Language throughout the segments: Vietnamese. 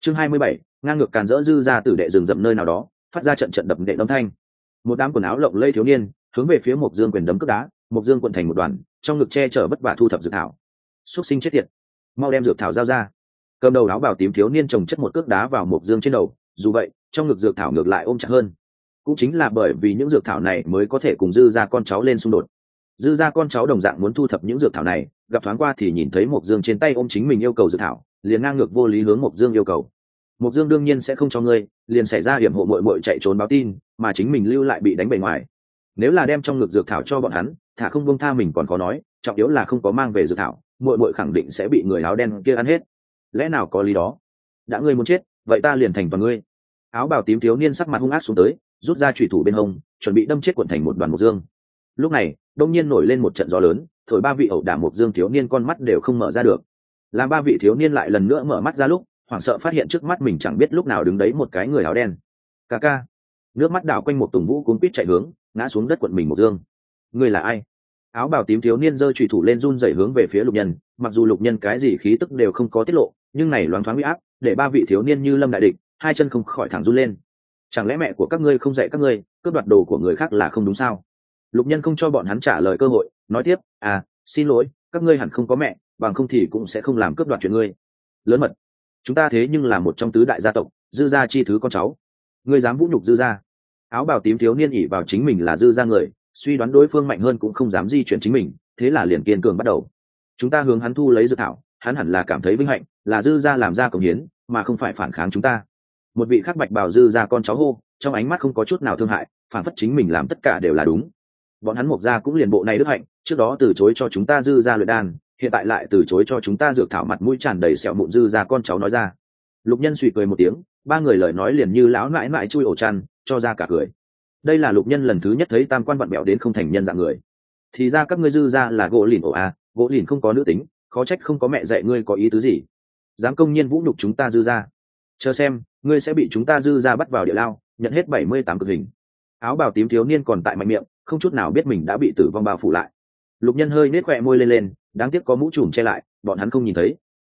Chương 27, ngang ngược càn rỡ dư ra tử đệ rừng rậm nơi nào đó, phát ra trận trận đập nện âm thanh. Một đám quần áo lộng lẫy thiếu niên hướng về phía Mộc Dương quyền đấm cướp đá, Mộc Dương quận thành một đoàn, trong ngực che chở vất vả thu thập dược thảo. Súc sinh chết tiệt, mau đem dược thảo giao ra. Cầm đầu áo bào tím thiếu niên chồng chất một cước đá vào Mộc Dương trên đầu, dù vậy, trong ngực dược thảo ngược lại ôm chặt hơn. Cũng chính là bởi vì những dược thảo này mới có thể cùng dư ra con cháu lên xung đột. Dư ra con cháu đồng dạng muốn thu thập những dược thảo này, gặp thoáng qua thì nhìn thấy Mộc Dương trên tay ôm chính mình yêu cầu dược thảo, liền ngang ngược vô lý hướng Mộc Dương yêu cầu. Mộc Dương đương nhiên sẽ không cho ngươi, liền xảy ra hiểm hộ muội muội chạy trốn báo tin, mà chính mình lưu lại bị đánh bề ngoài. Nếu là đem trong ngực dược thảo cho bọn hắn, thả không buông tha mình còn có nói, trọng yếu là không có mang về dược thảo, muội muội khẳng định sẽ bị người áo đen kia ăn hết. Lẽ nào có lý đó? Đã ngươi muốn chết, vậy ta liền thành toàn ngươi. Áo bào tím thiếu niên sắc mặt hung ác xuống tới, rút ra chủy thủ bên hông, chuẩn bị đâm chết quận thành một đoàn Mộc Dương. Lúc này, đông nhiên nổi lên một trận gió lớn, thổi ba vị ẩu đả Mộc Dương thiếu niên con mắt đều không mở ra được. Làm ba vị thiếu niên lại lần nữa mở mắt ra lúc, hoảng sợ phát hiện trước mắt mình chẳng biết lúc nào đứng đấy một cái người áo đen. Ca ca. Nước mắt đảo quanh một Tùng Vũ cuống quýt chạy hướng, ngã xuống đất quận mình Mộc Dương. Ngươi là ai? Áo bào tím thiếu niên giơ chủy thủ lên run rẩy hướng về phía Lục Nhân, mặc dù Lục Nhân cái gì khí tức đều không có tiết lộ, nhưng này loáng thoáng uy áp, để ba vị thiếu niên như lâm đại địch, hai chân không khỏi thẳng run lên. Chẳng lẽ mẹ của các ngươi không dạy các ngươi, cướp đoạt đồ của người khác là không đúng sao? Lục Nhân không cho bọn hắn trả lời cơ hội, nói tiếp, xin lỗi, các ngươi hẳn không có mẹ, bằng không thì cũng sẽ không làm cướp đoạt chuyện ngươi. Lớn mật, chúng ta thế nhưng là một trong tứ đại gia tộc, dư gia chi thứ con cháu, ngươi dám vũ nhục dư gia? Áo bào tím thiếu niên ỷ vào chính mình là dư gia người, suy đoán đối phương mạnh hơn cũng không dám di chuyển chính mình, thế là liền kiên cường bắt đầu. Chúng ta hướng hắn thu lấy dược thảo, hắn hẳn là cảm thấy vinh hạnh, là dư gia làm ra công hiến, mà không phải phản kháng chúng ta. Một vị khắc bạch bào dư gia con cháu hô, trong ánh mắt không có chút nào thương hại, phản phất chính mình làm tất cả đều là đúng. Bọn hắn Mộc gia cũng liền bộ này đức hạnh, trước đó từ chối cho chúng ta dư gia luyện đan, hiện tại lại từ chối cho chúng ta dược thảo, mặt mũi tràn đầy sẹo mụn dư gia con cháu nói ra. Lục Nhân suy cười một tiếng, ba người lời nói liền như lão nãi nãi chui ổ chăn, cho ra cả cười. Đây là Lục Nhân lần thứ nhất thấy tam quan vặn bẹo đến không thành nhân dạng người. Thì ra các ngươi dư gia là gỗ lìn ổ gỗ lìn không có nữ tính, khó trách không có mẹ dạy ngươi có ý tứ gì, dám công nhiên vũ nhục chúng ta dư gia. Chờ xem, ngươi sẽ bị chúng ta dư gia bắt vào địa lao, nhận hết 78 cực hình. Áo bào tím thiếu niên còn tại mạnh miệng, không chút nào biết mình đã bị tử vong bao phủ lại. Lục Nhân hơi nết khỏe môi lên, đáng tiếc có mũ trùm che lại, bọn hắn không nhìn thấy.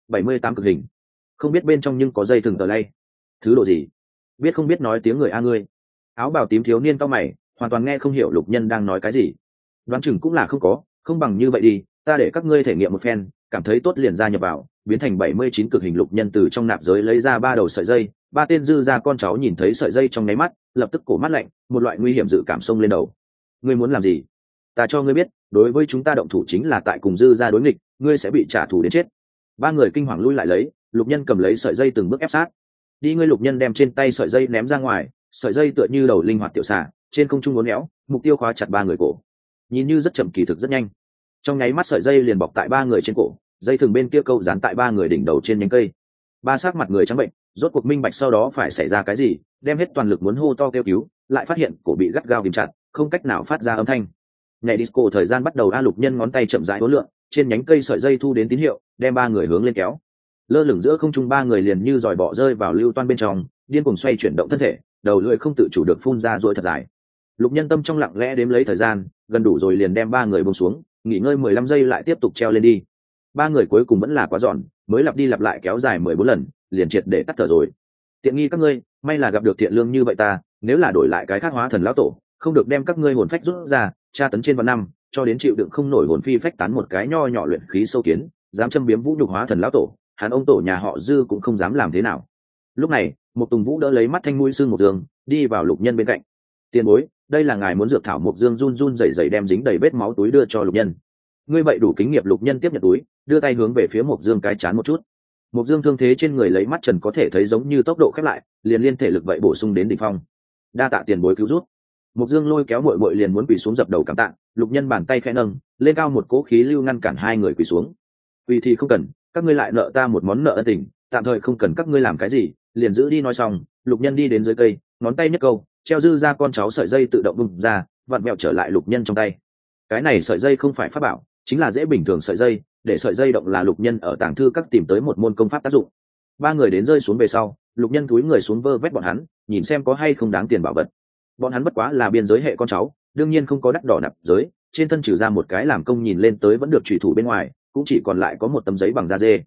78 cực hình, không biết bên trong nhưng có dây thừng tờ lay. Thứ độ gì? Biết không biết nói tiếng người ngươi? Áo bào tím thiếu niên cau mày, hoàn toàn nghe không hiểu Lục Nhân đang nói cái gì. Đoán chừng cũng là không có, không bằng như vậy đi, ta để các ngươi thể nghiệm một phen, cảm thấy tốt liền gia nhập vào, biến thành 79 cực hình. Lục Nhân từ trong nạp giới lấy ra 3 đầu sợi dây, ba tên dư gia con cháu nhìn thấy sợi dây trong nháy mắt, lập tức cổ mắt lạnh, một loại nguy hiểm dự cảm xông lên đầu. Ngươi muốn làm gì? Ta cho ngươi biết, đối với chúng ta động thủ chính là tại cùng dư gia đối nghịch, ngươi sẽ bị trả thù đến chết. Ba người kinh hoàng lui lại lấy, Lục Nhân cầm lấy sợi dây từng bước ép sát. Đi ngươi. Lục Nhân đem trên tay sợi dây ném ra ngoài, sợi dây tựa như đầu linh hoạt tiểu xà, trên không trung uốn éo, mục tiêu khóa chặt ba người cổ. Nhìn như rất chậm, kỳ thực rất nhanh. Trong nháy mắt sợi dây liền bọc tại ba người trên cổ, dây thừng bên kia câu dán tại ba người đỉnh đầu trên nhánh cây. Ba sắc mặt người trắng bệnh, rốt cuộc minh bạch sau đó phải xảy ra cái gì, đem hết toàn lực muốn hô to kêu cứu, lại phát hiện cổ bị gắt gao kìm chặt, không cách nào phát ra âm thanh. Nhảy disco thời gian bắt đầu. Lục Nhân ngón tay chậm rãi uốn lượn, trên nhánh cây sợi dây thu đến tín hiệu, đem ba người hướng lên kéo. Lơ lửng giữa không trung, ba người liền như giòi bọ rơi vào lưu toan bên trong, điên cuồng xoay chuyển động thân thể, đầu lưỡi không tự chủ được phun ra ruồi thật dài. Lục Nhân tâm trong lặng lẽ đếm lấy thời gian, gần đủ rồi liền đem ba người buông xuống, nghỉ ngơi 15 giây lại tiếp tục treo lên đi. Ba người cuối cùng vẫn là quá giòn, mới lặp đi lặp lại kéo dài 14 lần, liền triệt để tắt thở rồi. Tiện nghi các ngươi, may là gặp được thiện lương như vậy ta, nếu là đổi lại cái khác hóa thần lão tổ, không được đem các ngươi hồn phách rút ra, tra tấn trên vạn năm, cho đến chịu đựng không nổi hồn phi phách tán một cái nho nhỏ luyện khí sâu kiến, dám châm biếm vũ nhục hóa thần lão tổ, hắn ông tổ nhà họ Dư cũng không dám làm thế nào. Lúc này, một Tùng Vũ đỡ lấy mắt thanh mũi sưng Mộc Dương, đi vào Lục Nhân bên cạnh. Tiền bối, đây là ngài muốn dược thảo. Mộc Dương run run rẩy rẩy đem dính đầy vết máu túi đưa cho Lục Nhân. Ngươi vậy đủ kinh nghiệm. Lục Nhân tiếp nhận túi, đưa tay hướng về phía Mộc Dương cái chán một chút. Mộc Dương thương thế trên người lấy mắt trần có thể thấy giống như tốc độ khép lại, liền liên thể lực vậy bổ sung đến đỉnh phong. Đa tạ tiền bối cứu giúp. Mộc Dương lôi kéo muội muội liền muốn quỳ xuống dập đầu cảm tạ, Lục Nhân bàn tay khẽ nâng, lên cao một cỗ khí lưu ngăn cản hai người quỳ xuống. Quỳ thì không cần, các ngươi lại nợ ta một món nợ ân tình, tạm thời không cần các ngươi làm cái gì, liền giữ đi. Nói xong, Lục Nhân đi đến dưới cây, ngón tay nhất câu, treo dư ra con cháu sợi dây tự động bung ra, vặn vẹo trở lại Lục Nhân trong tay. Cái này sợi dây không phải pháp bảo, chính là dễ bình thường sợi dây, để sợi dây động là Lục Nhân ở tàng thư các tìm tới một môn công pháp tác dụng. Ba người đến rơi xuống về sau, Lục Nhân cúi người xuống vơ vét bọn hắn, nhìn xem có hay không đáng tiền bảo vật. Bọn hắn bất quá là biên giới hệ con cháu, đương nhiên không có đắt đỏ nạp giới, trên thân trừ ra một cái làm công nhìn lên tới vẫn được chủy thủ bên ngoài, cũng chỉ còn lại có một tấm giấy bằng da dê.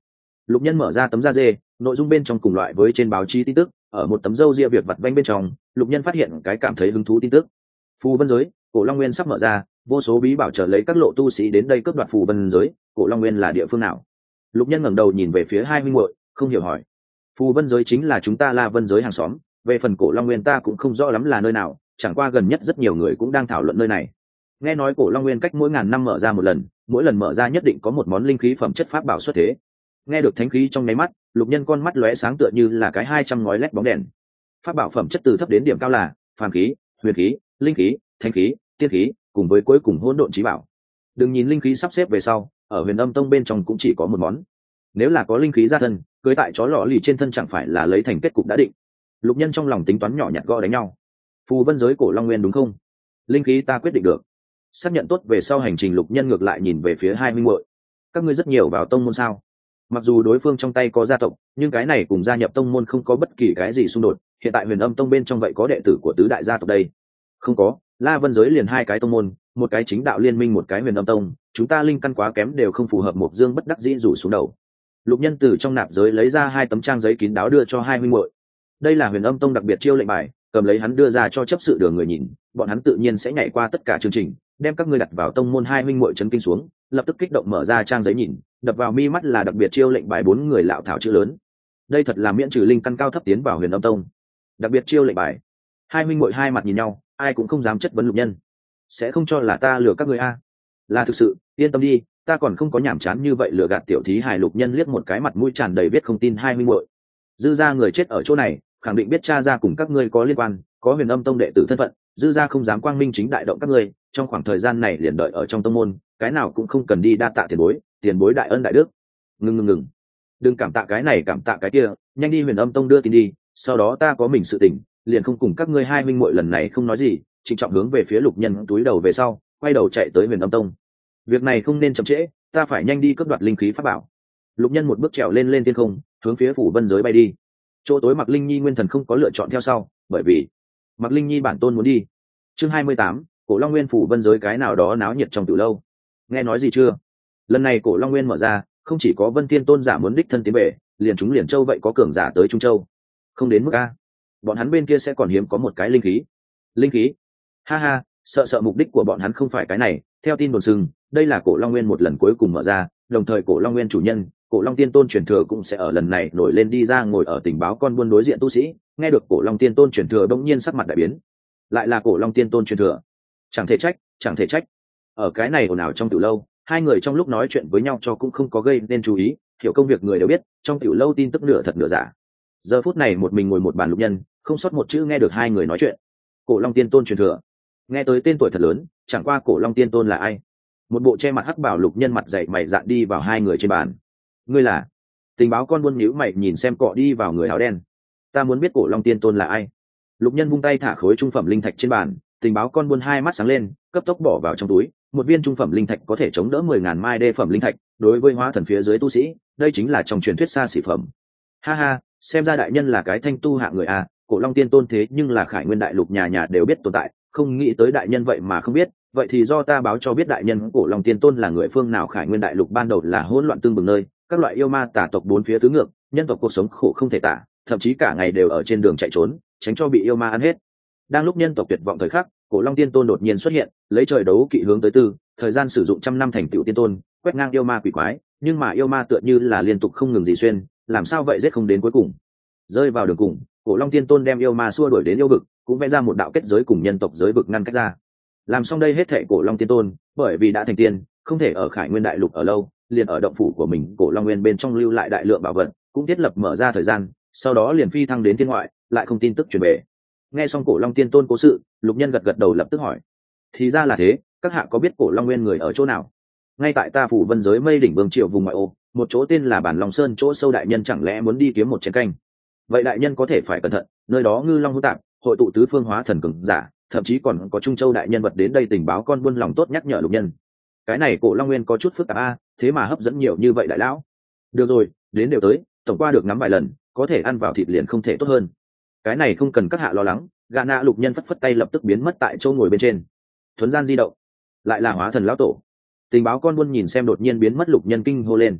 Lục Nhân mở ra tấm da dê, nội dung bên trong cùng loại với trên báo chí tin tức, ở một tấm dâu ria việc vặt vãnh bên trong, Lục Nhân phát hiện cái cảm thấy hứng thú tin tức. Phù Vân giới, Cổ Long Nguyên sắp mở ra, vô số bí bảo chờ lấy các lộ tu sĩ đến đây cướp đoạt Phù Vân giới, Cổ Long Nguyên là địa phương nào? Lục Nhân ngẩng đầu nhìn về phía hai huynh muội, không hiểu hỏi. Phù Vân giới chính là chúng ta La Vân giới hàng xóm, về phần Cổ Long Nguyên ta cũng không rõ lắm là nơi nào, chẳng qua gần nhất rất nhiều người cũng đang thảo luận nơi này. Nghe nói Cổ Long Nguyên cách mỗi ngàn năm mở ra một lần, mỗi lần mở ra nhất định có một món linh khí phẩm chất pháp bảo xuất thế. Nghe được thánh khí trong nháy mắt, Lục Nhân con mắt lóe sáng tựa như là cái 200 ngói lét bóng đèn. Pháp bảo phẩm chất từ thấp đến điểm cao là phàm khí, huyền khí, linh khí, thánh khí, tiên khí, cùng với cuối cùng hỗn độn chí bảo. Đừng nhìn linh khí sắp xếp về sau, ở Huyền Âm Tông bên trong cũng chỉ có một món. Nếu là có linh khí ra thân, cưới tại chó lọ lì trên thân chẳng phải là lấy thành kết cục đã định. Lục Nhân trong lòng tính toán nhỏ nhặt gõ đánh nhau. Phù Vân giới Cổ Long Nguyên đúng không? Linh khí ta quyết định được. Xác nhận tốt về sau hành trình, Lục Nhân ngược lại nhìn về phía hai huynh muội. Các ngươi rất nhiều vào tông môn sao? Mặc dù đối phương trong tay có gia tộc, nhưng cái này cùng gia nhập tông môn không có bất kỳ cái gì xung đột. Hiện tại Huyền Âm Tông bên trong vậy có đệ tử của tứ đại gia tộc đây. Không có, La Vân giới liền hai cái tông môn, một cái chính đạo liên minh, một cái Huyền Âm Tông, chúng ta linh căn quá kém đều không phù hợp. Mộc Dương bất đắc dĩ rủ xuống đầu. Lục Nhân từ trong nạp giới lấy ra hai tấm trang giấy kín đáo đưa cho hai huynh muội. Đây là Huyền Âm Tông đặc biệt chiêu lệnh bài, cầm lấy hắn đưa ra cho chấp sự đường người nhìn, bọn hắn tự nhiên sẽ nhảy qua tất cả chương trình, đem các ngươi đặt vào tông môn. Hai huynh muội chấn kinh xuống, lập tức kích động mở ra trang giấy nhìn, đập vào mi mắt là đặc biệt chiêu lệnh bài bốn người lạo thảo chữ lớn. Đây thật là miễn trừ linh căn cao thấp tiến vào Huyền Âm Tông. Đặc biệt chiêu lệnh bài. Hai huynh muội hai mặt nhìn nhau, ai cũng không dám chất vấn Lục Nhân. Sẽ không cho là ta lừa các ngươi a? Là thực sự, yên tâm đi, ta còn không có nhảm chán như vậy lừa gạt tiểu thí hài. Lục Nhân liếc một cái, mặt mũi tràn đầy biết không tin hai huynh muội. Dư gia người chết ở chỗ này, khẳng định biết cha gia cùng các ngươi có liên quan, có Huyền Âm Tông đệ tử thân phận, dư gia không dám quang minh chính đại động các ngươi. Trong khoảng thời gian này liền đợi ở trong tông môn, cái nào cũng không cần đi đa tạ tiền bối đại ân đại đức. Ngừng, đừng cảm tạ cái này cảm tạ cái kia, nhanh đi Huyền Âm Tông đưa tin đi, sau đó ta có mình sự tình, liền không cùng các ngươi hai huynh muội. Lần này không nói gì, trịnh trọng hướng về phía Lục Nhân túi đầu về sau, quay đầu chạy tới Huyền Âm Tông. Việc này không nên chậm trễ, ta phải nhanh đi cướp đoạt linh khí pháp bảo. Lục Nhân một bước trèo lên thiên không, hướng phía Phủ Vân giới bay đi. Chỗ tối Mạc Linh Nhi nguyên thần không có lựa chọn theo sau, bởi vì Mạc Linh Nhi bản tôn muốn đi. Chương 28, Cổ Long Nguyên Phủ Vân giới cái nào đó náo nhiệt trong từ lâu. Nghe nói gì chưa? Lần này Cổ Long Nguyên mở ra, không chỉ có Vân Thiên Tôn giả muốn đích thân tiến về, liền chúng liền châu vậy có cường giả tới Trung Châu. Không đến mức a. Bọn hắn bên kia sẽ còn hiếm có một cái linh khí. Linh khí? Ha ha, sợ mục đích của bọn hắn không phải cái này. Theo tin đồn sừng, đây là Cổ Long Nguyên một lần cuối cùng mở ra, đồng thời Cổ Long Nguyên chủ nhân, Cổ Long Tiên Tôn truyền thừa cũng sẽ ở lần này nổi lên đi ra. Ngồi ở tình báo con buôn đối diện tu sĩ, nghe được Cổ Long Tiên Tôn truyền thừa bỗng nhiên sắc mặt đại biến. Lại là Cổ Long Tiên Tôn truyền thừa? Chẳng thể trách. Ở cái này ồn ào trong tiểu lâu, hai người trong lúc nói chuyện với nhau cho cũng không có gây nên chú ý, hiểu công việc người đều biết, trong tiểu lâu tin tức nửa thật nửa giả. Giờ phút này một mình ngồi một bàn Lục Nhân, không sót một chữ nghe được hai người nói chuyện. Cổ Long Tiên Tôn truyền thừa, nghe tới tên tuổi thật lớn, chẳng qua Cổ Long Tiên Tôn là ai? Một bộ che mặt hắc bảo Lục Nhân mặt dày mày dạn đi vào hai người trên bàn. Ngươi là? Tình báo con buôn nhíu mày nhìn xem cọ đi vào người áo đen. Ta muốn biết Cổ Long Tiên Tôn là ai. Lục Nhân vung tay thả khối trung phẩm linh thạch trên bàn, tình báo con buôn hai mắt sáng lên, cấp tốc bỏ vào trong túi. Một viên trung phẩm linh thạch có thể chống đỡ 10.000 mai đê phẩm linh thạch, đối với hóa thần phía dưới tu sĩ, đây chính là trong truyền thuyết xa xỉ phẩm. Ha ha, xem ra đại nhân là cái thanh tu hạng người a. Cổ Long Tiên Tôn thế nhưng là Khải Nguyên đại lục nhà nhà đều biết tồn tại, không nghĩ tới đại nhân vậy mà không biết. Vậy thì do ta báo cho biết đại nhân, Cổ Long Tiên Tôn là người phương nào? Khải Nguyên đại lục ban đầu là hỗn loạn tương bừng nơi, các loại yêu ma tà tộc bốn phía tứ ngược, nhân tộc cuộc sống khổ không thể tả, thậm chí cả ngày đều ở trên đường chạy trốn, tránh cho bị yêu ma ăn hết. Đang lúc nhân tộc tuyệt vọng thời khắc, Cổ Long Tiên Tôn đột nhiên xuất hiện, lấy trời đấu kỵ hướng tới tư, thời gian sử dụng 100 năm thành tựu tiên tôn, quét ngang yêu ma quỷ quái, nhưng mà yêu ma tựa như là liên tục không ngừng gì xuyên, làm sao vậy giết không đến cuối cùng. Rơi vào đường cùng, Cổ Long Tiên Tôn đem yêu ma xua đuổi đến yêu vực, cũng vẽ ra một đạo kết giới cùng nhân tộc giới vực ngăn cách ra. Làm xong đây hết thệ, Cổ Long Tiên Tôn bởi vì đã thành tiên, không thể ở Khải Nguyên đại lục ở lâu, liền ở động phủ của mình Cổ Long Nguyên bên trong lưu lại đại lượng bảo vật, cũng thiết lập mở ra thời gian, sau đó liền phi thăng đến thiên ngoại, lại không tin tức truyền về. Nghe xong Cổ Long Tiên Tôn cố sự, Lục Nhân gật đầu lập tức hỏi: thì ra là thế, các hạ có biết Cổ Long Nguyên người ở chỗ nào? Ngay tại ta Phủ Vân giới Mây Đỉnh Vương triều vùng ngoại ô, một chỗ tên là Bản Long Sơn chỗ sâu. Đại nhân chẳng lẽ muốn đi kiếm một chén canh? Vậy đại nhân có thể phải cẩn thận, nơi đó ngư long hỗn tạp, hội tụ tứ phương hóa thần cường giả, thậm chí còn có Trung Châu đại nhân vật đến đây. Tình báo con buôn lòng tốt nhắc nhở Lục Nhân. Cái này Cổ Long Nguyên có chút phức tạp a, thế mà hấp dẫn nhiều như vậy đại lão. Được rồi, đến đều tới, tổng qua được ngắm vài lần, có thể ăn vào thịt liền không thể tốt hơn. Cái này không cần các hạ lo lắng. Gã nạ Lục Nhân phất tay lập tức biến mất tại chỗ ngồi bên trên. Thuấn gian di động, lại là hóa thần lão tổ. Tình báo con buôn nhìn xem đột nhiên biến mất Lục Nhân kinh hô lên.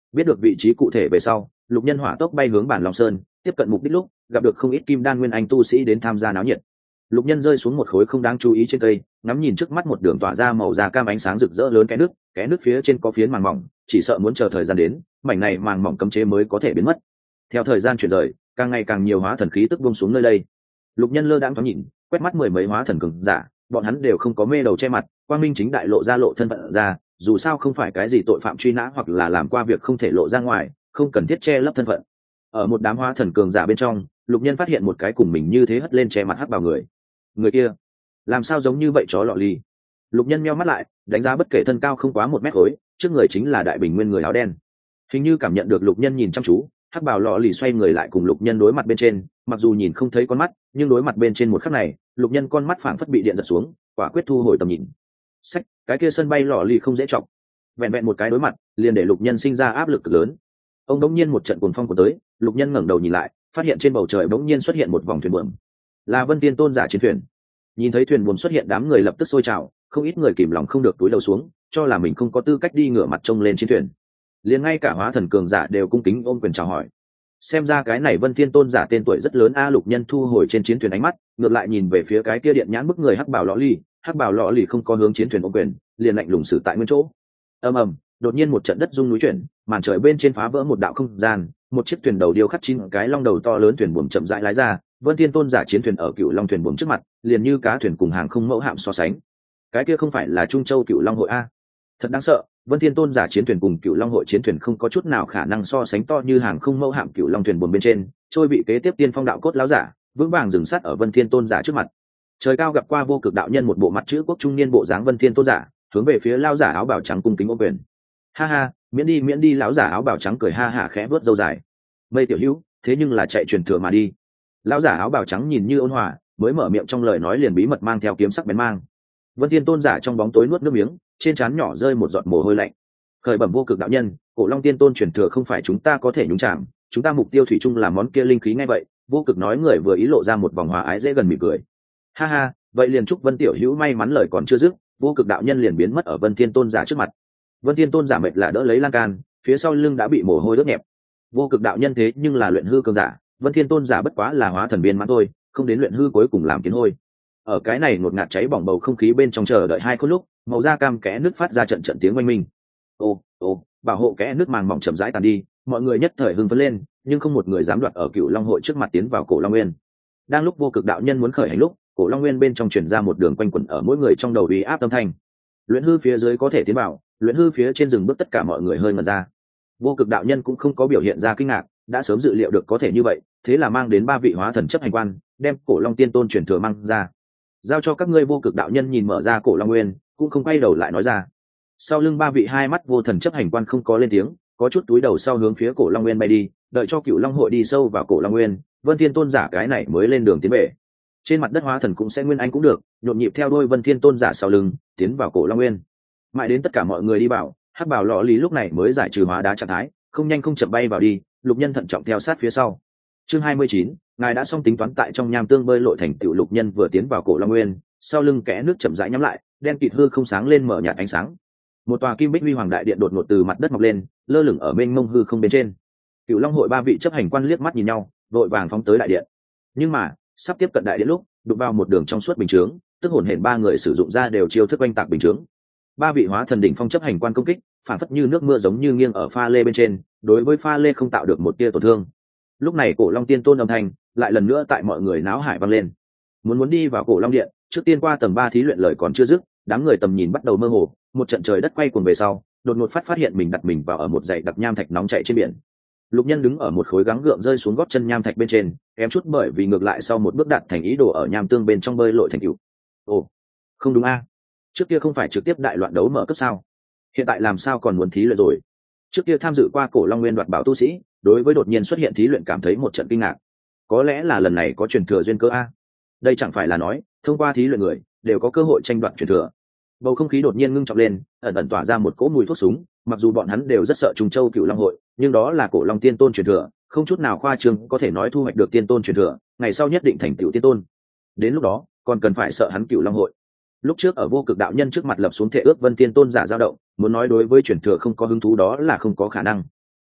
Biết được vị trí cụ thể về sau, Lục Nhân hỏa tốc bay hướng Bản Long Sơn, tiếp cận mục đích lúc gặp được không ít kim đan nguyên anh tu sĩ đến tham gia náo nhiệt. Lục Nhân rơi xuống một khối không đáng chú ý trên cây, ngắm nhìn trước mắt một đường tỏa ra màu da cam ánh sáng rực rỡ lớn cái nước phía trên có phiến màng mỏng, chỉ sợ muốn chờ thời gian đến, mảnh này màng mỏng cấm chế mới có thể biến mất. Theo thời gian chuyển rời, càng ngày càng nhiều hóa thần khí tức buông xuống nơi đây. Lục Nhân lơ đãng thoáng nhìn, quét mắt mười mấy hóa thần cường giả, bọn hắn đều không có mê đầu che mặt, quang minh chính đại lộ ra lộ thân phận ra, dù sao không phải cái gì tội phạm truy nã hoặc là làm qua việc không thể lộ ra ngoài, không cần thiết che lấp thân phận. Ở một đám hóa thần cường giả bên trong, Lục Nhân phát hiện một cái cùng mình như thế hất lên che mặt hắc bào người kia làm sao giống như vậy chó lọ ly. Lục Nhân meo mắt lại, đánh giá bất kể thân cao không quá 1 mét khối, trước người chính là Đại Bình Nguyên người áo đen. Hình như cảm nhận được Lục Nhân nhìn chăm chú, hắc bào lọ lì xoay người lại cùng Lục Nhân đối mặt bên trên, mặc dù nhìn không thấy con mắt, nhưng đối mặt bên trên một khắc này, Lục Nhân con mắt phảng phất bị điện giật xuống, quả quyết thu hồi tầm nhìn. Sách, cái kia sân bay lọ lì không dễ trọng. Vẹn vẹn một cái đối mặt, liền để Lục Nhân sinh ra áp lực cực lớn. Ông đống nhiên một trận cuồng phong của tới, Lục Nhân ngẩng đầu nhìn lại, phát hiện trên bầu trời đống nhiên xuất hiện một vòng thuyền buồm, là Vân Tiên Tôn giả chiến thuyền. Nhìn thấy thuyền buồm xuất hiện, đám người lập tức sôi trào, không ít người kìm lòng không được túi đầu xuống, cho là mình không có tư cách đi ngửa mặt trông lên chiến thuyền. Liền ngay cả hóa thần cường giả đều cung kính ôm quyền chào hỏi. Xem ra cái này Vân Thiên Tôn giả tên tuổi rất lớn a. Lục Nhân thu hồi trên chiến thuyền ánh mắt, ngược lại nhìn về phía cái kia điện nhãn bức người hắc bảo lọ lì không có hướng chiến thuyền ôm quyền, liền lạnh lùng xử tại nguyên chỗ. Ầm, đột nhiên một trận đất rung núi chuyển, màn trời bên trên phá vỡ một đạo không gian, một chiếc thuyền đầu điêu khắc 9 cái long đầu to lớn thuyền buồm chậm rãi lái ra. Vân Thiên Tôn giả chiến thuyền ở Cựu Long thuyền buồm trước mặt, liền như cá thuyền cùng hàng không mẫu hạm so sánh. Cái kia không phải là Trung Châu Cựu Long hội a? Thật đáng sợ, Vân Thiên Tôn giả chiến thuyền cùng Cựu Long hội chiến thuyền không có chút nào khả năng so sánh to như hàng không mẫu hạm Cựu Long thuyền buồm bên trên, trôi bị kế tiếp tiên phong đạo cốt láo giả, vững vàng dừng sát ở Vân Thiên Tôn giả trước mặt. Trời cao gặp qua vô cực đạo nhân một bộ mặt chữ quốc trung niên bộ dáng Vân Thiên Tôn giả, hướng về phía lão giả áo bào trắng cung kính ôm quyền. Ha ha, miễn đi lão giả áo bào trắng cười ha hả khẽ vớt râu dài. Mây tiểu hữu, thế nhưng là chạy truyền thừa mà đi. Lão giả áo bào trắng nhìn như ôn hòa, mới mở miệng trong lời nói liền bí mật mang theo kiếm sắc bén mang. Vân Thiên Tôn giả trong bóng tối nuốt nước miếng, trên trán nhỏ rơi một giọt mồ hôi lạnh. Khởi bẩm vô cực đạo nhân, Cổ Long Tiên Tôn truyền thừa không phải chúng ta có thể nhúng chạm, chúng ta mục tiêu thủy chung là món kia linh khí. Ngay vậy, vô cực nói người vừa ý lộ ra một vòng hòa ái dễ gần mỉm cười. Ha ha, vậy liền chúc Vân tiểu hữu may mắn. Lời còn chưa dứt, vô cực đạo nhân liền biến mất ở Vân Thiên Tôn giả trước mặt. Vân Thiên Tôn giả mệt là đỡ lấy lan can, phía sau lưng đã bị mồ hôi đốt nhẹp. Vô cực đạo nhân thế nhưng là luyện hư cường giả, Vân Thiên Tôn giả bất quá là hóa thần viên mãn thôi, không đến luyện hư cuối cùng làm kiến hôi. Ở cái này ngột ngạt cháy bỏng bầu không khí bên trong chờ đợi hai khúc lúc, màu da cam kẽ nước phát ra trận trận tiếng oanh minh. Ô, bảo hộ kẽ nước màng mỏng chậm rãi tàn đi, mọi người nhất thời hưng phấn lên, nhưng không một người dám đoạt ở Cựu Long hội trước mặt tiến vào Cổ Long Nguyên. Đang lúc vô cực đạo nhân muốn khởi hành lúc, Cổ Long Nguyên bên trong truyền ra một đường quanh quẩn ở mỗi người trong đầu uy áp âm thanh. Luyện hư phía dưới có thể tiến vào, luyện hư phía trên dừng bước tất cả mọi người hơi ngẩn ra. Vô cực đạo nhân cũng không có biểu hiện ra kinh ngạc, đã sớm dự liệu được có thể như vậy, thế là mang đến 3 vị hóa thần chấp hành quan, đem Cổ Long Tiên Tôn truyền thừa mang ra, giao cho các ngươi. Vô cực đạo nhân nhìn mở ra Cổ Long Nguyên, cũng không quay đầu lại nói ra. Sau lưng 3 vị hai mắt vô thần chấp hành quan không có lên tiếng, có chút túi đầu sau hướng phía Cổ Long Nguyên bay đi, đợi cho Cựu Long hội đi sâu vào Cổ Long Nguyên, Vân Thiên Tôn giả cái này mới lên đường tiến về. Trên mặt đất hóa thần cũng sẽ nguyên anh cũng được, nhộn nhịp theo đuôi Vân Thiên Tôn giả sau lưng tiến vào Cổ Long Nguyên. Mãi đến tất cả mọi người đi bảo, hắc bảo lọ lý lúc này mới giải trừ hóa đá trạng thái, không nhanh không chậm bay vào đi. Lục Nhân thận trọng theo sát phía sau. Chương 29, ngài đã xong tính toán. Tại trong nham tương bơi lội thành tựu, Lục Nhân vừa tiến vào Cổ Long Nguyên, sau lưng kẽ nước chậm rãi nhắm lại, đen kịt hư không sáng lên mở nhạt ánh sáng. Một tòa kim bích huy hoàng đại điện đột ngột từ mặt đất mọc lên, lơ lửng ở mênh mông hư không bên trên. Cựu Long hội 3 vị chấp hành quan liếc mắt nhìn nhau, vội vàng phóng tới đại điện. Nhưng mà sắp tiếp cận đại điện lúc, đụng vào một đường trong suốt bình chướng, tức hồn hển 3 người sử dụng ra đều chiêu thức oanh tạc bình chướng. 3 vị hóa thần đỉnh phong chấp hành quan công kích, phản phất như nước mưa giống như nghiêng ở pha lê bên trên, đối với pha lê không tạo được một tia tổn thương. Lúc này Cổ Long Tiên Tôn âm thanh lại lần nữa tại mọi người náo hải vang lên. Muốn đi vào Cổ Long điện, trước tiên qua tầng 3 thí luyện. Lời còn chưa dứt, đám người tầm nhìn bắt đầu mơ hồ, một trận trời đất quay cuồng về sau, đột ngột phát hiện mình đặt mình vào ở một dãy đặc nham thạch nóng chảy trên biển. Lục Nhân đứng ở một khối gắng gượng rơi xuống gót chân nham thạch bên trên, kém chút bởi vì ngược lại sau một bước đạt thành ý đồ ở nham tương bên trong bơi lội thành cựu. Ồ, không đúng a, trước kia không phải trực tiếp đại loạn đấu mở cấp sao, hiện tại làm sao còn muốn thí luyện rồi? Trước kia tham dự qua Cổ Long Nguyên đoạt bảo tu sĩ, đối với đột nhiên xuất hiện thí luyện cảm thấy một trận kinh ngạc. Có lẽ là lần này có truyền thừa duyên cơ a. Đây chẳng phải là nói thông qua thí luyện người đều có cơ hội tranh đoạt truyền thừa. Bầu không khí đột nhiên ngưng trọng lên, ẩn ẩn tỏa ra một cỗ mùi thuốc súng. Mặc dù bọn hắn đều rất sợ Trung Châu Cựu Long hội, nhưng đó là Cổ Long Tiên Tôn truyền thừa, không chút nào khoa trương, có thể nói thu hoạch được Tiên Tôn truyền thừa, ngày sau nhất định thành tựu Tiên Tôn. Đến lúc đó còn cần phải sợ hắn Cựu Long hội? Lúc trước ở vô cực đạo nhân trước mặt lập xuống thệ ước, Vân Tiên Tôn giả dao động, muốn nói đối với truyền thừa không có hứng thú đó là không có khả năng.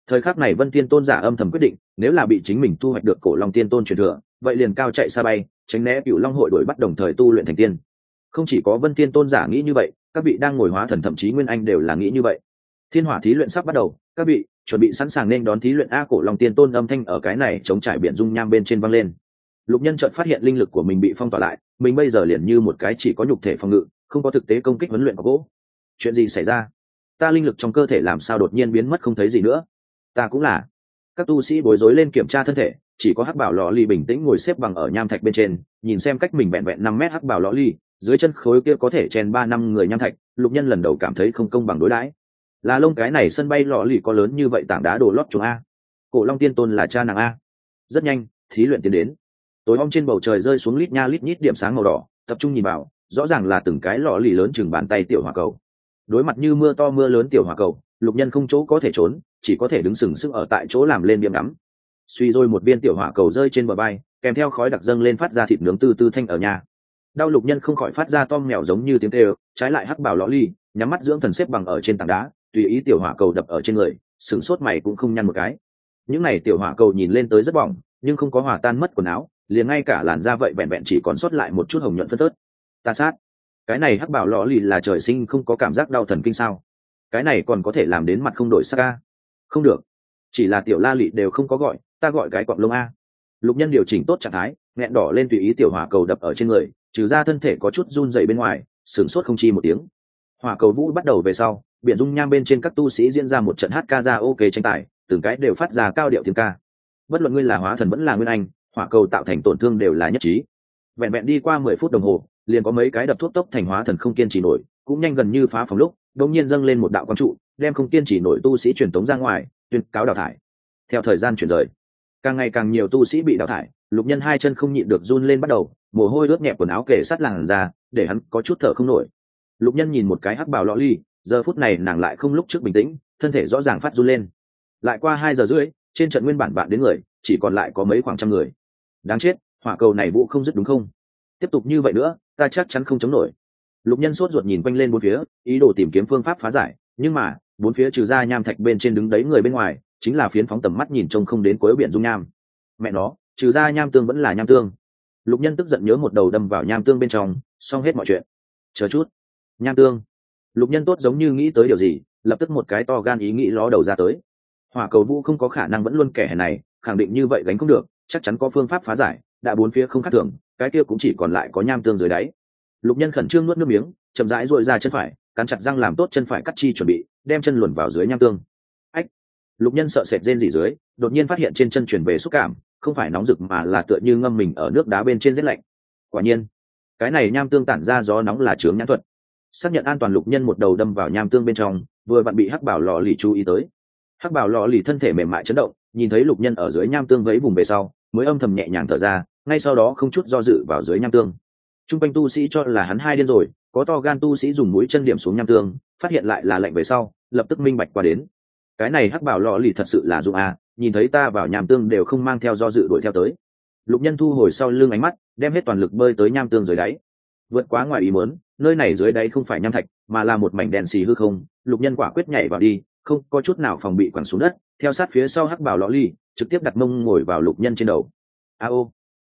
Thời khắc này Vân Tiên Tôn giả âm thầm quyết định, nếu là bị chính mình thu hoạch được Cổ Long Tiên Tôn truyền thừa, vậy liền cao chạy xa bay, tránh né Cửu Long hội đuổi bắt đồng thời tu luyện thành tiên. Không chỉ có Vân Tiên Tôn giả nghĩ như vậy, các vị đang ngồi hóa thần thậm chí Nguyên Anh đều là nghĩ như vậy. Thiên Hỏa thí luyện sắp bắt đầu, các vị chuẩn bị sẵn sàng nên đón thí luyện a. Cổ Long Tiên Tôn âm thanh ở cái này chống trải biển dung nham bên trên vang lên. Lục Nhân chợt phát hiện linh lực của mình bị phong tỏa lại, mình bây giờ liền như một cái chỉ có nhục thể phòng ngự, không có thực tế công kích huấn luyện của gỗ. Chuyện gì xảy ra? Ta linh lực trong cơ thể làm sao đột nhiên biến mất không thấy gì nữa? Ta cũng là. Các tu sĩ bối rối lên kiểm tra thân thể, chỉ có Hắc Bảo Lọ Ly bình tĩnh ngồi xếp bằng ở nham thạch bên trên, nhìn xem cách mình vẹn vẹn 5 mét Hắc Bảo Lọ Ly, dưới chân khối kia có thể chen 3-5 người nham thạch. Lục Nhân lần đầu cảm thấy không công bằng đối đãi. Là lông cái này sân bay Lọ Ly có lớn như vậy tảng đá đổ lót chuồng a. Cổ Long Tiên Tôn là cha nàng a. Rất nhanh, thí luyện tiến đến. Tối om trên bầu trời rơi xuống lít nha lít nhít điểm sáng màu đỏ, tập trung nhìn vào, rõ ràng là từng cái lọ lì lớn chừng bàn tay tiểu hỏa cầu. Đối mặt như mưa to mưa lớn tiểu hỏa cầu, Lục Nhân không chỗ có thể trốn, chỉ có thể đứng sừng sững ở tại chỗ làm lên điểm ngắm. Suy rồi một viên tiểu hỏa cầu rơi trên bờ bay, kèm theo khói đặc dâng lên phát ra thịt nướng tư tư thanh ở nhà. Đau Lục Nhân không khỏi phát ra tom mèo giống như tiếng kêu, trái lại Hắc Bảo Lọ Ly, nhắm mắt dưỡng thần xếp bằng ở trên tảng đá, tùy ý tiểu hỏa cầu đập ở trên người, sừng sốt mày cũng không nhăn một cái. Những này tiểu hỏa cầu nhìn lên tới rất bỏng, nhưng không có hòa tan mất quần áo, liền ngay cả làn da vậy vẹn vẹn chỉ còn sót lại một chút hồng nhuận phân phớt. Ta sát, cái này Hắc Bảo Lọ Ly là trời sinh không có cảm giác đau thần kinh sao? Cái này còn có thể làm đến mặt không đổi sắc a? Không được, chỉ là tiểu la lị đều không có gọi, ta gọi cái quặng lông a. Lục Nhân điều chỉnh tốt trạng thái, nghẹn đỏ lên tùy ý tiểu hỏa cầu đập ở trên người, trừ ra thân thể có chút run rẩy bên ngoài, sửng sốt không chi một tiếng. Hỏa cầu vũ bắt đầu về sau, biển dung nham bên trên các tu sĩ diễn ra một trận hát ca ra ok tranh tài, từng cái đều phát ra cao điệu tiếng ca. Bất luận ngươi là hóa thần vẫn là nguyên anh, hỏa cầu tạo thành tổn thương đều là nhất trí. Vẹn vẹn đi qua 10 phút đồng hồ, liền có mấy cái đập thuốc tốc thành hóa thần không kiên trì nổi, cũng nhanh gần như phá phòng lúc, đột nhiên dâng lên một đạo quang trụ, đem không kiên trì nổi tu sĩ truyền tống ra ngoài, tuyên cáo đào thải. Theo thời gian chuyển rời, càng ngày càng nhiều tu sĩ bị đào thải, Lục Nhân hai chân không nhịn được run lên bắt đầu, mồ hôi ướt nhẹp quần áo kề sát làn da, để hắn có chút thở không nổi. Lục Nhân nhìn một cái Hắc Bảo Lọ Ly, giờ phút này nàng lại không lúc trước bình tĩnh, thân thể rõ ràng phát run lên. Lại qua 2 giờ rưỡi, trên trận nguyên bản bạn đến người, chỉ còn lại có mấy khoảng trăm người. Đáng chết, hỏa cầu này vũ không dứt đúng không? Tiếp tục như vậy nữa, ta chắc chắn không chống nổi. Lục Nhân sốt ruột nhìn quanh lên bốn phía, ý đồ tìm kiếm phương pháp phá giải, nhưng mà, bốn phía trừ ra nham thạch bên trên đứng đấy người bên ngoài, chính là phiến phóng tầm mắt nhìn trông không đến cuối biển dung nham. Mẹ nó, trừ ra nham tương vẫn là nham tương. Lục Nhân tức giận nhớ một đầu đâm vào nham tương bên trong, xong hết mọi chuyện. Chờ chút, nham tương. Lục Nhân tốt giống như nghĩ tới điều gì, lập tức một cái to gan ý nghĩ ló đầu ra tới. Hỏa cầu vũ không có khả năng vẫn luôn kẻ hèn này, khẳng định như vậy gánh không được, chắc chắn có phương pháp phá giải, đã bốn phía không khác thường, cái kia cũng chỉ còn lại có nham tương dưới đáy. Lục Nhân khẩn trương nuốt nước miếng, chậm rãi duỗi ra chân phải, cắn chặt răng làm tốt chân phải cắt chi chuẩn bị, đem chân luồn vào dưới nham tương. Ách! Lục Nhân sợ sệt rên rỉ dưới, đột nhiên phát hiện trên chân chuyển về xúc cảm, không phải nóng rực mà là tựa như ngâm mình ở nước đá bên trên rét lạnh. Quả nhiên, cái này nham tương tản ra gió nóng là chướng nhãn thuật. Xác nhận an toàn, Lục Nhân một đầu đâm vào nham tương bên trong, vừa vặn bị Hắc Bảo Lọ Lì chú ý tới. Hắc Bảo Lọ Lì thân thể mềm mại chấn động, nhìn thấy Lục Nhân ở dưới nham tương vẫy vùng về sau, mới âm thầm nhẹ nhàng thở ra, ngay sau đó không chút do dự vào dưới nham tương. Trung quanh tu sĩ cho là hắn hai điên rồi, có to gan tu sĩ dùng mũi chân điểm xuống nham tương, phát hiện lại là lạnh về sau, lập tức minh bạch qua đến. Cái này Hắc Bảo Lọ Lì thật sự là dụng a, nhìn thấy ta vào nham tương đều không mang theo do dự đuổi theo tới. Lục Nhân thu hồi sau lưng ánh mắt, đem hết toàn lực bơi tới nham tương dưới đáy. Vượt quá ngoài ý muốn, nơi này dưới đáy không phải nham thạch, mà là một mảnh đen xì hư không. Lục Nhân quả quyết nhảy vào đi, không có chút nào phòng bị quẳng xuống đất, theo sát phía sau Hắc Bảo Lọ Lì, trực tiếp đặt mông ngồi vào Lục Nhân trên đầu. A ô,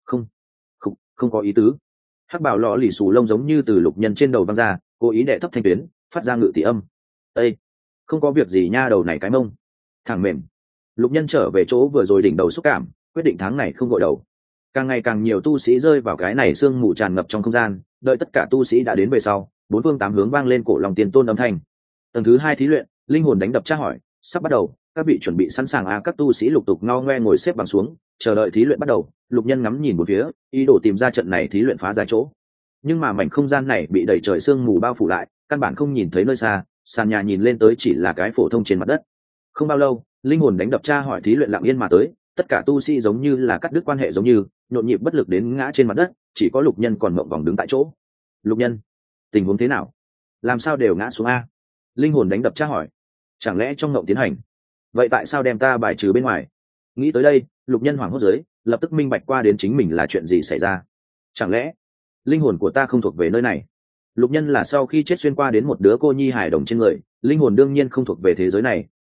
không có ý tứ. Hắc Bảo Lọ Lì xù lông giống như từ Lục Nhân trên đầu văng ra, cố ý đè thấp thanh tuyến, phát ra ngự tỷ âm. Ê, không có việc gì nha, đầu này cái mông thẳng mềm. Lục Nhân trở về chỗ vừa rồi đỉnh đầu xúc cảm, quyết định tháng này không gội đầu. Càng ngày càng nhiều tu sĩ rơi vào cái này sương mù tràn ngập trong không gian, đợi tất cả tu sĩ đã đến về sau, bốn phương tám hướng vang lên Cổ Long Tiên Tôn âm thanh. Tầng thứ 2 thí luyện, linh hồn đánh đập tra hỏi, sắp bắt đầu, các vị chuẩn bị sẵn sàng a. Các tu sĩ lục tục ngao ngoe ngồi xếp bằng xuống, chờ đợi thí luyện bắt đầu. Lục Nhân ngắm nhìn một phía, ý đồ tìm ra trận này thí luyện phá giải chỗ. Nhưng mà mảnh không gian này bị đầy trời sương mù bao phủ lại, căn bản không nhìn thấy nơi xa, sàn nhà nhìn lên tới chỉ là cái phổ thông trên mặt đất. Không bao lâu, linh hồn đánh đập tra hỏi thí luyện lặng yên mà tới, tất cả tu sĩ giống như là cắt đứt quan hệ giống như, nhộn nhịp bất lực đến ngã trên mặt đất, chỉ có Lục Nhân còn mộng vòng đứng tại chỗ. Lục Nhân, tình huống thế nào? Làm sao đều ngã xuống a? Linh hồn đánh đập tra hỏi. Chẳng lẽ trong mộng tiến hành? Vậy tại sao đem ta bài trừ bên ngoài? Nghĩ tới đây, Lục Nhân hoảng hốt dưới, lập tức minh bạch qua đến chính mình là chuyện gì xảy ra. Chẳng lẽ linh hồn của ta không thuộc về nơi này? Lục Nhân là sau khi chết xuyên qua đến một đứa cô nhi hài đồng trên người, linh hồn đương nhiên không thuộc về thế giới này,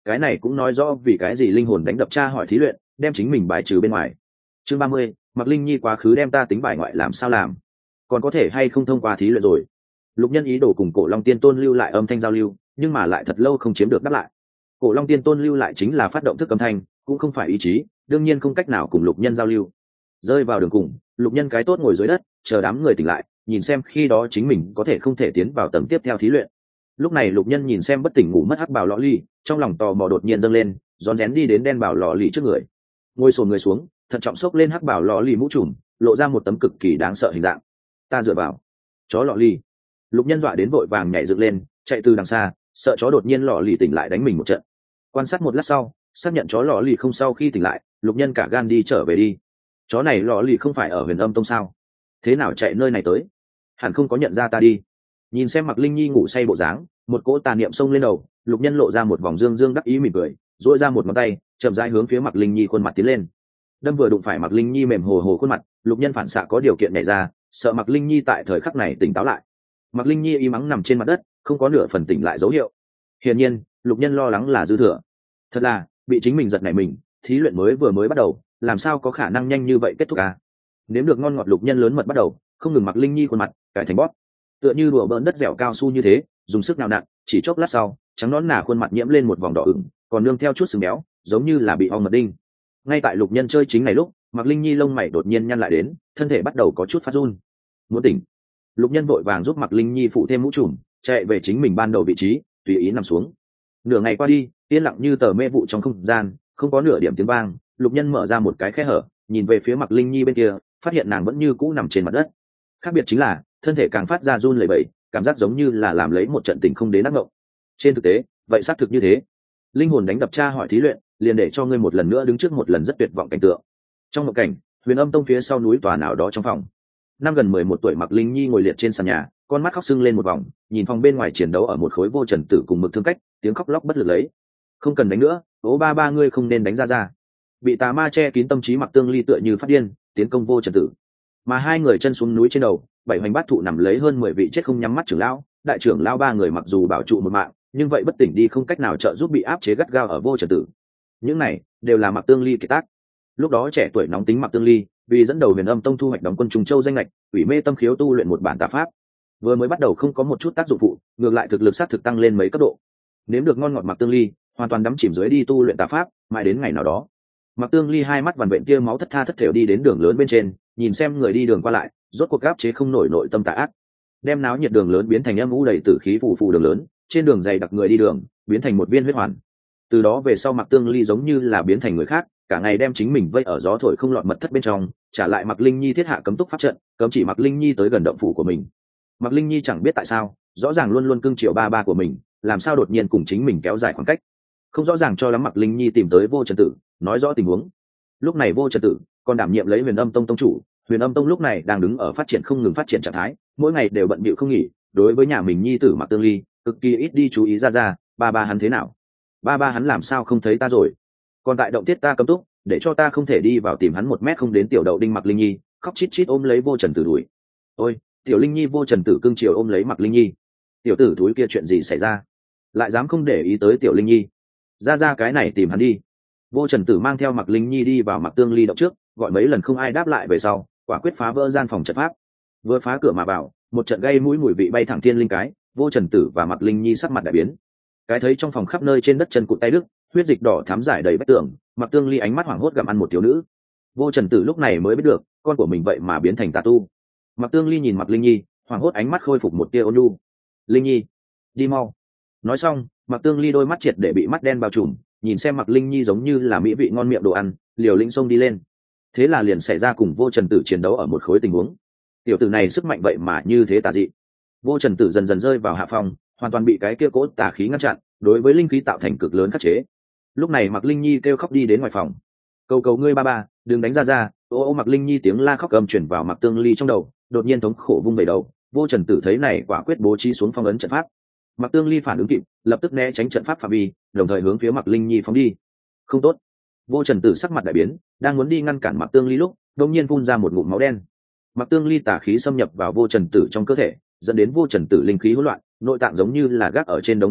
cái này cũng nói rõ vì cái gì linh hồn đánh đập tra hỏi thí luyện đem chính mình bài trừ bên ngoài. Chương 30, Mạc Linh Nhi quá khứ đem ta tính bài ngoại làm sao làm, còn có thể hay không thông qua thí luyện rồi. Lục Nhân ý đồ cùng Cổ Long Tiên Tôn lưu lại âm thanh giao lưu, nhưng mà lại thật lâu không chiếm được đáp lại. Cổ Long Tiên Tôn lưu lại chính là phát động thức âm thanh, cũng không phải ý chí, đương nhiên không cách nào cùng Lục Nhân giao lưu. Rơi vào đường cùng, Lục Nhân cái tốt ngồi dưới đất, chờ đám người tỉnh lại, nhìn xem khi đó chính mình có thể không thể tiến vào tầng tiếp theo thí luyện. Lúc này Lục Nhân nhìn xem bất tỉnh ngủ mất hắc bào lọ ly, trong lòng tò mò đột nhiên dâng lên, rón rén đi đến đen bào lọ ly trước người, ngồi xổm người xuống, thận trọng xốc lên hắc bào lọ ly mũ trùm, lộ ra một tấm cực kỳ đáng sợ hình dạng. Ta dựa vào, chó lọ ly. Lục Nhân dọa đến vội vàng nhảy dựng lên, chạy từ đằng xa, sợ chó đột nhiên lọ ly tỉnh lại đánh mình một trận. Quan sát một lát sau, xác nhận chó lọ ly không sau khi tỉnh lại, Lục Nhân cả gan đi trở về đi. Chó này lọ ly không phải ở Huyền Âm Tông sao? Thế nào chạy nơi này tới? Hẳn không có nhận ra ta đi. Nhìn xem Mạc Linh Nhi ngủ say bộ dáng, một cỗ tà niệm xông lên đầu, Lục Nhân lộ ra một vòng dương dương đắc ý mỉm cười, duỗi ra một ngón tay, chậm rãi hướng phía Mạc Linh Nhi khuôn mặt tiến lên. Đâm vừa đụng phải Mạc Linh Nhi mềm hồ hồ khuôn mặt, Lục Nhân phản xạ có điều kiện nhảy ra, sợ Mạc Linh Nhi tại thời khắc này tỉnh táo lại. Mạc Linh Nhi im mắng nằm trên mặt đất, không có nửa phần tỉnh lại dấu hiệu. Hiển nhiên, Lục Nhân lo lắng là dư thừa. Thật là, bị chính mình giật nảy mình, thí luyện vừa mới bắt đầu, làm sao có khả năng nhanh như vậy kết thúc à? Nếm được ngon ngọt, Lục Nhân lớn mật bắt đầu, không ngừng Mạc Linh Nhi khuôn mặt cải thành bóp, tựa như đùa bỡn đất dẻo cao su như thế, dùng sức nào nặn, chỉ chốc lát sau, trắng nõn nà khuôn mặt nhiễm lên một vòng đỏ ửng, còn nương theo chút sừng béo, giống như là bị ong mật đinh. Ngay tại Lục Nhân chơi chính này lúc, Mạc Linh Nhi lông mày đột nhiên nhăn lại đến, thân thể bắt đầu có chút phát run. Muốn tỉnh. Lục Nhân vội vàng giúp Mạc Linh Nhi phụ thêm mũ trùm, chạy về chính mình ban đầu vị trí, tùy ý nằm xuống. Nửa ngày qua đi, yên lặng như tờ mê vụ trong không gian, không có nửa điểm tiếng vang. Lục Nhân mở ra một cái khe hở, nhìn về phía Mạc Linh Nhi bên kia, phát hiện nàng vẫn như cũ nằm trên mặt đất. Khác biệt chính là thân thể càng phát ra run lẩy bẩy, cảm giác giống như là làm lấy một trận tình không đến ác mộng. Trên thực tế, vậy xác thực như thế. Linh hồn đánh đập tra hỏi thí luyện, liền để cho ngươi một lần nữa đứng trước một lần rất tuyệt vọng cảnh tượng. Trong một cảnh, Huyền Âm Tông phía sau núi tòa nào đó trong phòng, năm gần 11 tuổi Mạc Linh Nhi ngồi liệt trên sàn nhà, con mắt khóc sưng lên một vòng, nhìn phòng bên ngoài chiến đấu ở một khối Vô Trần Tử cùng Mực Thương Cách, tiếng khóc lóc bất lực lấy. Không cần đánh nữa, ố ba ba ngươi không nên đánh ra. Bị tà ma che kín tâm trí Mạc Tương Ly tựa như phát điên, tiến công Vô Trần Tử. Mà hai người chân xuống núi trên đầu, bảy hoành bát thụ nằm lấy hơn 10 vị chết không nhắm mắt trưởng lão, đại trưởng lão ba người mặc dù bảo trụ một mạng, nhưng vậy bất tỉnh đi không cách nào trợ giúp, bị áp chế gắt gao ở Vô Trần Tử. Những này đều là Mạc Tương Ly kiệt tác. Lúc đó trẻ tuổi nóng tính Mạc Tương Ly, vì dẫn đầu Huyền Âm Tông thu hoạch đóng quân Trùng Châu danh lệch, ủy mê tâm khiếu tu luyện một bản tà pháp. Vừa mới bắt đầu không có một chút tác dụng phụ, ngược lại thực lực sát thực tăng lên mấy cấp độ. Nếm được ngon ngọt Mạc Tương Ly, hoàn toàn đắm chìm dưới đi tu luyện tà pháp, mãi đến ngày nào đó, Mạc Tương Ly hai mắt vằn vện tia máu thất tha thất thểu đi đến đường lớn bên trên, nhìn xem người đi đường qua lại, rốt cuộc áp chế không nổi nội tâm tà ác, đem náo nhiệt đường lớn biến thành âm u đầy tử khí phù phù đường lớn, trên đường dày đặc người đi đường biến thành một viên huyết hoàn. Từ đó về sau Mạc Tương Ly giống như là biến thành người khác, cả ngày đem chính mình vây ở gió thổi không lọt mật thất bên trong, trả lại Mạc Linh Nhi thiết hạ cấm túc pháp trận, cấm chỉ Mạc Linh Nhi tới gần động phủ của mình. Mạc Linh Nhi chẳng biết tại sao, rõ ràng luôn luôn cưng chiều ba ba của mình, làm sao đột nhiên cùng chính mình kéo dài khoảng cách. Không rõ ràng cho lắm Mạc Linh Nhi tìm tới Vô Trần Tử, nói rõ tình huống. Lúc này Vô Trần Tử còn đảm nhiệm lấy Huyền Âm Tông tông chủ, Huyền Âm Tông lúc này đang đứng ở phát triển không ngừng phát triển trạng thái, mỗi ngày đều bận bịu không nghỉ, đối với nhà mình nhi tử Mạc Tương Ly, cực kỳ ít đi chú ý ra, ba ba hắn thế nào? Ba ba hắn làm sao không thấy ta rồi? Còn tại động tiết ta cấm túc, để cho ta không thể đi vào tìm hắn 1 mét không đến. Tiểu đậu đinh Mạc Linh Nhi khóc chít chít ôm lấy Vô Trần Tử đuổi. Ôi, tiểu Linh Nhi. Vô Trần Tử cưng chiều ôm lấy Mạc Linh Nhi. Tiểu tử thúi kia chuyện gì xảy ra? Lại dám không để ý tới tiểu Linh Nhi? Ra cái này tìm hắn đi. Vô Trần Tử mang theo Mạc Linh Nhi đi vào Mạc Tương Ly động trước, gọi mấy lần không ai đáp lại về sau, quả quyết phá vỡ gian phòng trận pháp. Vừa phá cửa mà vào, một trận gây mũi mùi vị bay thẳng thiên linh cái, Vô Trần Tử và Mạc Linh Nhi sắc mặt đại biến. Cái thấy trong phòng khắp nơi trên đất chân cụt tay đức, huyết dịch đỏ thắm rải đầy vách tường, Mạc Tương Ly ánh mắt hoảng hốt gặm ăn một thiếu nữ. Vô Trần Tử lúc này mới biết được, con của mình vậy mà biến thành tà tu. Mạc Tương Ly nhìn Mạc Linh Nhi, hoảng hốt ánh mắt khôi phục một tia ôn nhu. Linh Nhi, đi mau. Nói xong, Mạc Tương Ly đôi mắt triệt để bị mắt đen bao trùm, nhìn xem Mạc Linh Nhi giống như là mỹ vị ngon miệng đồ ăn, liều lĩnh xông đi lên. Thế là liền xảy ra cùng Vô Trần Tử chiến đấu ở một khối tình huống. Tiểu tử này sức mạnh vậy mà như thế tà dị. Vô Trần Tử dần dần rơi vào hạ phong, hoàn toàn bị cái kia cỗ tà khí ngăn chặn, đối với linh khí tạo thành cực lớn khắc chế. Lúc này Mạc Linh Nhi kêu khóc đi đến ngoài phòng. Cầu ngươi ba ba, đừng đánh ra. Ô Mạc Linh Nhi tiếng la khóc gầm chuyển vào Mạc Tương Ly trong đầu, đột nhiên thống khổ vung vẩy đầu. Vô Trần Tử thấy này quả quyết bố trí xuống phong ấn trận pháp. Mạc Tương Ly phản ứng kịp, lập tức né tránh trận pháp phạm vi, đồng thời hướng phía Mạc Linh Nhi phóng đi. Không tốt. Vô Trần Tử sắc mặt đại biến, đang muốn đi ngăn cản Mạc Tương Ly lúc, đột nhiên phun ra một ngụm máu đen. Mạc Tương Ly tà khí xâm nhập vào Vô Trần Tử trong cơ thể, dẫn đến Vô Trần Tử linh khí hỗn loạn, nội tạng giống như là gác ở trên đống lửa đốt,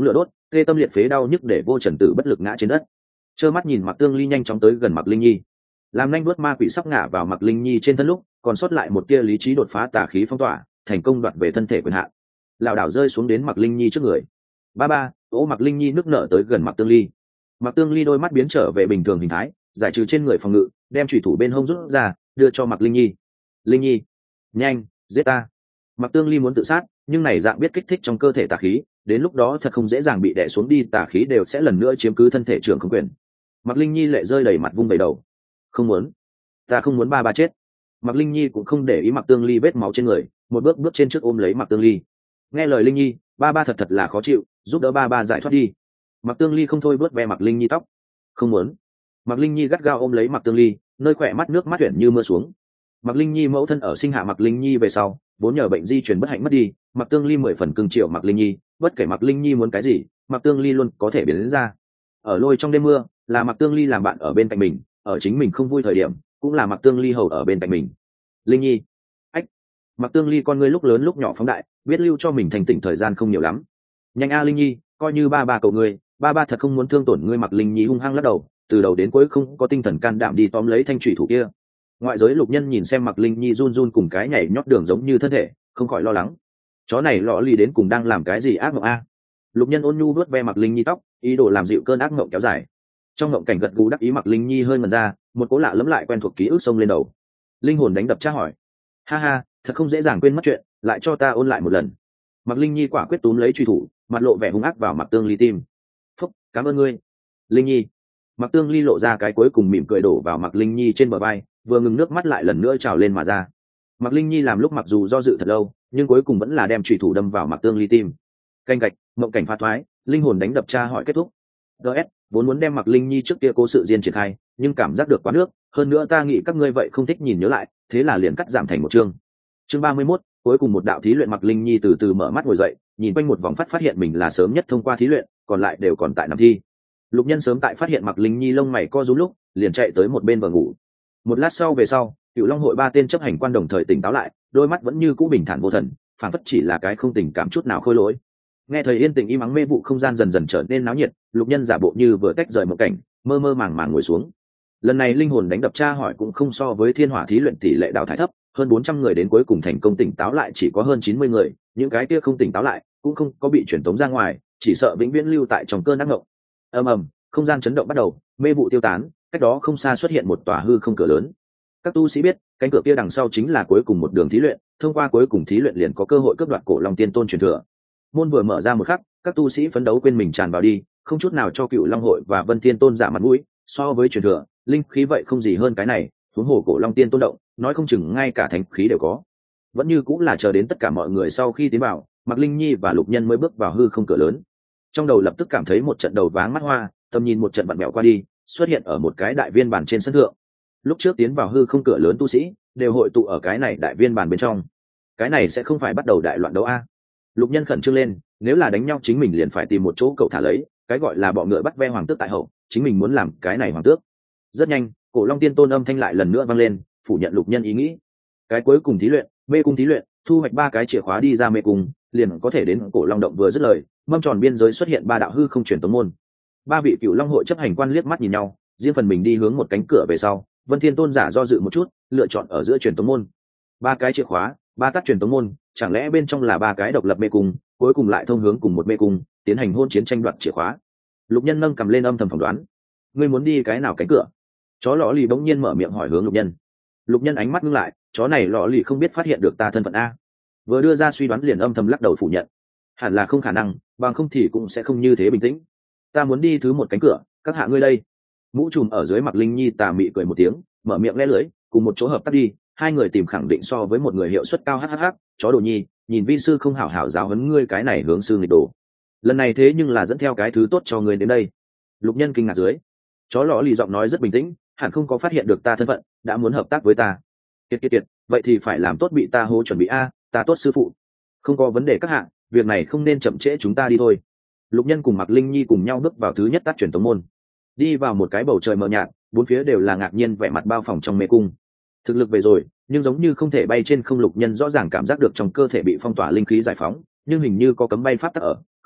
tê tâm liệt phế đau nhức để vô trần tử bất lực ngã trên đất. Trơ mắt nhìn Mạc Tương Ly nhanh chóng tới gần Mạc Linh Nhi, làm nhanh đuốt ma quỷ sắp ngã vào Mạc Linh Nhi trên thân lúc còn sót lại một tia lý trí đột phá tà khí phong tỏa, thành công đoạt về thân thể quyền hạn, lảo đảo rơi xuống đến Mạc Linh Nhi trước người. Ba ố Mạc Linh Nhi nước nở tới gần Mạc Tương Ly. Mạc Tương Ly đôi mắt biến trở về bình thường hình thái, giải trừ trên người phòng ngự, đem chủy thủ bên hông rút ra đưa cho Mạc Linh Nhi. Linh Nhi, nhanh giết ta. Mạc Tương Ly muốn tự sát, nhưng này dạng biết kích thích trong cơ thể tà khí, đến lúc đó thật không dễ dàng bị đè xuống đi, tà khí đều sẽ lần nữa chiếm cứ thân thể trưởng không quyền. Mạc Linh Nhi lệ rơi đầy mặt vung đầy đầu. Không muốn, ta không muốn ba chết. Mạc Linh Nhi cũng không để ý Mạc Tương Ly vết máu trên người, một bước bước trên trước ôm lấy Mạc Tương Ly. Nghe lời Linh Nhi, ba thật là khó chịu, giúp đỡ ba giải thoát đi. Mạc Tương Ly không thôi vớt ve Mạc Linh Nhi tóc. Không muốn. Mạc Linh Nhi gắt gao ôm lấy Mạc Tương Ly, nơi khỏe mắt nước mắt tuyển như mưa xuống. Mạc Linh Nhi mẫu thân ở sinh hạ Mạc Linh Nhi về sau, vốn nhờ bệnh di truyền bất hạnh mất đi, Mạc Tương Ly 10 phần cưng chiều Mạc Linh Nhi, bất kể Mạc Linh Nhi muốn cái gì, Mạc Tương Ly luôn có thể biến đến ra. Ở lôi trong đêm mưa, là Mạc Tương Ly làm bạn ở bên cạnh mình, ở chính mình không vui thời điểm, cũng là Mạc Tương Ly hầu ở bên cạnh mình. Linh Nhi, ách. Mạc Tương Ly con ngươi lúc lớn lúc nhỏ phóng đại, biết lưu cho mình thành tỉnh thời gian không nhiều lắm. Nhanh a Linh Nhi, coi như ba cầu ngươi, ba thật không muốn thương tổn ngươi. Mạc Linh Nhi hung hăng lắc đầu, từ đầu đến cuối không có tinh thần can đảm đi tóm lấy thanh thủy thủ kia. Ngoại giới Lục Nhân nhìn xem Mạc Linh Nhi run run cùng cái nhảy nhót đường giống như thân thể, không khỏi lo lắng. Chó này lọ lì đến cùng đang làm cái gì ác mộng a? Lục Nhân ôn nhu vuốt ve Mạc Linh Nhi tóc, ý đồ làm dịu cơn ác mộng kéo dài. Trong mộng cảnh gật gù đắc ý, Mạc Linh Nhi hơi ngẩn ra, một cố lạ lẫm lại quen thuộc ký ức xông lên đầu. Linh hồn đánh đập tra hỏi. Ha, thật không dễ dàng quên mất chuyện, lại cho ta ôn lại một lần. Mạc Linh Nhi quả quyết túm lấy truy thủ, mặt lộ vẻ hung ác vào Mạc Tương Ly tim. Phúc, cảm ơn ngươi, Linh Nhi. Mạc Tương Ly lộ ra cái cuối cùng mỉm cười đổ vào Mạc Linh Nhi trên bờ vai, vừa ngừng nước mắt lại lần nữa trào lên mà ra. Mạc Linh Nhi làm lúc mặc dù do dự thật lâu, nhưng cuối cùng vẫn là đem truy thủ đâm vào Mạc Tương Ly tim. Canh gạch, mộng cảnh phá thoái, linh hồn đánh đập tra hỏi kết thúc. DS, vốn muốn đem Mạc Linh Nhi trước kia cố sự diên triển khai, nhưng cảm giác được quá nước, hơn nữa ta nghĩ các ngươi vậy không thích nhìn nhớ lại, thế là liền cắt giảm thành một chương. Chương 31, cuối cùng một đạo thí luyện. Mạc Linh Nhi từ từ mở mắt ngồi dậy, nhìn quanh một vòng phát hiện mình là sớm nhất thông qua thí luyện, còn lại đều còn tại nằm thi. Lục Nhân sớm tại phát hiện Mạc Linh Nhi lông mày co rúm lúc, liền chạy tới một bên vờ ngủ. Một lát sau về sau, Cựu Long hội 3 tên chấp hành quan đồng thời tỉnh táo lại, đôi mắt vẫn như cũ bình thản vô thần, phản phất chỉ là cái không tình cảm chút nào khôi lỗi. Nghe thời yên tĩnh im ắng mê vụ không gian dần dần trở nên náo nhiệt, Lục Nhân giả bộ như vừa tách rời một cảnh, mơ mơ màng màng ngồi xuống. Lần này linh hồn đánh đập tra hỏi cũng không so với thiên hỏa thí luyện tỷ lệ đào thải thấp, hơn 400 người đến cuối cùng thành công tỉnh táo lại chỉ có hơn 90 người, những cái kia không tỉnh táo lại cũng không có bị chuyển tống ra ngoài, chỉ sợ vĩnh viễn lưu tại trong cơn ác mộng. Ầm, không gian chấn động bắt đầu, mê vụ tiêu tán, cách đó không xa xuất hiện một tòa hư không cửa lớn. Các tu sĩ biết, cánh cửa kia đằng sau chính là cuối cùng một đường thí luyện, thông qua cuối cùng thí luyện liền có cơ hội cướp đoạt Cổ Long Tiên Tôn truyền thừa. Môn vừa mở ra một khắc, các tu sĩ phấn đấu quên mình tràn vào đi, không chút nào cho Cựu Long hội và Vân Tiên Tôn giả mặt mũi, so với truyền thừa, linh khí vậy không gì hơn cái này, huống hồ Cổ Long Tiên Tôn động, nói không chừng ngay cả thánh khí đều có. Vẫn như cũng là chờ đến tất cả mọi người sau khi tiến vào, Mạc Linh Nhi và Lục Nhân mới bước vào hư không cửa lớn. Trong đầu lập tức cảm thấy một trận đầu váng mắt hoa, tầm nhìn một trận vặn mèo qua đi, xuất hiện ở một cái đại viên bàn trên sân thượng. Lúc trước tiến vào hư không cửa lớn tu sĩ đều hội tụ ở cái này đại viên bàn bên trong. Cái này sẽ không phải bắt đầu đại loạn đấu a? Lục Nhân khẩn trương lên, nếu là đánh nhau chính mình liền phải tìm một chỗ cậu thả lấy, cái gọi là bọ ngựa bắt ve hoàng tước tại hậu, chính mình muốn làm cái này hoàng tước. Rất nhanh, Cổ Long Tiên Tôn âm thanh lại lần nữa vang lên, phủ nhận Lục Nhân ý nghĩ. Cái cuối cùng thí luyện, mê cung thí luyện, thu hoạch 3 cái chìa khóa đi ra mê cung, liền có thể đến Cổ Long động. Vừa dứt lời, mâm tròn biên giới xuất hiện 3 đạo hư không truyền tống môn. 3 vị Cựu Long hội chấp hành quan liếc mắt nhìn nhau, riêng phần mình đi hướng một cánh cửa về sau. Vân Thiên Tôn giả do dự một chút, lựa chọn ở giữa truyền tống môn. 3 cái chìa khóa, 3 tắt truyền tống môn, chẳng lẽ bên trong là 3 cái độc lập mê cung, cuối cùng lại thông hướng cùng một mê cung, tiến hành hôn chiến tranh đoạt chìa khóa. Lục Nhân nâng cầm lên âm thầm phỏng đoán. Ngươi muốn đi cái nào cánh cửa? Chó lọ lì bỗng nhiên mở miệng hỏi hướng Lục Nhân. Lục Nhân ánh mắt ngưng lại, chó này lọ lì không biết phát hiện được ta thân phận a? Vừa đưa ra suy đoán liền âm thầm lắc đầu phủ nhận. Hẳn là không khả năng, bằng không thì cũng sẽ không như thế bình tĩnh. Ta muốn đi thứ một cánh cửa, các hạ ngươi đây. Mũ trùm ở dưới Mạc Linh Nhi tà mị cười một tiếng, mở miệng lẽ lưỡi, cùng một chỗ hợp tác đi. 2 người tìm khẳng định so với một người hiệu suất cao. Hhh, chó đồ nhi, nhìn vi sư không hảo hảo giáo huấn ngươi cái này hướng sư nghịch đồ. Lần này thế nhưng là dẫn theo cái thứ tốt cho ngươi đến đây. Lục Nhân kinh ngạc dưới. Chó lọ lì giọng nói rất bình tĩnh, hẳn không có phát hiện được ta thân phận, đã muốn hợp tác với ta. Kiệt, vậy thì phải làm tốt bị ta hô chuẩn bị a, ta tốt sư phụ. Không có vấn đề các hạ, việc này không nên chậm trễ, chúng ta đi thôi. Lục Nhân cùng Mạc Linh Nhi cùng nhau bước vào thứ nhất tắt truyền tống môn. Đi vào một cái bầu trời mờ nhạt, 4 phía đều là ngạc nhiên vẻ mặt bao phòng trong mê cung. Thực lực về rồi, nhưng giống như không thể bay trên không. Lục Nhân rõ ràng cảm giác được trong cơ thể bị phong tỏa linh khí giải phóng, nhưng hình như có cấm bay pháp tắc ở,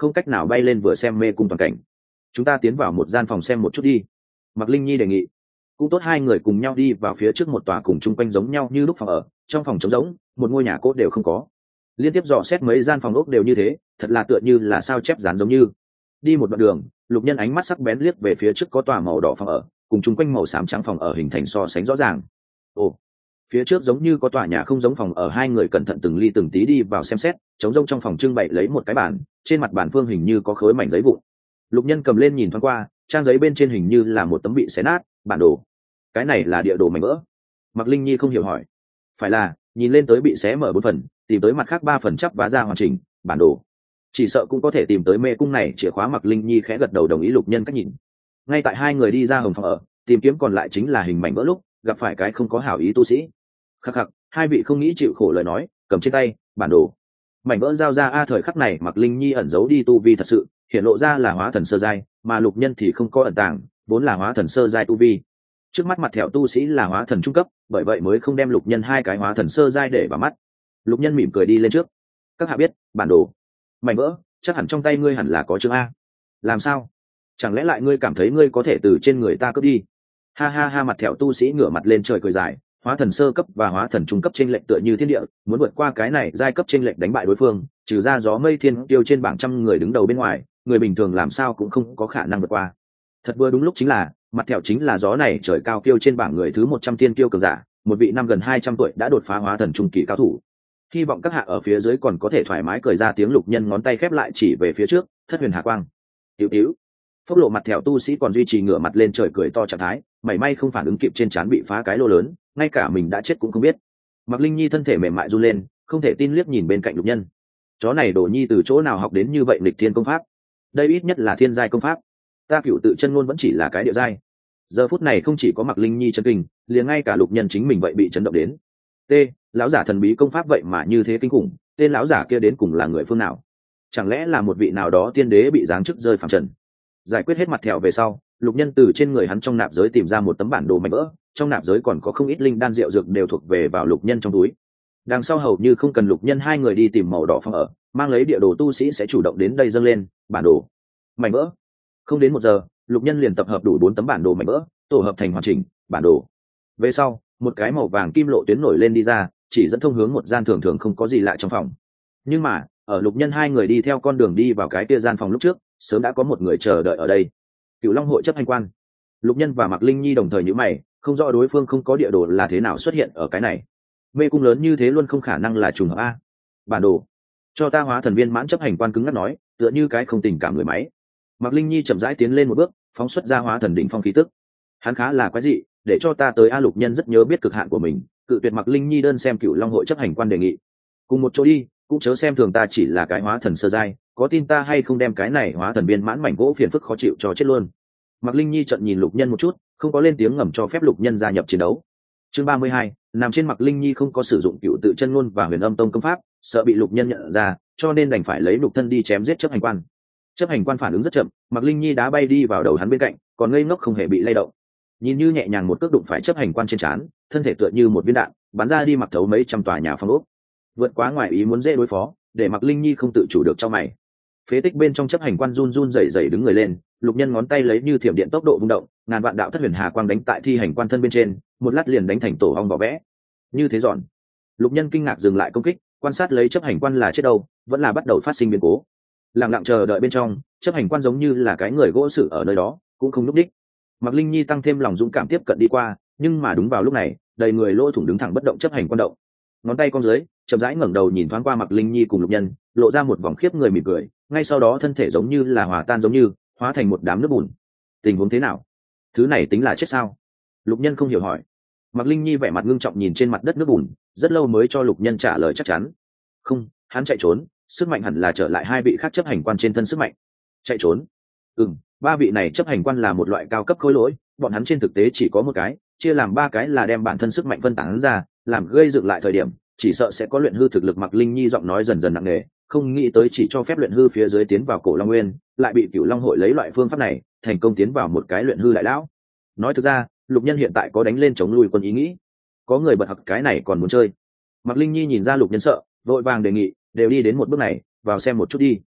không cách nào bay lên vừa xem mê cung toàn cảnh. Chúng ta tiến vào một gian phòng xem một chút đi, Mạc Linh Nhi đề nghị. Cũng tốt, hai người cùng nhau đi vào phía trước một tòa cùng chung quanh giống nhau như lúc phòng ở. Trong phòng trống rỗng, một ngôi nhà cốt đều không có. Liên tiếp dò xét mấy gian phòng ốc đều như thế, thật là tựa như là sao chép dán giống như. Đi một đoạn đường, Lục Nhân ánh mắt sắc bén liếc về phía trước có tòa màu đỏ phòng ở, cùng chung quanh màu xám trắng phòng ở hình thành so sánh rõ ràng. Ồ, phía trước giống như có tòa nhà không giống phòng ở. Hai người cẩn thận từng ly từng tí đi vào xem xét. Trống rỗng trong phòng trưng bày lấy một cái bàn, trên mặt bàn phương hình như có khối mảnh giấy vụn. Lục Nhân cầm lên nhìn thoáng qua, trang giấy bên trên hình như là một tấm bị xé nát bản đồ. Cái này là địa đồ mảnh vỡ? Mạc Linh Nhi không hiểu hỏi. Phải là, nhìn lên tới bị xé mở 4 phần, tìm tới mặt khác 3 phần chắp vá ra hoàn chỉnh bản đồ, chỉ sợ cũng có thể tìm tới mê cung này chìa khóa. Mạc Linh Nhi khẽ gật đầu đồng ý Lục Nhân cách nhìn. Ngay tại hai người đi ra hồng phòng ở tìm kiếm còn lại chính là hình mảnh vỡ lúc gặp phải cái không có hảo ý tu sĩ. Khắc khắc, hai vị không nghĩ chịu khổ lời nói, cầm trên tay bản đồ mảnh vỡ giao ra. Thời khắc này Mạc Linh Nhi ẩn giấu đi tu vi thật sự hiện lộ ra là hóa thần sơ giai, mà Lục Nhân thì không có ẩn tàng, vốn là hóa thần sơ giai tu vi. Trước mắt mặt thẹo tu sĩ là hóa thần trung cấp, bởi vậy mới không đem Lục Nhân hai cái hóa thần sơ giai để vào mắt. Lục Nhân mỉm cười đi lên trước. Các hạ biết bản đồ mảnh vỡ chắc hẳn trong tay ngươi hẳn là có chương a. Làm sao, chẳng lẽ lại ngươi cảm thấy ngươi có thể từ trên người ta cướp đi? Ha ha ha, mặt thẹo tu sĩ ngửa mặt lên trời cười dài. Hóa thần sơ cấp và hóa thần trung cấp chênh lệch tựa như thiên địa, muốn vượt qua cái này giai cấp chênh lệch đánh bại đối phương, trừ ra gió mây thiên tiêu trên bảng trăm người đứng đầu bên ngoài, người bình thường làm sao cũng không có khả năng vượt qua. Thật vừa đúng lúc chính là mặt thẹo chính là gió này trời cao kiêu trên bảng người thứ 100 tiên kiêu cường giả, một vị năm gần 200 tuổi đã đột phá hóa thần trung kỳ cao thủ. Hy vọng các hạ ở phía dưới còn có thể thoải mái cười ra tiếng. Lục Nhân ngón tay khép lại chỉ về phía trước, Thất Huyền Hà Quang. Tiểu tiểu, phốc lộ mặt thẹo tu sĩ còn duy trì ngửa mặt lên trời cười to trạng thái, mảy may không phản ứng kịp trên trán bị phá cái lô lớn, ngay cả mình đã chết cũng không biết. Mạc Linh Nhi thân thể mềm mại run lên, không thể tin liếc nhìn bên cạnh Lục Nhân. Chó này Đồ Nhi từ chỗ nào học đến như vậy nghịch thiên công pháp? Đây ít nhất là thiên giai công pháp, ta Cửu Tự chân ngôn vẫn chỉ là cái địa giai. Giờ phút này không chỉ có Mạc Linh Nhi chấn kinh, liền ngay cả Lục Nhân chính mình vậy bị chấn động đến. T, lão giả thần bí công pháp vậy mà như thế kinh khủng, tên lão giả kia đến cùng là người phương nào? Chẳng lẽ là một vị nào đó tiên đế bị giáng chức rơi phàm trần? Giải quyết hết mặt thẹo về sau, Lục Nhân từ trên người hắn trong nạp giới tìm ra một tấm bản đồ mảnh vỡ, trong nạp giới còn có không ít linh đan rượu dược đều thuộc về vào Lục Nhân trong túi. Đằng sau hầu như không cần Lục Nhân hai người đi tìm màu đỏ phòng ở, mang lấy địa đồ tu sĩ sẽ chủ động đến đây dâng lên bản đồ mảnh vỡ. Không đến 1 giờ, Lục Nhân liền tập hợp đủ 4 tấm bản đồ mảnh vỡ, tổ hợp thành hoàn chỉnh bản đồ. Về sau, một cái màu vàng kim lộ tuyến nổi lên đi ra, chỉ dẫn thông hướng một gian thường thường không có gì lạ trong phòng. Nhưng mà ở Lục Nhân hai người đi theo con đường đi vào cái kia gian phòng lúc trước, sớm đã có một người chờ đợi ở đây. Cửu Long hội chấp hành quan. Lục Nhân và Mạc Linh Nhi đồng thời nhíu mày, không rõ đối phương không có địa đồ là thế nào xuất hiện ở cái này. Mê cung lớn như thế luôn không khả năng là trùng hợp a. Bản đồ cho ta. Hóa thần viên mãn chấp hành quan cứng ngắc nói, tựa như cái không tình cảm người máy. Mạc Linh Nhi chậm rãi tiến lên một bước, phóng xuất ra hóa thần đỉnh phong khí tức. Hắn khá là quái dị, để cho ta tới. A Lục Nhân rất nhớ biết cực hạn của mình, cự tuyệt Mạc Linh Nhi đơn xem Cửu Long hội chấp hành quan đề nghị. Cùng một chỗ đi, cũng chớ xem thường ta chỉ là cái hóa thần sơ giai, có tin ta hay không đem cái này hóa thần viên mãn mảnh gỗ phiền phức khó chịu cho chết luôn. Mạc Linh Nhi trợn nhìn Lục Nhân một chút, không có lên tiếng ngầm cho phép Lục Nhân gia nhập chiến đấu. Chương 32, nằm trên Mạc Linh Nhi không có sử dụng Cửu Tự chân ngôn và Huyền Âm tông công pháp, sợ bị Lục Nhân nhận ra, cho nên đành phải lấy Lục thân đi chém giết chấp hành quan. Chấp hành quan phản ứng rất chậm, Mạc Linh Nhi đá bay đi vào đầu hắn bên cạnh, còn ngây ngốc không hề bị lay động. Nhìn như nhẹ nhàng một cước đụng phải chấp hành quan trên trán, thân thể tựa như một viên đạn bắn ra đi mặc thấu mấy trăm tòa nhà phong ốc. Vượt quá ngoài ý muốn dễ đối phó, để Mạc Linh Nhi không tự chủ được trong mày. Phế tích bên trong chấp hành quan run run rẩy rẩy đứng người lên, Lục Nhân ngón tay lấy như thiểm điện tốc độ vung động, ngàn vạn đạo Thất Huyền Hà quang đánh tại thi hành quan thân bên trên, một lát liền đánh thành tổ ong vỏ vẽ. Như thế dọn. Lục Nhân kinh ngạc dừng lại công kích, quan sát lấy chấp hành quan là chết đâu, vẫn là bắt đầu phát sinh biến cố. Lặng lặng chờ đợi bên trong, chấp hành quan giống như là cái người gỗ xử ở nơi đó, cũng không núp đích. Mạc Linh Nhi tăng thêm lòng dũng cảm tiếp cận đi qua, nhưng mà đúng vào lúc này, đầy người lỗ thủng đứng thẳng bất động chấp hành quan động. Ngón tay con dưới, chậm rãi ngẩng đầu nhìn thoáng qua Mạc Linh Nhi cùng Lục Nhân, lộ ra một vòng khiếp người mỉm cười, ngay sau đó thân thể giống như là hòa tan giống như, hóa thành một đám nước bùn. Tình huống thế nào? Thứ này tính là chết sao? Lục Nhân không hiểu hỏi. Mạc Linh Nhi vẻ mặt ngưng trọng nhìn trên mặt đất nước bùn, rất lâu mới cho Lục Nhân trả lời chắc chắn. Không, hắn chạy trốn, sức mạnh hẳn là trở lại hai vị khác chấp hành quan trên thân sức mạnh. Chạy trốn? Ba vị này chấp hành quan là một loại cao cấp khối lỗi, bọn hắn trên thực tế chỉ có một cái, chia làm 3 cái là đem bản thân sức mạnh phân tán ra, làm gây dựng lại thời điểm, chỉ sợ sẽ có luyện hư thực lực. Mạc Linh Nhi giọng nói dần dần nặng nề, không nghĩ tới chỉ cho phép luyện hư phía dưới tiến vào Cổ Long Nguyên, lại bị Cửu Long hội lấy loại phương pháp này, thành công tiến vào một cái luyện hư đại lão. Nói thực ra, Lục Nhân hiện tại có đánh lên chống lui quân ý nghĩ. Có người bật học cái này còn muốn chơi. Mạc Linh Nhi nhìn ra Lục Nhân sợ, vội vàng đề nghị, đều đi đến một bước này, vào xem một chút đi.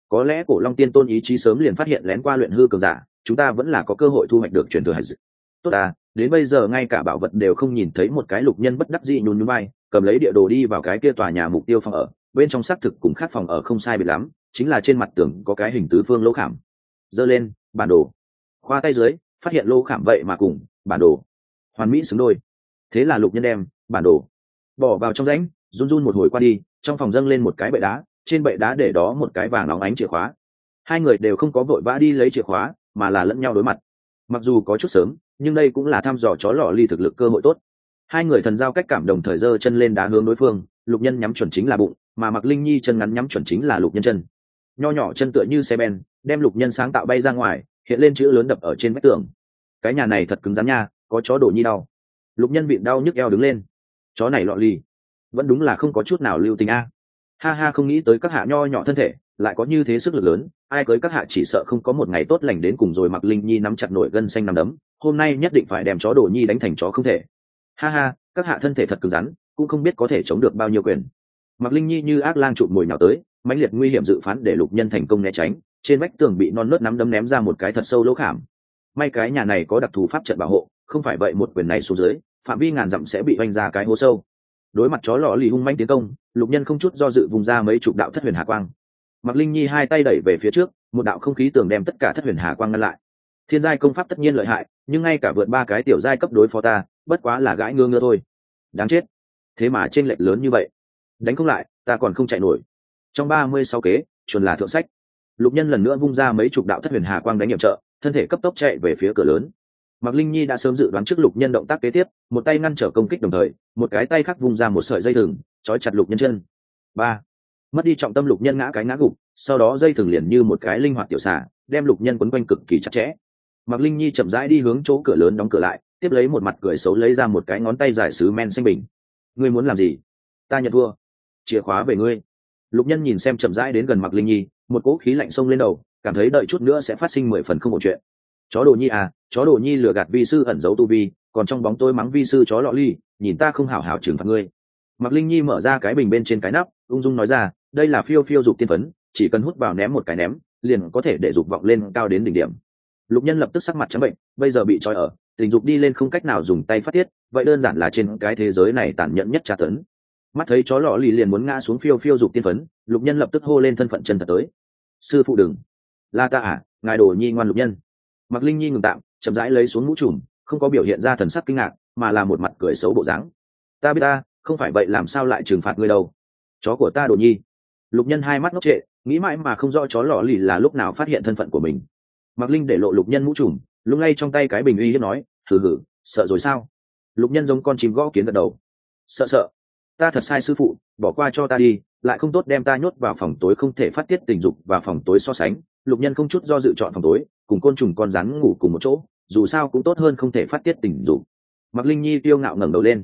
Có lẽ cổ long tiên tôn ý chí sớm liền phát hiện lén qua luyện hư cường giả, chúng ta vẫn là có cơ hội thu hoạch được truyền thừa hạt dự. Tốt à, đến bây giờ ngay cả bảo vật đều không nhìn thấy. Một cái lục nhân bất đắc dĩ nhún nhún vai, cầm lấy địa đồ đi vào cái kia tòa nhà mục tiêu phòng ở. Bên trong xác thực cùng khác phòng ở không sai biệt lắm, chính là trên mặt tường có cái hình tứ phương lỗ khảm. Giơ lên bản đồ, khoa tay dưới, phát hiện lỗ khảm vậy mà cùng bản đồ hoàn mỹ xứng đôi. Thế là lục nhân đem bản đồ bỏ vào trong rãnh, run run một hồi qua đi, trong phòng dâng lên một cái bệ đá, trên bệ đá để đó một cái vàng óng ánh chìa khóa. Hai người đều không có vội vã đi lấy chìa khóa, mà là lẫn nhau đối mặt. Mặc dù có chút sớm, nhưng đây cũng là thăm dò chó lò ly thực lực cơ hội tốt. Hai người thần giao cách cảm đồng thời giơ chân lên đá hướng đối phương. Lục nhân nhắm chuẩn chính là bụng, mà Mặc Linh Nhi chân ngắn nhắm chuẩn chính là lục nhân chân. Nho nhỏ chân tựa như xe ben, đem lục nhân sáng tạo bay ra ngoài, hiện lên chữ lớn đập ở trên vách tường. Cái nhà này thật cứng rắn nha, có chó đổ nhi đau. Lục nhân bị đau nhức eo đứng lên. Chó này lọ ly vẫn đúng là không có chút nào lưu tình a. Ha ha, không nghĩ tới các hạ nho nhỏ thân thể lại có như thế sức lực lớn, ai cưới các hạ chỉ sợ không có một ngày tốt lành đến cùng rồi. Mặc Linh Nhi nắm chặt nổi gân xanh nắm đấm, hôm nay nhất định phải đem chó đồ nhi đánh thành chó không thể. Ha ha, các hạ thân thể thật cứng rắn, cũng không biết có thể chống được bao nhiêu quyền. Mặc Linh Nhi như ác lang chụp mồi nhào tới, mãnh liệt nguy hiểm dự phán để lục nhân thành công né tránh, trên vách tường bị non nớt nắm đấm ném ra một cái thật sâu lỗ khảm. May cái nhà này có đặc thù pháp trận bảo hộ, không phải vậy một quyền này xuống dưới, phạm vi ngàn dặm sẽ bị vanh ra cái hố sâu. Đối mặt chó lò lì hung manh tiến công, lục nhân không chút do dự vùng ra mấy chục đạo thất huyền hà quang. Mặc Linh Nhi hai tay đẩy về phía trước, một đạo không khí tường đem tất cả thất huyền hà quang ngăn lại. Thiên giai công pháp tất nhiên lợi hại, nhưng ngay cả vượt ba cái tiểu giai cấp đối phó ta, bất quá là gãi ngơ ngơ thôi. Đáng chết, thế mà chênh lệch lớn như vậy, đánh không lại ta còn không chạy nổi. Trong 36 kế chuẩn là thượng sách. Lục nhân lần nữa vung ra mấy chục đạo thất huyền hà quang đánh nhiệm trợ, thân thể cấp tốc chạy về phía cửa lớn. Mặc Linh Nhi đã sớm dự đoán trước lục nhân động tác kế tiếp, một tay ngăn trở công kích đồng thời, một cái tay khác vung ra một sợi dây thừng, trói chặt lục nhân chân. Ba, mất đi trọng tâm, lục nhân ngã gục, sau đó dây thừng liền như một cái linh hoạt tiểu xà, đem lục nhân quấn quanh cực kỳ chặt chẽ. Mặc Linh Nhi chậm rãi đi hướng chỗ cửa lớn đóng cửa lại, tiếp lấy một mặt cười xấu lấy ra một cái ngón tay dài sứ men xanh bình. Ngươi muốn làm gì? Ta nhận thua. Chìa khóa về ngươi. Lục nhân nhìn xem chậm rãi đến gần Mặc Linh Nhi, một cỗ khí lạnh xông lên đầu, cảm thấy đợi chút nữa sẽ phát sinh 10 phần không một chuyện. Chó đồ nhi à, chó đồ nhi lừa gạt vi sư ẩn giấu tu vi, còn trong bóng tối mắng vi sư chó lọ ly, nhìn ta không hảo hảo trừng phạt ngươi. Mặc Linh Nhi mở ra cái bình bên trên cái nắp, ung dung nói ra, đây là phiêu phiêu dục tiên phấn, chỉ cần hút vào ném một cái ném, liền có thể để dục vọng lên cao đến đỉnh điểm. Lục nhân lập tức sắc mặt trắng bệnh, bây giờ bị trói ở, tình dục đi lên không cách nào dùng tay phát tiết, vậy đơn giản là trên cái thế giới này tàn nhẫn nhất tra tấn. Mắt thấy chó lọ ly liền muốn ngã xuống phiêu phiêu dục tiên phấn, lục nhân lập tức hô lên thân phận chân thật tới. Sư phụ đừng, là ta à, ngài đồ nhi ngoan. Lục nhân. Mặc Linh Nhi ngừng tạm, chậm rãi lấy xuống mũ trùm, không có biểu hiện ra thần sắc kinh ngạc, mà là một mặt cười xấu bộ dáng. Ta biết ta, không phải vậy làm sao lại trừng phạt ngươi đâu. Chó của ta đồ nhi. Lục nhân hai mắt ngốc trệ, nghĩ mãi mà không rõ chó lọ lì là lúc nào phát hiện thân phận của mình. Mặc Linh để lộ lục nhân mũ trùm, lung lay trong tay cái bình uy hiếp nói, hừ hừ, sợ rồi sao? Lục nhân giống con chim gõ kiến gật đầu. Sợ, ta thật sai sư phụ, bỏ qua cho ta đi, lại không tốt đem ta nhốt vào phòng tối không thể phát tiết tình dục và phòng tối so sánh. Lục nhân không chút do dự chọn phòng tối, cùng côn trùng con rắn ngủ cùng một chỗ, dù sao cũng tốt hơn không thể phát tiết tình dục. Mặc Linh Nhi tiêu ngạo ngẩng đầu lên.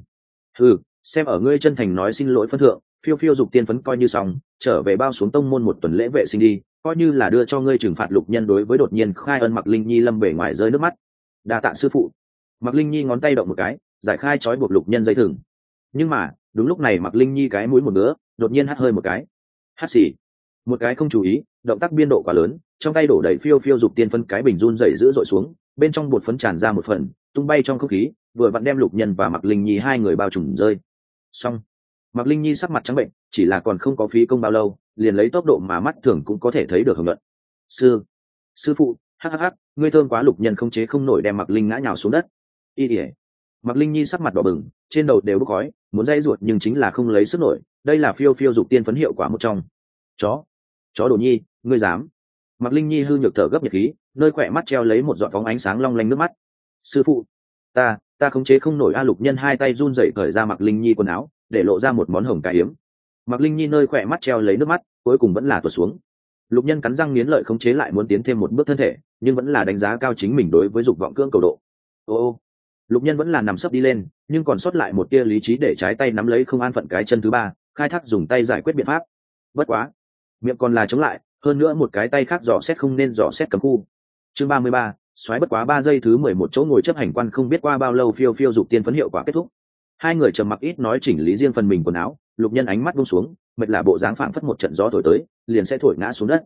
Xem ở ngươi chân thành nói xin lỗi phân thượng, phiêu phiêu dục tiên phấn coi như xong, trở về bao xuống tông môn một tuần lễ vệ sinh đi, coi như là đưa cho ngươi trừng phạt. Lục nhân đối với đột nhiên khai ân Mặc Linh Nhi lâm bể ngoài rơi nước mắt. Đa tạ sư phụ. Mặc Linh Nhi ngón tay động một cái, giải khai trói buộc lục nhân dây thừng. Nhưng mà đúng lúc này Mặc Linh Nhi cái mũi một ngứa, đột nhiên hắt hơi một cái. Hắt xì. Một cái không chú ý, động tác biên độ quá lớn, trong tay đổ đầy phiêu phiêu dục tiên phấn, cái bình run rẩy dữ dội xuống, bên trong bột phấn tràn ra một phần, tung bay trong không khí, vừa vặn đem lục nhân và Mặc Linh Nhi hai người bao trùm rơi. Xong. Mặc Linh Nhi sắc mặt trắng bệnh, chỉ là còn không có phí công bao lâu, liền lấy tốc độ mà mắt thường cũng có thể thấy được hưởng luận. Sư phụ, hắc, ngươi thơm quá. Lục nhân không chế không nổi đem Mặc Linh ngã nhào xuống đất. Mặc Linh Nhi sắc mặt đỏ bừng, trên đầu đều bốc khói, muốn dãy ruột nhưng chính là không lấy sức nổi, đây là phiêu phiêu dục tiên phấn hiệu quả một trong. Chó đồ nhi, ngươi dám. Mặc Linh Nhi hư nhược thở gấp nhiệt khí, nơi khỏe mắt treo lấy một giọt phóng ánh sáng long lanh nước mắt. Sư phụ, ta khống chế không nổi. Lục nhân hai tay run rẩy cởi ra Mặc Linh Nhi quần áo, để lộ ra một món hồng cải hiếm. Mặc Linh Nhi nơi khỏe mắt treo lấy nước mắt, cuối cùng vẫn là tuột xuống. Lục nhân cắn răng nghiến lợi khống chế lại muốn tiến thêm một bước thân thể, nhưng vẫn là đánh giá cao chính mình đối với dục vọng cưỡng cầu độ. Lục nhân vẫn là nằm sấp đi lên, nhưng còn sót lại một tia lý trí để trái tay nắm lấy không an phận cái chân thứ ba, khai thác dùng tay giải quyết biện pháp. Bất quá, miệng còn là chống lại, hơn nữa một cái tay khác dò xét không nên dò xét cấm khu. Chương 33, xoáy bất quá 3 giây. Thứ 11 chỗ ngồi chấp hành quan. Không biết qua bao lâu phiêu phiêu dục tiên phấn hiệu quả kết thúc. Hai người trầm mặc ít nói, chỉnh lý riêng phần mình quần áo. Lục nhân ánh mắt buông xuống, mệt là bộ dáng phảng phất một trận gió thổi tới, liền sẽ thổi ngã xuống đất.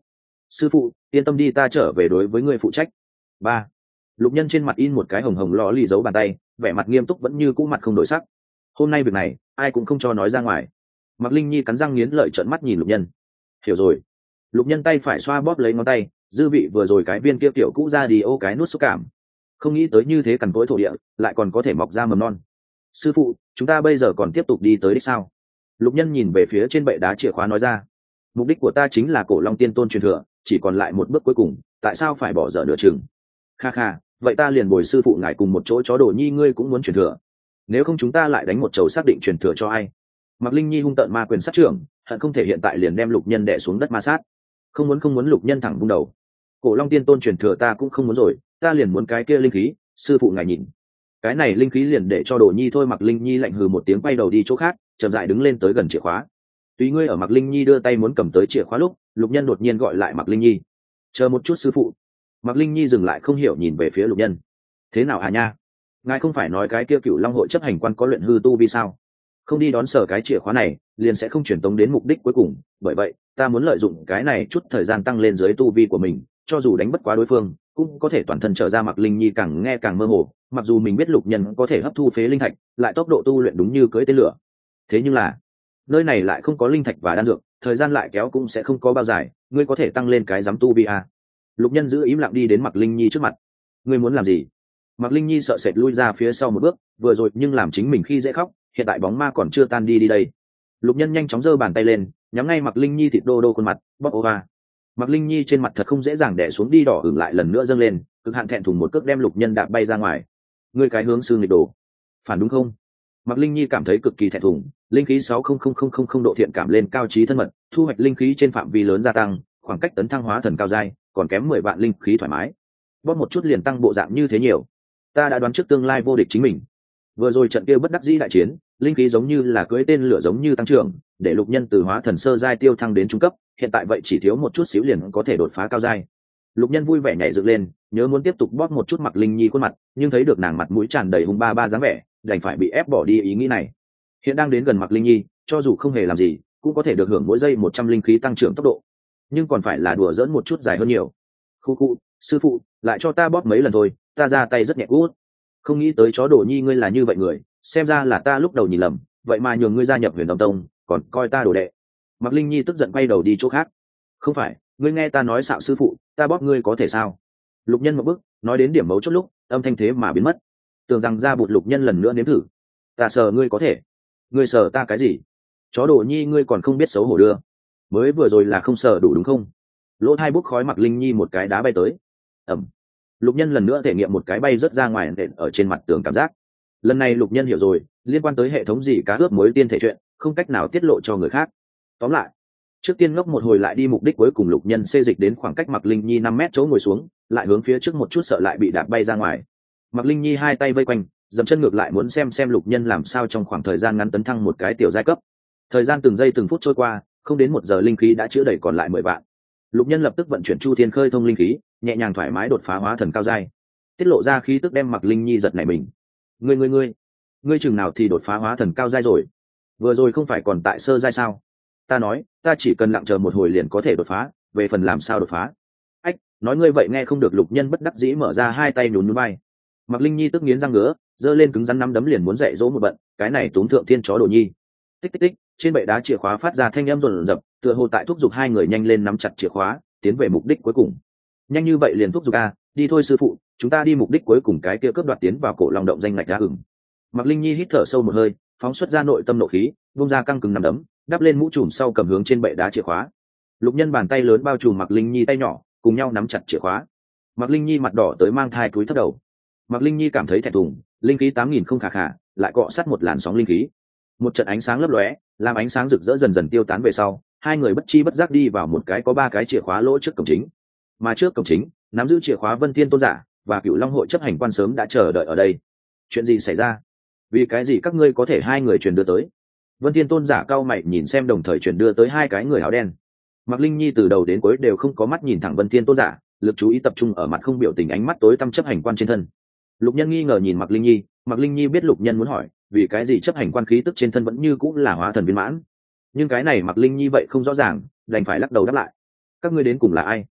sư phụ yên tâm đi, ta trở về đối với ngươi phụ trách. Ba. Lục Nhân trên mặt in một cái hồng hồng lò lì dấu bàn tay, vẻ mặt nghiêm túc vẫn như cũ mặt không đổi sắc. Hôm nay việc này ai cũng không cho nói ra ngoài. Mạc Linh Nhi cắn răng nghiến lợi trợn mắt nhìn Lục Nhân. Hiểu rồi. Lục Nhân tay phải xoa bóp lấy ngón tay, dư vị vừa rồi cái viên kia tiểu cũ ra đi ô cái nút xúc cảm. Không nghĩ tới như thế cằn cỗi thổ địa lại còn có thể mọc ra mầm non. Sư phụ, chúng ta bây giờ còn tiếp tục đi tới đích sao? Lục Nhân nhìn về phía trên bệ đá chìa khóa nói ra. Mục đích của ta chính là cổ long tiên tôn truyền thừa, chỉ còn lại một bước cuối cùng, tại sao phải bỏ dở nửa chừng? Kha kha, vậy ta liền bồi sư phụ ngài cùng một chỗ, chó đồ nhi ngươi cũng muốn truyền thừa. Nếu không chúng ta lại đánh một chầu xác định truyền thừa cho ai. Mạc Linh Nhi hung tợn ma quyền sát trưởng, hận không thể hiện tại liền đem Lục Nhân đè xuống đất ma sát. Không muốn. Lục Nhân thẳng vung đầu. Cổ long tiên tôn truyền thừa ta cũng không muốn rồi, ta liền muốn cái kia linh khí, sư phụ ngài nhìn. Cái này linh khí liền để cho đồ nhi thôi. Mạc Linh Nhi lạnh hừ một tiếng, quay đầu đi chỗ khác, chậm rãi đứng lên tới gần chìa khóa. Tùy ngươi ở. Mạc Linh Nhi đưa tay muốn cầm tới chìa khóa lúc, Lục Nhân đột nhiên gọi lại Mạc Linh Nhi. Chờ một chút sư phụ. Mạc Linh Nhi dừng lại không hiểu nhìn về phía Lục Nhân. Thế nào à nha? Ngài không phải nói cái kia Cửu Long hội chấp hành quan có luyện hư tu vi sao? Không đi đón sở cái chìa khóa này liền sẽ không truyền tống đến mục đích cuối cùng, bởi vậy ta muốn lợi dụng cái này chút thời gian tăng lên dưới tu vi của mình, cho dù đánh bất quá đối phương cũng có thể toàn thân trở ra. Mạc Linh Nhi càng nghe càng mơ hồ, mặc dù mình biết Lục Nhân có thể hấp thu phế linh thạch, lại tốc độ tu luyện đúng như cưỡi tên lửa, thế nhưng là nơi này lại không có linh thạch và đan dược, thời gian lại kéo cũng sẽ không có bao dài, ngươi có thể tăng lên cái giám tu vi à? Lục Nhân giữ im lặng đi đến Mạc Linh Nhi trước mặt. Ngươi muốn làm gì? Mạc Linh Nhi sợ sệt lui ra phía sau một bước, vừa rồi nhưng làm chính mình khi dễ khóc, hiện tại bóng ma còn chưa tan đi đây. Lục Nhân nhanh chóng giơ bàn tay lên, nhắm ngay Mạc Linh Nhi thịt đô đô khuôn mặt, bóp ova. Mạc Linh Nhi trên mặt thật không dễ dàng đè xuống đi, đỏ ửng lại lần nữa dâng lên, cực hạn thẹn thùng một cước đem Lục Nhân đạp bay ra ngoài. Ngươi cái hướng sư nghịch đồ, phản đúng không? Mạc Linh Nhi cảm thấy cực kỳ thẹn thùng, linh khí 60000 độ thiện cảm lên cao trí thân mật, thu hoạch linh khí trên phạm vi lớn gia tăng, khoảng cách tấn thăng hóa thần cao giai, còn kém 10 vạn linh khí thoải mái. Bóp một chút liền tăng bộ dạng như thế nhiều. Ta đã đoán trước tương lai vô địch chính mình. Vừa rồi trận kia bất đắc dĩ đại chiến, linh khí giống như là cưỡi tên lửa giống như tăng trưởng, để Lục Nhân từ hóa thần sơ giai tiêu thăng đến trung cấp, hiện tại vậy chỉ thiếu một chút xíu liền có thể đột phá cao giai. Lục Nhân vui vẻ nhảy dựng lên, nhớ muốn tiếp tục bóp một chút Mạc Linh Nhi khuôn mặt, nhưng thấy được nàng mặt mũi tràn đầy hung ba dáng vẻ, đành phải bị ép bỏ đi ý nghĩ này. Hiện đang đến gần Mạc Linh Nhi, cho dù không hề làm gì, cũng có thể được hưởng mỗi giây 100 linh khí tăng trưởng tốc độ, nhưng còn phải là đùa giỡn một chút dài hơn nhiều. Khu, sư phụ, lại cho ta bóp mấy lần thôi, ta ra tay rất nhẹ cút. Không nghĩ tới chó đồ nhi ngươi là như vậy người, xem ra là ta lúc đầu nhìn lầm, vậy mà nhường ngươi gia nhập Huyền Đồng Tông, còn coi ta đồ đệ. Mạc Linh Nhi tức giận quay đầu đi chỗ khác. Không phải, ngươi nghe ta nói xạo sư phụ, ta bóp ngươi có thể sao? Lục Nhân một bước, nói đến điểm mấu chốt lúc, âm thanh thế mà biến mất. Tưởng rằng ra bụt. Lục Nhân lần nữa nếm thử. Ta sờ ngươi có thể. Ngươi sờ ta cái gì? Chó đồ nhi ngươi còn không biết xấu hổ đưa. Mới vừa rồi là không sờ đủ đúng không? Lỗ hai bốc khói. Mạc Linh Nhi một cái đá bay tới. Ẩm. Lục Nhân lần nữa thể nghiệm một cái bay rớt ra ngoài nện ở trên mặt tường cảm giác. Lần này Lục Nhân hiểu rồi, liên quan tới hệ thống gì cá ướp muối tiên thể chuyện, không cách nào tiết lộ cho người khác. Tóm lại, trước tiên ngốc một hồi lại đi, mục đích cuối cùng Lục Nhân xê dịch đến khoảng cách Mạc Linh Nhi 5 mét chỗ ngồi xuống, lại hướng phía trước một chút sợ lại bị đạp bay ra ngoài. Mạc Linh Nhi hai tay vây quanh, dậm chân ngược lại muốn xem Lục Nhân làm sao trong khoảng thời gian ngắn tấn thăng một cái tiểu giai cấp. Thời gian từng giây từng phút trôi qua, không đến 1 giờ linh khí đã chữa đầy còn lại 10 vạn. Lục Nhân lập tức vận chuyển Chu Thiên khơi thông linh khí, nhẹ nhàng thoải mái đột phá hóa thần cao giai. Tiết lộ ra khí tức đem Mạc Linh Nhi giật nảy mình. Ngươi chừng nào thì đột phá hóa thần cao giai rồi? Vừa rồi không phải còn tại sơ giai sao? Ta nói, ta chỉ cần lặng chờ một hồi liền có thể đột phá, về phần làm sao đột phá? Ách, nói ngươi vậy nghe không được. Lục Nhân bất đắc dĩ mở ra hai tay nhún nhún vai. Mạc Linh Nhi tức nghiến răng ngứa, giơ lên cứng rắn nắm đấm liền muốn dạy dỗ một bận, cái này túm thượng thiên chó đồ nhi. Tích tích tích, trên bệ đá chìa khóa phát ra thanh âm rồn rập, tựa hồ tại thúc giục hai người nhanh lên nắm chặt chìa khóa, tiến về mục đích cuối cùng. Nhanh như vậy liền thúc giục a, đi thôi sư phụ, chúng ta đi mục đích cuối cùng, cái kia cướp đoạt tiến vào cổ long động danh ngạch đã ửng. Mạc Linh Nhi hít thở sâu một hơi, phóng xuất ra nội tâm nộ khí, vung ra căng cứng nắm đấm, đắp lên mũ trùm sau cầm hướng trên bệ đá chìa khóa. Lục Nhân bàn tay lớn bao trùm Mạc Linh Nhi tay nhỏ, cùng nhau nắm chặt chìa khóa. Mạc Linh Nhi mặt đỏ tới mang thai cúi thấp đầu. Mạc Linh Nhi cảm thấy thẹn thùng, linh khí 8000 không khả khả, lại cọ sát một làn sóng linh khí. Một trận ánh sáng lấp lóe, làm ánh sáng rực rỡ dần dần tiêu tán về sau, hai người bất chi bất giác đi vào một cái có 3 cái chìa khóa lỗ trước cổng chính. Mà trước cổng chính, nắm giữ chìa khóa Vân Thiên Tôn giả và Cửu Long hội chấp hành quan sớm đã chờ đợi ở đây. Chuyện gì xảy ra? Vì cái gì các ngươi có thể hai người truyền đưa tới? Vân Thiên Tôn giả cao mày nhìn xem đồng thời truyền đưa tới hai cái người áo đen. Mạc Linh Nhi từ đầu đến cuối đều không có mắt nhìn thẳng Vân Thiên Tôn giả, lực chú ý tập trung ở mặt không biểu tình ánh mắt tối tăm chấp hành quan trên thân. Lục Nhân nghi ngờ nhìn Mạc Linh Nhi, Mạc Linh Nhi biết Lục Nhân muốn hỏi, vì cái gì chấp hành quan khí tức trên thân vẫn như cũng là hóa thần viên mãn. Nhưng cái này Mạc Linh Nhi vậy không rõ ràng, đành phải lắc đầu đáp lại. Các ngươi đến cùng là ai?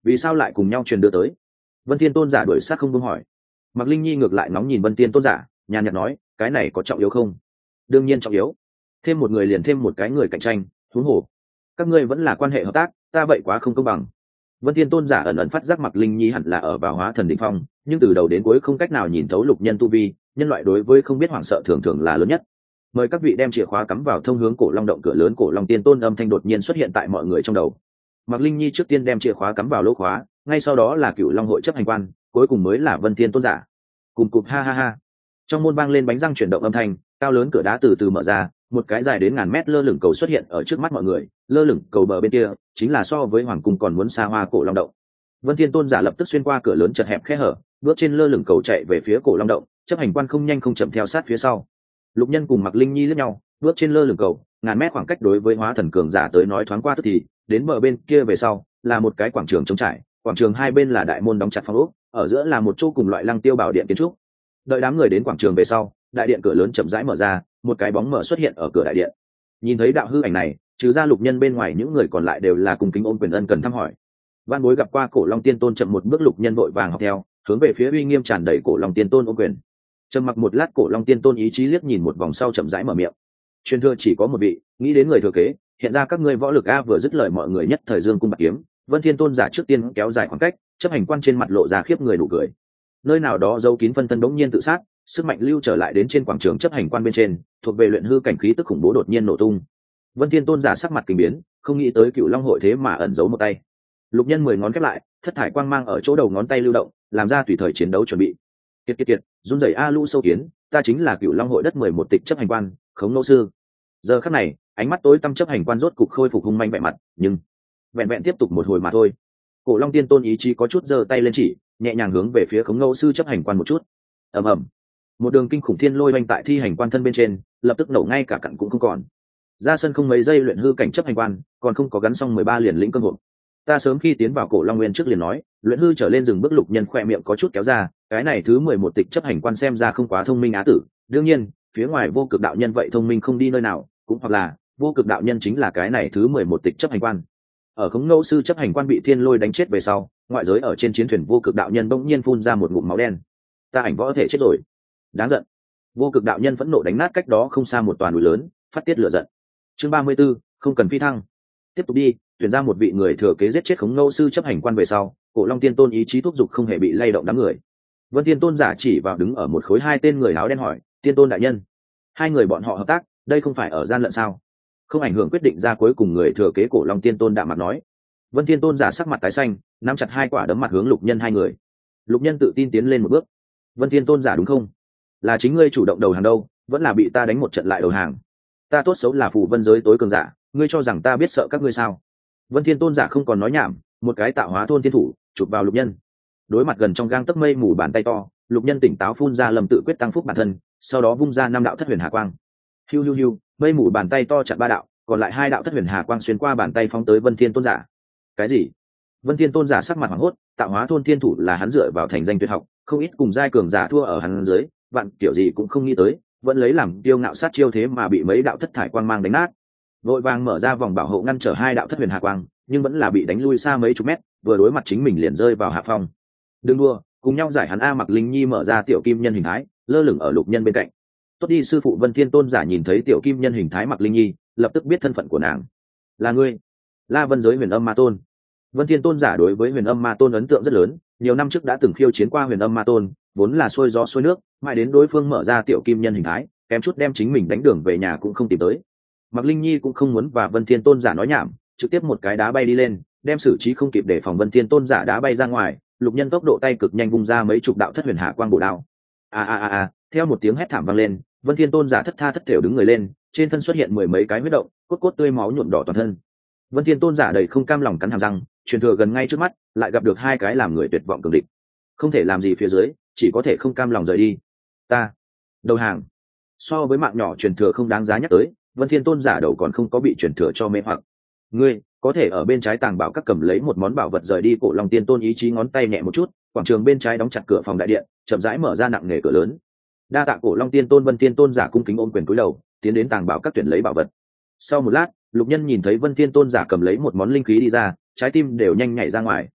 vì sao lại cùng nhau truyền đưa tới? Vân Thiên Tôn giả đuổi sát không buông hỏi. Mạc Linh Nhi ngược lại nóng nhìn Vân Thiên Tôn giả, nhàn nhạt nói, cái này có trọng yếu không? Đương nhiên trọng yếu. Thêm một người liền thêm một cái người cạnh tranh, huống hồ các ngươi vẫn là quan hệ hợp tác, ta vậy quá không công bằng. Vân Thiên Tôn giả ẩn ẩn phát giác Mạc Linh Nhi hẳn là ở vào hóa thần đỉnh phong, nhưng từ đầu đến cuối không cách nào nhìn thấu lục nhân tu vi, nhân loại đối với không biết hoảng sợ thường thường là lớn nhất. Mời các vị đem chìa khóa cắm vào thông hướng cổ long động cửa lớn. Cổ long tiên tôn âm thanh đột nhiên xuất hiện tại mọi người trong đầu. Mạc Linh Nhi trước tiên đem chìa khóa cắm vào lỗ khóa, ngay sau đó là Cửu Long hội chấp hành quan, cuối cùng mới là Vân Thiên Tôn giả. Cùng cụp ha ha ha. Trong môn vang lên bánh răng chuyển động âm thanh, cao lớn cửa đá từ từ mở ra, một cái dài đến ngàn mét lơ lửng cầu xuất hiện ở trước mắt mọi người. Lơ lửng cầu bờ bên kia chính là so với hoàng cung còn muốn xa hoa cổ long động. Vân Thiên Tôn giả lập tức xuyên qua cửa lớn chật hẹp khe hở, bước trên lơ lửng cầu chạy về phía cổ long động, chấp hành quan không nhanh không chậm theo sát phía sau. Lục Nhân cùng Mạc Linh Nhi liếc nhau, bước trên lơ lửng cầu, ngàn mét khoảng cách đối với hóa thần cường giả tới nói thoáng qua tức thì, đến bờ bên kia về sau là một cái quảng trường trống trải, quảng trường hai bên là đại môn đóng chặt phong ốc, ở giữa là một chỗ cùng loại lăng tiêu bảo điện kiến trúc. Đợi đám người đến quảng trường về sau, đại điện cửa lớn chậm rãi mở ra, một cái bóng mở xuất hiện ở cửa đại điện. Nhìn thấy đạo hư ảnh này, trừ ra Lục Nhân bên ngoài những người còn lại đều là cùng kính ôn quyền ân cần thăm hỏi. Văn Bối gặp qua Cổ Long Tiên Tôn, chậm một bước. Lục Nhân vội vàng học theo, hướng về phía uy nghiêm tràn đầy Cổ Long Tiên Tôn ôn quyền. Trầm mặc một lát, Cổ Long Tiên Tôn ý chí liếc nhìn một vòng sau chậm rãi mở miệng. Truyền thừa chỉ có một vị, nghĩ đến người thừa kế, hiện ra các ngươi võ lực a. Vừa dứt lời mọi người nhất thời dương cung bạc kiếm. Vân Thiên Tôn giả trước tiên kéo dài khoảng cách, chấp hành quan trên mặt lộ ra khiếp người nụ cười. Nơi nào đó giấu kín phân thân đống nhiên tự sát, sức mạnh lưu trở lại đến trên quảng trường chấp hành quan bên trên, thuộc về luyện hư cảnh khí tức khủng bố đột nhiên nổ tung. Vân Thiên Tôn giả sắc mặt kinh biến, không nghĩ tới Cửu Long hội thế mà ẩn giấu một tay. Lục Nhân 10 ngón khép lại, thất thải quang mang ở chỗ đầu ngón tay lưu động, làm ra tùy thời chiến đấu chuẩn bị. Kiệt, run rẩy a lũ sâu kiến, ta chính là Cửu Long hội đất 11 tịch chấp hành quan, Khống Nô sư. Giờ khắc này, ánh mắt tối tăm chấp hành quan rốt cục khôi phục hung manh vẻ mặt, nhưng vẹn vẹn tiếp tục một hồi mà thôi. Cổ Long Tiên Tôn ý chí có chút giơ tay lên chỉ, nhẹ nhàng hướng về phía Khống Nô sư chấp hành quan một chút. Ầm ầm, một đường kinh khủng thiên lôi oanh tại thi hành quan thân bên trên, lập tức nổ ngay cả cặn cũng không còn. Ra sân không mấy giây, luyện hư cảnh chấp hành quan còn không có gắn xong 13 liền lĩnh cương hộp. Ta sớm khi tiến vào Cổ Long Nguyên trước liền nói, luyện hư trở lên dừng bước. Lục Nhân khoe miệng có chút kéo ra, cái này thứ 11 tịch chấp hành quan xem ra không quá thông minh á tử. Đương nhiên, phía ngoài Vô Cực đạo nhân vậy thông minh không đi nơi nào, cũng hoặc là Vô Cực đạo nhân chính là cái này thứ 11 tịch chấp hành quan. Ở Khống Nô sư chấp hành quan bị thiên lôi đánh chết về sau, ngoại giới ở trên chiến thuyền Vô Cực đạo nhân bỗng nhiên phun ra một ngụm máu đen. Ta ảnh võ thể chết rồi. Đáng giận. Vô Cực đạo nhân phẫn nộ đánh nát cách đó không xa một toàn núi lớn, phát tiết lửa giận. Chương 34, không cần phi thăng. Tiếp tục đi, tuyển ra một vị người thừa kế giết chết Khống Nô sư chấp hành quan về sau, Cổ Long Tiên Tôn ý chí thúc giục không hề bị lay động đám người. Vân Tiên Tôn giả chỉ vào đứng ở một khối hai tên người áo đen hỏi, Tiên Tôn đại nhân, hai người bọn họ hợp tác, đây không phải ở gian lận sao? Không ảnh hưởng quyết định ra cuối cùng người thừa kế. Cổ Long Tiên Tôn đạm mặt nói. Vân Tiên Tôn giả sắc mặt tái xanh, nắm chặt hai quả đấm mặt hướng Lục Nhân hai người. Lục Nhân tự tin tiến lên một bước. Vân Tiên Tôn giả đúng không? Là chính ngươi chủ động đầu hàng đâu, vẫn là bị ta đánh một trận lại đầu hàng? Ta tốt xấu là phù vân giới tối cường giả, ngươi cho rằng ta biết sợ các ngươi sao? Vân Thiên Tôn giả không còn nói nhảm, một cái tạo hóa thôn thiên thủ chụp vào Lục Nhân. Đối mặt gần trong gang tấc mây mù bàn tay to, Lục Nhân tỉnh táo phun ra lầm tự quyết tăng phúc bản thân, sau đó vung ra 5 đạo thất huyền hà quang. Hiu, mây mù bàn tay to chặn 3 đạo, còn lại 2 đạo thất huyền hà quang xuyên qua bàn tay phóng tới Vân Thiên Tôn giả. Cái gì? Vân Thiên Tôn giả sắc mặt hoảng hốt, tạo hóa thôn thiên thủ là hắn dựa vào thành danh tuyệt học, không ít cùng giai cường giả thua ở hắn dưới, vạn kiểu gì cũng không nghĩ tới, vẫn lấy làm tiêu ngạo sát chiêu thế mà bị mấy đạo thất thải quang mang đánh nát. Vội vàng mở ra vòng bảo hộ ngăn trở 2 đạo thất huyền hà quang, nhưng vẫn là bị đánh lui xa mấy chục mét, vừa đối mặt chính mình liền rơi vào hạ phong. Đừng đua, cùng nhau giải hắn a. Mạc Linh Nhi mở ra tiểu kim nhân hình thái, lơ lửng ở Lục Nhân bên cạnh. Tốt đi sư phụ. Vân Thiên Tôn giả nhìn thấy tiểu kim nhân hình thái Mạc Linh Nhi, lập tức biết thân phận của nàng. Là ngươi, La Vân giới Huyền Âm Ma Tôn. Vân Thiên Tôn giả đối với Huyền Âm Ma Tôn ấn tượng rất lớn, nhiều năm trước đã từng khiêu chiến qua Huyền Âm Ma Tôn, vốn là xuôi gió xuôi nước, mãi đến đối phương mở ra tiểu kim nhân hình thái, kém chút đem chính mình đánh đường về nhà cũng không tìm tới. Mạc Linh Nhi cũng không muốn và Vân Thiên Tôn giả nói nhảm, trực tiếp một cái đá bay đi lên, đem xử trí không kịp để phòng Vân Thiên Tôn giả đá bay ra ngoài. Lục Nhân tốc độ tay cực nhanh vung ra mấy chục đạo thất huyền hạ quang bổ đao. Theo một tiếng hét thảm vang lên, Vân Thiên Tôn giả thất tha thất thểu đứng người lên, trên thân xuất hiện 10 mấy cái huyết động, cốt tươi máu nhuộm đỏ toàn thân. Vân Thiên Tôn giả đầy không cam lòng cắn hàm răng, truyền thừa gần ngay trước mắt, lại gặp được 2 cái làm người tuyệt vọng cường địch. Không thể làm gì phía dưới, chỉ có thể không cam lòng rời đi. Ta đầu hàng. So với mạng nhỏ truyền thừa không đáng giá nhắc tới, Vân Thiên Tôn giả đầu còn không có bị truyền thừa cho mê hoặc. Ngươi có thể ở bên trái tàng bảo các cầm lấy một món bảo vật rời đi. Cổ Long Tiên Tôn ý chí ngón tay nhẹ một chút, quảng trường bên trái đóng chặt cửa phòng đại điện, chậm rãi mở ra nặng nề cửa lớn. Đa tạ Cổ Long Tiên Tôn. Vân Thiên Tôn giả cung kính ôm quyền cúi đầu, tiến đến tàng bảo các tuyển lấy bảo vật. Sau một lát, Lục Nhân nhìn thấy Vân Thiên Tôn giả cầm lấy một món linh khí đi ra, trái tim đều nhanh nhảy ra ngoài.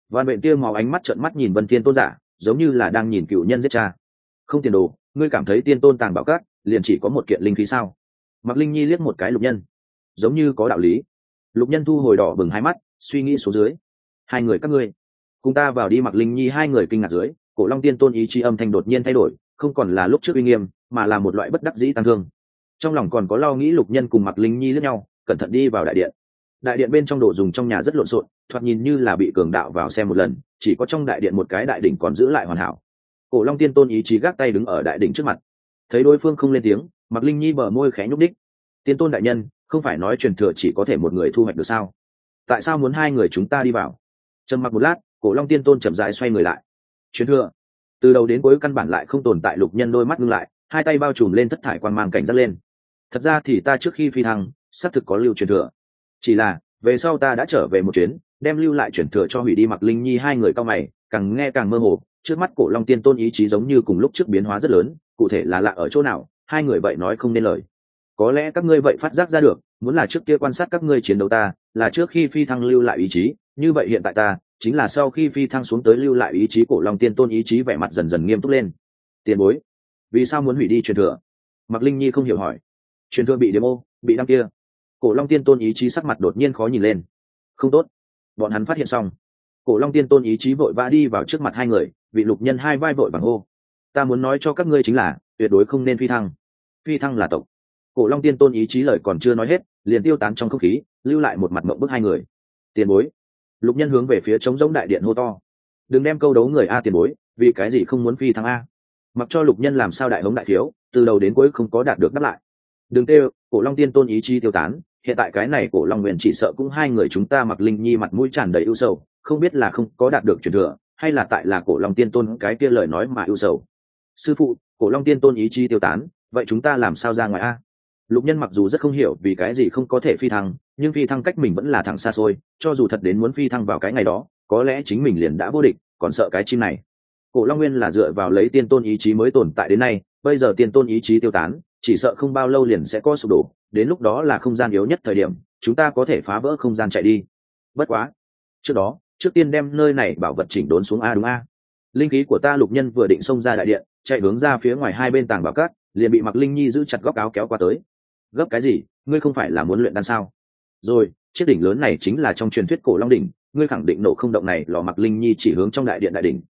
Vạn Bệnh tia máu ánh mắt trợn mắt nhìn Vân Thiên Tôn giả, giống như là đang nhìn cựu nhân giết cha. Không tiền đồ, ngươi cảm thấy tiên tôn tàng bảo cát liền chỉ có một kiện linh khí sao? Mạc Linh Nhi liếc một cái Lục Nhân, giống như có đạo lý. Lục Nhân thu hồi đỏ bừng hai mắt, suy nghĩ xuống dưới. Hai người các ngươi, cùng ta vào đi. Mạc Linh Nhi hai người kinh ngạc dưới, Cổ Long Tiên Tôn ý chí âm thanh đột nhiên thay đổi, không còn là lúc trước uy nghiêm, mà là một loại bất đắc dĩ tăng thương. Trong lòng còn có lo nghĩ, Lục Nhân cùng Mạc Linh Nhi lướt nhau, cẩn thận đi vào đại điện. Đại điện bên trong đồ dùng trong nhà rất lộn xộn, thoạt nhìn như là bị cường đạo vào xem một lần, chỉ có trong đại điện một cái đại đỉnh còn giữ lại hoàn hảo. Cổ Long Tiên Tôn ý chí gác tay đứng ở đại đỉnh trước mặt, thấy đối phương không lên tiếng, Mạc Linh Nhi bờ môi khẽ nhúc đích. Tiên Tôn đại nhân, không phải nói truyền thừa chỉ có thể một người thu hoạch được sao? Tại sao muốn hai người chúng ta đi vào? Trầm mặc một lát, Cổ Long Tiên Tôn chậm rãi xoay người lại. Truyền thừa? Từ đầu đến cuối căn bản lại không tồn tại. Lục Nhân đôi mắt ngưng lại, hai tay bao trùm lên thất thải quang mang cảnh giác lên. Thật ra thì ta trước khi phi thăng, xác thực có lưu truyền thừa. Chỉ là về sau ta đã trở về một chuyến, đem lưu lại truyền thừa cho hủy đi. Mạc Linh Nhi hai người cau mày, càng nghe càng mơ hồ. Trước mắt Cổ Long Tiên Tôn ý chí giống như cùng lúc trước biến hóa rất lớn, cụ thể là lạ ở chỗ nào, hai người vậy nói không nên lời. Có lẽ các ngươi vậy phát giác ra được, muốn là trước kia quan sát các ngươi chiến đấu ta, là trước khi phi thăng lưu lại ý chí, như vậy hiện tại ta chính là sau khi phi thăng xuống tới lưu lại ý chí. Cổ Long Tiên Tôn ý chí vẻ mặt dần dần nghiêm túc lên. Tiền bối, vì sao muốn hủy đi truyền thừa? Mạc Linh Nhi không hiểu hỏi. Truyền thừa bị demo, bị đăng kia. Cổ Long Tiên Tôn ý chí sắc mặt đột nhiên khó nhìn lên. Không tốt, bọn hắn phát hiện xong. Cổ Long Tiên Tôn ý chí vội vã đi vào trước mặt hai người, vị Lục Nhân hai vai vội vàng hô. Ta muốn nói cho các ngươi chính là tuyệt đối không nên phi thăng. Phi thăng là tộc. Cổ Long Tiên Tôn ý chí lời còn chưa nói hết, liền tiêu tán trong không khí, lưu lại một mặt mộng bức hai người. Tiền bối. Lục Nhân hướng về phía trống rỗng đại điện hô to. Đừng đem câu đấu người a. Tiền bối, vì cái gì không muốn phi thăng a? Mặc cho Lục Nhân làm sao đại hống đại thiếu, từ đầu đến cuối không có đạt được đáp lại. Đừng kêu, Cổ Long Tiên Tôn ý chí tiêu tán, hiện tại cái này Cổ Long Nguyên chỉ sợ cũng hai người chúng ta. Mạc Linh Nhi mặt mũi tràn đầy ưu sầu, không biết là không có đạt được truyền thừa, hay là tại là Cổ Long Tiên Tôn cái kia lời nói mà ưu sầu. Sư phụ, Cổ Long Tiên Tôn ý chí tiêu tán, vậy chúng ta làm sao ra ngoài a? Lục Nhân mặc dù rất không hiểu vì cái gì không có thể phi thăng, nhưng phi thăng cách mình vẫn là thẳng xa xôi, cho dù thật đến muốn phi thăng vào cái ngày đó, có lẽ chính mình liền đã vô địch, còn sợ cái chim này. Cổ Long Nguyên là dựa vào lấy Tiên Tôn ý chí mới tồn tại đến nay, bây giờ Tiên Tôn ý chí tiêu tán, chỉ sợ không bao lâu liền sẽ có sụp đổ, đến lúc đó là không gian yếu nhất thời điểm, chúng ta có thể phá vỡ không gian chạy đi. Bất quá, trước đó, trước tiên đem nơi này bảo vật chỉnh đốn xuống a. Đúng a. Linh khí của ta. Lục Nhân vừa định xông ra đại điện, chạy hướng ra phía ngoài hai bên tàng bảo cát, liền bị Mạc Linh Nhi giữ chặt góc áo kéo qua tới. Gấp cái gì, ngươi không phải là muốn luyện đan sao? Rồi, chiếc đỉnh lớn này chính là trong truyền thuyết Cổ Long đỉnh, ngươi khẳng định nổ không động này lò. Mạc Linh Nhi chỉ hướng trong đại điện đại đỉnh.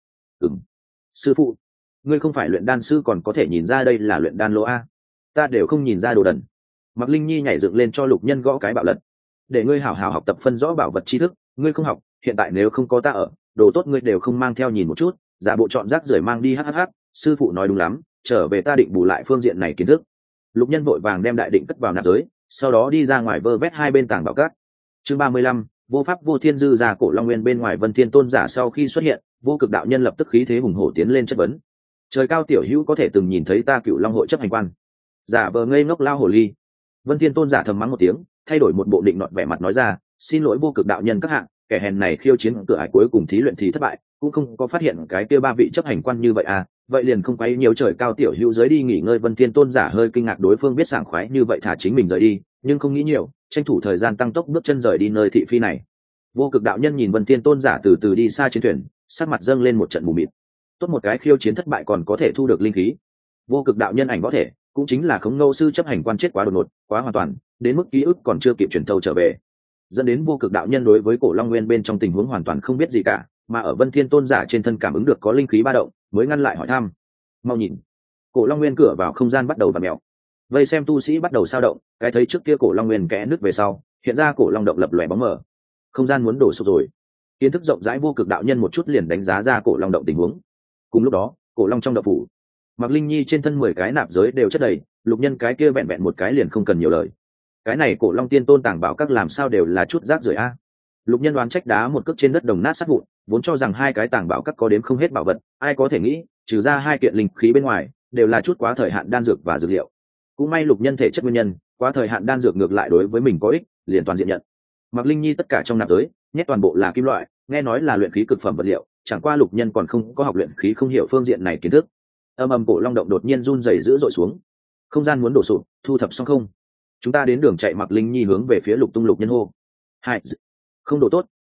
Sư phụ, ngươi không phải luyện đan sư còn có thể nhìn ra đây là luyện đan lô a? Ta đều không nhìn ra đồ đần. Mạc Linh Nhi nhảy dựng lên cho Lục Nhân gõ cái bạo lật. Để ngươi hảo hảo học tập phân rõ bảo vật tri thức, ngươi không học, hiện tại nếu không có ta ở, đồ tốt ngươi đều không mang theo nhìn một chút, giả bộ chọn rác rưởi mang đi. Hắc. Sư phụ nói đúng lắm, trở về ta định bù lại phương diện này kiến thức. Lục Nhân vội vàng đem đại định cất vào nạp giới, sau đó đi ra ngoài vơ vét hai bên tảng bảo cát. Chương 35, vô pháp vô thiên dư ra. Cổ Long Nguyên bên ngoài Vân Thiên Tôn giả sau khi xuất hiện, Vô Cực đạo nhân lập tức khí thế hùng hổ tiến lên chất vấn. Trời cao tiểu hữu có thể từng nhìn thấy ta Cửu Long hội chấp hành quan? Giả vờ ngây ngốc lao hồ ly. Vân Thiên Tôn giả thầm mắng một tiếng, thay đổi một bộ định nọt vẻ mặt nói ra, xin lỗi Vô Cực đạo nhân các hạng, kẻ hèn này khiêu chiến cửa ải cuối cùng thí luyện thì thất bại, cũng không có phát hiện cái kia ba vị chấp hành quan như vậy à, vậy liền không quấy nhiều trời cao tiểu hữu giới đi nghỉ ngơi. Vân Thiên Tôn giả hơi kinh ngạc, đối phương biết sảng khoái như vậy thả chính mình rời đi, nhưng không nghĩ nhiều, tranh thủ thời gian tăng tốc bước chân rời đi nơi thị phi này. Vô Cực đạo nhân nhìn Vân Thiên Tôn giả từ từ đi xa chiến thuyền, sắc mặt dâng lên một trận mù mịt. Tốt một cái khiêu chiến thất bại còn có thể thu được linh khí. Vô Cực đạo nhân ảnh có thể, cũng chính là Khống Ngô sư chấp hành quan chết quá đột ngột, quá hoàn toàn, đến mức ký ức còn chưa kịp truyền thâu trở về, dẫn đến Vô Cực đạo nhân đối với Cổ Long Nguyên bên trong tình huống hoàn toàn không biết gì cả, mà ở Vân Thiên Tôn giả trên thân cảm ứng được có linh khí ba động, mới ngăn lại hỏi thăm. Mau nhìn, Cổ Long Nguyên cửa vào không gian bắt đầu vặn mèo. Vây xem tu sĩ bắt đầu sao động, cái thấy trước kia Cổ Long Nguyên kẽ nứt về sau, hiện ra Cổ Long động lập lòe bóng mờ. Không gian muốn đổ sụp rồi. Kiến thức rộng rãi Vô Cực đạo nhân một chút liền đánh giá ra Cổ Long động tình huống. Cùng lúc đó, Cổ Long trong động phủ, Mạc Linh Nhi trên thân 10 cái nạp giới đều chất đầy, Lục Nhân cái kia vẹn vẹn một cái liền không cần nhiều lời. Cái này Cổ Long Tiên Tôn tàng bảo các làm sao đều là chút rác rưởi a. Lục Nhân đoán trách đá một cước trên đất đồng nát sát vụn, vốn cho rằng hai cái tàng bảo các có đếm không hết bảo vật, ai có thể nghĩ, trừ ra hai kiện linh khí bên ngoài, đều là chút quá thời hạn đan dược và dược liệu. Cũng may Lục Nhân thể chất nguyên nhân, quá thời hạn đan dược ngược lại đối với mình có ích, liền toàn diện nhận. Mạc Linh Nhi tất cả trong nạp giới, nhét toàn bộ là kim loại, nghe nói là luyện khí cực phẩm vật liệu, chẳng qua Lục Nhân còn không có học luyện khí không hiểu phương diện này kiến thức. Âm Cổ Long động đột nhiên run rẩy dữ dội xuống, không gian muốn đổ sụp, thu thập xong không? Chúng ta đến đường chạy. Mạc Linh Nhi hướng về phía Lục Tung Lục Nhân hô. Hai, không đổ tốt,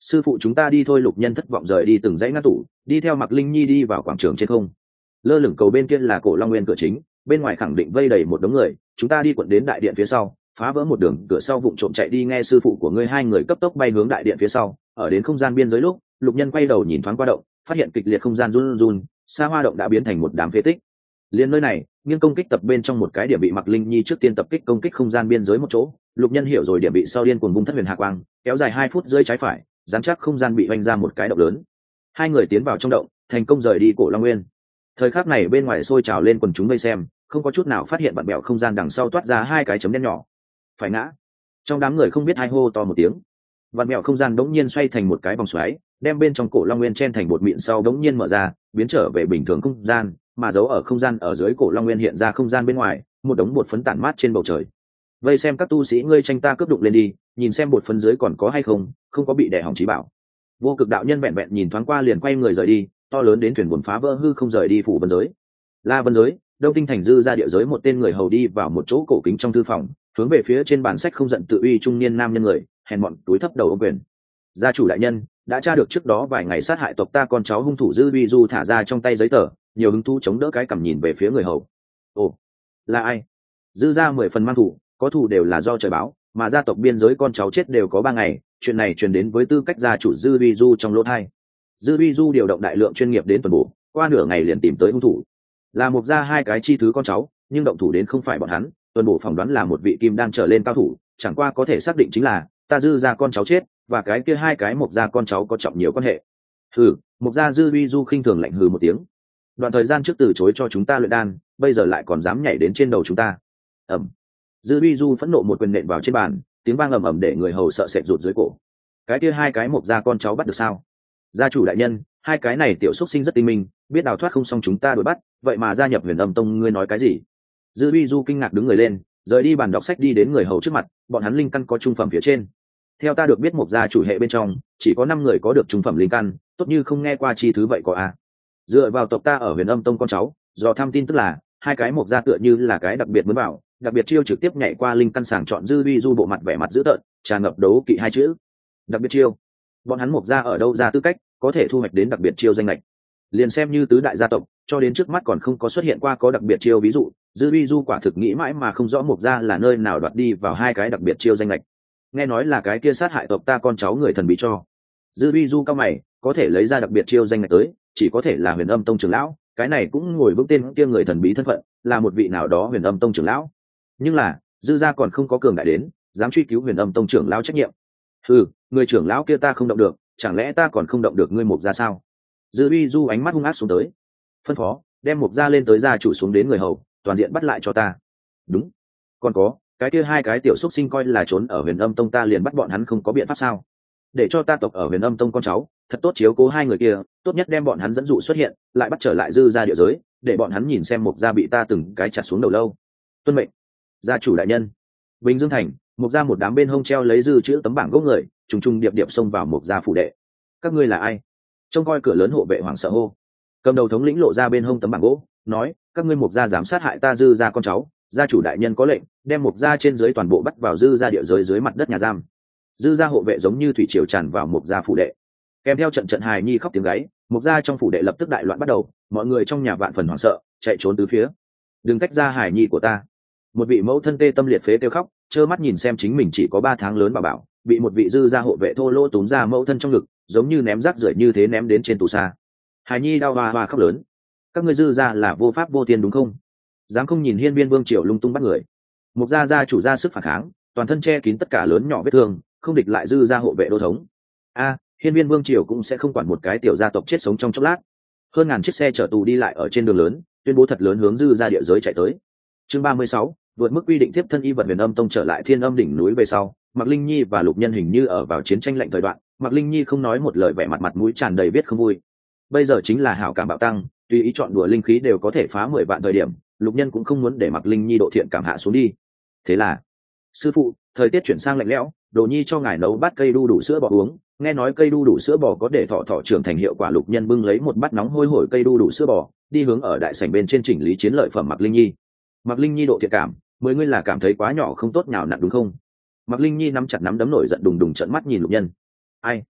sư phụ chúng ta đi thôi. Lục Nhân thất vọng rời đi từng dãy ngăn tủ, đi theo Mạc Linh Nhi đi vào quảng trường trên không. Lơ lửng cầu bên kia là Cổ Long Nguyên cửa chính, bên ngoài khẳng định vây đầy một đống người. Chúng ta đi quận đến đại điện phía sau, phá vỡ một đường cửa sau vụng trộm chạy đi. Nghe sư phụ của ngươi. Hai người cấp tốc bay hướng đại điện phía sau. Ở đến không gian biên giới lúc, Lục Nhân quay đầu nhìn thoáng qua động, phát hiện kịch liệt không gian run run, xa hoa động đã biến thành một đám phế tích. Liên nơi này, nghiêng công kích tập bên trong một cái điểm bị Mạc Linh Nhi trước tiên tập kích công kích không gian biên giới một chỗ. Lục Nhân hiểu rồi điểm bị sau điên cuồng bung thất huyền hạ quang, kéo dài 2 phút rơi trái phải, dám chắc không gian bị vanh ra một cái động lớn. Hai người tiến vào trong động, thành công rời đi Cổ Long Nguyên. Thời khắc này bên ngoài sôi trào lên quần chúng vây xem, không có chút nào phát hiện bạn bèo không gian đằng sau toát ra 2 cái chấm đen nhỏ. Phải ngã. Trong đám người không biết ai hô to một tiếng. Vạn mèo không gian đống nhiên xoay thành một cái vòng xoáy, đem bên trong Cổ Long Nguyên chen thành bột mịn sau đống nhiên mở ra, biến trở về bình thường không gian, mà giấu ở không gian ở dưới Cổ Long Nguyên hiện ra không gian bên ngoài, một đống bột phấn tản mát trên bầu trời. Vây xem các tu sĩ ngươi tranh ta cướp đụng lên đi, nhìn xem bột phấn dưới còn có hay không, không có bị đè hỏng chí bảo. Vô Cực đạo nhân vẹn vẹn nhìn thoáng qua liền quay người rời đi, to lớn đến thuyền buồn phá vỡ hư không rời đi phủ vân giới. La vân giới, Đông Tinh thành dư ra địa giới một tên người hầu đi vào một chỗ cổ kính trong thư phòng, hướng về phía trên bản sách không giận tự uy trung niên nam nhân người, hèn mọn túi thấp đầu ôm quyền. Gia chủ đại nhân, đã tra được trước đó vài ngày sát hại tộc ta con cháu hung thủ Dư Vi Du thả ra trong tay giấy tờ, nhiều hứng thú chống đỡ cái cầm nhìn về phía người hầu. Ồ, là ai? Dư ra 10 phần mang thủ, có thủ đều là do trời báo, mà gia tộc biên giới con cháu chết đều có 3 ngày, chuyện này truyền đến với tư cách gia chủ Dư Vi Du trong lỗ tai. Dư Vi Du điều động đại lượng chuyên nghiệp đến tuần bổ, qua nửa ngày liền tìm tới hung thủ. Là một gia 2 cái chi thứ con cháu, nhưng động thủ đến không phải bọn hắn, tuần bổ phỏng đoán là một vị kim đan trở lên cao thủ, chẳng qua có thể xác định chính là ta Dư gia con cháu chết, và cái kia 2 cái một gia con cháu có trọng nhiều quan hệ. Hừ, một gia Dư Vi Du khinh thường lạnh hừ một tiếng. Đoạn thời gian trước từ chối cho chúng ta luyện đan, bây giờ lại còn dám nhảy đến trên đầu chúng ta. Ầm. Dư Vi Du phẫn nộ một quyền nện vào trên bàn, tiếng vang ầm ầm để người hầu sợ sệt rụt dưới cổ. Cái kia 2 cái một gia con cháu bắt được sao? Gia chủ đại nhân, 2 cái này tiểu xuất sinh rất tinh minh, biết đào thoát không xong chúng ta đuổi bắt, vậy mà gia nhập Huyền Âm Tông, ngươi nói cái gì? Dư Vi Du kinh ngạc đứng người lên, rời đi bàn đọc sách đi đến người hầu trước mặt, bọn hắn linh căn có trung phẩm phía trên. Theo ta được biết một gia chủ hệ bên trong, chỉ có 5 người có được trung phẩm linh căn, tốt như không nghe qua chi thứ vậy có a. Dựa vào tộc ta ở Huyền Âm Tông con cháu, do tham tin tức là 2 cái một gia tựa như là cái đặc biệt muốn bảo, đặc biệt chiêu trực tiếp nhảy qua linh căn sàng chọn. Dư Vi Du bộ mặt vẻ mặt dữ tợn, tràn ngập đấu kỵ 2 chữ. Đặc biệt chiêu? Bọn hắn một gia ở đâu ra tư cách có thể thu hoạch đến đặc biệt chiêu danh lệch? Liền xem như tứ đại gia tộc, cho đến trước mắt còn không có xuất hiện qua có đặc biệt chiêu ví dụ. Dư Vi Du quả thực nghĩ mãi mà không rõ một gia là nơi nào đoạt đi vào 2 cái đặc biệt chiêu danh lệch. Nghe nói là cái kia sát hại tộc ta con cháu người thần bí cho. Dư Vi Du cao mày, có thể lấy ra đặc biệt chiêu danh lệch tới, chỉ có thể là Huyền Âm Tông trưởng lão, cái này cũng ngồi vững tên kia người thần bí thân phận, là một vị nào đó Huyền Âm Tông trưởng lão. Nhưng là, Dư gia còn không có cường đại đến, dám truy cứu Huyền Âm Tông trưởng lão trách nhiệm. Ừ, người trưởng lão kia ta không động được, chẳng lẽ ta còn không động được ngươi một gia sao? Dư Vi Du ánh mắt hung ác xuống tới, phân phó đem một gia lên tới gia chủ xuống đến người hầu, toàn diện bắt lại cho ta. Đúng. Còn có cái kia 2 cái tiểu xuất sinh coi là trốn ở Huyền Âm Tông, ta liền bắt bọn hắn không có biện pháp sao? Để cho ta tộc ở Huyền Âm Tông con cháu thật tốt chiếu cố 2 người kia, tốt nhất đem bọn hắn dẫn dụ xuất hiện, lại bắt trở lại Dư gia địa giới, để bọn hắn nhìn xem một gia bị ta từng cái chặt xuống đầu lâu. Tuân mệnh. Gia chủ đại nhân. Bình Dương thành, một gia một đám bên hông treo lấy dư chữ tấm bảng gỗ người, trùng trùng điệp điệp xông vào một gia phủ đệ. Các ngươi là ai? Trông coi cửa lớn hộ vệ hoảng sợ hô. Cầm đầu thống lĩnh lộ ra bên hông tấm bảng gỗ, nói: các ngươi một gia dám sát hại ta Dư gia con cháu, gia chủ đại nhân có lệnh đem một gia trên dưới toàn bộ bắt vào Dư gia địa giới dưới mặt đất nhà giam. Dư gia hộ vệ giống như thủy triều tràn vào một gia phủ đệ, kèm theo trận trận hài nhi khóc tiếng gáy, một gia trong phủ đệ lập tức đại loạn bắt đầu, mọi người trong nhà vạn phần hoảng sợ, chạy trốn tứ phía. Đừng tách ra hài nhi của ta! Một vị mẫu thân tê tâm liệt phế kêu khóc, trơ mắt nhìn xem chính mình chỉ có 3 tháng lớn bà bảo bị một vị Dư gia hộ vệ thô lỗ túm ra mẫu thân trong ngực, giống như ném rác rưởi như thế ném đến trên tù xa. Hài nhi đau hoa hoa khóc lớn. Các ngươi Dư gia là vô pháp vô thiên đúng không? Dám không nhìn Hiên Viên Vương Triều lung tung bắt người. Một gia gia chủ ra sức phản kháng, toàn thân che kín tất cả lớn nhỏ vết thương, không địch lại Dư gia hộ vệ đô thống. Hiên Viên Vương Triều cũng sẽ không quản một cái tiểu gia tộc chết sống trong chốc lát. Hơn ngàn chiếc xe chở tù đi lại ở trên đường lớn, tuyên bố thật lớn hướng Dư gia địa giới chạy tới. Chương 36, vượt mức quy định tiếp thân y vật Huyền Âm Tông trở lại Thiên Âm đỉnh núi về sau, Mạc Linh Nhi và Lục Nhân hình như ở vào chiến tranh lạnh thời đoạn. Mạc Linh Nhi không nói một lời, vẻ mặt mũi tràn đầy biết không vui. Bây giờ chính là hảo cảm bạo tăng, tùy ý chọn đùa linh khí đều có thể phá 10 vạn thời điểm, Lục Nhân cũng không muốn để Mạc Linh Nhi độ thiện cảm hạ xuống đi. Thế là, sư phụ, thời tiết chuyển sang lạnh lẽo, Đồ Nhi cho ngài nấu bát cây đu đủ sữa bò uống. Nghe nói cây đu đủ sữa bò có để thọ trưởng thành hiệu quả. Lục Nhân bưng lấy một bát nóng hôi hổi cây đu đủ sữa bò, đi hướng ở đại sảnh bên trên chỉnh lý chiến lợi phẩm Mạc Linh Nhi. Mạc Linh Nhi độ thiện cảm, mới ngươi là cảm thấy quá nhỏ không tốt nhào nặn đúng không? Mạc Linh Nhi nắm chặt nắm đấm nổi giận đùng đùng trợn mắt nhìn Lục Nhân. Ai?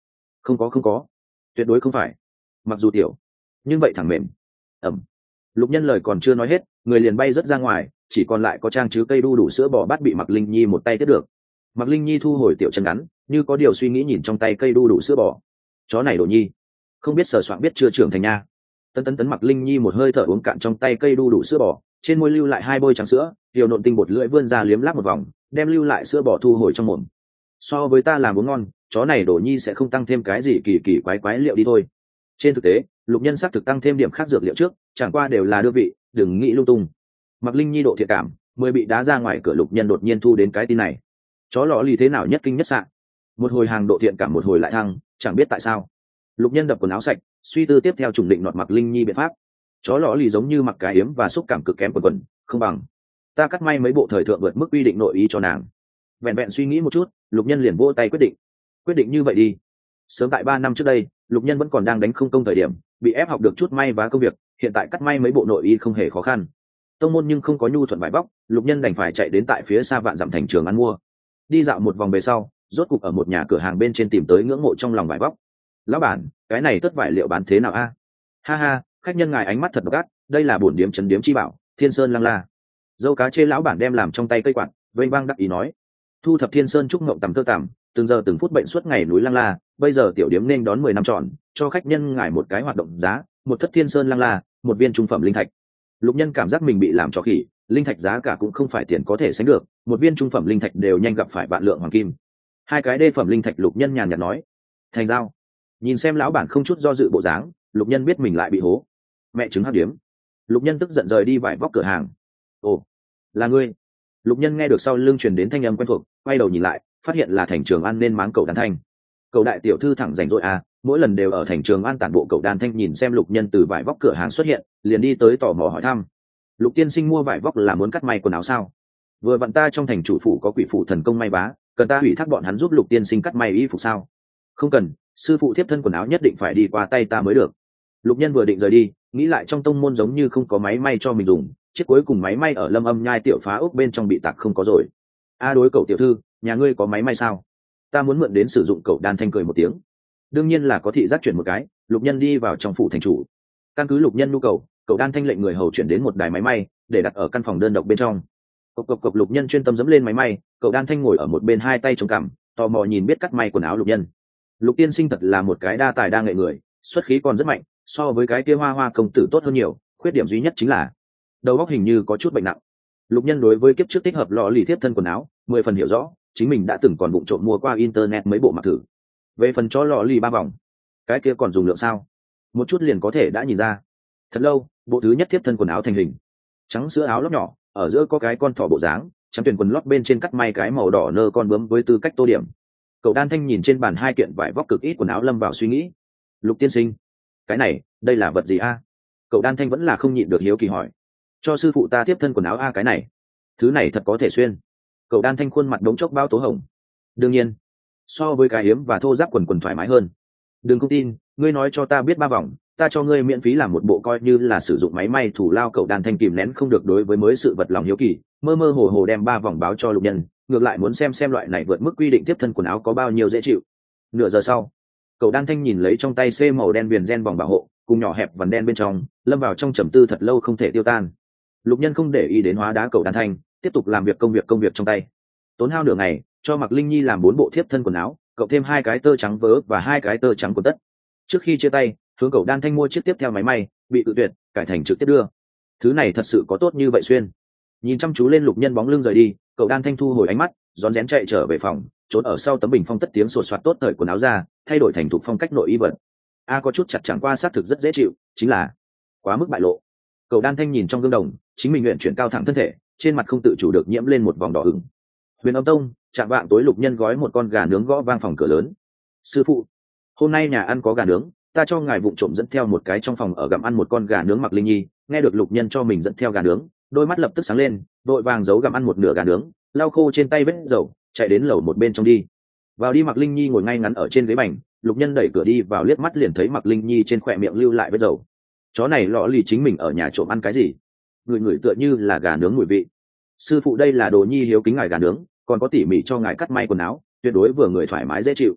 Không có, tuyệt đối không phải. Mặc dù tiểu nhưng vậy thẳng mềm. Ẩm. Lục Nhân lời còn chưa nói hết, người liền bay rớt ra ngoài, chỉ còn lại có trang trứ cây đu đủ sữa bò bát bị Mạc Linh Nhi một tay tiếp được. Mạc Linh Nhi thu hồi tiểu chân ngắn, như có điều suy nghĩ nhìn trong tay cây đu đủ sữa bò. Chó này Đồ Nhi, không biết sờ soạng biết chưa trưởng thành nha. Tấn Mạc Linh Nhi một hơi thở uống cạn trong tay cây đu đủ sữa bò, trên môi lưu lại hai bôi trắng sữa, điều nộn tinh bột lưỡi vươn ra liếm láp một vòng, đem lưu lại sữa bò thu hồi trong mồm. So với ta làm uống ngon, chó này Đồ Nhi sẽ không tăng thêm cái gì kỳ kỳ quái quái liệu đi thôi. Trên thực tế, Lục Nhân xác thực tăng thêm điểm khác dược liệu trước, chẳng qua đều là đưa vị, đừng nghĩ lung tung. Mạc Linh Nhi độ thiện cảm, mới bị đá ra ngoài cửa. Lục Nhân đột nhiên thu đến cái tin này. Chó lọ lì thế nào nhất kinh nhất sạn. Một hồi hàng độ thiện cảm một hồi lại thăng, chẳng biết tại sao. Lục Nhân đập quần áo sạch, suy tư tiếp theo trùng định nọt Mạc Linh Nhi biện pháp. Chó lọ lì giống như mặc cái yếm và xúc cảm cực kém quần, không bằng ta cắt may mấy bộ thời thượng vượt mức quy định nội ý cho nàng. Vẹn vẹn suy nghĩ một chút, Lục Nhân liền vỗ tay quyết định như vậy đi. Sớm tại 3 năm trước đây, Lục Nhân vẫn còn đang đánh không công thời điểm, bị ép học được chút may vá công việc, hiện tại cắt may mấy bộ nội y không hề khó khăn. Tông môn nhưng không có nhu thuận vải vóc, Lục Nhân đành phải chạy đến tại phía xa vạn dặm thành trường ăn mua. Đi dạo một vòng về sau, rốt cục ở một nhà cửa hàng bên trên tìm tới ngưỡng mộ trong lòng vải vóc. Lão bản, cái này tất vải liệu bán thế nào a? Ha ha, khách nhân ngài ánh mắt thật gắt, đây là bổn điếm trấn điếm chi bảo, Thiên Sơn Lăng La. Dâu cá chê lão bản đem làm trong tay cây quạt, vênh vang đắc ý nói. Thu thập Thiên Sơn trúc ngộng tầm tơ tằm, từng giờ từng phút bệnh suốt ngày núi Lăng La, bây giờ tiểu điếm nên đón 10 năm trọn, cho khách nhân ngài một cái hoạt động giá, một thất Thiên Sơn Lăng La, một viên trung phẩm linh thạch. Lục Nhân cảm giác mình bị làm cho khỉ, linh thạch giá cả cũng không phải tiền có thể sánh được, một viên trung phẩm linh thạch đều nhanh gặp phải vạn lượng hoàng kim. Hai cái đê phẩm linh thạch. Lục Nhân nhàn nhạt nói. Thành giao. Nhìn xem lão bản không chút do dự bộ dáng, Lục Nhân biết mình lại bị hố. Mẹ trứng hắc điếm. Lục Nhân tức giận rời đi vải vóc cửa hàng. Ồ, là ngươi. Lục Nhân nghe được sau lưng truyền đến thanh âm quen thuộc, quay đầu nhìn lại, phát hiện là Thành Trường An nên máng cậu Đan Thanh. Cậu đại tiểu thư thẳng rảnh rỗi à, mỗi lần đều ở Thành Trường An tản bộ. Cậu Đan Thanh nhìn xem Lục Nhân từ vải vóc cửa hàng xuất hiện, liền đi tới tò mò hỏi thăm. Lục tiên sinh mua vải vóc là muốn cắt may quần áo sao? Vừa vặn ta trong thành chủ phủ có quỷ phủ thần công may vá, cần ta ủy thác bọn hắn giúp Lục tiên sinh cắt may y phục sao? Không cần, sư phụ thiếp thân quần áo nhất định phải đi qua tay ta mới được. Lục Nhân vừa định rời đi, nghĩ lại trong tông môn giống như không có máy may cho mình dùng, chiếc cuối cùng máy may ở Lâm Âm Nhai tiểu phá ốc bên trong bị tạc không có rồi. A đối cậu tiểu thư, nhà ngươi có máy may sao? Ta muốn mượn đến sử dụng. Cậu Đan Thanh cười một tiếng. Đương nhiên là có, thị giác chuyển một cái, Lục Nhân đi vào trong phủ thành chủ. Căn cứ Lục Nhân nhu cầu, cậu Đan Thanh lệnh người hầu chuyển đến một đài máy may để đặt ở căn phòng đơn độc bên trong. Cộc. Lục Nhân chuyên tâm dẫm lên máy may, cậu Đan Thanh ngồi ở một bên hai tay chống cằm, tò mò nhìn biết cắt may quần áo Lục Nhân. Lục tiên sinh thật là một cái đa tài đa nghệ người, xuất khí còn rất mạnh, so với cái kia hoa công tử tốt hơn nhiều, khuyết điểm duy nhất chính là đầu óc hình như có chút bệnh nặng. Lục Nhân đối với kiếp trước tích hợp lọ lì thiếp thân quần áo 10 phần hiểu rõ, chính mình đã từng còn vụng trộm mua qua internet mấy bộ mặc thử. Về phần cho lọ lì 3 vòng, cái kia còn dùng lượng sao? Một chút liền có thể đã nhìn ra. Thật lâu, bộ thứ nhất thiếp thân quần áo thành hình, trắng sữa áo lót nhỏ, ở giữa có cái con thỏ bộ dáng, trắng tuyển quần lót bên trên cắt may cái màu đỏ nơ con bướm với tư cách tô điểm. Cậu Đan Thanh nhìn trên bàn hai kiện vải vóc cực ít quần áo lâm vào suy nghĩ. Lục tiên sinh, cái này, đây là vật gì a? Cậu Đan Thanh vẫn là không nhịn được hiếu kỳ hỏi. Cho sư phụ ta tiếp thân quần áo a. Cái này, thứ này thật có thể xuyên. Cậu Đan Thanh khuôn mặt đống chốc bao tố hồng. Đương nhiên, so với cái hiếm và thô giáp quần thoải mái hơn. Đừng không tin, ngươi nói cho ta biết 3 vòng, ta cho ngươi miễn phí làm một bộ coi như là sử dụng máy may thủ lao. Cậu Đan Thanh kìm nén không được đối với mới sự vật lòng hiếu kỳ, mơ mơ hồ hồ đem 3 vòng báo cho Lục Nhân, ngược lại muốn xem loại này vượt mức quy định tiếp thân quần áo có bao nhiêu dễ chịu. Nửa giờ sau, cậu Đan Thanh nhìn lấy trong tay C màu đen viền gen vòng bảo hộ cùng nhỏ hẹp vằn đen bên trong, lâm vào trong trầm tư thật lâu không thể tiêu tan. Lục Nhân không để ý đến hóa đá cậu Đan Thanh, tiếp tục làm việc công việc trong tay. Tốn hao nửa ngày, cho Mạc Linh Nhi làm 4 bộ thiếp thân quần áo, cộng thêm 2 cái tơ trắng vớ và 2 cái tơ trắng quần tất. Trước khi chia tay, hướng cậu Đan Thanh mua chiếc tiếp theo máy may, bị tự tuyệt, cải thành trực tiếp đưa. Thứ này thật sự có tốt như vậy xuyên? Nhìn chăm chú lên Lục Nhân bóng lưng rời đi, cậu Đan Thanh thu hồi ánh mắt, rón rén chạy trở về phòng, trốn ở sau tấm bình phong, tất tiếng sột soạt tốt thời quần áo ra, thay đổi thành thục phong cách nội y vật. Có chút chặt, chẳng qua xác thực rất dễ chịu, chính là quá mức bại lộ. Cậu Đan Thanh nhìn trong gương đồng, chính mình nguyện chuyển cao thẳng thân thể, trên mặt không tự chủ được nhiễm lên một vòng đỏ ửng. Huyền Âm Tông, chạm vạng tối, Lục Nhân gói một con gà nướng gõ vang phòng cửa lớn. Sư phụ, hôm nay nhà ăn có gà nướng, ta cho ngài vụng trộm dẫn theo một cái trong phòng ở gặm ăn một con gà nướng. Mạc Linh Nhi nghe được Lục Nhân cho mình dẫn theo gà nướng, đôi mắt lập tức sáng lên, vội vàng giấu gặm ăn một nửa gà nướng, lau khô trên tay vết dầu, chạy đến lầu một bên trong đi. Vào đi, Mạc Linh Nhi ngồi ngay ngắn ở trên ghế bành, Lục Nhân đẩy cửa đi vào, liếc mắt liền thấy Mạc Linh Nhi trên khỏe miệng lưu lại vết dầu. Chó này lọ lì chính mình ở nhà trộm ăn cái gì? Người tựa như là gà nướng mùi vị. Sư phụ, đây là đồ nhi hiếu kính ngài gà nướng, còn có tỉ mỉ cho ngài cắt may quần áo, tuyệt đối vừa người thoải mái dễ chịu.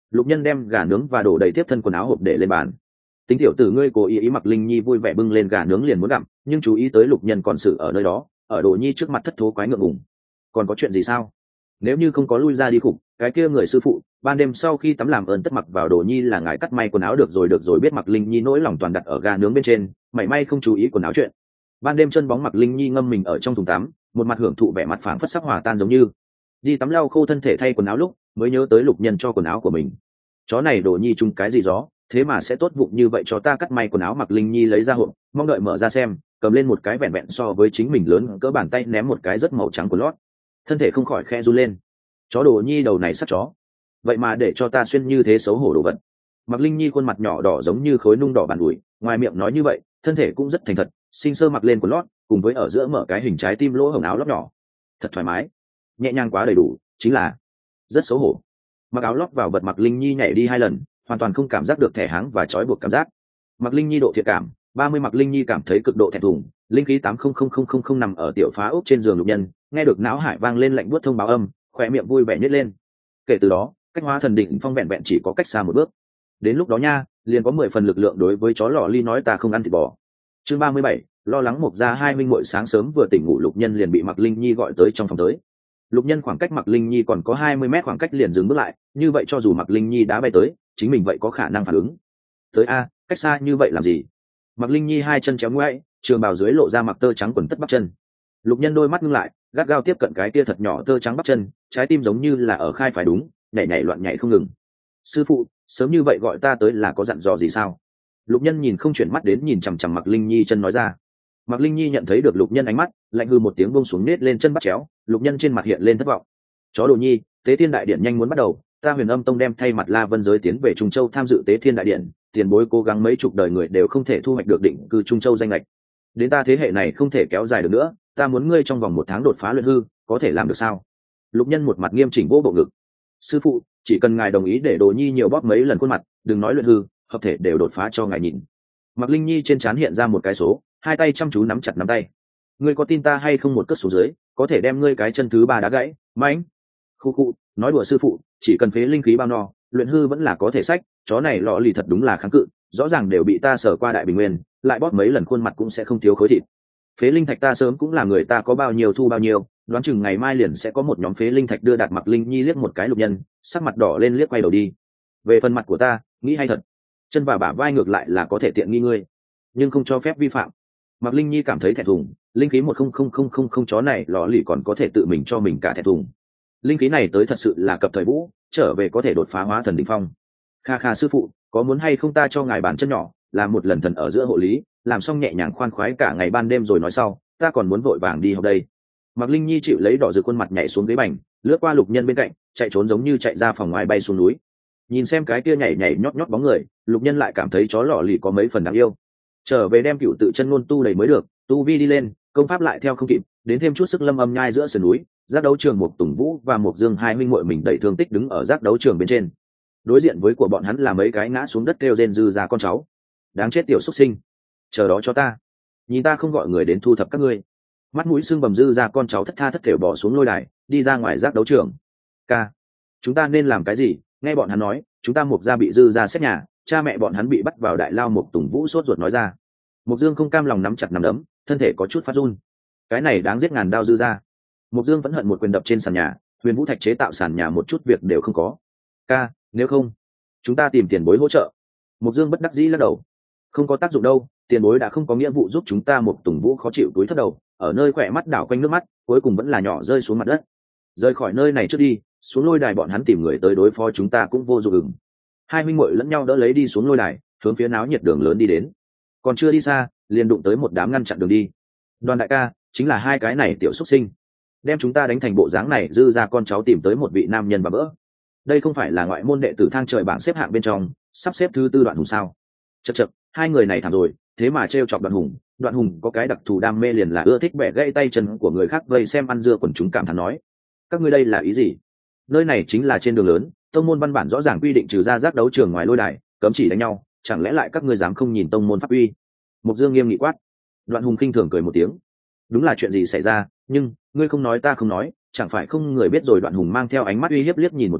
Lục Nhân đem gà nướng và đổ đầy tiếp thân quần áo hộp để lên bàn. Tính tiểu tử ngươi cố ý Mặc Linh Nhi vui vẻ bưng lên gà nướng liền muốn gặm, nhưng chú ý tới Lục Nhân còn xử ở nơi đó, ở Đồ Nhi trước mặt thất thố quái ngượng ngùng. Còn có chuyện gì sao? Nếu như không có lui ra đi khủng, cái kia người sư phụ ban đêm sau khi tắm làm ơn tất mặc vào Đồ Nhi là ngài cắt may quần áo được rồi biết Mặc Linh Nhi nỗi lòng toàn đặt ở gà nướng bên trên, mảy may không chú ý quần áo chuyện. Ban đêm chân bóng Mặc Linh Nhi ngâm mình ở trong thùng tắm, một mặt hưởng thụ vẻ mặt phảng phất sắc hòa tan giống như đi tắm lau khô thân thể thay quần áo lúc mới nhớ tới Lục Nhân cho quần áo của mình. Chó này Đồ Nhi chung cái gì gió, thế mà sẽ tốt vụng như vậy cho ta cắt may quần áo. Mặc Linh Nhi lấy ra hộp, mong đợi mở ra xem, cầm lên một cái vẹn vẹn so với chính mình lớn cỡ bàn tay, ném một cái rất màu trắng của lót, thân thể không khỏi khe run lên. Chó Đồ Nhi đầu này sắt chó, vậy mà để cho ta xuyên như thế xấu hổ đồ vật. Mặc Linh Nhi khuôn mặt nhỏ đỏ giống như khối nung đỏ bàn ủi, ngoài miệng nói như vậy, thân thể cũng rất thành thật, xinh sơ mặc lên quần lót, cùng với ở giữa mở cái hình trái tim lỗ hổng áo lót nhỏ, thật thoải mái, nhẹ nhàng quá đầy đủ, chính là rất xấu hổ. Mặc áo lót vào vật Mặc Linh Nhi nhảy đi 2 lần, hoàn toàn không cảm giác được thẻ háng và trói buộc cảm giác. Mặc Linh Nhi độ thiện cảm 30. Mặc Linh Nhi cảm thấy cực độ thẹn thùng. Linh khí 80000 nằm ở tiểu phá ốc trên giường Lục Nhân, nghe được não hải vang lên lạnh buốt thông báo âm, khỏe miệng vui vẻ nhếch lên. Kể từ đó, cách hóa thần định phong vẹn vẹn chỉ có cách xa một bước. Đến lúc đó nha, liền có 10 phần lực lượng đối với chó lò ly nói ta không ăn thịt bò. Chương 37, lo lắng Mộc gia hai minh muội. Sáng sớm vừa tỉnh ngủ Lục Nhân liền bị Mặc Linh Nhi gọi tới trong phòng tới. Lục Nhân khoảng cách Mặc Linh Nhi còn có 20 mét khoảng cách liền dừng bước lại, như vậy cho dù Mặc Linh Nhi đã bay tới, chính mình vậy có khả năng phản ứng. Tới a, cách xa như vậy làm gì? Mặc Linh Nhi hai chân chéo ngoại, trường bào dưới lộ ra mặc tơ trắng quần tất bắp chân. Lục Nhân đôi mắt ngưng lại, gắt gao tiếp cận cái tia thật nhỏ tơ trắng bắp chân, trái tim giống như là ở khai phải đúng, nhảy nhảy loạn nhảy không ngừng. Sư phụ, sớm như vậy gọi ta tới là có dặn dò gì sao? Lục Nhân nhìn không chuyển mắt đến nhìn chằm chằm Mặc Linh Nhi chân nói ra. Mặc Linh Nhi nhận thấy được Lục Nhân ánh mắt, lạnh hư một tiếng buông xuống nết lên chân bắt chéo. Lục Nhân trên mặt hiện lên thất vọng. Chó Đồ Nhi, Tế Thiên Đại Điện nhanh muốn bắt đầu, ta Huyền Âm Tông đem thay mặt La Vân giới tiến về Trung Châu tham dự Tế Thiên Đại Điện, tiền bối cố gắng mấy chục đời người đều không thể thu hoạch được định cư Trung Châu danh lệch. Đến ta thế hệ này không thể kéo dài được nữa, ta muốn ngươi trong vòng 1 tháng đột phá luyện hư, có thể làm được sao? Lục Nhân một mặt nghiêm chỉnh vỗ bộ ngực. Sư phụ, chỉ cần ngài đồng ý để Đồ Nhi nhiều bóp mấy lần khuôn mặt, đừng nói luyện hư, hợp thể đều đột phá cho ngài nhìn. Mặc Linh Nhi trên trán hiện ra một cái số, hai tay chăm chú nắm chặt nắm tay. Ngươi có tin ta hay không một cước xuống dưới, có thể đem ngươi cái chân thứ 3 đá gãy, mãnh. Khu, nói đùa sư phụ, chỉ cần phế linh khí bao no, luyện hư vẫn là có thể sách, chó này lọ lì thật đúng là kháng cự, rõ ràng đều bị ta sở qua đại bình nguyên, lại bóp mấy lần khuôn mặt cũng sẽ không thiếu khối thịt. Phế linh thạch ta sớm cũng là người ta có bao nhiêu thu bao nhiêu, đoán chừng ngày mai liền sẽ có một nhóm phế linh thạch đưa đạt. Mặc Linh Nhi liếc một cái Lục Nhân, sắc mặt đỏ lên liếc quay đầu đi. Về phần mặt của ta, nghĩ hay thật, chân và bả vai ngược lại là có thể tiện nghi ngươi, nhưng không cho phép vi phạm. Mặc Linh Nhi cảm thấy thẹn thùng, linh khí 10000 chó này lọ lì còn có thể tự mình cho mình cả thẹn thùng. Linh khí này tới thật sự là cập thời vũ, trở về có thể đột phá hóa thần đỉnh phong. Kha sư phụ, có muốn hay không ta cho ngài bàn chân nhỏ, làm một lần thần ở giữa hộ lý, làm xong nhẹ nhàng khoan khoái cả ngày ban đêm rồi nói sau, ta còn muốn vội vàng đi học đây. Mặc Linh Nhi chịu lấy đỏ rực khuôn mặt nhảy xuống ghế bành, lướt qua Lục Nhân bên cạnh, chạy trốn giống như chạy ra phòng ngoài bay xuống núi. Nhìn xem cái kia nhảy nhảy nhót nhót bóng người, Lục Nhân lại cảm thấy chó lọ lì có mấy phần đáng yêu. Trở về đem cựu tự chân ngôn tu đầy mới được, tu vi đi lên, công pháp lại theo không kịp, đến thêm chút sức lâm âm nhai giữa sườn núi. Giác đấu trường Mộc Tùng Vũ và Mộc Dương hai huynh muội mình đẩy thương tích đứng ở giác đấu trường bên trên. Đối diện với của bọn hắn là mấy cái ngã xuống đất kêu rên dư ra con cháu. Đáng chết tiểu xuất sinh, chờ đó cho ta, nhìn ta không gọi người đến thu thập các ngươi. Mắt mũi sưng bầm dư ra con cháu thất tha thất thểu bỏ xuống lôi đài, đi ra ngoài giác đấu trường. Ca, chúng ta nên làm cái gì? Nghe bọn hắn nói, chúng ta Mộc gia bị dư ra xét nhà, cha mẹ bọn hắn bị bắt vào đại lao. Mộc Tùng Vũ sốt ruột nói ra. Mộc Dương không cam lòng nắm chặt nắm đấm, thân thể có chút phát run. Cái này đáng giết ngàn đao dư ra. Mộc Dương vẫn hận một quyền đập trên sàn nhà, Huyền Vũ Thạch chế tạo sàn nhà một chút việc đều không có. Ca, nếu không, chúng ta tìm tiền bối hỗ trợ. Mộc Dương bất đắc dĩ lắc đầu. Không có tác dụng đâu, tiền bối đã không có nghĩa vụ giúp chúng ta. Mộc Tùng Vũ khó chịu túi thấp đầu, ở nơi khỏe mắt đảo quanh nước mắt, cuối cùng vẫn là nhỏ rơi xuống mặt đất. Rời khỏi nơi này trước đi, xuống lôi đài bọn hắn tìm người tới đối phó chúng ta cũng vô dụng. Hai huynh muội lẫn nhau đỡ lấy đi xuống lôi đài, hướng phía náo nhiệt đường lớn đi đến. Còn chưa đi xa, liền đụng tới một đám ngăn chặn đường đi. Đoàn đại ca, chính là hai cái này tiểu xuất sinh, đem chúng ta đánh thành bộ dáng này. Dư ra con cháu tìm tới một vị nam nhân bà bỡ. Đây không phải là ngoại môn đệ tử thang trời bảng xếp hạng bên trong, sắp xếp thứ 4 Đoạn Hùng sao? Chậc, hai người này thảm rồi, thế mà trêu chọc Đoạn Hùng. Đoạn Hùng có cái đặc thù đam mê liền là ưa thích bẻ gãy tay chân của người khác vây xem ăn dưa. Quần chúng cảm thán nói, các ngươi đây là ý gì? Nơi này chính là trên đường lớn, tông môn văn bản rõ ràng quy định trừ ra giác đấu trường ngoài lôi đài, cấm chỉ đánh nhau, chẳng lẽ lại các ngươi dám không nhìn tông môn pháp uy? Mộc Dương nghiêm nghị quát. Đoạn Hùng khinh thường cười một tiếng. Đúng là chuyện gì xảy ra, nhưng ngươi không nói ta không nói, chẳng phải không người biết rồi. Đoạn Hùng mang theo ánh mắt uy hiếp liếc nhìn một vòng,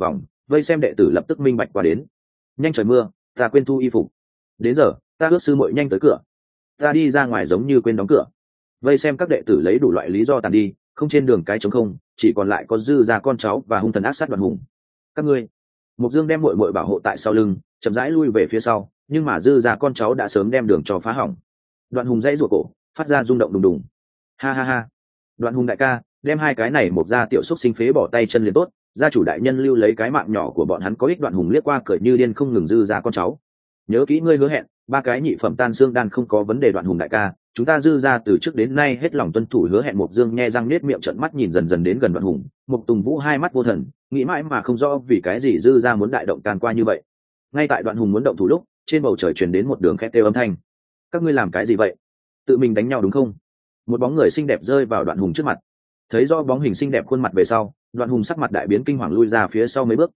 vây xem đệ tử lập tức minh bạch qua đến. Nhanh trời mưa, ta quên thu y phục. Đến giờ, ta ước sư muội nhanh tới cửa. Ta đi ra ngoài giống như quên đóng cửa. Vây xem các đệ tử lấy đủ loại lý do tàn đi, không trên đường cái trống không, chỉ còn lại có Dư Gia con cháu và hung thần ác sát Đoạn Hùng. Các ngươi. Mục Dương đem muội muội bảo hộ tại sau lưng, chậm rãi lui về phía sau, nhưng mà Dư Gia con cháu đã sớm đem đường cho phá hỏng. Đoạn Hùng dãy giụa cổ, phát ra rung động đùng đùng. Ha ha ha. Đoạn Hùng đại ca, đem hai cái này Mục Gia tiểu xúc sinh phế bỏ tay chân liền tốt, gia chủ đại nhân lưu lấy cái mạng nhỏ của bọn hắn có ích. Đoạn Hùng liếc qua cười như điên không ngừng Dư Gia con cháu. Nhớ kỹ ngươi hứa hẹn, ba cái nhị phẩm tan xương đan không có vấn đề. Đoạn Hùng đại ca, chúng ta Dư Gia từ trước đến nay hết lòng tuân thủ hứa hẹn. Mục Dương nhe răng nết miệng trợn mắt nhìn dần dần đến gần Đoạn Hùng. Mục Tùng Vũ hai mắt vô thần, nghĩ mãi mà không rõ vì cái gì Dư Gia muốn đại động can qua như vậy. Ngay tại Đoạn Hùng muốn động thủ lúc, trên bầu trời truyền đến một đường khét kêu âm thanh. Các ngươi làm cái gì vậy? Tự mình đánh nhau đúng không? Một bóng người xinh đẹp rơi vào Đoạn Hùng trước mặt. Thấy rõ bóng hình xinh đẹp khuôn mặt về sau, Đoạn Hùng sắc mặt đại biến kinh hoàng lui ra phía sau mấy bước.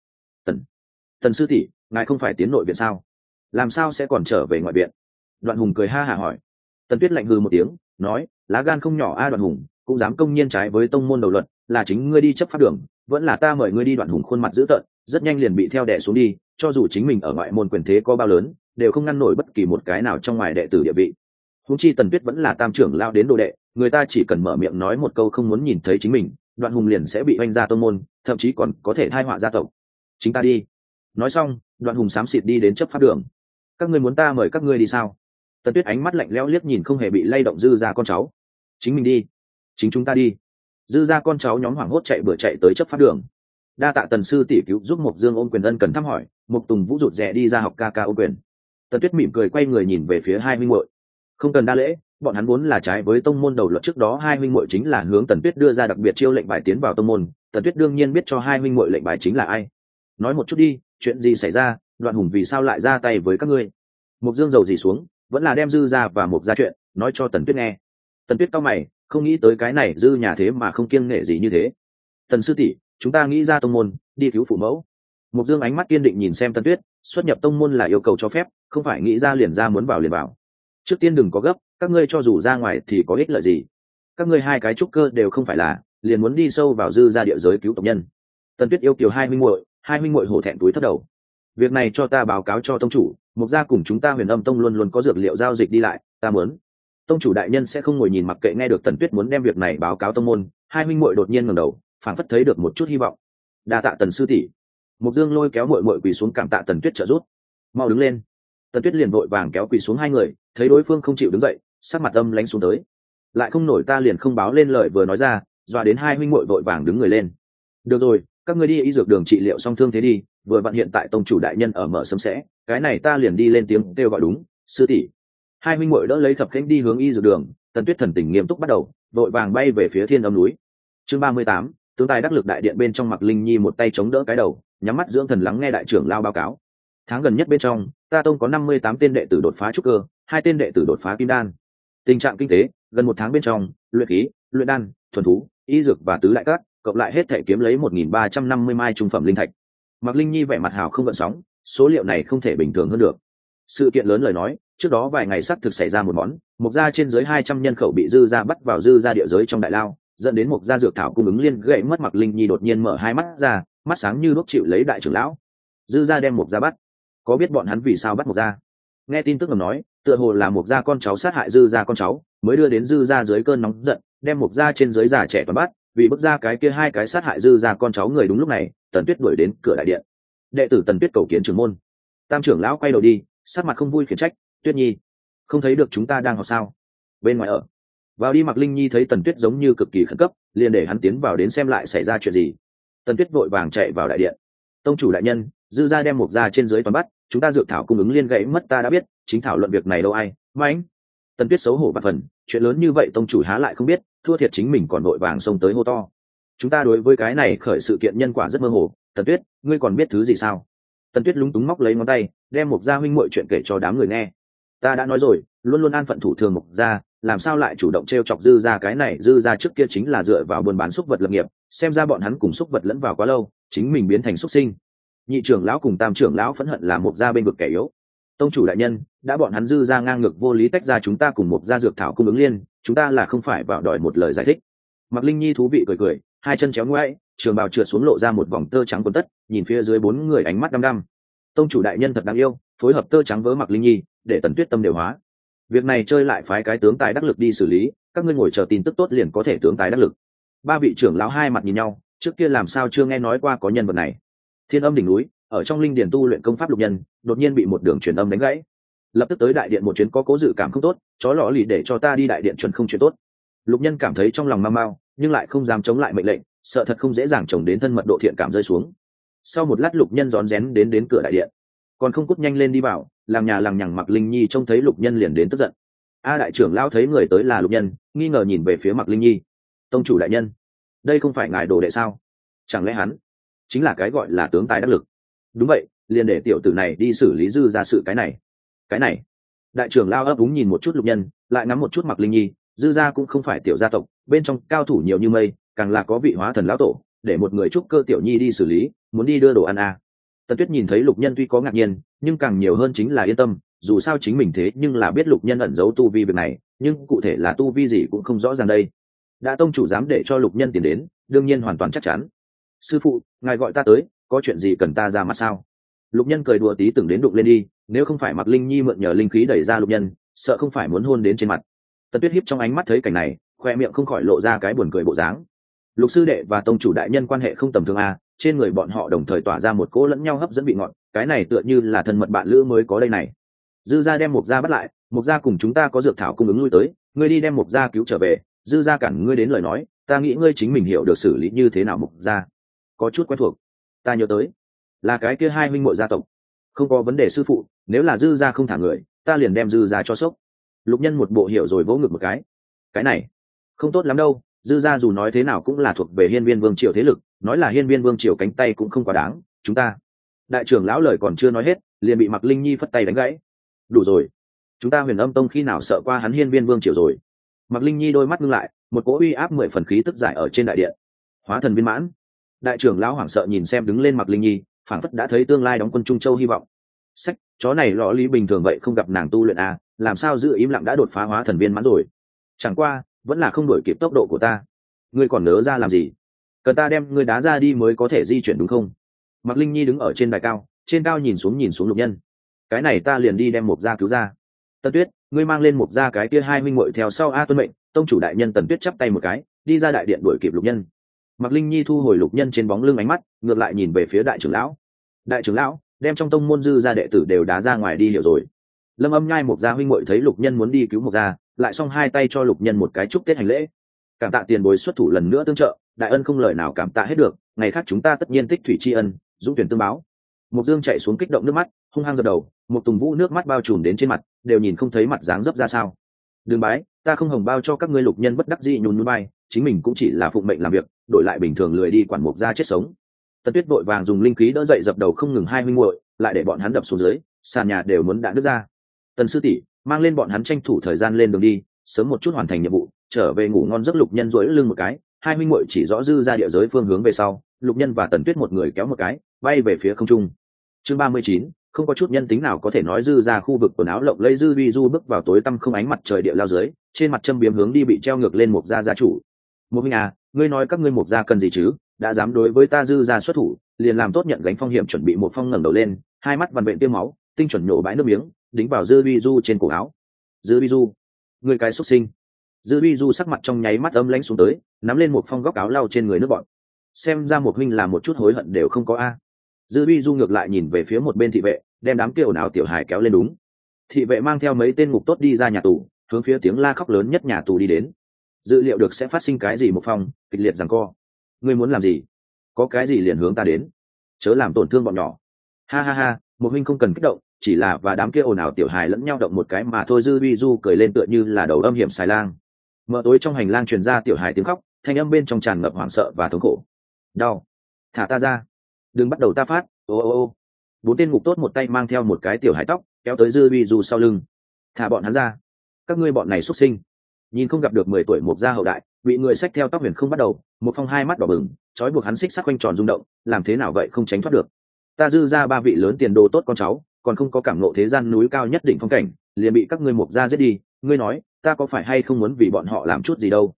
Tần sư tỷ, ngài không phải tiến nội viện sao? Làm sao sẽ còn trở về ngoại viện? Đoạn Hùng cười ha hả hỏi. Tần Tuyết lạnh hừ một tiếng, nói, lá gan không nhỏ a. Đoạn Hùng cũng dám công nhiên trái với tông môn đầu luật, là chính ngươi đi chấp pháp đường, vẫn là ta mời ngươi đi? Đoạn Hùng khuôn mặt dữ tợn, rất nhanh liền bị theo đè xuống đi, cho dù chính mình ở ngoại môn quyền thế có bao lớn, đều không ngăn nổi bất kỳ một cái nào trong ngoài đệ tử địa vị. Huống chi Tần Tuyết vẫn là tam trưởng lao đến đồ đệ, người ta chỉ cần mở miệng nói một câu không muốn nhìn thấy chính mình, Đoạn Hùng liền sẽ bị oanh ra tông môn, thậm chí còn có thể thai họa gia tộc. Chính ta đi. Nói xong, Đoạn Hùng xám xịt đi đến chấp pháp đường. Các ngươi muốn ta mời các ngươi đi sao? Tần Tuyết ánh mắt lạnh lẽo liếc nhìn không hề bị lay động Dư Gia con cháu. Chính mình đi. Chính chúng ta đi. Dư Gia con cháu nhóm hoảng hốt chạy bừa chạy tới chấp pháp đường. Đa tạ Tần sư tỷ cứu giúp. Mục Dương ôm quyền ân cần thăm hỏi. Mục Tùng Vũ rụt rè đi ra học ca ca ôm quyền. Tần Tuyết mỉm cười quay người nhìn về phía hai huynh muội. Không cần đa lễ, bọn hắn vốn là trái với tông môn đầu luật. Trước đó hai huynh muội chính là hướng Tần Tuyết đưa ra đặc biệt chiêu lệnh bài tiến vào tông môn. Tần Tuyết đương nhiên biết cho hai huynh muội lệnh bài chính là ai. Nói một chút đi, chuyện gì xảy ra? Đoạn Hùng vì sao lại ra tay với các ngươi? Mục Dương dầu gì xuống, vẫn là đem Dư Gia và Mục Gia chuyện nói cho Tần Tuyết nghe. Tần Tuyết cau mày, không nghĩ tới cái này Dư nhà thế mà không kiêng nể gì như thế. Tần sư tỷ, chúng ta nghĩ ra tông môn, đi cứu phụ mẫu. Mục Dương ánh mắt kiên định nhìn xem Tần Tuyết, xuất nhập tông môn là yêu cầu cho phép, không phải nghĩ ra liền ra muốn vào liền vào. Trước tiên đừng có gấp, các ngươi cho dù ra ngoài thì có ích lợi gì? Các ngươi hai cái trúc cơ đều không phải là, liền muốn đi sâu vào Dư gia địa giới cứu tộc nhân. Tần Tuyết yêu kiều hai huynh muội hổ thẹn túi thấp đầu. Việc này cho ta báo cáo cho tông chủ, Mục Gia cùng chúng ta Huyền Âm tông luôn luôn có dược liệu giao dịch đi lại, ta muốn. Tông chủ đại nhân sẽ không ngồi nhìn mặc kệ. Nghe được Tần Tuyết muốn đem việc này báo cáo tông môn, hai huynh muội đột nhiên ngẩng đầu, phảng phất thấy được một chút hy vọng. Đa tạ Tần sư tỷ. Mục Dương lôi kéo muội muội quỳ xuống cảm tạ Tần Tuyết trợ giúp. Mau đứng lên. Tần Tuyết liền vội vàng kéo quỳ xuống hai người, thấy đối phương không chịu đứng dậy, sắc mặt âm lãnh xuống tới. Lại không nổi ta liền không báo lên lời vừa nói ra, dọa đến hai huynh muội vội vàng đứng người lên. Được rồi, các ngươi đi y dược đường trị liệu xong thương thế đi, vừa vặn hiện tại tông chủ đại nhân ở mở sớm sẽ, cái này ta liền đi lên tiếng kêu gọi. Đúng, sư tỷ. Hai huynh muội đỡ lấy Thập Khánh đi hướng y dược đường. Tần Tuyết thần tình nghiêm túc bắt đầu, vội vàng bay về phía Thiên Âm núi. Chương 38, tướng tài đắc lực đại điện bên trong. Mặc Linh Nhi một tay chống đỡ cái đầu, nhắm mắt dưỡng thần lắng nghe đại trưởng lao báo cáo. Tháng gần nhất bên trong, ta tông có 58 tên đệ tử đột phá trúc cơ, 2 tên đệ tử đột phá kim đan. Tình trạng kinh tế, gần một tháng bên trong, luyện khí, luyện đan, thuần thú, y dược và tứ đại các, cộng lại hết thể kiếm lấy 1.350 mai trung phẩm linh thạch. Mạc Linh Nhi vẻ mặt hào không gợn sóng, số liệu này không thể bình thường hơn được. Sự kiện lớn lời nói, trước đó vài ngày xác thực xảy ra một món, Mục Gia trên dưới 200 nhân khẩu bị Dư Gia bắt vào Dư Gia địa giới trong đại lao, dẫn đến Mục Gia dược thảo cung ứng liên gãy mất. Mạc Linh Nhi đột nhiên mở hai mắt ra, mắt sáng như đuốc chịu lấy đại trưởng lão. Dư Gia đem Mục Gia bắt, có biết bọn hắn vì sao bắt Mục Gia? Nghe tin tức ngầm nói, tựa hồ là Mục Gia con cháu sát hại Dư Gia con cháu, mới đưa đến Dư Gia dưới cơn nóng giận, đem Mục Gia trên dưới già trẻ toàn bắt, vì bức ra cái kia hai cái sát hại Dư Gia con cháu người. Đúng lúc này, Tần Tuyết đuổi đến cửa đại điện. Đệ tử Tần Tuyết cầu kiến trưởng môn. Tam trưởng lão quay đầu đi, sắc mặt không vui khiển trách, Tuyết Nhi, không thấy được chúng ta đang học sao? Bên ngoài ở. Vào đi. Mạc Linh Nhi thấy Tần Tuyết giống như cực kỳ khẩn cấp, liền để hắn tiến vào đến xem lại xảy ra chuyện gì. Tần Tuyết vội vàng chạy vào đại điện. Tông chủ đại nhân, Dư Gia đem Mục Gia trên dưới toàn bắt, chúng ta dược thảo cung ứng liên gãy mất. Ta đã biết, chính thảo luận việc này đâu ai mãnh. Tần Tuyết xấu hổ bạt phần, chuyện lớn như vậy tông chủ há lại không biết, thua thiệt chính mình còn vội vàng xông tới hô to. Chúng ta đối với cái này khởi sự kiện nhân quả rất mơ hồ. Tần Tuyết, ngươi còn biết thứ gì sao? Tần Tuyết lúng túng móc lấy ngón tay, đem Mục Gia huynh muội chuyện kể cho đám người nghe. Ta đã nói rồi, luôn luôn an phận thủ thường Mục Gia, làm sao lại chủ động trêu chọc Dư Gia? Cái này Dư Gia trước kia chính là dựa vào buôn bán súc vật lập nghiệp, xem ra bọn hắn cùng súc vật lẫn vào quá lâu, chính mình biến thành súc sinh. Nhị trưởng lão cùng tam trưởng lão phẫn hận là Mục Gia bên vực kẻ yếu. Tông chủ đại nhân, đã bọn hắn Dư Gia ngang ngược vô lý tách ra chúng ta cùng Mục Gia dược thảo cung ứng liên, chúng ta là không phải vào đòi một lời giải thích. Mạc Linh Nhi thú vị cười cười, hai chân chéo ngoãi, trường bào trượt xuống lộ ra một vòng tơ trắng quần tất, nhìn phía dưới bốn người ánh mắt đăm đăm. Tông chủ đại nhân thật đáng yêu, phối hợp tơ trắng vớ mặc linh nhi, để Tần Tuyết tâm đều hóa. Việc này chơi lại phái cái tướng tài đắc lực đi xử lý, các ngươi ngồi chờ tin tức tốt liền có thể tướng tài đắc lực. Ba vị trưởng lão hai mặt nhìn nhau, trước kia làm sao chưa nghe nói qua có nhân vật này. Thiên Âm đỉnh núi, ở trong linh điền tu luyện công pháp lục nhân, đột nhiên bị một đường truyền âm đánh gãy. Lập tức tới đại điện một chuyến, có cố dự cảm không tốt, chó lọ lì để cho ta đi đại điện chuẩn không chuyện tốt. Lục nhân cảm thấy trong lòng mau mau, nhưng lại không dám chống lại mệnh lệnh, sợ thật không dễ dàng chồng đến thân mật độ thiện cảm rơi xuống. Sau một lát lục nhân rón rén đến cửa đại điện, còn không cút nhanh lên đi vào, làng nhà làng nhằng Mặc Linh Nhi trông thấy lục nhân liền đến tức giận. Đại trưởng lão thấy người tới là lục nhân, nghi ngờ nhìn về phía Mặc Linh Nhi. Tông chủ đại nhân, đây không phải ngài đồ đệ sao? Chẳng lẽ hắn chính là cái gọi là tướng tài đắc lực? Đúng vậy, liền để tiểu tử này đi xử lý dư ra sự cái này. Đại trưởng lão ấp úng nhìn một chút lục nhân, lại ngắm một chút Mặc Linh Nhi. Dư gia cũng không phải tiểu gia tộc, bên trong cao thủ nhiều như mây, càng là có vị hóa thần lão tổ, để một người trúc cơ tiểu nhi đi xử lý, muốn đi đưa đồ ăn à. Tần Tuyết nhìn thấy lục nhân tuy có ngạc nhiên, nhưng càng nhiều hơn chính là yên tâm, dù sao chính mình thế nhưng là biết lục nhân ẩn giấu tu vi việc này, nhưng cụ thể là tu vi gì cũng không rõ ràng đây. Đã tông chủ dám để cho lục nhân tiền đến, đương nhiên hoàn toàn chắc chắn. Sư phụ, ngài gọi ta tới, có chuyện gì cần ta ra mặt sao? Lục nhân cười đùa tí từng đến đụng lên đi, nếu không phải Mặc Linh Nhi mượn nhờ linh khí đẩy ra lục nhân, sợ không phải muốn hôn đến trên mặt. Tần Tuyết hiếp trong ánh mắt thấy cảnh này, khoe miệng không khỏi lộ ra cái buồn cười bộ dáng. Lục sư đệ và tông chủ đại nhân quan hệ không tầm thường à, trên người bọn họ đồng thời tỏa ra một cỗ lẫn nhau hấp dẫn vị ngọt, cái này tựa như là thân mật bạn lữ mới có đây này. Dư gia đem Mục gia bắt lại, Mục gia cùng chúng ta có dược thảo cung ứng lui tới, ngươi đi đem Mục gia cứu trở về. Dư gia cản ngươi đến lời nói, ta nghĩ ngươi chính mình hiểu được xử lý như thế nào. Mục gia có chút quen thuộc, ta nhớ tới là cái kia hai huynh muội gia tộc. Không có vấn đề sư phụ, nếu là Dư gia không thả người, ta liền đem Dư gia cho sốc. Lục nhân một bộ hiểu rồi vỗ ngực một cái này không tốt lắm đâu. Dư gia dù nói thế nào cũng là thuộc về Hiên Viên Vương triều thế lực, nói là Hiên Viên Vương triều cánh tay cũng không quá đáng. Chúng ta, đại trưởng lão lời còn chưa nói hết, liền bị Mặc Linh Nhi phất tay đánh gãy. Đủ rồi, chúng ta Huyền Âm tông khi nào sợ qua hắn Hiên Viên Vương triều rồi? Mặc Linh Nhi đôi mắt ngưng lại, một cỗ uy áp 10 phần khí tức giải ở trên đại điện. Hóa thần viên mãn. Đại trưởng lão hoảng sợ nhìn xem đứng lên Mặc Linh Nhi, phảng phất đã thấy tương lai đóng quân Trung Châu hy vọng. Sách, chó này lọ lý bình thường vậy không gặp nàng tu luyện à, làm sao giữ im lặng đã đột phá hóa thần viên mãn rồi? Chẳng qua vẫn là không đổi kịp tốc độ của ta. Ngươi còn nớ ra làm gì? Cần ta đem ngươi đá ra đi mới có thể di chuyển đúng không? Mặc Linh Nhi đứng ở trên đài cao, trên cao nhìn xuống lục nhân. Cái này ta liền đi đem Mục gia cứu ra. Tần Tuyết, ngươi mang lên Mục gia cái kia hai minh muội theo sau a tuân mệnh. Tông chủ đại nhân. Tần Tuyết chắp tay một cái, đi ra đại điện đuổi kịp lục nhân. Mặc Linh Nhi thu hồi lục nhân trên bóng lưng ánh mắt, ngược lại nhìn về phía đại trưởng lão. Đại trưởng lão, đem trong tông môn Dư gia đệ tử đều đá ra ngoài đi, hiểu rồi. Lâm Âm Nhai Mục gia huynh muội thấy lục nhân muốn đi cứu Mục gia, lại xong hai tay cho lục nhân một cái chúc Tết hành lễ. Cảm tạ tiền bối xuất thủ lần nữa tương trợ, đại ân không lời nào cảm tạ hết được, ngày khác chúng ta tất nhiên tích thủy tri ân, dũng tuyển tương báo. Mục Dương chạy xuống kích động nước mắt, hung hăng giật đầu. Mục Tùng Vũ nước mắt bao trùm đến trên mặt, đều nhìn không thấy mặt dáng dấp ra sao. Đừng bái, ta không hồng bao cho các ngươi. Lục nhân bất đắc dĩ nhún nhún vai, chính mình cũng chỉ là phụng mệnh làm việc, đổi lại bình thường lười đi quản Mục gia chết sống. Tần Tuyết vội vàng dùng linh khí đỡ dậy dập đầu không ngừng hai huynh muội, lại để bọn hắn đập xuống dưới, sàn nhà đều muốn đạn đứt ra. Tần sư tỷ, mang lên bọn hắn tranh thủ thời gian lên đường đi, sớm một chút hoàn thành nhiệm vụ, trở về ngủ ngon giấc. Lục nhân duỗi lưng một cái, hai huynh muội chỉ rõ Dư ra địa giới phương hướng về sau, lục nhân và Tần Tuyết một người kéo một cái, bay về phía không trung. Chương 39, không có chút nhân tính nào có thể nói. Dư ra khu vực quần áo lộng lẫy, Dư Vi Du bước vào tối tăm không ánh mặt trời địa lao dưới, trên mặt châm biếm hướng đi bị treo ngược lên Mục gia gia chủ. Mục huynh à, ngươi nói các ngươi Mục gia cần gì chứ, đã dám đối với ta Dư gia xuất thủ, liền làm tốt nhận gánh phong hiểm chuẩn bị. Một Phong ngẩng đầu lên, hai mắt vằn vện tiêm máu, tinh chuẩn nhổ bãi nước miếng, đính vào Dư Vi Du trên cổ áo. Dư Vi Du, ngươi cái xuất sinh. Dư Vi Du sắc mặt trong nháy mắt âm lãnh xuống tới, nắm lên Một Phong góc áo lau trên người nước bọn. Xem ra Một huynh là một chút hối hận đều không có a. Dư Vi Du ngược lại nhìn về phía một bên thị vệ, đem đám kia ồn ào tiểu hài kéo lên. Đúng. Thị vệ mang theo mấy tên ngục tốt đi ra nhà tù, hướng phía tiếng la khóc lớn nhất nhà tù đi đến. Dự liệu được sẽ phát sinh cái gì. Một Phong kịch liệt giằng co. Ngươi muốn làm gì? Có cái gì liền hướng ta đến, chớ làm tổn thương bọn nhỏ. Ha ha ha, Một huynh không cần kích động, chỉ là và đám kia ồn ào tiểu hài lẫn nhau động một cái mà thôi. Dư Vi Du cười lên tựa như là đầu âm hiểm xài lang. Mở tối trong hành lang truyền ra tiểu hài tiếng khóc, thanh âm bên trong tràn ngập hoảng sợ và thống khổ. Đau, thả ta ra, đừng bắt đầu ta phát. Ô ô ô. Bốn tên ngục tốt một tay mang theo một cái tiểu hài tóc kéo tới Dư Vi Du sau lưng. Thả bọn hắn ra, các ngươi bọn này xuất sinh. Nhìn không gặp được 10 tuổi Mục gia hậu đại bị người xách theo tóc huyền không bắt đầu. Một Phong hai mắt đỏ bừng, trói buộc hắn xích sắc quanh tròn rung động, làm thế nào vậy không tránh thoát được. Ta Dư ra ba vị lớn tiền đồ tốt con cháu, còn không có cảm ngộ thế gian núi cao nhất định phong cảnh, liền bị các ngươi Mục gia giết đi. Ngươi nói ta có phải hay không muốn vì bọn họ làm chút gì đâu?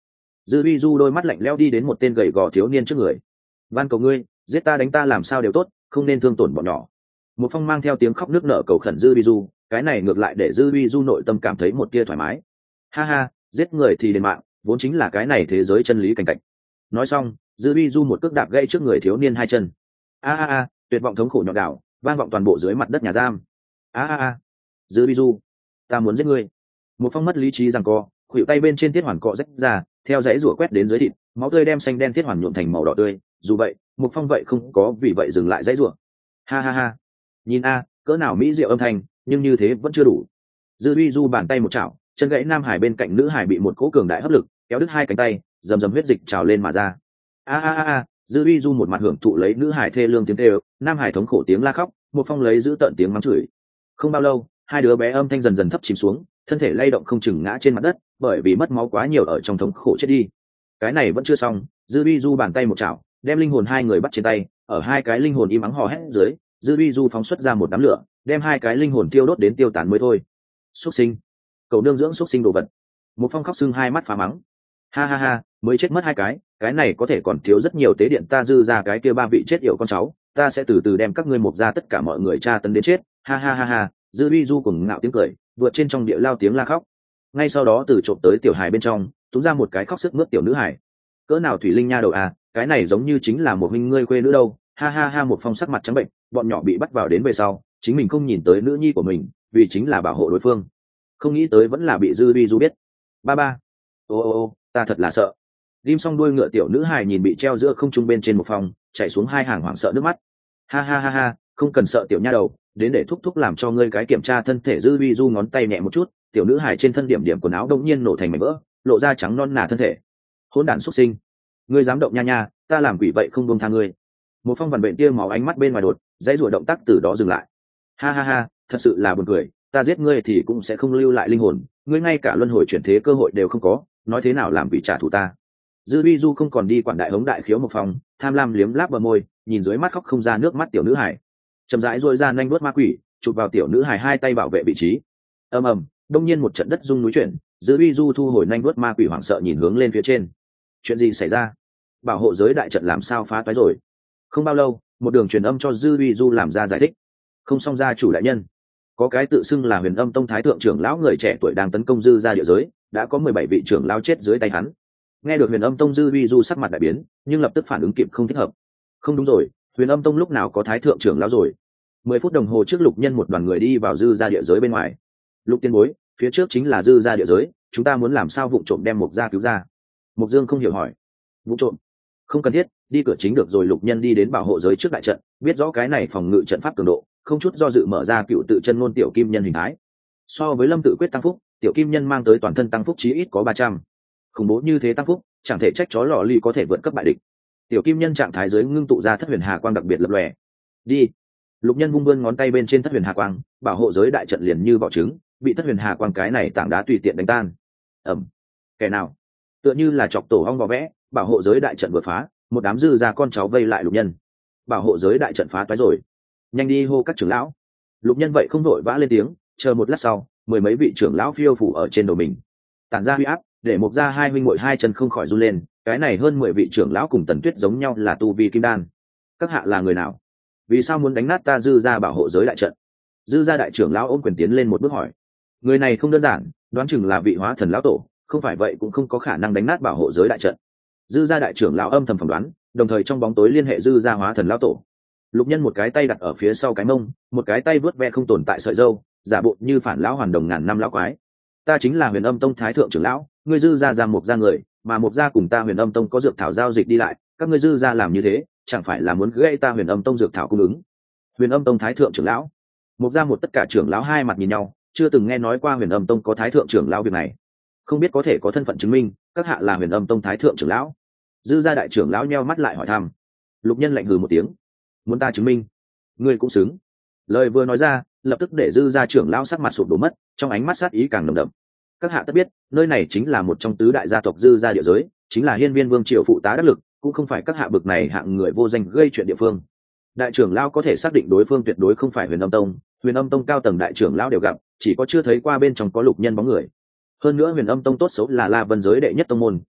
Dư Vi Du đôi mắt lạnh lẽo đi đến một tên gầy gò thiếu niên trước người. Van cầu ngươi, giết ta đánh ta làm sao đều tốt, không nên thương tổn bọn nhỏ. Một Phong mang theo tiếng khóc nước nở cầu khẩn Dư Vi Du, cái này ngược lại để Dư Vi Du nội tâm cảm thấy một tia thoải mái. Ha ha, giết người thì đền mạng, vốn chính là cái này thế giới chân lý cảnh cảnh. Nói xong, Dư Vi Du một cước đạp gãy trước người thiếu niên hai chân. A a a, tuyệt vọng thống khổ nhọn đảo, vang vọng toàn bộ dưới mặt đất nhà giam. A a a, Dư Vi Du, ta muốn giết ngươi. Một Phong mất lý trí giằng co, khuỷu tay bên trên thiết hoàn cọ rách ra, theo dãy rủa quét đến dưới thịt, máu tươi đem xanh đen thiết hoàn nhuộm thành màu đỏ tươi. Dù vậy, Một Phong vậy không có vì vậy dừng lại dãy rủa. Ha ha ha, nhìn a, cỡ nào mỹ diệu âm thanh, nhưng như thế vẫn chưa đủ. Dư Vi Du bàn tay một chảo, chân gãy nam hải bên cạnh nữ hải bị một cỗ cường đại hấp lực kéo đứt hai cánh tay, rầm rầm huyết dịch trào lên mà ra. A a a, Dư Vi Du một mặt hưởng thụ lấy nữ hải thê lương tiếng kêu, nam hải thống khổ tiếng la khóc, Một Phong lấy giữ tợn tiếng mắng chửi. Không bao lâu, hai đứa bé âm thanh dần dần thấp chìm xuống, thân thể lay động không chừng ngã trên mặt đất, bởi vì mất máu quá nhiều ở trong thống khổ chết đi. Cái này vẫn chưa xong, Dư Vi Du bàn tay một chảo, đem linh hồn hai người bắt trên tay, ở hai cái linh hồn im ắng hò hét dưới, Dư Vi Du phóng xuất ra một đám lửa, đem hai cái linh hồn tiêu đốt đến tiêu tán mới thôi. Xuất sinh, cầu nương dưỡng xuất sinh đồ vật. Một Phong khóc sưng hai mắt phá mắng. Ha ha ha, mới chết mất hai cái này có thể còn thiếu rất nhiều tế điện ta dư ra cái kia ba vị chết yểu con cháu, ta sẽ từ từ đem các ngươi mục ra tất cả mọi người tra tấn đến chết. Ha ha ha ha, Dư Vi Du cùng ngạo tiếng cười, vượt trên trong địa lao tiếng la khóc. Ngay sau đó từ trộm tới tiểu hài bên trong, túm ra một cái khóc sức mướt tiểu nữ hài. Cỡ nào thủy linh nha đầu à, cái này giống như chính là một minh ngươi quê nữ đâu. Ha ha ha, Một Phong sắc mặt trắng bệnh, bọn nhỏ bị bắt vào đến về sau, chính mình không nhìn tới nữ nhi của mình, vì chính là bảo hộ đối phương. Không nghĩ tới vẫn là bị Dư Vi Du biết. Ba ba, ô, ta thật là sợ. Ghim xong đuôi ngựa tiểu nữ hài nhìn bị treo giữa không trung bên trên Một Phong, chạy xuống hai hàng hoảng sợ nước mắt. Ha ha ha ha, không cần sợ tiểu nha đầu, đến để thúc thúc làm cho ngươi cái kiểm tra thân thể. Dư Vi Du ngón tay nhẹ một chút, tiểu nữ hài trên thân điểm điểm quần áo đông nhiên nổ thành mảnh vỡ, lộ ra trắng non nà thân thể. Hỗn đản xuất sinh, ngươi dám động nha nha, ta làm quỷ vậy không buông tha ngươi. Một Phong vằn vện tia máu ánh mắt bên ngoài đột, dãy rủa động tác từ đó dừng lại. Ha ha ha, thật sự là buồn cười, ta giết ngươi thì cũng sẽ không lưu lại linh hồn, ngươi ngay cả luân hồi chuyển thế cơ hội đều không có, nói thế nào làm quỷ trả thù ta. Dư Vi Du không còn đi quản đại hống đại khiếu Một Phong, tham lam liếm láp bờ môi, nhìn dưới mắt khóc không ra nước mắt tiểu nữ hải, chậm rãi duỗi ra nhanh đuốt ma quỷ, chụp vào tiểu nữ hải hai tay bảo vệ vị trí. Ầm ầm, đông nhiên một trận đất rung núi chuyển, Dư Vi Du thu hồi nhanh đuốt ma quỷ hoảng sợ nhìn hướng lên phía trên. Chuyện gì xảy ra? Bảo hộ giới đại trận làm sao phá toái rồi? Không bao lâu, một đường truyền âm cho Dư Vi Du làm ra giải thích. Không xong gia chủ đại nhân, có cái tự xưng là Huyền Âm Tông thái thượng trưởng lão người trẻ tuổi đang tấn công Dư gia địa giới, đã có 17 vị trưởng lão chết dưới tay hắn. Nghe được Huyền Âm Tông, Dư Vi Du sắc mặt đại biến, nhưng lập tức phản ứng kịp không thích hợp. Không đúng rồi, Huyền Âm Tông lúc nào có thái thượng trưởng lão rồi? 10 phút đồng hồ trước Lục Nhân một đoàn người đi vào Dư gia địa giới bên ngoài. Lục tiên bối, phía trước chính là Dư gia địa giới, chúng ta muốn làm sao vụng trộm đem Mục gia cứu ra? Mục Dương không hiểu hỏi. Vụng trộm? Không cần thiết, đi cửa chính được rồi. Lục Nhân đi đến bảo hộ giới trước đại trận, biết rõ cái này phòng ngự trận pháp cường độ, không chút do dự mở ra cựu tự chân ngôn tiểu kim nhân hình thái. So với Lâm tự quyết tăng phúc, tiểu kim nhân mang tới toàn thân tăng phúc chí ít có 300. Khủng bố như thế tăng phúc, chẳng thể trách chó lò ly có thể vượt cấp bại địch. Tiểu kim nhân trạng thái dưới ngưng tụ ra thất huyền hà quang đặc biệt lập lòe. Đi. Lục Nhân vung vươn ngón tay bên trên thất huyền hà quang, bảo hộ giới đại trận liền như vỏ trứng, bị thất huyền hà quang cái này tảng đá tùy tiện đánh tan. Ẩm. Kẻ nào? Tựa như là chọc tổ ong vò vẽ, bảo hộ giới đại trận vừa phá, một đám dư ra con cháu vây lại Lục Nhân. Bảo hộ giới đại trận phá toái rồi, nhanh đi hô các trưởng lão. Lục Nhân vậy không vội vã lên tiếng, chờ một lát sau, 10 mấy vị trưởng lão phiêu phủ ở trên đầu mình, tản ra huy áp, để Mục gia hai huynh muội hai chân không khỏi run lên. Cái này hơn 10 vị trưởng lão cùng Tần Tuyết giống nhau là tu vi kim đan. Các hạ là người nào? Vì sao muốn đánh nát ta Dư gia bảo hộ giới đại trận? Dư gia đại trưởng lão ôm quyền tiến lên một bước hỏi. Người này không đơn giản, đoán chừng là vị hóa thần lão tổ, không phải vậy cũng không có khả năng đánh nát bảo hộ giới đại trận. Dư gia đại trưởng lão âm thầm phỏng đoán, đồng thời trong bóng tối liên hệ Dư gia hóa thần lão tổ. Lục Nhân một cái tay đặt ở phía sau cái mông, một cái tay vớt ve không tồn tại sợi râu, giả bộ như phản lão hoàn đồng ngàn năm lão quái. Ta chính là Huyền Âm Tông thái thượng trưởng lão, ngươi Dư gia giam Mục gia người, mà Mục gia cùng ta Huyền Âm Tông có dược thảo giao dịch đi lại, các ngươi Dư gia làm như thế, chẳng phải là muốn gây ta Huyền Âm Tông dược thảo cung ứng? Huyền Âm Tông thái thượng trưởng lão. Mục gia một tất cả trưởng lão hai mặt nhìn nhau, chưa từng nghe nói qua Huyền Âm Tông có thái thượng trưởng lão việc này, không biết có thể có thân phận chứng minh các hạ là Huyền Âm Tông thái thượng trưởng lão. Dư gia đại trưởng lão nheo mắt lại hỏi thăm. Lục Nhân lạnh hừ một tiếng. Muốn ta chứng minh? Ngươi cũng xứng. Lời vừa nói ra, lập tức để Dư gia trưởng lão sắc mặt sụp đổ mất, trong ánh mắt sát ý càng nồng đậm. Các hạ tất biết, nơi này chính là một trong tứ đại gia tộc Dư gia địa giới, chính là Hiên Viên Vương triều phụ tá đắc lực, cũng không phải các hạ bực này hạng người vô danh gây chuyện địa phương. Đại trưởng lão có thể xác định đối phương tuyệt đối không phải Huyền Âm Tông, Huyền Âm Tông cao tầng đại trưởng lão đều gặp, chỉ có chưa thấy qua bên trong có Lục Nhân bóng người. Hơn nữa Huyền Âm Tông tốt xấu là La Vân giới đệ nhất tông môn,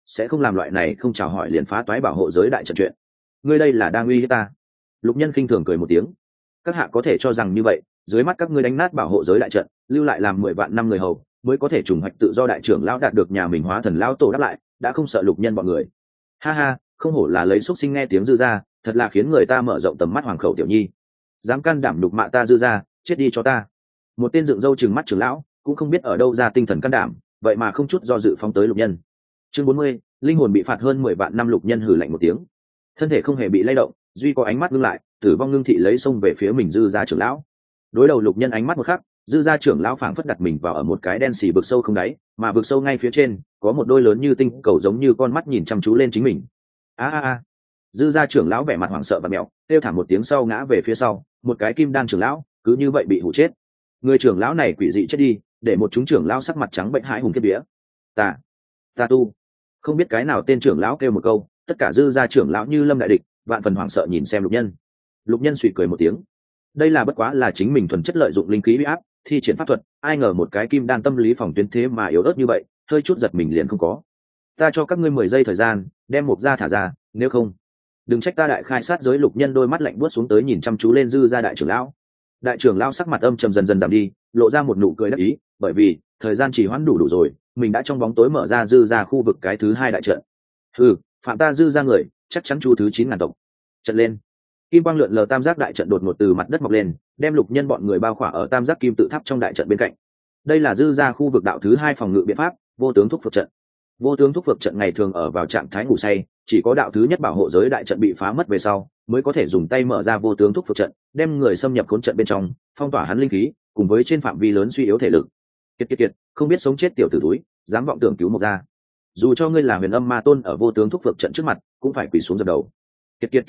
sẽ không làm loại này không chào hỏi liền phá toái bảo hộ giới đại trận chuyện. Ngươi đây là đang uy hiếp ta. Lục Nhân khinh thường cười một tiếng. Các hạ có thể cho rằng như vậy, dưới mắt các ngươi đánh nát bảo hộ giới đại trận, lưu lại làm 10 vạn năm người hầu, mới có thể trùng hoạch tự do đại trưởng lão đạt được nhà mình hóa thần lão tổ đáp lại, đã không sợ Lục Nhân bọn người. Ha ha, không hổ là lấy xúc sinh nghe tiếng dư ra, thật là khiến người ta mở rộng tầm mắt hoàng khẩu tiểu nhi. Dám can đảm đục mạ ta dư ra, chết đi cho ta. Một tên dựng râu trừng mắt trưởng lão, cũng không biết ở đâu ra tinh thần can đảm, vậy mà không chút do dự phóng tới Lục Nhân. Chương 40, linh hồn bị phạt hơn 10 vạn năm. Lục Nhân hừ lạnh một tiếng, thân thể không hề bị lay động, duy có ánh mắt ngưng lại, tử vong ngưng thị lấy xông về phía mình dư gia trưởng lão. Đối đầu Lục Nhân ánh mắt một khắc, dư gia trưởng lão phảng phất đặt mình vào ở một cái đen xì vực sâu không đáy, mà vực sâu ngay phía trên có một đôi lớn như tinh cầu giống như con mắt nhìn chăm chú lên chính mình. A. Dư gia trưởng lão vẻ mặt hoảng sợ và mèo, kêu thảm một tiếng sau ngã về phía sau, một cái kim đan trưởng lão cứ như vậy bị hủ chết. Người trưởng lão này quỷ dị chết đi, để một chúng trưởng lão sắc mặt trắng bệnh hãi hùng kiếp vía. Ta tu. Không biết cái nào tên trưởng lão kêu một câu, tất cả dư gia trưởng lão như lâm đại địch, vạn phần hoảng sợ nhìn xem Lục Nhân. Lục Nhân suy cười một tiếng, đây là bất quá là chính mình thuần chất lợi dụng linh khí bị áp, thi triển pháp thuật, ai ngờ một cái kim đan tâm lý phòng tuyến thế mà yếu ớt như vậy, hơi chút giật mình liền không có. Ta cho các ngươi 10 giây thời gian, đem một gia thả ra, nếu không, đừng trách ta đại khai sát giới. Lục Nhân đôi mắt lạnh buốt xuống tới nhìn chăm chú lên dư gia đại trưởng lão. Đại trưởng lão sắc mặt âm trầm dần dần giảm đi, lộ ra một nụ cười đắc ý, bởi vì thời gian chỉ hoãn đủ rồi, mình đã trong bóng tối mở ra dư gia khu vực cái thứ 2 đại trận. Phạm ta dư gia người, chắc chắn chu thứ 9.000 tộc. Trận lên. Kim quang lượn lờ tam giác đại trận đột ngột từ mặt đất mọc lên, đem Lục Nhân bọn người bao khỏa ở tam giác kim tự tháp trong đại trận bên cạnh. Đây là dư gia khu vực đạo thứ 2 phòng ngự biện pháp, vô tướng thúc phược trận. Vô tướng thúc phược trận ngày thường ở vào trạng thái ngủ say, chỉ có đạo thứ nhất bảo hộ giới đại trận bị phá mất về sau, mới có thể dùng tay mở ra vô tướng thúc phược trận, đem người xâm nhập khốn trận bên trong, phong tỏa hắn linh khí, cùng với trên phạm vi lớn suy yếu thể lực. Kiệt, không biết sống chết tiểu tử túi, dám vọng tưởng cứu một gia. Dù cho ngươi là Huyền Âm Ma Tôn ở vô tướng thúc phược trận trước mặt, cũng phải quỳ xuống dập đầu. Kiệt.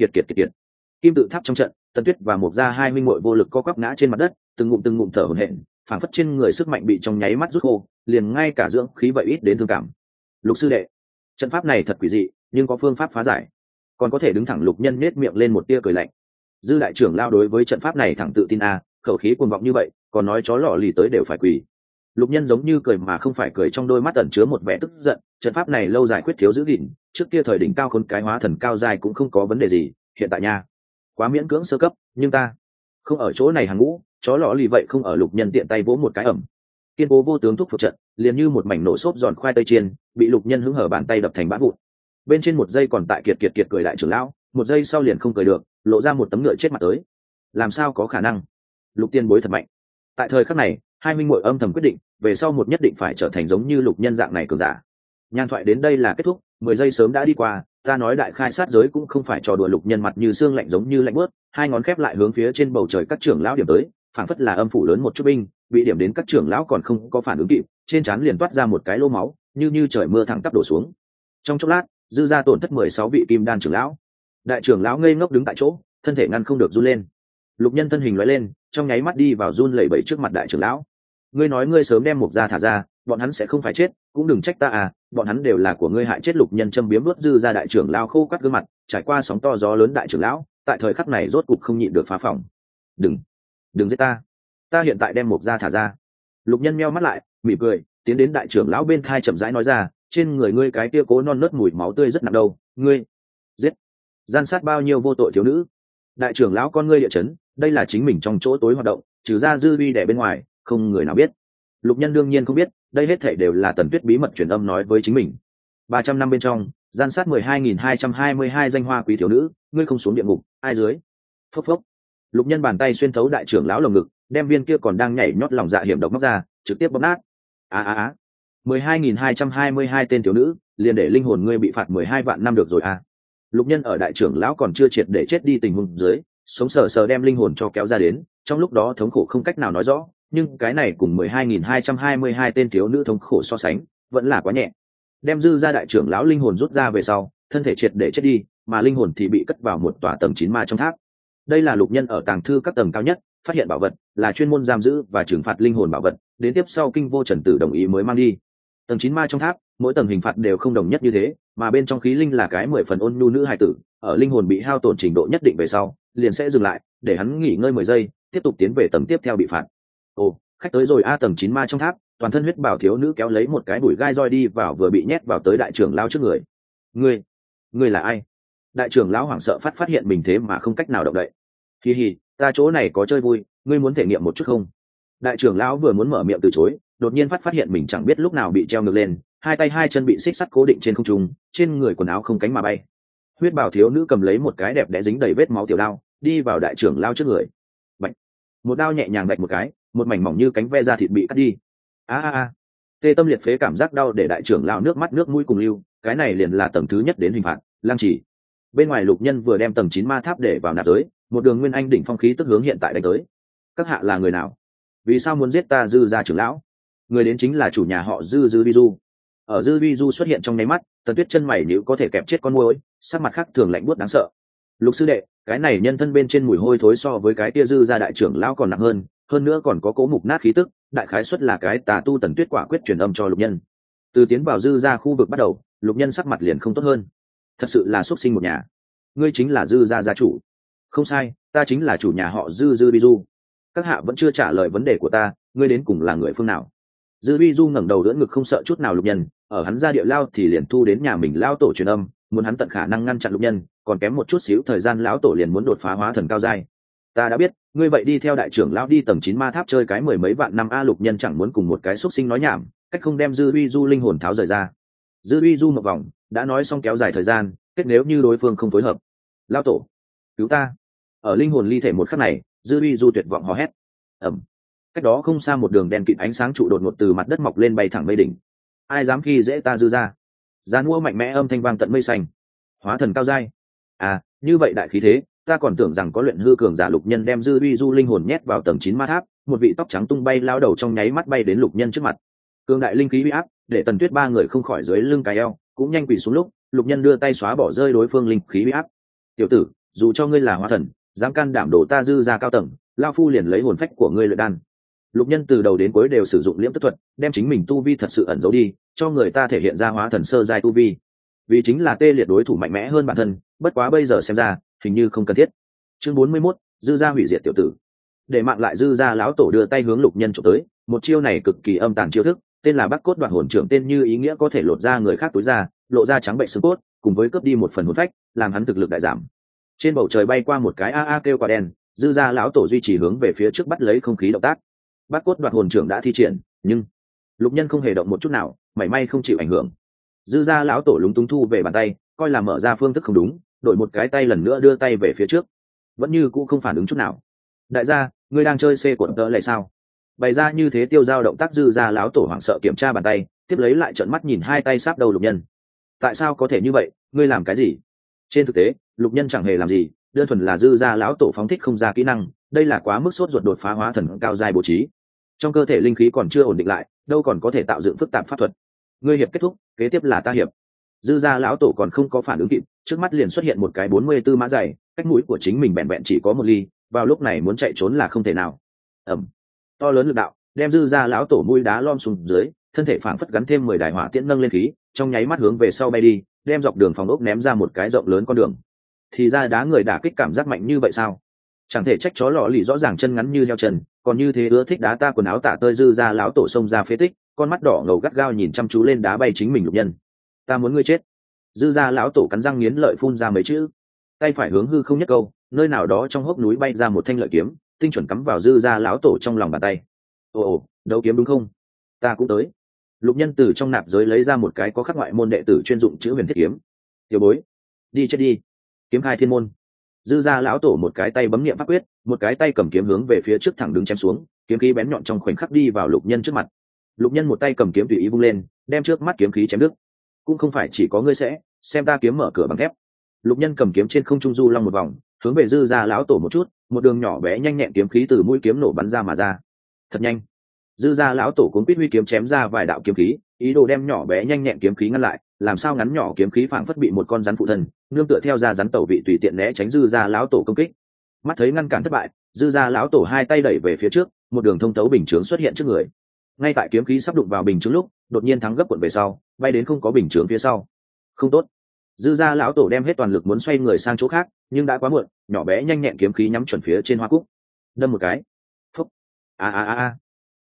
Kim tự tháp trong trận, Tần Tuyết và Mộc Gia hai minh muội vô lực co quắp ngã trên mặt đất, từng ngụm thở hổn hển, phảng phất trên người sức mạnh bị trong nháy mắt rút khô, liền ngay cả dưỡng khí vậy ít đến thương cảm. Lục sư đệ, trận pháp này thật quỷ dị, nhưng có phương pháp phá giải. Còn có thể đứng thẳng. Lục Nhân nhếch miệng lên một tia cười lạnh. Dư đại trưởng lao đối với trận pháp này thẳng tự tin khẩu khí cuồng vọng như vậy, còn nói chó lò lì tới đều phải quỳ. Lục Nhân giống như cười mà không phải cười, trong đôi mắt ẩn chứa một vẻ tức giận. Trận pháp này lâu dài khuyết thiếu giữ gìn, trước kia thời đỉnh cao khôn cái hóa thần cao dài cũng không có vấn đề gì, hiện tại nha, quá miễn cưỡng sơ cấp. Nhưng ta không ở chỗ này hàng ngũ, chó lò lì vậy không ở. Lục Nhân tiện tay vỗ một cái ẩm, kiên cố vô tướng thúc phục trận liền như một mảnh nổ xốp giòn khoai tây chiên, bị Lục Nhân hứng hở bàn tay đập thành bã vụn. Bên trên một giây còn tại kiệt cười đại trưởng lão, một giây sau liền không cười được, lộ ra một tấm ngựa chết mặt tới. Làm sao có khả năng? Lục tiên bối thật mạnh. Tại thời khắc này, hai minh muội âm thầm quyết định, về sau một nhất định phải trở thành giống như Lục Nhân dạng này cường giả. Nhan thoại đến đây là kết thúc, 10 giây sớm đã đi qua, ta nói đại khai sát giới cũng không phải trò đùa. Lục Nhân mặt như xương lạnh giống như lạnh bớt, hai ngón khép lại hướng phía trên bầu trời các trưởng lão điểm tới, phảng phất là âm phủ lớn một chút binh, bị điểm đến các trưởng lão còn không có phản ứng kịp, trên trán liền toát ra một cái lỗ máu, như trời mưa thẳng tắp đổ xuống. Trong chốc lát, dư ra tổn thất 16 vị kim đan trưởng lão. Đại trưởng lão ngây ngốc đứng tại chỗ, thân thể ngăn không được run lên. Lục Nhân thân hình lóe lên, trong nháy mắt đi vào run lẩy bẩy trước mặt đại trưởng lão. Ngươi nói ngươi sớm đem Mộc Gia thả ra, bọn hắn sẽ không phải chết, cũng đừng trách ta bọn hắn đều là của ngươi hại chết. Lục Nhân châm biếm nuốt dư ra đại trưởng lão khô quắt gương mặt, trải qua sóng to gió lớn. Đại trưởng lão tại thời khắc này rốt cục không nhịn được phá phòng. Đừng giết ta hiện tại đem Mộc Gia thả ra. Lục Nhân meo mắt lại, mỉm cười, tiến đến đại trưởng lão bên thai chậm rãi nói ra, trên người ngươi cái kia cố non nớt mùi máu tươi rất nặng đâu, ngươi giết gian sát bao nhiêu vô tội thiếu nữ. Đại trưởng lão con ngươi địa chấn, đây là chính mình trong chỗ tối hoạt động, trừ ra dư vi đẻ bên ngoài, không người nào biết. Lục Nhân đương nhiên không biết, đây hết thảy đều là Tần Tuyết bí mật truyền âm nói với chính mình. 300 năm bên trong, gian sát 12.222 danh hoa quý thiếu nữ, ngươi không xuống địa ngục, ai dưới? Phốc. Lục Nhân bàn tay xuyên thấu đại trưởng lão lồng ngực, đem viên kia còn đang nhảy nhót lòng dạ hiểm độc móc ra, trực tiếp bóp nát. 12.222 tên thiếu nữ, liền để linh hồn ngươi bị phạt 12 vạn năm được rồi Lục Nhân ở đại trưởng lão còn chưa triệt để chết đi tình huống dưới, sống sờ đem linh hồn cho kéo ra đến, trong lúc đó thống khổ không cách nào nói rõ, nhưng cái này cùng 12.222 tên thiếu nữ thống khổ so sánh, vẫn là quá nhẹ. Đem dư ra đại trưởng lão linh hồn rút ra về sau, thân thể triệt để chết đi, mà linh hồn thì bị cất vào một tòa tầng 9 ma trong tháp. Đây là Lục Nhân ở tàng thư các tầng cao nhất phát hiện bảo vật, là chuyên môn giam giữ và trừng phạt linh hồn bảo vật, đến tiếp sau Kinh Vô Trần Tử đồng ý mới mang đi. Tầng 9 ma trong tháp, mỗi tầng hình phạt đều không đồng nhất như thế, mà bên trong khí linh là cái 10 phần ôn nhu nữ hài tử, ở linh hồn bị hao tổn trình độ nhất định về sau, liền sẽ dừng lại, để hắn nghỉ ngơi 10 giây, tiếp tục tiến về tầng tiếp theo bị phạt. Khách tới rồi tầng 9 ma trong tháp, toàn thân huyết bảo thiếu nữ kéo lấy một cái bụi gai roi đi vào, vừa bị nhét vào tới đại trưởng lão trước người. Ngươi là ai? Đại trưởng lão hoảng sợ phát hiện mình thế mà không cách nào động đậy. Hi hi, ta chỗ này có chơi vui, ngươi muốn thể nghiệm một chút không? Đại trưởng lão vừa muốn mở miệng từ chối, đột nhiên phát hiện mình chẳng biết lúc nào bị treo ngược lên, hai tay hai chân bị xích sắt cố định trên không trung, trên người quần áo không cánh mà bay. Huyết bảo thiếu nữ cầm lấy một cái đẹp đẽ dính đầy vết máu tiểu đao, đi vào đại trưởng lão trước người. Bạch. Một đao nhẹ nhàng bạch một cái, một mảnh mỏng như cánh ve da thịt bị cắt đi. A. Tê tâm liệt phế cảm giác đau để đại trưởng lão nước mắt nước mũi cùng lưu, cái này liền là tầng thứ nhất đến hình phạt, lang chỉ. Bên ngoài Lục Nhân vừa đem tầng 9 ma tháp để vào nạp giới, một đường nguyên anh đỉnh phong khí tức hướng hiện tại đánh tới. Các hạ là người nào? Vì sao muốn giết ta Dư gia trưởng lão? Người đến chính là chủ nhà họ Dư Vi Du. Ở Dư Vi Du xuất hiện trong nháy mắt, Tần Tuyết chân mày nhíu có thể kẹp chết con muỗi, sắc mặt khác thường lạnh buốt đáng sợ. Lục sư đệ, cái này nhân thân bên trên mùi hôi thối so với cái kia Dư gia đại trưởng lão còn nặng hơn nữa còn có cố mục nát khí tức, đại khái xuất là cái tà tu Tần Tuyết quả quyết truyền âm cho Lục Nhân. Từ tiến vào Dư gia khu vực bắt đầu, Lục Nhân sắc mặt liền không tốt hơn. Thật sự là xuất sinh một nhà. Ngươi chính là Dư gia gia chủ? Không sai, ta chính là chủ nhà họ Dư Vi Du. Các hạ vẫn chưa trả lời vấn đề của ta, ngươi đến cùng là người phương nào? Dư Vi Du ngẩng đầu đỡ ngực không sợ chút nào Lục Nhân, ở hắn ra địa lao thì liền thu đến nhà mình lao tổ truyền âm, muốn hắn tận khả năng ngăn chặn Lục Nhân, còn kém một chút xíu thời gian lão tổ liền muốn đột phá hóa thần cao giai. Ta đã biết, ngươi vậy đi theo đại trưởng lão đi tầng 9 ma tháp chơi cái mười mấy vạn năm a. Lục Nhân chẳng muốn cùng một cái xuất sinh nói nhảm, cách không đem Dư Vi Du linh hồn tháo rời ra. Dư Vi Du một vòng, đã nói xong kéo dài thời gian, kết nếu như đối phương không phối hợp. Lão tổ, cứu ta! Ở linh hồn ly thể một khắc này, Dư Vi Du tuyệt vọng hò hét. Ầm. Cách đó không xa một đường đèn kịt ánh sáng trụ đột ngột từ mặt đất mọc lên bay thẳng mây đỉnh. Ai dám khi dễ ta Dư ra? Gián mua mạnh mẽ âm thanh vang tận mây xanh. Hóa thần cao giai. À, như vậy đại khí thế, ta còn tưởng rằng có luyện hư cường giả. Lục Nhân đem Dư Vi Du linh hồn nhét vào tầng 9 ma tháp, một vị tóc trắng tung bay lao đầu trong nháy mắt bay đến Lục Nhân trước mặt. Cường đại linh khí uy áp, để Tần Tuyết ba người không khỏi dưới lưng cái eo, cũng nhanh quỳ xuống lúc, Lục Nhân đưa tay xóa bỏ rơi đối phương linh khí uy áp. Tiểu tử, dù cho ngươi là hóa thần, dám can đảm đổ ta Dư ra cao tầng, lao phu liền lấy hồn phách của ngươi luyện đan. Lục Nhân từ đầu đến cuối đều sử dụng liễm tức thuật, đem chính mình tu vi thật sự ẩn giấu đi, cho người ta thể hiện ra hóa thần sơ giai tu vi, vì chính là tê liệt đối thủ mạnh mẽ hơn bản thân. Bất quá bây giờ xem ra hình như không cần thiết. Chương 41, Dư gia hủy diệt tiểu tử. Để mạng lại Dư gia lão tổ đưa tay hướng Lục Nhân chụp tới, một chiêu này cực kỳ âm tàn chiêu thức, tên là Bắc Cốt Đoạt Hồn Trưởng, tên như ý nghĩa có thể lột ra người khác túi ra, lộ ra trắng bệnh xương cốt, cùng với cướp đi một phần hồn phách, làm hắn thực lực đại giảm. Trên bầu trời bay qua một cái a kêu quả đen, Dư gia lão tổ duy trì hướng về phía trước bắt lấy không khí động tác. Bắc Cốt Đoạt Hồn Trưởng đã thi triển, nhưng Lục Nhân không hề động một chút nào, mảy may không chịu ảnh hưởng. Dư gia lão tổ lúng túng thu về bàn tay, coi là mở ra phương thức không đúng, đổi một cái tay lần nữa đưa tay về phía trước, vẫn như cũ không phản ứng chút nào. Đại gia, ngươi đang chơi xê cuộn tớ lại sao? Bày ra như thế tiêu dao động tác. Dư gia lão tổ hoảng sợ kiểm tra bàn tay, tiếp lấy lại trợn mắt nhìn hai tay sáp đầu Lục Nhân. Tại sao có thể như vậy, ngươi làm cái gì? Trên thực tế, Lục Nhân chẳng hề làm gì, đơn thuần là Dư gia lão tổ phóng thích không ra kỹ năng, đây là quá mức sốt ruột đột phá hóa thần cao giai bố trí. Trong cơ thể linh khí còn chưa ổn định lại, đâu còn có thể tạo dựng phức tạp pháp thuật. Ngươi hiệp kết thúc, kế tiếp là ta hiệp. Dư gia lão tổ còn không có phản ứng kịp, trước mắt liền xuất hiện một cái 44 mã dày, cách mũi của chính mình bẹn bẹn chỉ có một ly, vào lúc này muốn chạy trốn là không thể nào. Ầm. To lớn lực đạo đem Dư gia lão tổ mũi đá lom xuống dưới, thân thể phảng phất gắn thêm 10 đài hỏa tiễn nâng lên khí, trong nháy mắt hướng về sau bay đi, đem dọc đường phòng ốc ném ra một cái rộng lớn con đường. Thì ra đá người đả kích cảm giác mạnh như vậy sao? Chẳng thể trách chó lọ lì rõ ràng chân ngắn như heo chân, còn như thế ưa thích đá ta quần áo tả tơi. Dư gia lão tổ xông ra phế tích, con mắt đỏ ngầu gắt gao nhìn chăm chú lên đá bay chính mình Lục Nhân. Ta muốn ngươi chết. Dư gia lão tổ cắn răng nghiến lợi phun ra mấy chữ, tay phải hướng hư không nhất câu, nơi nào đó trong hốc núi bay ra một thanh lợi kiếm, tinh chuẩn cắm vào Dư gia lão tổ trong lòng bàn tay. Ồ, đấu kiếm đúng không? Ta cũng tới. Lục Nhân từ trong nạp giới lấy ra một cái có khắc ngoại môn đệ tử chuyên dụng chữ huyền thiết kiếm. Tiểu bối, đi chết đi. Kiếm khai thiên môn. Dư gia lão tổ một cái tay bấm niệm pháp quyết, một cái tay cầm kiếm hướng về phía trước thẳng đứng chém xuống, kiếm khí bén nhọn trong khoảnh khắc đi vào Lục Nhân trước mặt. Lục Nhân một tay cầm kiếm tùy ý vung lên, đem trước mắt kiếm khí chém đứt. Cũng không phải chỉ có ngươi sẽ xem ta kiếm mở cửa bằng thép. Lục Nhân cầm kiếm trên không trung du long một vòng, hướng về Dư gia lão tổ một chút, một đường nhỏ bé nhanh nhẹn kiếm khí từ mũi kiếm nổ bắn ra mà ra. Thật nhanh. Dư gia lão tổ cuốn quýt huy kiếm chém ra vài đạo kiếm khí, ý đồ đem nhỏ bé nhanh nhẹn kiếm khí ngăn lại, làm sao ngắn nhỏ kiếm khí phảng phất bị một con rắn phụ thân nương tựa theo ra rắn tẩu vị tùy tiện né tránh Dư gia lão tổ công kích. Mắt thấy ngăn cản thất bại, Dư gia lão tổ hai tay đẩy về phía trước, một đường thông thấu bình chướng xuất hiện trước người. Ngay tại kiếm khí sắp đụng vào bình chướng lúc, đột nhiên thắng gấp cuộn về sau, bay đến không có bình chướng phía sau. Không tốt. Dư gia lão tổ đem hết toàn lực muốn xoay người sang chỗ khác, nhưng đã quá muộn, nhỏ bé nhanh nhẹn kiếm khí nhắm chuẩn phía trên hoa cúc, đâm một cái. Phúc. A.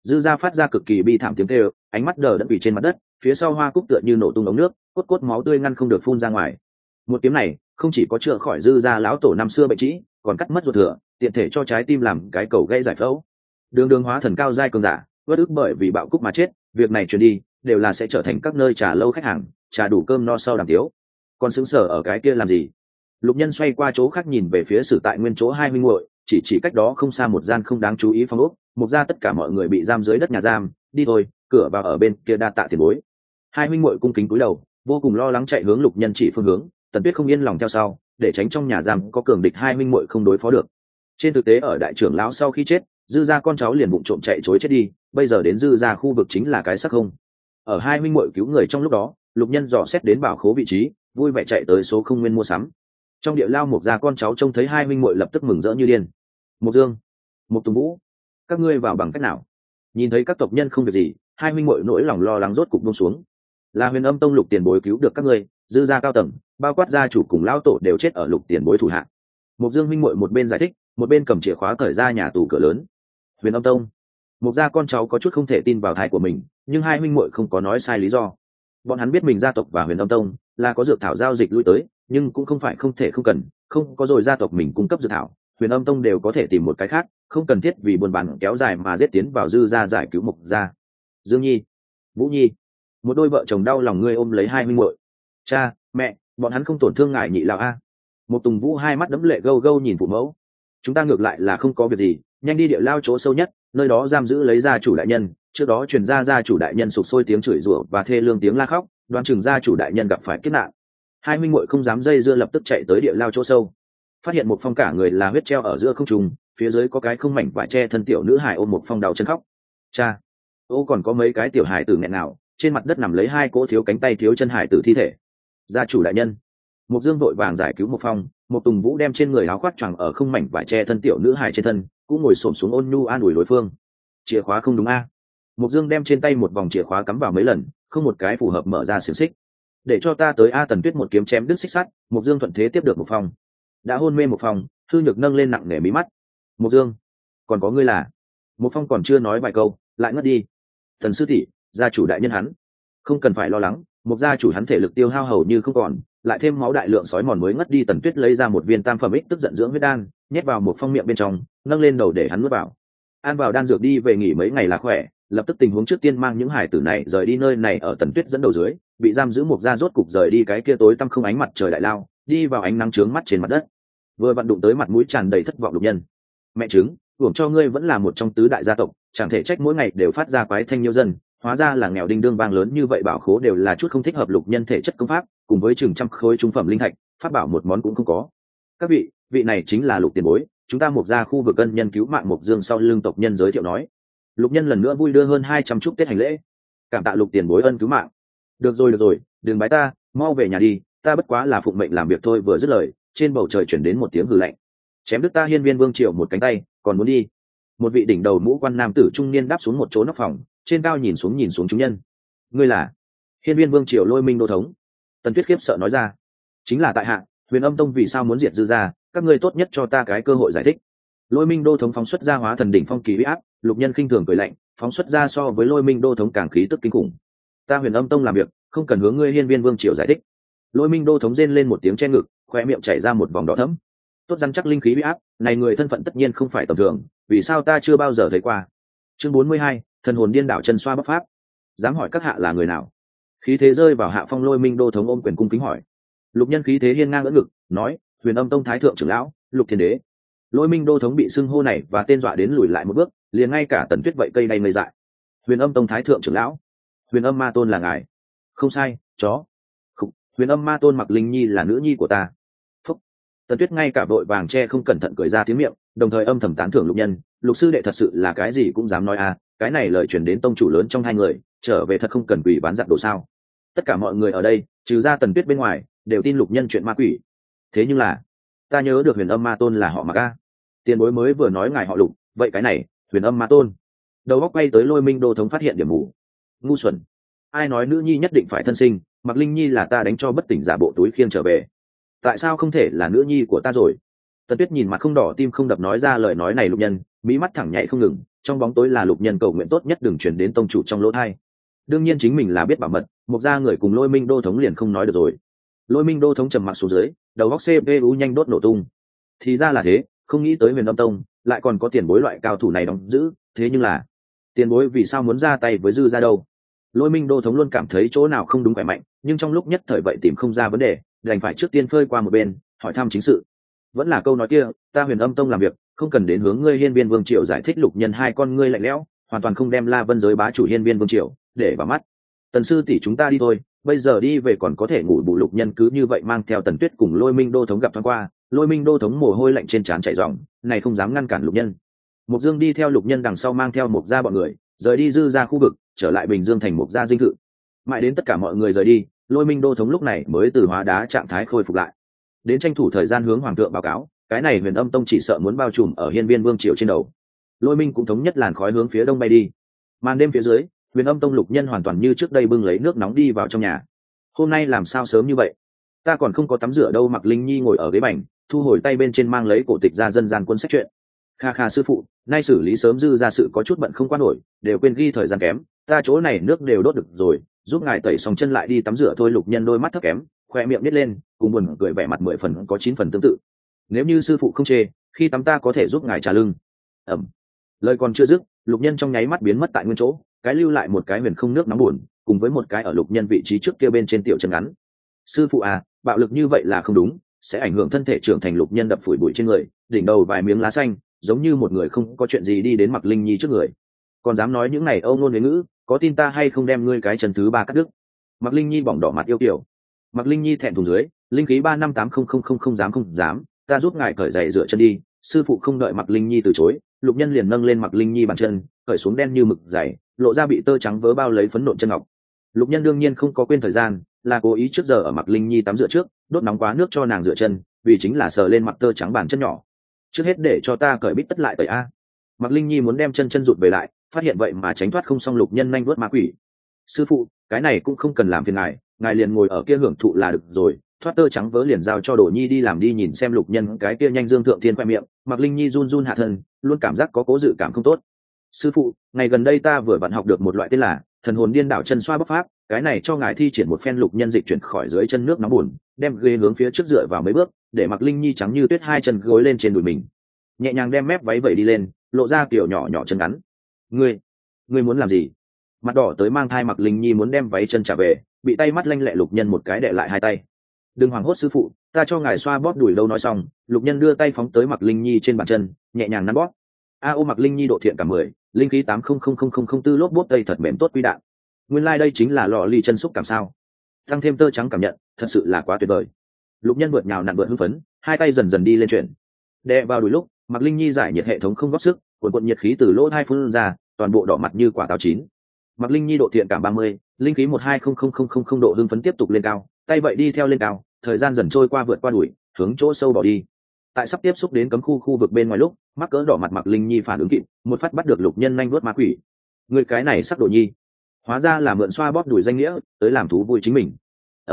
Dư gia phát ra cực kỳ bi thảm tiếng kêu, ánh mắt đờ đẫn quỳ trên mặt đất, phía sau Hoa Cúc tựa như nổ tung ống nước, cốt cốt máu tươi ngăn không được phun ra ngoài. Một kiếm này không chỉ có chữa khỏi Dư gia lão tổ năm xưa bệnh trĩ, còn cắt mất ruột thừa, tiện thể cho trái tim làm cái cầu gây giải phẫu. Đường đường hóa thần cao giai cường giả, bất ức bởi vì bạo cúc mà chết, việc này truyền đi đều là sẽ trở thành các nơi trà lâu khách hàng, trà đủ cơm no sau đàm tiếu. Còn sững sờ ở cái kia làm gì? Lục Nhân xoay qua chỗ khác nhìn về phía Sử Tại Nguyên chỗ hai huynh muội, chỉ cách đó không xa một gian không đáng chú ý phòng ốc, Mục gia tất cả mọi người bị giam dưới đất nhà giam, đi thôi, cửa vào ở bên kia, đa tạ tiền bối. Hai huynh muội cung kính cúi đầu, vô cùng lo lắng chạy hướng Lục Nhân chỉ phương hướng, Tần Tuyết không yên lòng theo sau, để tránh trong nhà giam có cường địch hai huynh muội không đối phó được. Trên thực tế ở đại trưởng lão sau khi chết, Dư gia con cháu liền vụng trộm chạy trối chết đi, bây giờ đến Dư gia khu vực chính là cái xác không. Ở hai huynh muội cứu người trong lúc đó, Lục Nhân dò xét đến bảo khố vị trí, vui vẻ chạy tới số không nguyên mua sắm. Trong địa lao Mục gia con cháu trông thấy hai huynh muội lập tức mừng rỡ như điên. Mục Dương, Mục Tùng Vũ, các ngươi vào bằng cách nào? Nhìn thấy các tộc nhân không việc gì, hai huynh muội nỗi lòng lo lắng rốt cục buông xuống. Là Huyền Âm Tông Lục tiền bối cứu được các ngươi, Dư gia cao tầng, bao quát gia chủ cùng lão tổ đều chết ở Lục tiền bối thủ hạ. Mục Dương huynh muội một bên giải thích, một bên cầm chìa khóa cởi ra nhà tù cửa lớn. Huyền Âm Tông. Mục gia con cháu có chút không thể tin vào tai của mình, nhưng hai huynh muội không có nói sai lý do. Bọn hắn biết mình gia tộc và Huyền Âm Tông là có dược thảo giao dịch lui tới, nhưng cũng không phải không thể không cần, không có rồi gia tộc mình cung cấp dược thảo, Huyền Âm Tông đều có thể tìm một cái khác, không cần thiết vì buôn bán kéo dài mà giết tiến vào Dư gia giải cứu Mục gia. Dương Nhi, Vũ Nhi, một đôi vợ chồng đau lòng ngươi ôm lấy hai huynh muội. Cha, mẹ, bọn hắn không tổn thương ngài nhị lão a. Một Tùng Vũ hai mắt đẫm lệ gâu gâu nhìn phụ mẫu. Chúng ta ngược lại là không có việc gì, nhanh đi địa lao chỗ sâu nhất, nơi đó giam giữ lấy gia chủ đại nhân, trước đó truyền ra gia chủ đại nhân sục sôi tiếng chửi rủa và thê lương tiếng la khóc, đoán chừng gia chủ đại nhân gặp phải kiếp nạn. Hai huynh muội không dám dây dưa, lập tức chạy tới địa lao chỗ sâu, phát hiện một phong cả người là huyết treo ở giữa không trung, phía dưới có cái không mảnh vải che thân tiểu nữ hài ôm một phong đau chân khóc. Cha, ô còn có mấy cái tiểu hài tử nghẹn nào, trên mặt đất nằm lấy hai cỗ thiếu cánh tay thiếu chân hài tử thi thể. Gia chủ đại nhân. Một Dương vội vàng giải cứu một phong, một Tùng Vũ đem trên người áo khoác choàng ở không mảnh vải che thân tiểu nữ hài trên thân, cũng ngồi xổm xuống ôn nhu an ủi đối phương. Chìa khóa không đúng a? Một Dương đem trên tay một vòng chìa khóa cắm vào mấy lần, không một cái phù hợp, mở ra xiềng xích. Để cho ta tới a. Tần Tuyết một kiếm chém đứt xích sắt, một Dương thuận thế tiếp được một phong. Đã hôn mê một phong, Thư Nhược nâng lên nặng nề mí mắt. Một Dương, còn có ngươi là? Một phong còn chưa nói vài câu, lại ngất đi. Thần sư tỷ, gia chủ đại nhân hắn, không cần phải lo lắng, một gia chủ hắn thể lực tiêu hao hầu như không còn, lại thêm máu đại lượng sói mòn mới ngất đi. Tần Tuyết lấy ra một viên tam phẩm ích tức giận dưỡng huyết đan, nhét vào một phong miệng bên trong, nâng lên đầu để hắn nuốt vào. An vào đan dược đi về nghỉ mấy ngày là khỏe, lập tức tình huống trước tiên mang những hải tử này rời đi nơi này. Ở Tần Tuyết dẫn đầu dưới, bị giam giữ một gia rốt cục rời đi cái kia tối tăm không ánh mặt trời đại lao, đi vào ánh nắng chướng mắt trên mặt đất. Vừa vặn đụng tới mặt mũi tràn đầy thất vọng Lục Nhân. Mẹ chứng, hưởng cho ngươi vẫn là một trong tứ đại gia tộc, chẳng thể trách mỗi ngày đều phát ra quái thanh nhiêu dân, hóa ra là nghèo đinh đương vang lớn như vậy. Bảo khố đều là chút không thích hợp. Lục Nhân thể chất công pháp cùng với chừng trăm khối trung phẩm linh thạch, pháp bảo một món cũng không có. Các vị này chính là Lục tiền bối, chúng ta Mục gia khu vực ân nhân cứu mạng Mục Dương sau lưng tộc nhân giới thiệu nói. Lục Nhân lần nữa vui đưa hơn 200 chúc Tết hành lễ, cảm tạ Lục tiền bối ân cứu mạng. Được rồi, đừng bái ta, mau về nhà đi, ta bất quá là phụng mệnh làm việc thôi. Vừa dứt lời, trên bầu trời chuyển đến một tiếng hừ lạnh. Chém đứt ta Hiên Viên Vương Triều một cánh tay, còn muốn đi? Một vị đỉnh đầu mũ quan nam tử trung niên đáp xuống một chỗ nóc phòng, trên cao nhìn xuống chúng nhân. Ngươi là Hiên Viên Vương Triều Lôi Minh Đô thống. Tần Tuyết khiếp sợ nói ra. Chính là tại hạ. Huyền Âm Tông vì sao muốn diệt Dư gia, các ngươi tốt nhất cho ta cái cơ hội giải thích. Lôi Minh Đô thống phóng xuất ra hóa thần đỉnh phong kỳ uy áp. Lục Nhân khinh thường cười lạnh, phóng xuất ra so với Lôi Minh Đô thống càng khí tức kinh khủng. Ta Huyền Âm Tông làm việc, không cần hướng ngươi Hiên Viên Vương Triều giải thích. Lôi Minh Đô thống rên lên một tiếng che ngực, khoe miệng chảy ra một vòng đỏ thẫm. Tốt rắn chắc linh khí uy áp, này người thân phận tất nhiên không phải tầm thường, vì sao ta chưa bao giờ thấy qua. Chương 42, thần hồn điên đảo chân xoa bất pháp. Dám hỏi các hạ là người nào? Khí thế rơi vào hạ phong. Lôi Minh Đô thống ôm quyền cung kính hỏi. Lục Nhân khí thế hiên ngang ưỡn ngực, nói, Huyền Âm Tông thái thượng trưởng lão Lục Thiên Đế. Lôi Minh Đô thống bị xưng hô này và tên dọa đến lùi lại một bước, liền ngay cả Tần Tuyết vậy cây đầy ngây dại. Huyền Âm Tông thái thượng trưởng lão, Huyền Âm Ma Tôn là ngài? Không sai, chó. Huyền Âm Ma Tôn Mặc Linh Nhi là nữ nhi của ta. Phúc. Tần Tuyết ngay cả vội vàng che không cẩn thận cười ra tiếng miệng, đồng thời âm thầm tán thưởng Lục Nhân, Lục sư đệ thật sự là cái gì cũng dám nói à, cái này lời truyền đến tông chủ lớn trong hai người, trở về thật không cần quỷ bán giặc đồ sao? Tất cả mọi người ở đây, trừ ra Tần Tuyết bên ngoài, đều tin Lục Nhân chuyện ma quỷ. Thế nhưng là, ta nhớ được Huyền Âm Ma Tôn là họ Mặc a. Tiền bối mới vừa nói ngài họ Lục, vậy cái này, Huyền Âm Ma Tôn. Đầu óc quay tới. Lôi Minh Đô thống phát hiện điểm mù. Ngu xuẩn. Ai nói nữ nhi nhất định phải thân sinh, Mặc Linh Nhi là ta đánh cho bất tỉnh giả bộ túi khiêng trở về. Tại sao không thể là nữ nhi của ta rồi? Tần Tuyết nhìn mặt không đỏ tim không đập nói ra lời nói này. Lục Nhân mỹ mắt thẳng nhảy không ngừng, trong bóng tối là Lục Nhân cầu nguyện tốt nhất đừng chuyển đến tông chủ trong lỗ thai. Đương nhiên chính mình là biết bảo mật, một gia người cùng Lôi Minh đô thống liền không nói được rồi. Lôi Minh đô thống trầm mặc xuống dưới, đầu góc CPU nhanh đốt nổ tung. Thì ra là thế, không nghĩ tới Huyền Âm Tông lại còn có tiền bối loại cao thủ này đóng giữ, thế nhưng là tiền bối vì sao muốn ra tay với Dư gia đâu? Lôi Minh đô thống luôn cảm thấy chỗ nào không đúng khỏe mạnh, nhưng trong lúc nhất thời vậy tìm không ra vấn đề, đành phải trước tiên phơi qua một bên, hỏi thăm chính sự. Vẫn là câu nói kia, ta Huyền Âm Tông làm việc, không cần đến hướng ngươi Hiên Viên Vương Triều giải thích. Lục Nhân hai con ngươi lạnh lẽo, hoàn toàn không đem La Vân giới bá chủ Hiên Viên Vương Triều để vào mắt. Tần sư tỷ chúng ta đi thôi, bây giờ đi về còn có thể ngủ bù. Lục Nhân cứ như vậy mang theo Tần Tuyết cùng Lôi Minh đô thống gặp thoáng qua. Lôi Minh đô thống mồ hôi lạnh trên trán chảy ròng, này không dám ngăn cản Lục Nhân. Mục Dương đi theo Lục Nhân đằng sau mang theo Mục gia bọn người, rời đi Dư gia khu vực, trở lại Bình Dương thành Mục gia dinh thự. Mãi đến tất cả mọi người rời đi, Lôi Minh đô thống lúc này mới từ hóa đá trạng thái khôi phục lại, đến tranh thủ thời gian hướng hoàng thượng báo cáo, cái này Huyền Âm Tông chỉ sợ muốn bao trùm ở Hiên Viên Vương Triều trên đầu. Lôi Minh cũng thống nhất làn khói hướng phía đông bay đi. Màn đêm phía dưới, Huyền Âm Tông Lục Nhân hoàn toàn như trước đây bưng lấy nước nóng đi vào trong nhà. Hôm nay làm sao sớm như vậy? Ta còn không có tắm rửa đâu. Mặc Linh Nhi ngồi ở ghế bành, thu hồi tay bên trên mang lấy cổ tịch ra dân gian quân sách chuyện. Kha kha sư phụ, nay xử lý sớm, Dư ra sự có chút bận không qua nổi, đều quên ghi thời gian kém, ta chỗ này nước đều đốt được rồi, giúp ngài tẩy xong chân lại đi tắm rửa thôi. Lục Nhân đôi mắt thấp kém, khoe miệng nít lên, cùng buồn cười vẻ mặt 10 phần có 9 phần tương tự. Nếu như sư phụ không chê, khi tắm ta có thể giúp ngài trà lưng. Lời còn chưa dứt, Lục Nhân trong nháy mắt biến mất tại nguyên chỗ, cái lưu lại một cái huyền không nước nóng buồn, cùng với một cái ở Lục Nhân vị trí trước kia bên trên tiểu chân ngắn. Sư phụ à, bạo lực như vậy là không đúng, sẽ ảnh hưởng thân thể trưởng thành. Lục Nhân đập phủi bụi trên người, đỉnh đầu vài miếng lá xanh, giống như một người không có chuyện gì đi đến Mặc Linh Nhi trước người. Còn dám nói những này âu ngôn huế ngữ, có tin ta hay không đem ngươi cái chân thứ 3 cắt đứt? Mặc Linh Nhi bỏng đỏ mặt yêu kiều. Mặc Linh Nhi thẹn thùng dưới, linh khí 3580000 không dám, ta giúp ngài cởi giày rửa chân đi. Sư phụ không đợi Mặc Linh Nhi từ chối, Lục Nhân liền nâng lên Mặc Linh Nhi bàn chân, cởi xuống đen như mực giày, lộ ra bị tơ trắng vớ bao lấy phấn nộn chân ngọc. Lục Nhân đương nhiên không có quên thời gian, là cố ý trước giờ ở Mặc Linh Nhi tắm rửa trước, đốt nóng quá nước cho nàng rửa chân, vì chính là sờ lên mặc tơ trắng bàn chân nhỏ. Trước hết để cho ta cởi bít tất lại tẩy a. Mặc Linh Nhi muốn đem chân rụt về lại, phát hiện vậy mà tránh thoát không xong. Lục Nhân nhanh vuốt ma quỷ. Sư phụ, cái này cũng không cần làm phiền ngài liền ngồi ở kia hưởng thụ là được rồi, thoát tơ trắng vớ liền giao cho Đỗ Nhi đi làm đi. Nhìn xem Lục Nhân cái kia nhanh dương thượng thiên khoe miệng, Mặc Linh Nhi run run hạ thân, luôn cảm giác có cố dự cảm không tốt. Sư phụ, ngày gần đây ta vừa vặn học được một loại tên là thần hồn điên đảo chân xoa bóc pháp, cái này cho ngài thi triển một phen. Lục Nhân dịch chuyển khỏi dưới chân nước nóng buồn, đem ghế hướng phía trước dựa vào mấy bước, để Mặc Linh Nhi trắng như tuyết hai chân gối lên trên đùi mình, nhẹ nhàng đem mép váy vẩy đi lên, lộ ra kiểu nhỏ nhỏ chân ngắn. Ngươi muốn làm gì? Mặt đỏ tới mang thai Mặc Linh Nhi muốn đem váy chân trả về, bị tay mắt lanh lẹ Lục Nhân một cái đè lại hai tay. Đừng hoảng hốt sư phụ, ta cho ngài xoa bóp đùi. Lâu nói xong, Lục Nhân đưa tay phóng tới Mặc Linh Nhi trên bàn chân, nhẹ nhàng nắn bóp. Ô Mặc Linh Nhi độ thiện cả 10, linh khí 8000004 lốp bốp tây thật mềm tốt quy đạn. Nguyên lai đây chính là lọ ly chân xúc cảm sao? Tăng thêm tơ trắng cảm nhận, thật sự là quá tuyệt vời. Lục Nhân vượt nhào nặn vượt hưng phấn, hai tay dần dần đi lên chuyển. Đè vào đùi lúc, Mặc Linh Nhi giải nhiệt hệ thống không góp sức, cuộn nhiệt khí từ lỗ hai phun ra, toàn bộ đỏ mặt như quả táo chín. Mặc Linh Nhi độ thiện cảm 30, linh khí 1200000 độ hưng phấn tiếp tục lên cao, tay vậy đi theo lên cao, thời gian dần trôi qua vượt qua đùi, hướng chỗ sâu bỏ đi. Tại sắp tiếp xúc đến cấm khu vực bên ngoài lúc, mắc cỡ đỏ mặt Mặc Linh Nhi phản ứng kịp, một phát bắt được Lục Nhân nhanh vuốt ma quỷ. Người cái này sắc độ nhi, hóa ra là mượn xoa bóp đùi danh nghĩa, tới làm thú vui chính mình.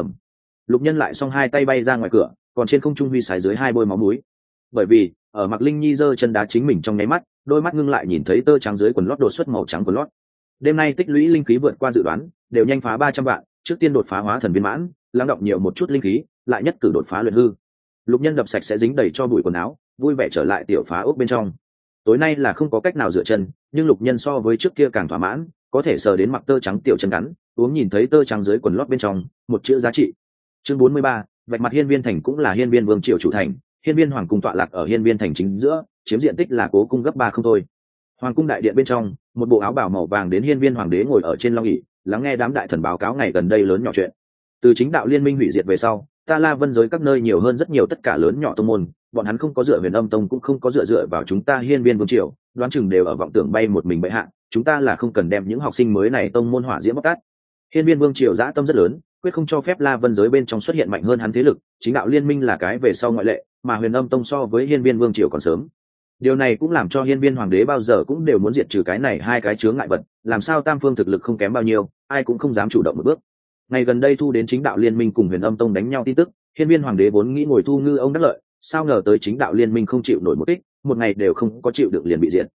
Lục Nhân lại xong hai tay bay ra ngoài cửa, còn trên không trung huy sái dưới hai bôi máu mũi. Bởi vì ở Mặc Linh Nhi giơ chân đá chính mình trong nháy mắt, đôi mắt ngưng lại nhìn thấy tơ trắng dưới quần lót đột xuất màu trắng quần lót. Đêm nay tích lũy linh khí vượt qua dự đoán, đều nhanh phá 300 vạn, trước tiên đột phá hóa thần viên mãn, lắng động nhiều một chút linh khí, lại nhất cử đột phá luyện hư. Lục Nhân đập sạch sẽ dính đầy cho bụi quần áo, vui vẻ trở lại tiểu phá ốc bên trong. Tối nay là không có cách nào rửa chân, nhưng Lục Nhân so với trước kia càng thỏa mãn, có thể sờ đến mặc tơ trắng tiểu chân ngắn, uống nhìn thấy tơ trắng dưới quần lót bên trong, một chữ giá trị. Chương 43, vạch mặt Hiên Viên thành cũng là Hiên Viên Vương triều chủ thành, Hiên Viên hoàng cung tọa lạc ở Hiên Viên thành chính giữa, chiếm diện tích là cố cung gấp 3 không thôi. Hoàng cung đại điện bên trong, một bộ áo bào màu vàng đến Hiên Viên hoàng đế ngồi ở trên long ỷ, lắng nghe đám đại thần báo cáo ngày gần đây lớn nhỏ chuyện. Từ chính đạo liên minh hủy diệt về sau, ta La Vân giới các nơi nhiều hơn rất nhiều tất cả lớn nhỏ tông môn, bọn hắn không có dựa Huyền Âm tông cũng không có dựa vào chúng ta Hiên Viên Vương triều, đoán chừng đều ở vọng tưởng bay một mình bệ hạ, chúng ta là không cần đem những học sinh mới này tông môn hỏa diễm bóc tát. Hiên Viên Vương triều dã tâm rất lớn, quyết không cho phép La Vân giới bên trong xuất hiện mạnh hơn hắn thế lực, chính đạo liên minh là cái về sau ngoại lệ, mà Huyền Âm tông so với Hiên Viên Vương triều còn sớm. Điều này cũng làm cho Hiên Viên hoàng đế bao giờ cũng đều muốn diệt trừ cái này hai cái chướng ngại vật, làm sao tam phương thực lực không kém bao nhiêu, ai cũng không dám chủ động một bước. Ngày gần đây thu đến chính đạo liên minh cùng Huyền Âm tông đánh nhau tin tức, Hiên Viên hoàng đế vốn nghĩ ngồi thu ngư ông đắc lợi, sao ngờ tới chính đạo liên minh không chịu nổi một kích, một ngày đều không có chịu được liền bị diệt.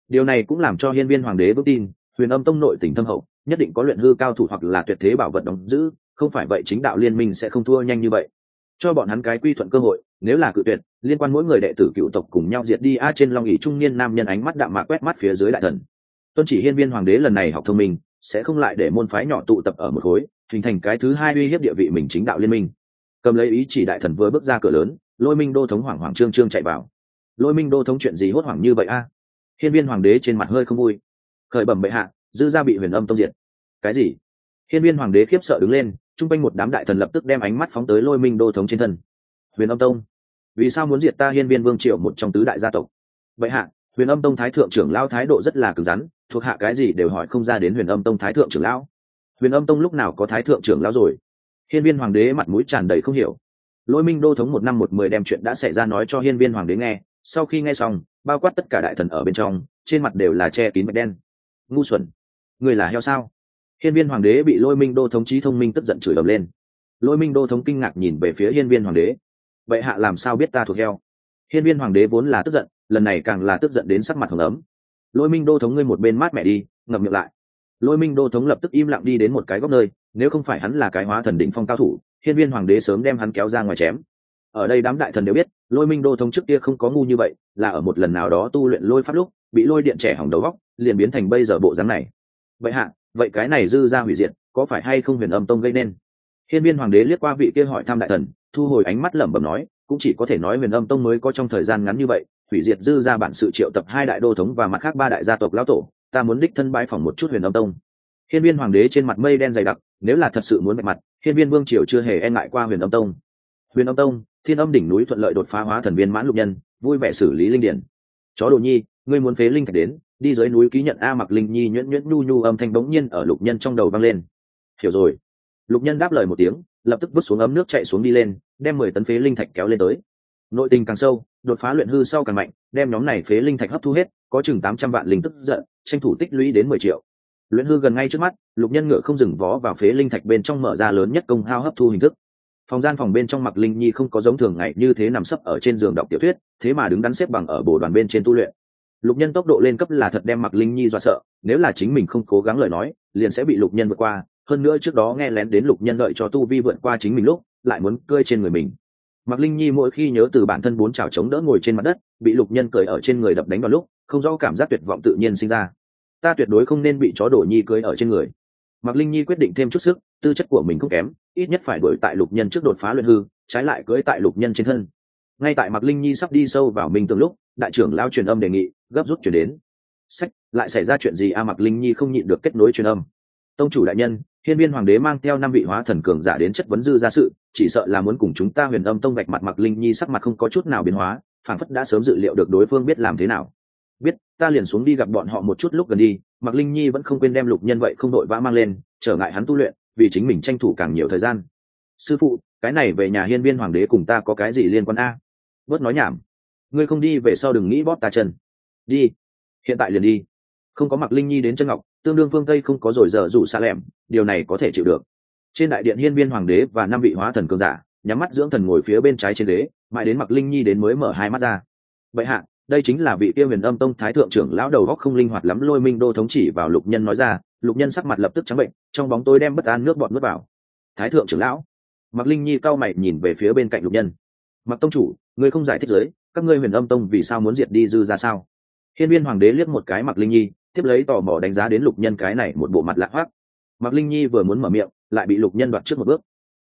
Điều này cũng làm cho hiên viên hoàng đế vững tin huyền âm tông nội tình thâm hậu, nhất định có luyện hư cao thủ hoặc là tuyệt thế bảo vật đóng giữ, không phải vậy chính đạo liên minh sẽ không thua nhanh như vậy. Cho bọn hắn cái quy thuận cơ hội, nếu là cự tuyệt, liên quan mỗi người đệ tử cựu tộc cùng nhau diệt đi. Trên long ỷ trung niên nam nhân ánh mắt đạm mạc quét mắt phía dưới đại thần. Tuân chỉ hiên viên hoàng đế lần này học thông minh, sẽ không lại để môn phái nhỏ tụ tập ở một khối, hình thành cái thứ hai uy hiếp địa vị mình chính đạo liên minh. Cầm lấy ý chỉ đại thần vừa bước ra cửa lớn, Lôi Minh đô thống hoảng hoảng trương trương chạy vào. Lôi Minh đô thống chuyện gì hốt hoảng như vậy a? Hiên viên hoàng đế trên mặt hơi không vui. Khởi bẩm bệ hạ, dư gia bị huyền âm tông diệt. Cái gì? Hiên viên hoàng đế khiếp sợ đứng lên, trung quanh một đám đại thần lập tức đem ánh mắt phóng tới Lôi Minh đô thống trên thân. Huyền âm tông? Vì sao muốn diệt ta hiên viên vương triều một trong tứ đại gia tộc? Bệ hạ, huyền âm tông thái thượng trưởng lão thái độ rất là cứng rắn, thuộc hạ cái gì đều hỏi không ra đến huyền âm tông thái thượng trưởng lão. Huyền âm tông lúc nào có thái thượng trưởng lão rồi? Hiên viên hoàng đế mặt mũi tràn đầy không hiểu. Lôi Minh đô thống 1 năm 1 10 đem chuyện đã xảy ra nói cho hiên viên hoàng đế nghe, sau khi nghe xong, bao quát tất cả đại thần ở bên trong, trên mặt đều là che kín mạch đen. Ngu xuẩn, người là heo sao? Hiên viên hoàng đế bị Lôi Minh đô thống trí thông minh tức giận chửi ầm lên. Lôi Minh đô thống kinh ngạc nhìn về phía hiên viên hoàng đế. Vậy hạ làm sao biết ta thuộc heo? Hiên viên hoàng đế vốn là tức giận, lần này càng là tức giận đến sắc mặt hồng ấm. Lôi Minh đô thống ngươi một bên mát mẹ đi, ngậm miệng lại. Lôi Minh đô thống lập tức im lặng đi đến một cái góc nơi, nếu không phải hắn là cái hóa thần đỉnh phong cao thủ, hiên viên hoàng đế sớm đem hắn kéo ra ngoài chém. Ở đây đám đại thần đều biết, Lôi Minh đô thống trước kia không có ngu như vậy, là ở một lần nào đó tu luyện lôi pháp lúc, bị lôi điện trẻ hỏng đầu góc, liền biến thành bây giờ bộ dáng này. Vậy hạ, vậy cái này dư ra hủy diệt, có phải hay không huyền âm tông gây nên? Hiên viên hoàng đế liếc qua vị kia hỏi thăm đại thần, thu hồi ánh mắt lẩm bẩm nói, cũng chỉ có thể nói huyền âm tông mới có trong thời gian ngắn như vậy hủy diệt dư ra bản sự triệu tập 2 đại đô thống và mặt khác 3 đại gia tộc lão tổ, ta muốn đích thân bãi phòng một chút huyền âm tông. Hiên viên hoàng đế trên mặt mây đen dày đặc, nếu là thật sự muốn vạch mặt, hiên viên vương triều chưa hề e ngại qua huyền âm tông. Huyền âm tông, thiên âm đỉnh núi thuận lợi đột phá hóa thần viên mãn lục nhân, vui vẻ xử lý linh điển. Chó đồ nhi, ngươi muốn phế linh thạch đến, đi dưới núi ký nhận a. Mặc Linh nhi nhuyễn nhuyễn nhu nhu âm thanh bỗng nhiên ở lục nhân trong đầu vang lên. Hiểu rồi. Lục nhân đáp lời một tiếng, lập tức vứt xuống ấm nước chạy xuống đi lên, đem 10 tấn phế linh thạch kéo lên tới. Nội tình càng sâu, đột phá luyện hư sau càng mạnh, đem nhóm này phế linh thạch hấp thu hết, có chừng 800 vạn linh tức giận, tranh thủ tích lũy đến 10 triệu. Luyện hư gần ngay trước mắt, lục nhân ngựa không dừng vó vào phế linh thạch bên trong mở ra lớn nhất công hao hấp thu hình thức. Phòng bên trong Mặc Linh nhi không có giống thường ngày như thế nằm sấp ở trên giường đọc tiểu thuyết, thế mà đứng đắn xếp bằng ở bồ đoàn bên trên tu luyện. Lục nhân tốc độ lên cấp là thật đem Mặc Linh nhi dọa sợ, nếu là chính mình không cố gắng lời nói, liền sẽ bị lục nhân vượt qua. Hơn nữa trước đó nghe lén đến lục nhân đợi cho tu vi vượt qua chính mình lúc, lại muốn cơi trên người mình. Mặc Linh nhi mỗi khi nhớ từ bản thân 4 chảo chống đỡ ngồi trên mặt đất, bị lục nhân cười ở trên người đập đánh vào lúc, không rõ cảm giác tuyệt vọng tự nhiên sinh ra. Ta tuyệt đối không nên bị chó đổ nhi cưới ở trên người. Mặc Linh nhi quyết định thêm chút sức, tư chất của mình không kém, ít nhất phải đuổi tại lục nhân trước đột phá luyện hư, trái lại cưới tại lục nhân trên thân. Ngay tại Mặc Linh nhi sắp đi sâu vào minh tường lúc, đại trưởng lao truyền âm đề nghị, gấp rút chuyển đến. Sách, lại xảy ra chuyện gì a? Mặc Linh nhi không nhịn được kết nối truyền âm. Tông chủ đại nhân, hiên viên hoàng đế mang theo 5 vị hóa thần cường giả đến chất vấn dư ra sự, chỉ sợ là muốn cùng chúng ta huyền âm tông vạch mặt. Mặc Linh nhi sắc mặt không có chút nào biến hóa, phảng phất đã sớm dự liệu được đối phương biết làm thế nào. Biết, ta liền xuống đi gặp bọn họ một chút. Lúc gần đi, Mặc Linh nhi vẫn không quên đem lục nhân vậy không đội vã mang lên, trở ngại hắn tu luyện, vì chính mình tranh thủ càng nhiều thời gian. Sư phụ, cái này về nhà hiên viên hoàng đế cùng ta có cái gì liên quan a? Bớt nói nhảm, ngươi không đi về sau đừng nghĩ bóp ta chân. Đi, hiện tại liền đi. Không có Mặc Linh nhi đến chân ngọc, tương đương phương tây không có rồi giờ rủ xa lẻm, điều này có thể chịu được. Trên đại điện hiên viên hoàng đế và 5 vị hóa thần cường giả nhắm mắt dưỡng thần ngồi phía bên trái trên ghế, mãi đến Mặc Linh nhi đến mới mở 2 mắt ra. Vậy hạ, đây chính là vị kia huyền âm tông thái thượng trưởng lão đầu góc không linh hoạt lắm. Lôi Minh đô thống chỉ vào lục nhân nói ra. Lục nhân sắc mặt lập tức trắng bệnh, trong bóng tối đem bất an nước bọt nuốt vào. Thái thượng trưởng lão? Mặc Linh nhi cau mày nhìn về phía bên cạnh lục nhân. Mặc tông chủ, ngươi không giải thích giới, các ngươi huyền âm tông vì sao muốn diệt đi dư ra sao? Hiên viên hoàng đế liếc một cái Mặc Linh nhi, tiếp lấy tò mò đánh giá đến lục nhân cái này một bộ mặt lạ hoắc. Mặc Linh nhi vừa muốn mở miệng, lại bị lục nhân đoạt trước một bước.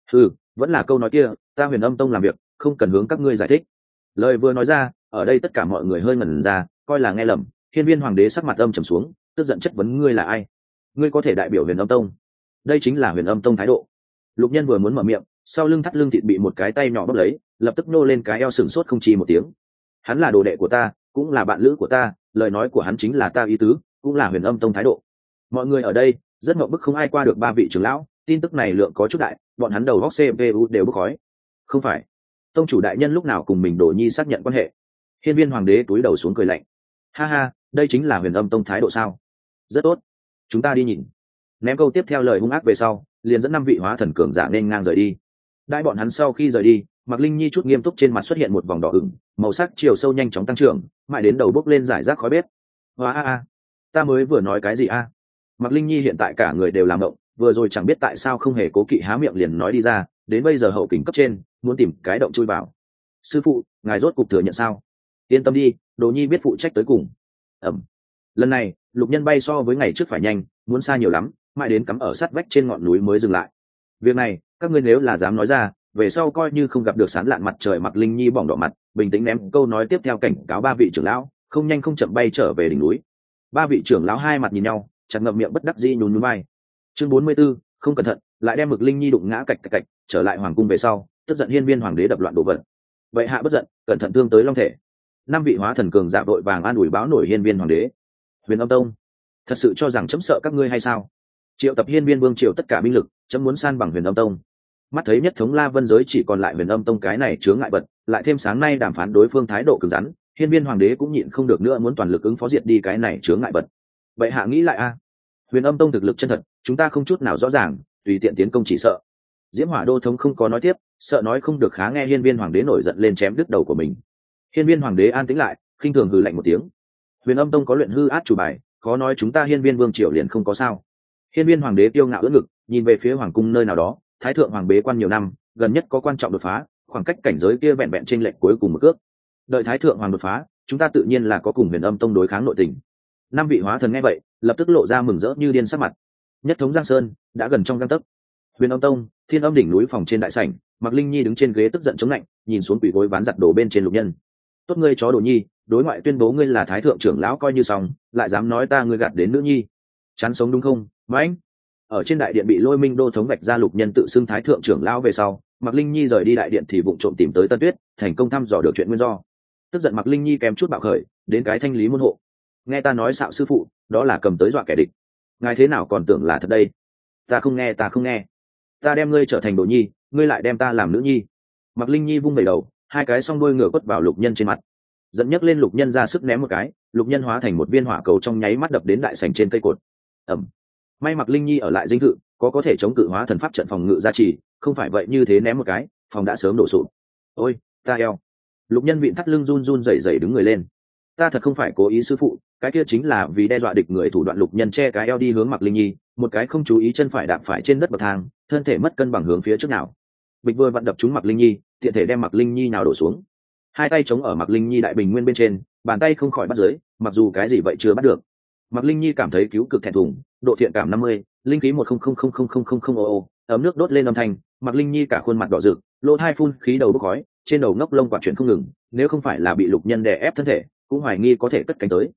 Vẫn là câu nói kia, ta huyền âm tông làm việc, không cần hướng các ngươi giải thích. Lời vừa nói ra, ở đây tất cả mọi người hơi ngẩn ra, coi là nghe lầm. Hiên viên hoàng đế sắc mặt âm trầm xuống, tức giận chất vấn ngươi là ai? Ngươi có thể đại biểu huyền âm tông? Đây chính là huyền âm tông thái độ. Lục nhân vừa muốn mở miệng, sau lưng thắt lưng thịt bị một cái tay nhỏ bóp lấy, lập tức nô lên cái eo sừng sốt không chi một tiếng. Hắn là đồ đệ của ta, cũng là bạn lữ của ta, lời nói của hắn chính là ta ý tứ, cũng là huyền âm tông thái độ. Mọi người ở đây rất ngậm bức, không ai qua được 3 vị trưởng lão. Tin tức này lượng có chút đại, bọn hắn đầu góc CPU đều bốc khói. Không phải, tông chủ đại nhân lúc nào cùng mình Đồ nhi xác nhận quan hệ? Hiên viên hoàng đế túi đầu xuống cười lạnh. Ha ha, đây chính là huyền âm tông thái độ sao? Rất tốt, chúng ta đi nhìn. Ném câu tiếp theo lời hung ác về sau, liền dẫn 5 vị hóa thần cường giả nên ngang rời đi. Đại bọn hắn sau khi rời đi, Mặc Linh nhi chút nghiêm túc trên mặt xuất hiện một vòng đỏ ửng, màu sắc chiều sâu nhanh chóng tăng trưởng, mãi đến đầu bốc lên giải rác khói bếp. hóa a, ta mới vừa nói cái gì a? Mạc Linh Nhi hiện tại cả người đều làm động, vừa rồi chẳng biết tại sao không hề cố kỵ há miệng liền nói đi ra, đến bây giờ hậu kình cấp trên muốn tìm cái động chui vào. Sư phụ, ngài rốt cục thừa nhận sao? Yên tâm đi, Đồ Nhi biết phụ trách tới cùng. Lần này Lục Nhân bay so với ngày trước phải nhanh, muốn xa nhiều lắm, mãi đến cắm ở sát vách trên ngọn núi mới dừng lại. Việc này các ngươi nếu là dám nói ra, về sau coi như không gặp được sáng lạn mặt trời. Mạc Linh Nhi bỏng đỏ mặt, bình tĩnh ném câu nói tiếp theo, cảnh cáo ba vị trưởng lão không nhanh không chậm bay trở về đỉnh núi. Ba vị trưởng lão hai mặt nhìn nhau, chặt ngậm miệng bất đắc dĩ nhún nhún vai. Chương 44, không cẩn thận lại đem Mạc Linh Nhi đụng ngã cạch cạch cạch, trở lại hoàng cung về sau, tức giận hiên viên hoàng đế đập loạn đồ vật. Vậy hạ bất giận, cẩn thận thương tới long thể. Năm vị hóa thần cường giả vội vàng an ủi báo nổi hiên viên hoàng đế. Huyền Âm Tông, thật sự cho rằng chấm sợ các ngươi hay sao? Triệu tập hiên viên vương triều tất cả binh lực, chấm muốn san bằng Huyền Âm Tông. Mắt thấy nhất thống La Vân giới chỉ còn lại Huyền Âm Tông cái này chướng ngại vật, lại thêm sáng nay đàm phán đối phương thái độ cứng rắn, hiên viên hoàng đế cũng nhịn không được nữa, muốn toàn lực ứng phó diệt đi cái này chướng ngại vật. Vậy hạ nghĩ lại a, Huyền Âm Tông thực lực chân thật chúng ta không chút nào rõ ràng, tùy tiện tiến công chỉ sợ. Diễm Hỏa Đô thống không có nói tiếp, sợ nói không được khá nghe, hiên viên hoàng đế nổi giận lên chém đứt đầu của mình. Hiên viên hoàng đế an tĩnh lại, khinh thường hừ lạnh một tiếng. Huyền Âm Tông có luyện hư át chủ bài, khó nói chúng ta hiên viên vương triều liền không có sao? Hiên viên hoàng đế kiêu ngạo ưỡn ngực, nhìn về phía hoàng cung nơi nào đó, thái thượng hoàng bế quan nhiều năm, gần nhất có quan trọng đột phá, khoảng cách cảnh giới kia vẹn vẹn chênh lệch cuối cùng một cước. Đợi thái thượng hoàng đột phá, chúng ta tự nhiên là có cùng Huyền Âm Tông đối kháng nội tình. Năm vị hóa thần nghe vậy, lập tức lộ ra mừng rỡ như điên sắc mặt. Nhất thống Giang Sơn đã gần trong gang tấc. Huyền Âm Tông, Thiên Âm đỉnh núi phòng trên đại sảnh, Mạc Linh Nhi đứng trên ghế tức giận chống lạnh, nhìn xuống quỷ gối ván giặt đồ bên trên Lục Nhân. Tốt ngươi chó Đồ Nhi, đối ngoại tuyên bố ngươi là thái thượng trưởng lão coi như xong, lại dám nói ta ngươi gạt đến nữ nhi, chán sống đúng không? Mãnh. Ở trên đại điện bị Lôi Minh Đô thống vạch ra Lục Nhân tự xưng thái thượng trưởng lão về sau, Mạc Linh Nhi rời đi đại điện thì vụng trộm tìm tới Tân Tuyết, thành công thăm dò được chuyện nguyên do. Tức giận Mạc Linh Nhi kém chút bạo khởi, đến cái thanh lý môn hộ. Nghe ta nói xạo sư phụ, đó là cầm tới dọa kẻ địch. Ngài thế nào còn tưởng là thật đây? Ta không nghe, ta không nghe. Ta đem ngươi trở thành Đồ Nhi, ngươi lại đem ta làm nữ nhi. Mạc Linh Nhi vung bẩy đầu, hai cái song đuôi ngựa quất vào Lục Nhân trên mặt. Dẫn nhấc lên Lục Nhân ra sức ném một cái, Lục Nhân hóa thành một viên hỏa cầu trong nháy mắt đập đến đại sảnh trên cây cột. May Mạc Linh Nhi ở lại dinh thự, có thể chống cự hóa thần pháp trận phòng ngự gia trì, không phải vậy như thế ném một cái, phòng đã sớm đổ sụp. Ôi, ta eo. Lục Nhân vịn thắt lưng run run rẩy rẩy đứng người lên. Ta thật không phải cố ý sư phụ, cái kia chính là vì đe dọa địch người thủ đoạn. Lục Nhân che cái eo đi hướng Mạc Linh Nhi, một cái không chú ý chân phải đạp phải trên đất bậc thang, thân thể mất cân bằng hướng phía trước nào. Bịch vừa vặn đập trúng Mạc Linh Nhi, tiện thể đem Mạc Linh Nhi nào đổ xuống. Hai tay chống ở Mạc Linh Nhi đại bình nguyên bên trên, bàn tay không khỏi bắt dưới, mặc dù cái gì vậy chưa bắt được. Mạc Linh Nhi cảm thấy cứu cực thẹn thùng, độ thiện cảm 50, linh khí 10000000 ô, ấm nước đốt lên âm thanh. Mạc Linh Nhi cả khuôn mặt đỏ rực, lỗ hai phun khí đầu bốc khói, trên đầu ngóc lông quạt chuyển không ngừng, nếu không phải là bị Lục Nhân đè ép thân thể, cũng hoài nghi có thể cất cánh tới.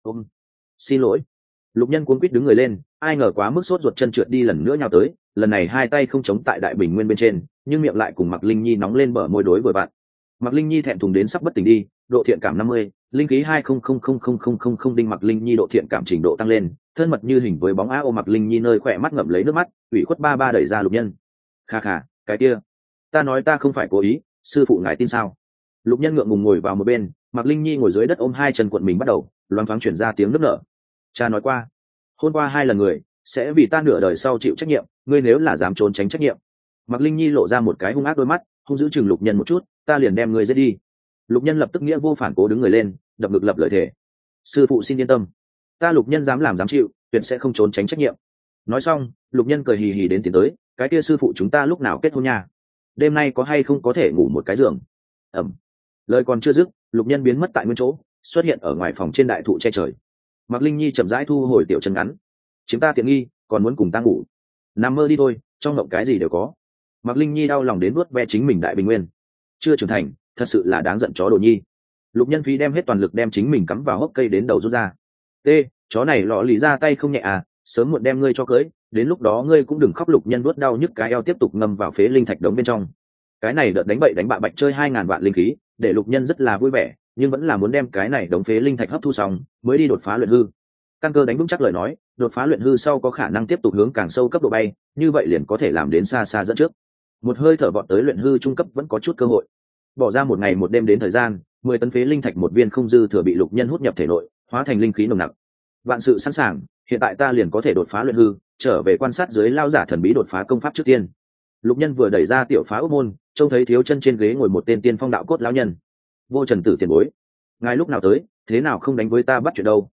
Xin lỗi. Lục Nhân cuống quýt đứng người lên, ai ngờ quá mức sốt ruột chân trượt đi lần nữa nhào tới, lần này hai tay không chống tại đại bình nguyên bên trên, nhưng miệng lại cùng Mạc Linh Nhi nóng lên bờ môi đối vừa bạn. Mạc Linh Nhi thẹn thùng đến sắp bất tỉnh đi, độ thiện cảm 50, linh khí 20000000 đinh. Mạc Linh Nhi độ thiện cảm trình độ tăng lên, thân mật như hình với bóng á. Ô Mạc Linh Nhi nơi khỏe mắt ngậm lấy nước mắt, ủy khuất ba ba đẩy ra Lục Nhân. Kha kha, cái kia, ta nói ta không phải cố ý, sư phụ ngài tin sao? Lục Nhân ngượng ngùng ngồi vào một bên, Mạc Linh Nhi ngồi dưới đất ôm hai chân cuộn mình bắt đầu, loáng thoáng chuyển ra tiếng nức nở. Cha nói qua, hôn qua hai lần người, sẽ vì ta nửa đời sau chịu trách nhiệm, ngươi nếu là dám trốn tránh trách nhiệm. Mạc Linh Nhi lộ ra một cái hung ác đôi mắt, hung dữ chừng Lục Nhân một chút, ta liền đem ngươi giết đi. Lục Nhân lập tức nghĩa vô phản cố đứng người lên, đập ngực lập lời thề. Sư phụ xin yên tâm, ta Lục Nhân dám làm dám chịu, tuyệt sẽ không trốn tránh trách nhiệm. Nói xong, Lục Nhân cười hì hì đến tiến tới, cái kia sư phụ chúng ta lúc nào kết hôn nha? Đêm nay có hay không có thể ngủ một cái giường? Lời còn chưa dứt, Lục Nhân biến mất tại nguyên chỗ, xuất hiện ở ngoài phòng trên đại thụ che trời. Mạc Linh Nhi chậm rãi thu hồi tiểu chân ngắn. Chiếm ta tiện nghi, còn muốn cùng ta ngủ? Nằm mơ đi thôi, trong mộng cái gì đều có. Mạc Linh Nhi đau lòng đến nuốt ve chính mình đại bình nguyên. Chưa trưởng thành, thật sự là đáng giận chó Đồ Nhi. Lục Nhân phí đem hết toàn lực đem chính mình cắm vào hốc cây đến đầu rút ra. Chó này lọ lì ra tay không nhẹ à, sớm muộn đem ngươi cho cưới, đến lúc đó ngươi cũng đừng khóc. Lục Nhân nuốt đau nhức cái eo tiếp tục ngâm vào phế linh thạch đống bên trong. Cái này đợt đánh bậy đánh bạ bạch chơi 2000 vạn linh khí, để Lục Nhân rất là vui vẻ, nhưng vẫn là muốn đem cái này đống phế linh thạch hấp thu xong mới đi đột phá luyện hư. Căn cơ đánh vững chắc lời nói, đột phá luyện hư sau có khả năng tiếp tục hướng càng sâu cấp độ bay, như vậy liền có thể làm đến xa xa dẫn trước. Một hơi thở vọt tới luyện hư trung cấp vẫn có chút cơ hội. Bỏ ra một ngày một đêm đến thời gian, 10 tấn phế linh thạch một viên không dư thừa bị Lục Nhân hút nhập thể nội, hóa thành linh khí nồng nặc. Vạn sự sẵn sàng, hiện tại ta liền có thể đột phá luyện hư, trở về quan sát dưới lao giả thần bí đột phá công pháp trước tiên. Lục Nhân vừa đẩy ra tiểu phá ốc môn, trông thấy thiếu chân trên ghế ngồi một tên tiên phong đạo cốt lão nhân. Vô Trần tử tiền bối, ngài lúc nào tới, thế nào không đánh với ta bắt chuyện đâu?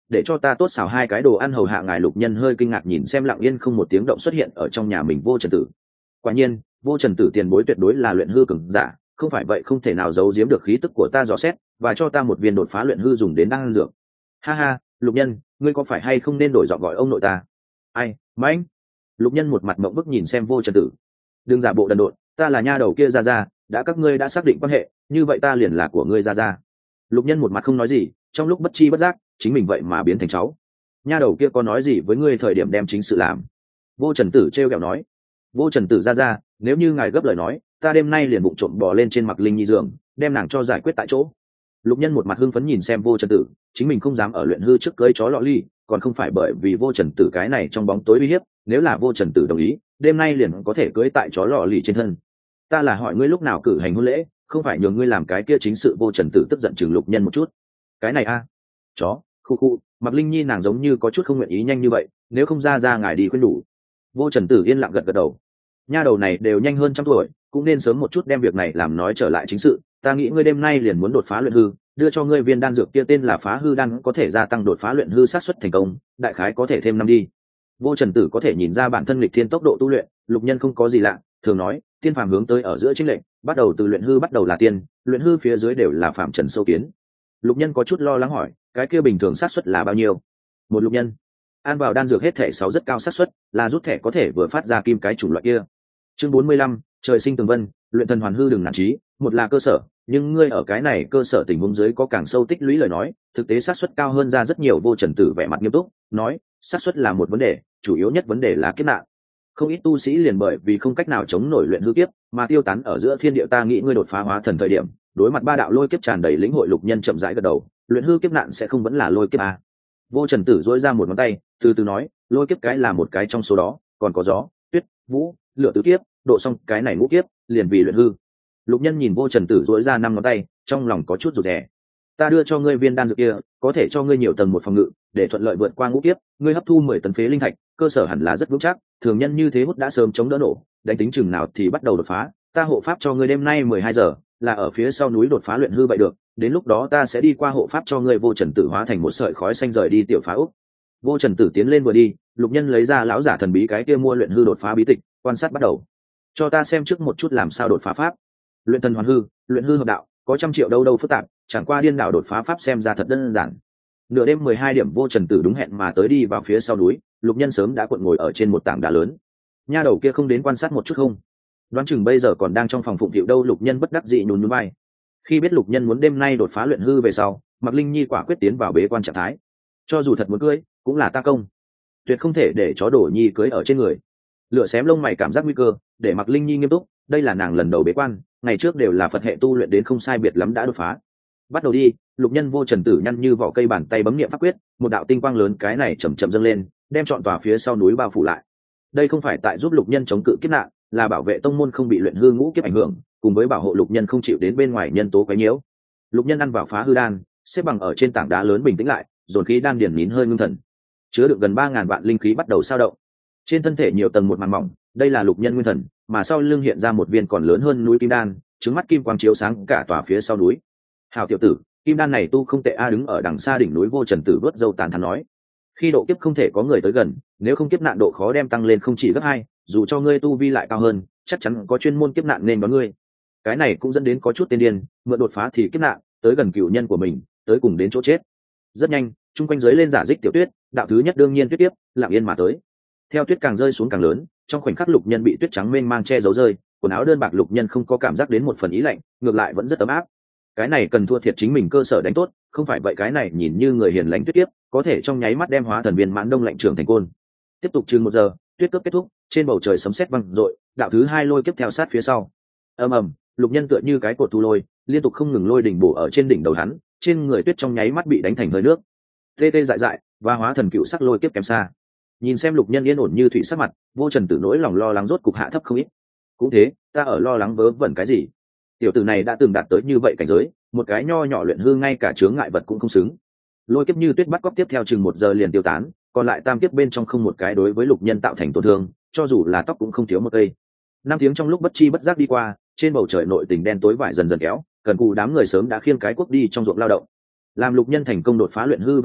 để cho ta tốt xào hai cái đồ ăn hầu hạ ngài. Lục Nhân hơi kinh ngạc nhìn xem lặng yên không một tiếng động xuất hiện ở trong nhà mình Vô Trần Tử. Quả nhiên Vô Trần Tử tiền bối tuyệt đối là luyện hư cường giả, không phải vậy không thể nào giấu giếm được khí tức của ta dò xét và cho ta một viên đột phá luyện hư dùng đến đan dược. Ha ha, Lục Nhân, ngươi có phải hay không nên đổi giọng gọi ông nội ta? Ai, Mãnh? Lục Nhân một mặt mộng bức nhìn xem Vô Trần Tử. Đừng giả bộ đần độn, ta là nha đầu kia ra ra, đã các ngươi đã xác định quan hệ, như vậy ta liền là của ngươi ra ra. Lục Nhân một mặt không nói gì, trong lúc bất chi bất giác, chính mình vậy mà biến thành cháu. Nha đầu kia có nói gì với ngươi thời điểm đem chính sự làm? Vô Trần Tử trêu ghẹo nói. Vô Trần Tử ra ra, nếu như ngài gấp lời nói, ta đêm nay liền bụng trộm bò lên trên Mặc Linh Nhi giường, đem nàng cho giải quyết tại chỗ. Lục Nhân một mặt hưng phấn nhìn xem Vô Trần Tử, chính mình không dám ở luyện hư trước cưới chó lọ ly, còn không phải bởi vì Vô Trần Tử cái này trong bóng tối uy hiếp, nếu là Vô Trần Tử đồng ý, đêm nay liền có thể cưới tại chó lọ lì trên thân. Ta là hỏi ngươi lúc nào cử hành hôn lễ, không phải nhường ngươi làm cái kia chính sự. Vô Trần Tử tức giận chừng Lục Nhân một chút. Cái này a, chó, khu khu, Mặc Linh Nhi nàng giống như có chút không nguyện ý nhanh như vậy, nếu không ra ngài đi khuyên đủ. Vô Trần Tử yên lặng gật gật đầu. Nha đầu này đều nhanh hơn 100 tuổi, cũng nên sớm một chút đem việc này làm nói trở lại chính sự. Ta nghĩ ngươi đêm nay liền muốn đột phá luyện hư, đưa cho ngươi viên đan dược kia tên là Phá Hư Đan, có thể gia tăng đột phá luyện hư xác suất thành công, đại khái có thể thêm 5 đi. Vô Trần Tử có thể nhìn ra bản thân nghịch thiên tốc độ tu luyện, Lục Nhân không có gì lạ, thường nói, tiên phàm hướng tới ở giữa chính lệnh, bắt đầu từ luyện hư bắt đầu là tiên, luyện hư phía dưới đều là phàm trần sâu kiến. Lục Nhân có chút lo lắng hỏi, cái kia bình thường xác suất là bao nhiêu? Một Lục Nhân ăn vào đan dược hết thể 6 rất cao xác suất, là rút thẻ có thể vừa phát ra kim cái chủng loại kia. Chương 45, trời sinh tường vân, luyện thần hoàn hư đừng nản chí, một là cơ sở, nhưng ngươi ở cái này cơ sở tình huống dưới có càng sâu tích lũy lời nói, thực tế xác suất cao hơn ra rất nhiều. Vô Trần Tử vẻ mặt nghiêm túc, nói, xác suất là một vấn đề, chủ yếu nhất vấn đề là kiếp nạn. Không ít tu sĩ liền bởi vì không cách nào chống nổi luyện hư kiếp, mà tiêu tán ở giữa thiên địa. Ta nghĩ ngươi đột phá hóa thần thời điểm, đối mặt 3 đạo lôi kiếp tràn đầy lĩnh hội. Lục Nhân chậm rãi gật đầu, luyện hư kiếp nạn sẽ không vẫn là lôi kiếp à? Vô Trần Tử duỗi ra một ngón tay, từ từ nói, lôi kiếp cái là một cái trong số đó, còn có gió, tuyết, vũ, lửa tứ kiếp, độ xong cái này ngũ kiếp, liền vì luyện hư. Lục Nhân nhìn Vô Trần Tử duỗi ra 5 ngón tay, trong lòng có chút rụt rè. Ta đưa cho ngươi viên đan dược kia, có thể cho ngươi nhiều tầng một phòng ngự, để thuận lợi vượt qua ngũ kiếp. Ngươi hấp thu 10 tấn phế linh thạch, cơ sở hẳn là rất vững chắc, thường nhân như thế hút đã sớm chống đỡ nổ, đánh tính chừng nào thì bắt đầu đột phá. Ta hộ pháp cho ngươi đêm nay 12 giờ, là ở phía sau núi đột phá luyện hư vậy được, đến lúc đó ta sẽ đi qua hộ pháp cho ngươi. Vô Trần Tử hóa thành một sợi khói xanh rời đi tiểu phá úc. Vô Trần Tử tiến lên vừa đi, Lục Nhân lấy ra lão giả thần bí cái kia mua luyện hư đột phá bí tịch, quan sát bắt đầu. Cho ta xem trước một chút làm sao đột phá pháp. Luyện thần hoàn hư, luyện hư hợp đạo, có 100 triệu đâu phức tạp, chẳng qua điên đảo đột phá pháp xem ra thật đơn giản. Nửa đêm 12 điểm Vô Trần Tử đúng hẹn mà tới đi vào phía sau núi. Lục Nhân sớm đã cuộn ngồi ở trên một tảng đá lớn. Nha đầu kia không đến quan sát một chút không? Đoán chừng bây giờ còn đang trong phòng phụng phịu đâu. Lục Nhân bất đắc dĩ nhún nhún vai. Khi biết Lục Nhân muốn đêm nay đột phá luyện hư về sau, Mặc Linh Nhi quả quyết tiến vào bế quan trạng thái. Cho dù thật muốn cưới, cũng là ta công, tuyệt không thể để chó đổ nhi cưới ở trên người. Lửa xém lông mày cảm giác nguy cơ, để Mặc Linh Nhi nghiêm túc. Đây là nàng lần đầu bế quan, ngày trước đều là Phật hệ tu luyện đến không sai biệt lắm đã đột phá. Bắt đầu đi. Lục Nhân Vô Trần Tử nhăn như vỏ cây, bàn tay bấm niệm pháp quyết, một đạo tinh quang lớn cái này chậm chậm dâng lên, đem trọn tòa phía sau núi bao phủ lại. Đây không phải tại giúp Lục Nhân chống cự kiếp nạn, là bảo vệ tông môn không bị luyện hư ngũ kiếp ảnh hưởng, cùng với bảo hộ Lục Nhân không chịu đến bên ngoài nhân tố quấy nhiễu. Lục Nhân ăn vào Phá Hư Đan, xếp bằng ở trên tảng đá lớn bình tĩnh lại, dồn khí đan điển nín hơi ngưng thần, chứa đựng gần 3000 vạn linh khí bắt đầu sao động. Trên thân thể nhiều tầng một màn mỏng, đây là Lục Nhân nguyên thần, mà sau lưng hiện ra một viên còn lớn hơn núi kim đan, trứng mắt kim quang chiếu sáng cả tòa phía sau núi. Hảo tiểu tử, kim đan này tu không tệ a. Đứng ở đằng xa đỉnh núi Vô Trần Tử vớt râu tàn thán nói, khi độ kiếp không thể có người tới gần, nếu không kiếp nạn độ khó đem tăng lên không chỉ gấp 2, dù cho ngươi tu vi lại cao hơn, chắc chắn có chuyên môn kiếp nạn nên đón ngươi. Cái này cũng dẫn đến có chút tiên điên, mượn đột phá thì kiếp nạn, tới gần cửu nhân của mình, tới cùng đến chỗ chết. Rất nhanh, chung quanh dưới lên giả dích tiểu tuyết, đạo thứ nhất đương nhiên tuyết tiếp, lặng yên mà tới. Theo tuyết càng rơi xuống càng lớn, trong khoảnh khắc Lục Nhân bị tuyết trắng mênh mang che giấu rơi, quần áo đơn bạc Lục Nhân không có cảm giác đến một phần ý lạnh, ngược lại vẫn rất ấm áp. Cái này cần thua thiệt chính mình cơ sở đánh tốt, không phải vậy cái này nhìn như người hiền lành tuyết tiếp, có thể trong nháy mắt đem hóa thần viên mãn đông lạnh trưởng thành côn. Tiếp tục chừng 1 giờ, tuyết cướp kết thúc, trên bầu trời sấm sét vang dội, đạo thứ 2 lôi kiếp theo sát phía sau. Ầm ầm, Lục Nhân tựa như cái cột thu lôi, liên tục không ngừng lôi đỉnh bổ ở trên đỉnh đầu hắn, trên người tuyết trong nháy mắt bị đánh thành hơi nước. Tê tê dại dại, và hóa thần cựu sắc lôi kiếp kém xa. Nhìn xem Lục Nhân yên ổn như thủy sắc mặt, Vô Trần Tử nỗi lòng lo lắng rốt cục hạ thấp không ít. Cũng thế, ta ở lo lắng vớ vẩn cái gì? Tiểu tử này đã từng đạt tới như vậy cảnh giới, một cái nho nhỏ luyện hư ngay cả chướng ngại vật cũng không xứng. Lôi kiếp như tuyết bắt cóc tiếp theo chừng 1 giờ liền tiêu tán, còn lại tam kiếp bên trong không một cái đối với Lục Nhân tạo thành tổn thương, cho dù là tóc cũng không thiếu một cây. 5 tiếng trong lúc bất chi bất giác đi qua, trên bầu trời nội tình đen tối vải dần dần kéo, cần cù đám người sớm đã khiêng cái cuốc đi trong ruộng lao động. Làm Lục Nhân thành công đột phá luyện hư về sau,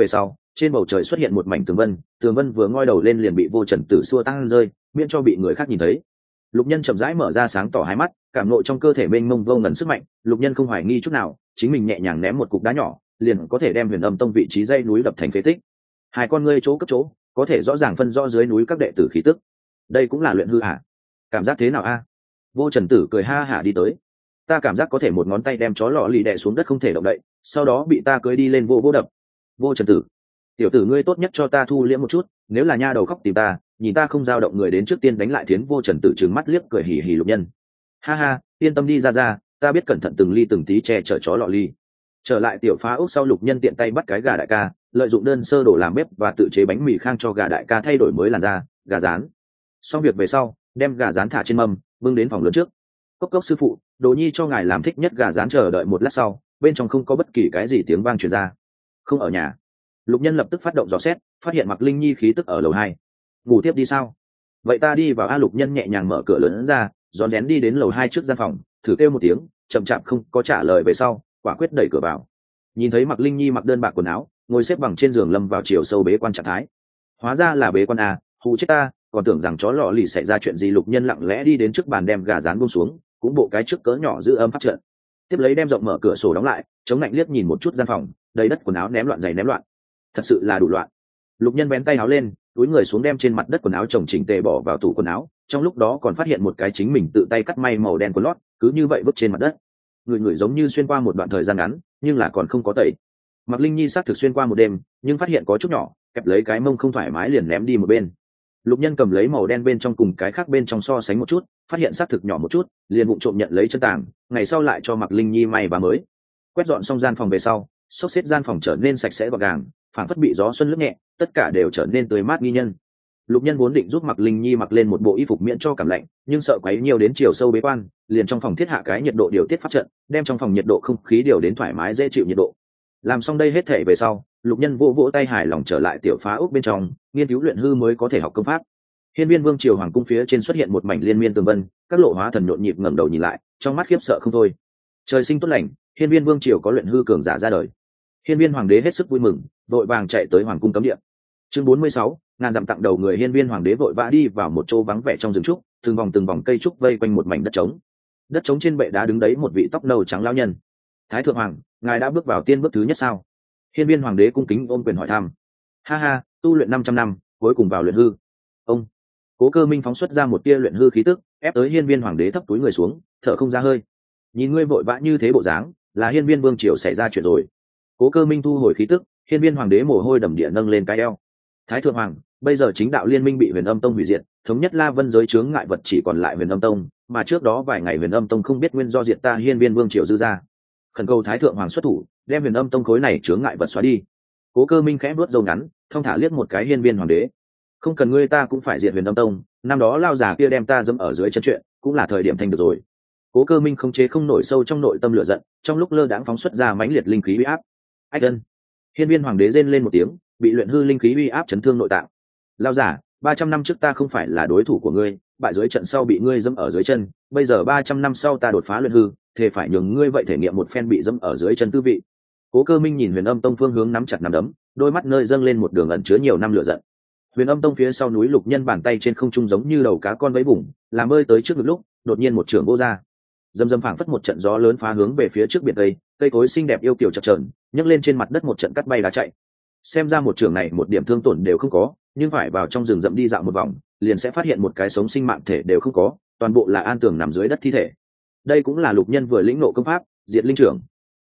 trên bầu trời xuất hiện một mảnh tường vân vừa ngoi đầu lên liền bị Vô Trần Tử xua tăng rơi, miễn cho bị người khác nhìn thấy. Lục Nhân chậm rãi mở ra sáng tỏ hai mắt, cảm nội trong cơ thể mênh mông vô ngần sức mạnh. Lục Nhân không hoài nghi chút nào, chính mình nhẹ nhàng ném một cục đá nhỏ, liền có thể đem Huyền Âm Tông vị trí dãy núi đập thành phế tích. Hai con ngươi chỗ cấp chỗ, có thể rõ ràng phân rõ dưới núi các đệ tử khí tức. Đây cũng là luyện hư hả? Cảm giác thế nào a? Vô Trần Tử cười ha hả đi tới. Ta cảm giác có thể một ngón tay đem chó lọ lì đè xuống đất không thể động đậy, sau đó bị ta cưỡi đi lên vô đập. Vô Trần Tử, tiểu tử ngươi tốt nhất cho ta thu liễm một chút, nếu là nha đầu khóc tìm ta, nhìn ta không dao động người đến trước tiên đánh lại Thiến. Vô Trần Tử trừng mắt liếc cười hì hì Lục Nhân. Ha ha, yên tâm đi ra, ta biết cẩn thận từng ly từng tí che chở chó lọ lì. Trở lại tiểu phá ốc sau, Lục Nhân tiện tay bắt cái gà đại ca, lợi dụng đơn sơ đồ làm bếp và tự chế bánh mì khang cho gà đại ca thay đổi mới làn da, gà rán. Xong việc về sau, đem gà rán thả trên mâm, bưng đến phòng lớn trước. Cốc sư phụ, Đồ Nhi cho ngài làm thích nhất gà rán. Chờ đợi một lát sau, bên trong không có bất kỳ cái gì tiếng vang truyền ra. Không ở nhà. Lục Nhân lập tức phát động dò xét, phát hiện Mặc Linh Nhi khí tức ở lầu 2. Ngủ tiếp đi sao? Vậy ta đi vào. Lục Nhân nhẹ nhàng mở cửa lớn ra, rón rén đi đến lầu 2 trước gian phòng, thử kêu một tiếng, chậm chạp không có trả lời về sau, quả quyết đẩy cửa vào. Nhìn thấy Mặc Linh Nhi mặc đơn bạc quần áo, ngồi xếp bằng trên giường lâm vào chiều sâu bế quan trạng thái. Hóa ra là bế quan à, hù chết ta, còn tưởng rằng chó lọ lì xảy ra chuyện gì. Lục Nhân lặng lẽ đi đến trước bàn đem gà rán buông xuống, cũng bộ cái trước cỡ nhỏ giữ ấm pháp trận. Tiếp lấy đem rộng mở cửa sổ đóng lại, chống lạnh liếc nhìn một chút gian phòng, đầy đất quần áo ném loạn, giày ném loạn, thật sự là đủ loạn. Lục Nhân vén tay áo lên, túi người xuống đem trên mặt đất quần áo chồng chỉnh tề bỏ vào tủ quần áo, trong lúc đó còn phát hiện một cái chính mình tự tay cắt may màu đen quần lót, cứ như vậy vứt trên mặt đất. Người giống như xuyên qua một đoạn thời gian ngắn, nhưng là còn không có tẩy. Mặc Linh Nhi xác thực xuyên qua một đêm, nhưng phát hiện có chút nhỏ, kẹp lấy cái mông không thoải mái liền ném đi một bên. Lục Nhân cầm lấy màu đen bên trong cùng cái khác bên trong so sánh một chút, phát hiện xác thực nhỏ một chút, liền vụng trộm nhận lấy chân tàng, ngày sau lại cho Mặc Linh Nhi may và mới. Quét dọn xong gian phòng về sau, xốc xếp gian phòng trở nên sạch sẽ gọn gàng, phảng phất bị gió xuân lướt nhẹ, tất cả đều trở nên tươi mát nghi nhân. Lục Nhân vốn định giúp Mặc Linh Nhi mặc lên một bộ y phục miễn cho cảm lạnh, nhưng sợ quấy nhiều đến chiều sâu bế quan, liền trong phòng thiết hạ cái nhiệt độ điều tiết pháp trận, đem trong phòng nhiệt độ không khí điều đến thoải mái dễ chịu nhiệt độ. Làm xong đây hết thể về sau, Lục Nhân vỗ tay hài lòng trở lại tiểu phá ốc bên trong, nghiên cứu luyện hư mới có thể học công pháp. Hiên Viên Vương triều hoàng cung phía trên xuất hiện một mảnh liên miên tường vân, các lộ hóa thần nhộn nhịp ngẩng đầu nhìn lại, trong mắt khiếp sợ không thôi. Trời sinh tốt lành, Hiên Viên Vương triều có luyện hư cường giả ra đời. Hiên Viên hoàng đế hết sức vui mừng, vội vàng chạy tới hoàng cung cấm địa. Chương 46, ngàn dặm tặng đầu người. Hiên Viên hoàng đế vội vã đi vào một chỗ vắng vẻ trong rừng trúc, từng vòng cây trúc vây quanh một mảnh đất trống. Đất trống trên bệ đá đứng đấy một vị tóc nâu trắng lão nhân. Thái thượng hoàng, ngài đã bước vào tiên bước thứ nhất sao? Hiên Viên hoàng đế cung kính ôm quyền hỏi thăm. Ha ha, tu luyện 500 năm, cuối cùng vào luyện hư. Ông Cố Cơ Minh phóng xuất ra một tia luyện hư khí tức, ép tới Hiên Viên hoàng đế thấp túi người xuống, thở không ra hơi. Nhìn ngươi vội vã như thế bộ dáng, là Hiên Viên vương triều xảy ra chuyện rồi. Cố Cơ Minh thu hồi khí tức, Hiên Viên hoàng đế mồ hôi đầm địa nâng lên cái eo. Thái thượng hoàng, bây giờ chính đạo liên minh bị Huyền Âm Tông hủy diệt, thống nhất La Vân giới chướng ngại vật chỉ còn lại Huyền Âm Tông, mà trước đó vài ngày Huyền Âm Tông không biết nguyên do diệt ta Hiên Viên vương triều dư ra. Khẩn cầu Thái thượng hoàng xuất thủ, đem Huyền Âm Tông khối này chướng ngại vật xóa đi. Cố Cơ Minh khẽ vuốt râu ngắn, thong thả liếc một cái Hiên Viên hoàng đế. Không cần ngươi, ta cũng phải diệt Huyền Âm Tông, năm đó lao già kia đem ta dẫm ở dưới chân chuyện, cũng là thời điểm thành được rồi. Cố Cơ Minh không chế không nổi sâu trong nội tâm lửa giận, trong lúc lơ đãng phóng xuất ra mãnh liệt linh khí uy áp. Ách ân. Hiên Viên hoàng đế rên lên một tiếng, bị luyện hư linh khí uy áp chấn thương nội tạng. Lao giả, 300 năm trước ta không phải là đối thủ của ngươi, bại dưới trận sau bị ngươi dẫm ở dưới chân, bây giờ 300 năm sau ta đột phá luyện hư, thề phải nhường ngươi vậy thể nghiệm một phen bị dẫm ở dưới chân tư vị. Cố Cơ Minh nhìn Huyền Âm Tông phương hướng nắm chặt nắm đấm, đôi mắt nơi dâng lên một đường ẩn chứa nhiều năm lửa giận. Huyền Âm Tông phía sau núi Lục Nhân bàn tay trên không trung giống như đầu cá con vẫy vùng, làm bơi tới trước ngực lúc, đột nhiên một trường vô ra. Dầm phảng phất một trận gió lớn phá hướng về phía trước biển tây, cây cối xinh đẹp yêu kiều chập chờn, nhấc lên trên mặt đất một trận cắt bay đá chạy. Xem ra một trường này một điểm thương tổn đều không có, nhưng phải vào trong rừng rậm đi dạo một vòng, liền sẽ phát hiện một cái sống sinh mạng thể đều không có, toàn bộ là an tường nằm dưới đất thi thể. Đây cũng là Lục Nhân vừa lĩnh ngộ công pháp, Diệt Linh Trưởng.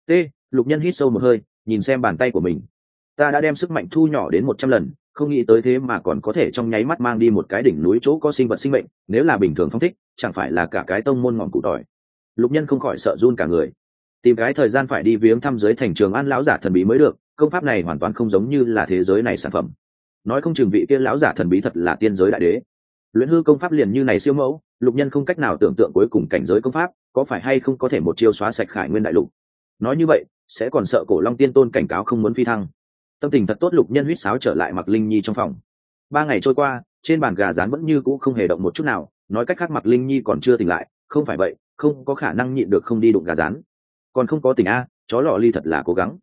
Lục Nhân hít sâu một hơi, nhìn xem bàn tay của mình. Ta đã đem sức mạnh thu nhỏ đến 100 lần, không nghĩ tới thế mà còn có thể trong nháy mắt mang đi một cái đỉnh núi chỗ có sinh vật sinh mệnh, nếu là bình thường phong thích, chẳng phải là cả cái tông môn ngọn cụ tỏi. Lục Nhân không khỏi sợ run cả người. Tìm cái thời gian phải đi viếng thăm dưới thành Trường An lão giả thần bí mới được, công pháp này hoàn toàn không giống như là thế giới này sản phẩm. Nói không chừng vị kia lão giả thần bí thật là tiên giới đại đế. Luyện hư công pháp liền như này siêu mẫu, Lục Nhân không cách nào tưởng tượng cuối cùng cảnh giới công pháp có phải hay không có thể một chiêu xóa sạch Khải Nguyên đại lục. Nói như vậy, sẽ còn sợ Cổ Long Tiên Tôn cảnh cáo không muốn phi thăng. Tâm tình thật tốt, Lục Nhân huýt sáo trở lại Mặc Linh Nhi trong phòng. 3 ngày trôi qua, trên bàn gà rán vẫn như cũ không hề động một chút nào, nói cách khác Mặc Linh Nhi còn chưa tỉnh lại, không phải vậy, không có khả năng nhịn được không đi đụng gà rán. Còn không có tỉnh a, chó lọ ly thật là cố gắng.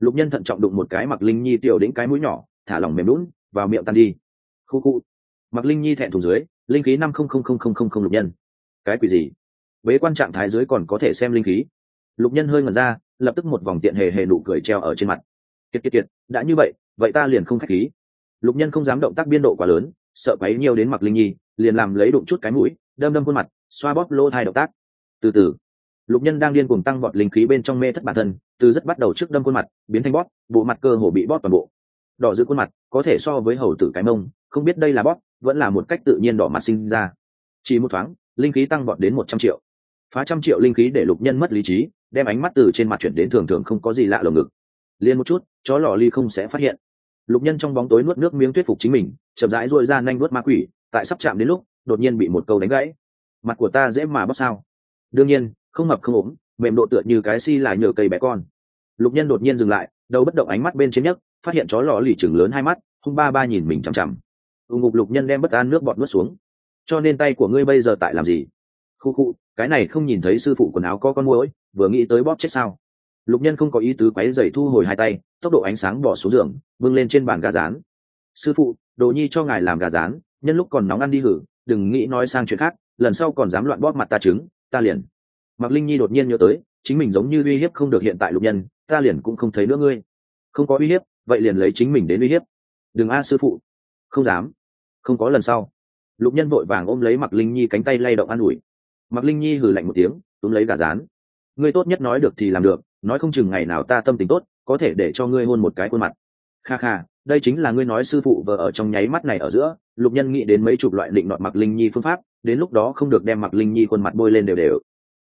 Lục Nhân thận trọng đụng một cái Mặc Linh Nhi tiểu đĩnh cái mũi nhỏ, thả lỏng mềm lún vào miệng tan đi. Khu khu. Mặc Linh Nhi thẹn thùng dưới, linh khí 500000 Lục Nhân. Cái quỷ gì? Bế quan trạng thái dưới còn có thể xem linh khí. Lục Nhân hơi ngẩn ra, lập tức một vòng tiện hề nụ cười treo ở trên mặt. Kiệt, đã như vậy ta liền không khách khí. Lục Nhân không dám động tác biên độ quá lớn, sợ quấy nhiều đến Mặc Linh Nhi, liền làm lấy đụng chút cái mũi, đâm khuôn mặt, xoa bóp lỗ tai động tác. Từ từ, Lục Nhân đang điên cuồng tăng vọt linh khí bên trong mê thất bản thân, từ rất bắt đầu trước đâm khuôn mặt, biến thành bóp, bộ mặt cơ hồ bị bóp toàn bộ. Đỏ giữ khuôn mặt, có thể so với hầu tử cái mông, không biết đây là bóp, vẫn là một cách tự nhiên đỏ mặt sinh ra. Chỉ một thoáng, linh khí tăng vọt đến 100 triệu. Phá 100 triệu linh khí để Lục Nhân mất lý trí, đem ánh mắt từ trên mặt chuyển đến thường không có gì lạ lồng ngực. Liên một chút, chó lò ly không sẽ phát hiện. Lục Nhân trong bóng tối nuốt nước miếng thuyết phục chính mình, chậm rãi duỗi ra nhanh nuốt ma quỷ, tại sắp chạm đến lúc, đột nhiên bị một câu đánh gãy. Mặt của ta dễ mà bóp sao? Đương nhiên, không mập không ốm, mềm độ tựa như cái si lại nhựa cây bé con. Lục Nhân đột nhiên dừng lại, đầu bất động, ánh mắt bên trên nhấc, phát hiện chó lò lì chừng lớn hai mắt, hung ba nhìn mình chằm chằm. Ngục Lục Nhân đem bất an nước bọt nuốt xuống. Cho nên tay của ngươi bây giờ tại làm gì? Khu, cái này không nhìn thấy sư phụ quần áo có con muỗi, vừa nghĩ tới bóp chết sao? Lục Nhân không có ý tứ quấy rầy, thu hồi hai tay, tốc độ ánh sáng bỏ xuống giường, bưng lên trên bàn gà rán. Sư phụ, đồ nhi cho ngài làm gà rán, nhân lúc còn nóng ăn đi hử, đừng nghĩ nói sang chuyện khác, lần sau còn dám loạn bóp mặt ta trứng, ta liền. Mạc Linh Nhi đột nhiên nhớ tới, chính mình giống như uy hiếp không được hiện tại Lục Nhân, ta liền cũng không thấy nữa ngươi. Không có uy hiếp, vậy liền lấy chính mình đến uy hiếp. Đừng a sư phụ. Không dám. Không có lần sau. Lục Nhân vội vàng ôm lấy Mạc Linh Nhi cánh tay lay động an ủi. Mạc Linh Nhi hừ lạnh một tiếng, túm lấy gà rán. Ngươi tốt nhất nói được thì làm được, nói không chừng ngày nào ta tâm tình tốt, có thể để cho ngươi hôn một cái khuôn mặt. Kha, đây chính là ngươi nói sư phụ vợ ở trong nháy mắt này ở giữa. Lục Nhân nghĩ đến mấy chục loại định nọt Mạc Linh Nhi phương pháp, đến lúc đó không được đem Mạc Linh Nhi khuôn mặt bôi lên đều.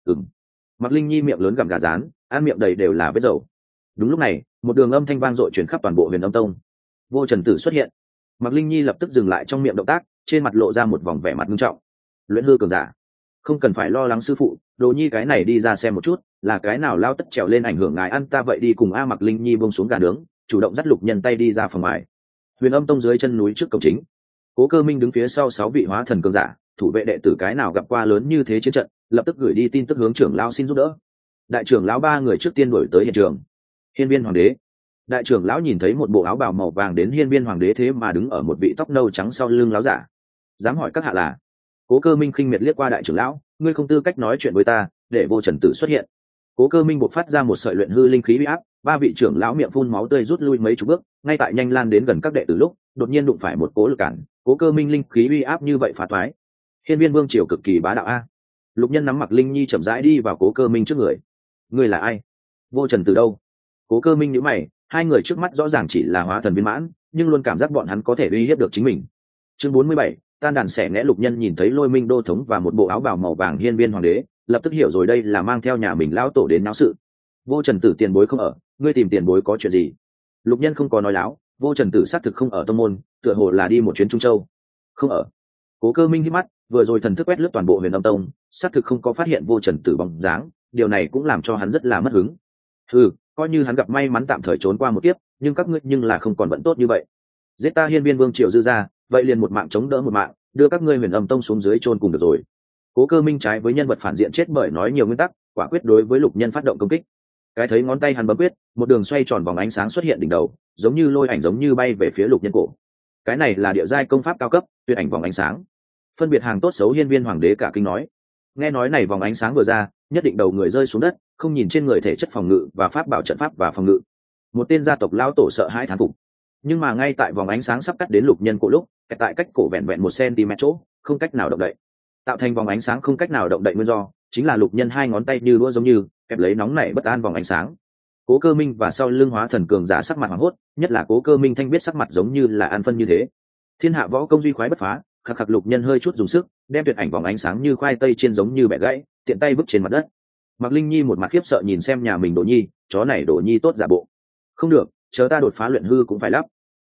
Mạc Linh Nhi miệng lớn gặm gà rán, ăn miệng đầy đều là vết dầu. Đúng lúc này, một đường âm thanh vang dội truyền khắp toàn bộ Huyền Âm Tông. Vô Trần Tử xuất hiện. Mạc Linh Nhi lập tức dừng lại trong miệng động tác, trên mặt lộ ra một vòng vẻ mặt nghiêm trọng. Luyện hư cường giả, không cần phải lo lắng sư phụ, đồ nhi cái này đi ra xem một chút, là cái nào lao tất trèo lên ảnh hưởng ngài ăn ta vậy đi cùng a. Mạc Linh Nhi buông xuống gà nướng, chủ động dắt Lục Nhân tay đi ra phòng ngoài. Huyền Âm Tông dưới chân núi trước cổng chính, Cố Cơ Minh đứng phía sau 6 vị hóa thần cường giả, thủ vệ đệ tử cái nào gặp qua lớn như thế chiến trận, lập tức gửi đi tin tức hướng trưởng lão xin giúp đỡ. Đại trưởng lão 3 người trước tiên đuổi tới hiện trường. Hiên Viên Hoàng đế. Đại trưởng lão nhìn thấy một bộ áo bào màu vàng đến Hiên Viên Hoàng đế thế mà đứng ở một vị tóc nâu trắng sau lưng lão giả. Dám hỏi các hạ là? Cố Cơ Minh khinh miệt liếc qua đại trưởng lão, ngươi không tư cách nói chuyện với ta, để Vô Trần Tử xuất hiện. Cố Cơ Minh bộc phát ra một sợi luyện hư linh khí uy áp, 3 vị trưởng lão miệng phun máu tươi rút lui mấy chục bước, ngay tại nhanh lan đến gần các đệ tử lúc, đột nhiên đụng phải một cố lực cản, Cố Cơ Minh linh khí uy áp như vậy phá toái. Hiên Viên Vương triều cực kỳ bá đạo a. Lục Nhân nắm Mạc Linh Nhi chậm rãi đi vào Cố Cơ Minh trước người. Ngươi là ai? Vô Trần Tử đâu? Cố Cơ Minh nhíu mày, hai người trước mắt rõ ràng chỉ là hóa thần viên mãn, nhưng luôn cảm giác bọn hắn có thể uy hiếp được chính mình. Chương 47, tan đàn xẻ ngẽ. Lục Nhân nhìn thấy Lôi Minh đô thống và một bộ áo bào màu vàng Hiên Viên Hoàng đế, lập tức hiểu rồi đây là mang theo nhà mình lão tổ đến náo sự. Vô Trần Tử tiền bối không ở, ngươi tìm tiền bối có chuyện gì? Lục Nhân không có nói láo, Vô Trần Tử xác thực không ở tông môn, tựa hồ là đi một chuyến Trung Châu. Không ở. Cố Cơ Minh hít mắt, vừa rồi thần thức quét lướt toàn bộ Huyền Âm Tông, xác thực không có phát hiện Vô Trần Tử bóng dáng, điều này cũng làm cho hắn rất là mất hứng. Coi như hắn gặp may mắn tạm thời trốn qua một kiếp, nhưng các ngươi nhưng là không còn vẫn tốt như vậy. Giết ta Hiên Viên Vương triều dư ra, vậy liền một mạng chống đỡ một mạng, đưa các ngươi Huyền Âm Tông xuống dưới chôn cùng được rồi. Cố Cơ Minh trái với nhân vật phản diện chết bởi nói nhiều nguyên tắc, quả quyết đối với Lục Nhân phát động công kích. Cái thấy ngón tay hắn bấm quyết, một đường xoay tròn vòng ánh sáng xuất hiện đỉnh đầu, giống như lôi ảnh giống như bay về phía Lục Nhân cổ. Cái này là địa giai công pháp cao cấp, tuyệt ảnh vòng ánh sáng. Phân biệt hàng tốt xấu Hiên Viên Hoàng đế cả kinh nói. Nghe nói này vòng ánh sáng vừa ra, nhất định đầu người rơi xuống đất, không nhìn trên người thể chất phòng ngự và pháp bảo trận pháp và phòng ngự. Một tên gia tộc lão tổ sợ hãi thán phục. Nhưng mà ngay tại vòng ánh sáng sắp cắt đến Lục Nhân cổ lúc, tại cách cổ vẹn vẹn 1 cm chỗ, không cách nào động đậy. Tạo thành vòng ánh sáng không cách nào động đậy nguyên do, chính là Lục Nhân hai ngón tay như đũa giống như kẹp lấy nóng nảy bất an vòng ánh sáng. Cố Cơ Minh và sau lưng hóa thần cường giả sắc mặt hoảng hốt, nhất là Cố Cơ Minh thanh biết sắc mặt giống như là an phân như thế. Thiên hạ võ công duy khoái bất phá, khắc Lục Nhân hơi chút dùng sức, đem tuyệt ảnh vòng ánh sáng như khoai tây chiên giống như bẻ gãy, tiện tay vứt trên mặt đất. Mạc Linh Nhi một mặt khiếp sợ nhìn xem nhà mình Đỗ Nhi, chó này Đỗ Nhi tốt giả bộ. Không được, chờ ta đột phá luyện hư cũng phải lắp.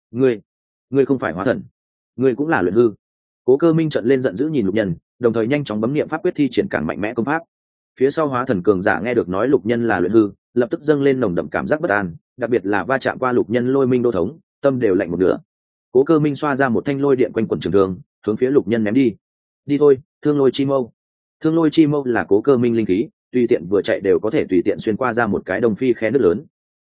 Ngươi không phải hóa thần, ngươi cũng là luyện hư. Cố Cơ Minh trợn lên giận dữ nhìn Lục Nhân, đồng thời nhanh chóng bấm niệm pháp quyết thi triển càng mạnh mẽ công pháp. Phía sau hóa thần cường giả nghe được nói Lục Nhân là luyện hư, lập tức dâng lên nồng đậm cảm giác bất an, đặc biệt là va chạm qua Lục Nhân Lôi Minh đô thống, tâm đều lạnh một nửa. Cố Cơ Minh xoa ra một thanh lôi điện quanh quần trường thương, hướng phía Lục Nhân ném đi. Đi thôi, Thương Lôi Chi Mâu. Thương Lôi Chi Mâu là Cố Cơ Minh linh khí, tùy tiện vừa chạy đều có thể tùy tiện xuyên qua ra một cái đồng phi khe nước lớn.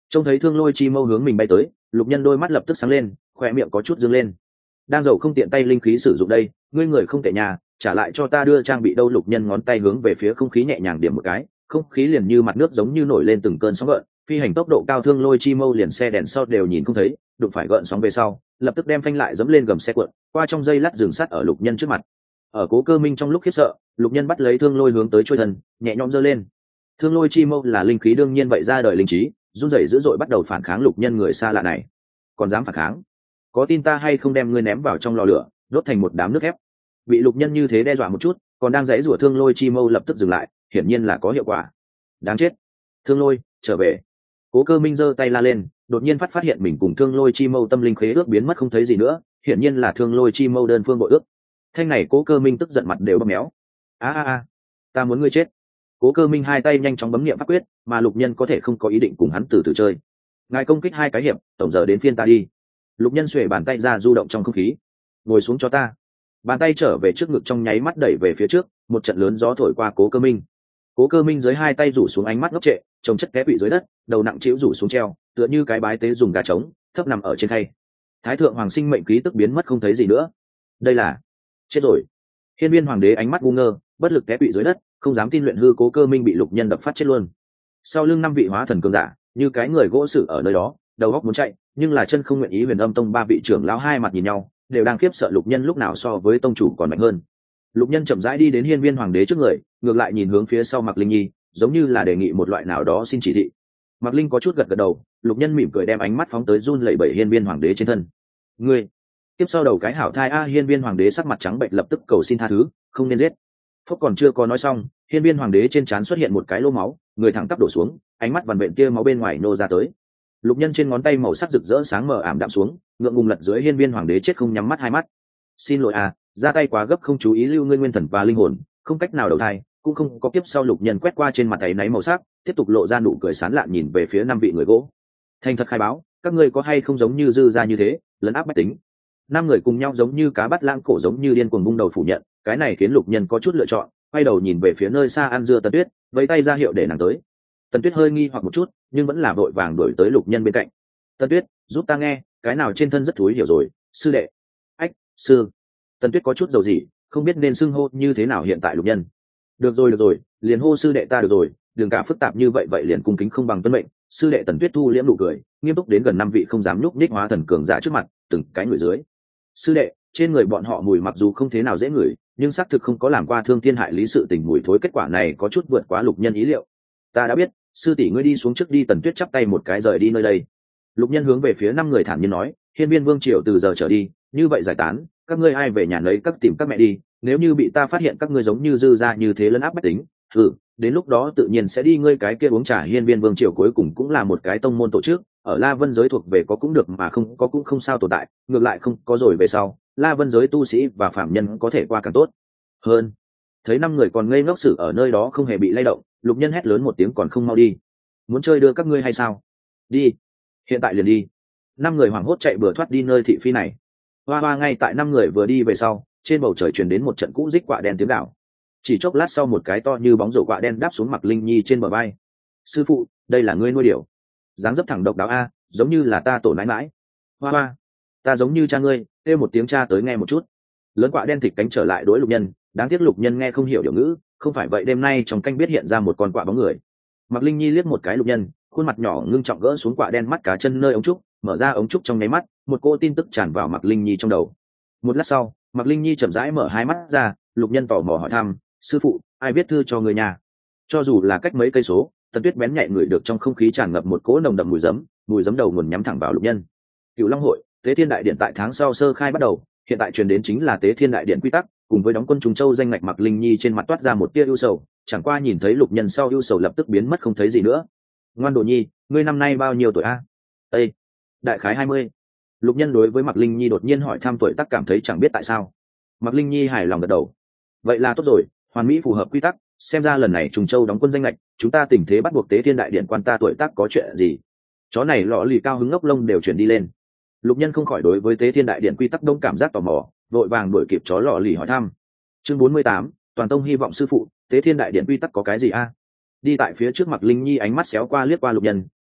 Trông thấy thương lôi chi mâu hướng mình bay tới, lục nhân đôi mắt lập tức sáng lên, khoe miệng có chút dương lên. Đang giàu không tiện tay linh khí sử dụng đây, ngươi người không tệ nhà, trả lại cho ta đưa trang bị đâu. Lục nhân ngón tay hướng về phía không khí nhẹ nhàng điểm một cái, không khí liền như mặt nước giống như nổi lên từng cơn sóng gợn, phi hành tốc độ cao, thương lôi chi mâu liền xe đèn sau đều nhìn không thấy, đụng phải gợn sóng về sau lập tức đem phanh lại dẫm lên gầm xe cuộn qua trong dây lát dừng sát ở lục nhân trước mặt. Ở Cố Cơ Minh trong lúc khiếp sợ, lục nhân bắt lấy thương lôi hướng tới trôi thân nhẹ nhõm giơ lên. Thương lôi chi mâu là linh khí đương nhiên vậy ra đời linh trí, run rẩy dữ dội bắt đầu phản kháng lục nhân người xa lạ này. Còn dám phản kháng, có tin ta hay không đem ngươi ném vào trong lò lửa đốt thành một đám nước thép. Bị lục nhân như thế đe dọa một chút, còn đang giãy giụa thương lôi chi mâu lập tức dừng lại, hiển nhiên là có hiệu quả. Đáng chết, thương lôi trở về. Cố Cơ Minh giơ tay la lên, đột nhiên phát hiện mình cùng thương lôi chi mâu tâm linh khế ước biến mất không thấy gì nữa, hiển nhiên là thương lôi chi mâu đơn phương bội ước. Thanh này Cố Cơ Minh tức giận mặt đều bầm méo. A, ta muốn ngươi chết. Cố Cơ Minh hai tay nhanh chóng bấm niệm pháp quyết, mà lục nhân có thể không có ý định cùng hắn từ từ chơi. Ngài công kích 2 cái hiệp, tổng giờ đến phiên ta đi. Lục nhân xuề bàn tay ra du động trong không khí. Ngồi xuống cho ta. Bàn tay trở về trước ngực trong nháy mắt đẩy về phía trước, một trận lớn gió thổi qua Cố Cơ Minh. Cố Cơ Minh dưới hai tay rủ xuống, ánh mắt ngốc trệ, trông chất té quỵ dưới đất, đầu nặng trĩu rủ xuống treo, tựa như cái bái tế dùng gà trống, thấp nằm ở trên khay. Thái thượng hoàng sinh mệnh khí tức biến mất không thấy gì nữa. Đây là chết rồi. Hiên Viên hoàng đế ánh mắt ngu ngơ, bất lực té quỵ dưới đất, không dám tin luyện hư Cố Cơ Minh bị lục nhân đập phát chết luôn. Sau lưng 5 vị hóa thần cường giả, như cái người gỗ sử ở nơi đó, đầu óc muốn chạy, nhưng là chân không nguyện ý. Huyền Âm tông 3 vị trưởng lão hai mặt nhìn nhau, đều đang khiếp sợ lục nhân lúc nào so với tông chủ còn mạnh hơn. Lục nhân chậm rãi đi đến Hiên Viên hoàng đế trước người, ngược lại nhìn hướng phía sau Mạc Linh Nhi, giống như là đề nghị một loại nào đó xin chỉ thị. Mạc Linh có chút gật gật đầu, lục nhân mỉm cười đem ánh mắt phóng tới run lẩy bẩy Hiên Viên hoàng đế trên thân. Ngươi tiếp sau đầu cái hảo thai a. Hiên Viên hoàng đế sắc mặt trắng bệch lập tức cầu xin tha thứ, không nên giết. Phúc còn chưa có nói xong, Hiên Viên hoàng đế trên trán xuất hiện một cái lỗ máu, người thẳng tắp đổ xuống, ánh mắt vằn vện kia máu bên ngoài nô ra tới. Lục nhân trên ngón tay màu sắc rực rỡ sáng mờ ảm đạm xuống, ngượng ngùng lật dưới Hiên Viên hoàng đế chết không nhắm mắt hai mắt. Xin lỗi a, ra tay quá gấp, không chú ý lưu ngươi nguyên thần và linh hồn, không cách nào đầu thai, cũng không có kiếp sau. Lục nhân quét qua trên mặt ấy náy màu sắc, tiếp tục lộ ra nụ cười sán lạn nhìn về phía 5 vị người gỗ. Thành thật khai báo, các ngươi có hay không giống như dư gia như thế lấn áp bách tính? 5 người cùng nhau giống như cá bắt lãng cổ, giống như điên cuồng vung đầu phủ nhận. Cái này khiến lục nhân có chút lựa chọn, quay đầu nhìn về phía nơi xa ăn dưa Tần Tuyết, vẫy tay ra hiệu để nàng tới. Tần Tuyết hơi nghi hoặc một chút, nhưng vẫn là vội vàng đuổi tới lục nhân bên cạnh. Tần Tuyết, giúp ta nghe, cái nào trên thân rất thúi hiểu rồi, sư đệ. Ách, sư. Tần Tuyết có chút dầu gì, không biết nên xưng hô như thế nào hiện tại lục nhân. Được rồi, liền hô sư đệ ta được rồi, đừng cả phức tạp như vậy. Vậy liền cung kính không bằng tuân mệnh. Sư đệ. Tần Tuyết thu liễm nụ cười, nghiêm túc đến gần 5 vị không dám nhúc nhích hóa thần cường giả trước mặt, từng cái người dưới. Sư đệ, trên người bọn họ mùi mặc dù không thế nào dễ ngửi, nhưng xác thực không có làm qua thương thiên hại lý sự tình. Mùi thối kết quả này có chút vượt quá lục nhân ý liệu. Ta đã biết, sư tỷ ngươi đi xuống trước đi. Tần Tuyết chắp tay một cái rời đi nơi đây. Lục nhân hướng về phía 5 người thản nhiên nói, Hiên Viên vương triều từ giờ trở đi như vậy giải tán, các ngươi ai về nhà nấy các tìm các mẹ đi. Nếu như bị ta phát hiện các ngươi giống như dư gia như thế lấn áp bách tính, đến lúc đó tự nhiên sẽ đi ngươi cái kia uống trà. Hiên Viên vương triều cuối cùng cũng là một cái tông môn tổ chức, ở La Vân giới thuộc về có cũng được mà không có cũng không sao tồn tại, ngược lại không có rồi về sau La Vân giới tu sĩ và phạm nhân có thể qua càng tốt hơn. Thấy 5 người còn ngây ngốc xử ở nơi đó không hề bị lay động, lục nhân hét lớn một tiếng, còn không mau đi. Muốn chơi đưa các ngươi hay sao? Đi, hiện tại liền đi. 5 người hoảng hốt chạy bừa thoát đi nơi thị phi này. Hoa ngay tại 5 người vừa đi về sau, trên bầu trời truyền đến một trận cũ rích quạ đen tiếng gào. Chỉ chốc lát sau, một cái to như bóng rổ quạ đen đáp xuống Mạc Linh Nhi trên bờ vai. Sư phụ, đây là ngươi nuôi điểu? Dáng dấp thẳng độc đáo a, giống như là ta tổ nãi mãi. Hoa, ta giống như cha ngươi. Kêu một tiếng cha tới nghe một chút. Lớn quạ đen thịt cánh trở lại đối lục nhân, đáng tiếc lục nhân nghe không hiểu điều ngữ, không phải vậy đêm nay trong canh biết hiện ra một con quạ bóng người. Mạc Linh Nhi liếc một cái lục nhân, khuôn mặt nhỏ ngưng trọng gỡ xuống quạ đen mắt cá chân nơi ống trúc, mở ra ống trúc trong nháy mắt, một cô tin tức tràn vào Mạc Linh Nhi trong đầu. Một lát sau, Mạc Linh Nhi chậm rãi mở hai mắt ra, lục nhân tò mò hỏi thăm, sư phụ, ai viết thư cho người nhà? Cho dù là cách mấy cây số, Tần Tuyết bén nhạy ngửi được trong không khí tràn ngập một cỗ nồng đậm mùi giấm đầu nguồn nhắm thẳng vào lục nhân. Cựu Long hội, Tế Thiên Đại Điện tại tháng sau sơ khai bắt đầu, hiện tại truyền đến chính là Tế Thiên Đại Điện quy tắc, cùng với đóng quân Trùng Châu danh ngạch. Mạc Linh Nhi trên mặt toát ra một tia ưu sầu, chẳng qua nhìn thấy lục nhân sau ưu sầu lập tức biến mất không thấy gì nữa. Ngoan Đồ Nhi, ngươi năm nay bao nhiêu tuổi a? Ê, đại khái 20. Lục nhân đối với Mạc Linh Nhi đột nhiên hỏi thăm tuổi tác cảm thấy chẳng biết tại sao. Mạc Linh Nhi hài lòng gật đầu. Vậy là tốt rồi, hoàn mỹ phù hợp quy tắc, xem ra lần này Trùng Châu đóng quân danh lệch, chúng ta tình thế bắt buộc Tế Thiên Đại Điện quan ta tuổi tác có chuyện gì? Chó này lọ lì cao hứng ngốc lông đều chuyển đi lên. Lục nhân không khỏi đối với Tế Thiên Đại Điện quy tắc đông cảm giác tò mò, vội vàng đuổi kịp chó lọ lì hỏi thăm. Chương 48, toàn tông hy vọng sư phụ, Tế Thiên Đại Điện quy tắc có cái gì a? Đi tại phía trước Mạc Linh Nhi ánh mắt xéo qua liếc qua lục nhân,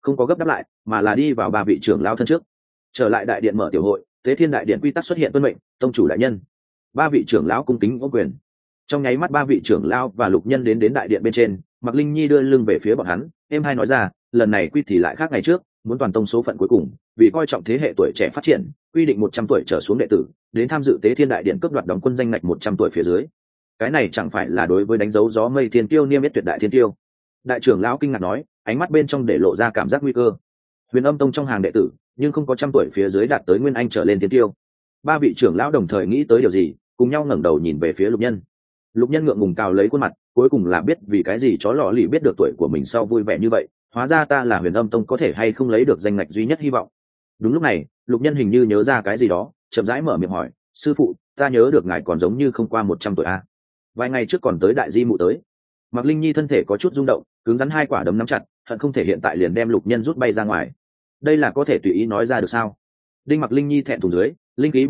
không có gấp đáp lại mà là đi vào ba vị trưởng lao thân trước. Trở lại đại điện mở tiểu hội, Tế Thiên đại điện quy tắc xuất hiện tuân mệnh, tông chủ đại nhân. Ba vị trưởng lão cung kính ôm quyền. Trong nháy mắt ba vị trưởng lão và Lục Nhân đến đại điện bên trên, Mạc Linh Nhi đưa lưng về phía bọn hắn, em hai nói ra, lần này quy thì lại khác ngày trước, muốn toàn tông số phận cuối cùng, vì coi trọng thế hệ tuổi trẻ phát triển, quy định 100 tuổi trở xuống đệ tử đến tham dự Tế Thiên đại điện cướp đoạt đóng quân danh ngạch 100 tuổi phía dưới. Cái này chẳng phải là đối với đánh dấu gió mây thiên tiêu niêm yết tuyệt đại thiên tiêu. Đại trưởng lão kinh ngạc nói, ánh mắt bên trong để lộ ra cảm giác nguy cơ. Huyền Âm tông trong hàng đệ tử, nhưng không có trăm tuổi phía dưới đạt tới nguyên anh trở lên thiên tiêu. Ba vị trưởng lão đồng thời nghĩ tới điều gì, cùng nhau ngẩng đầu nhìn về phía Lục Nhân. Lục Nhân ngượng ngùng cào lấy khuôn mặt, cuối cùng là biết vì cái gì chó lọ lì biết được tuổi của mình sau vui vẻ như vậy, hóa ra ta là Huyền Âm tông có thể hay không lấy được danh ngạch duy nhất hy vọng. Đúng lúc này, Lục Nhân hình như nhớ ra cái gì đó, chậm rãi mở miệng hỏi, sư phụ, ta nhớ được ngài còn giống như không qua 100 tuổi a. Vài ngày trước còn tới đại di mụ tới. Mạc Linh Nhi thân thể có chút rung động, cứng rắn hai quả đấm nắm chặt, hận không thể hiện tại liền đem Lục Nhân rút bay ra ngoài. Đây là có thể tùy ý nói ra được sao? Đinh Mạc Linh Nhi thẹn thùng dưới, linh khí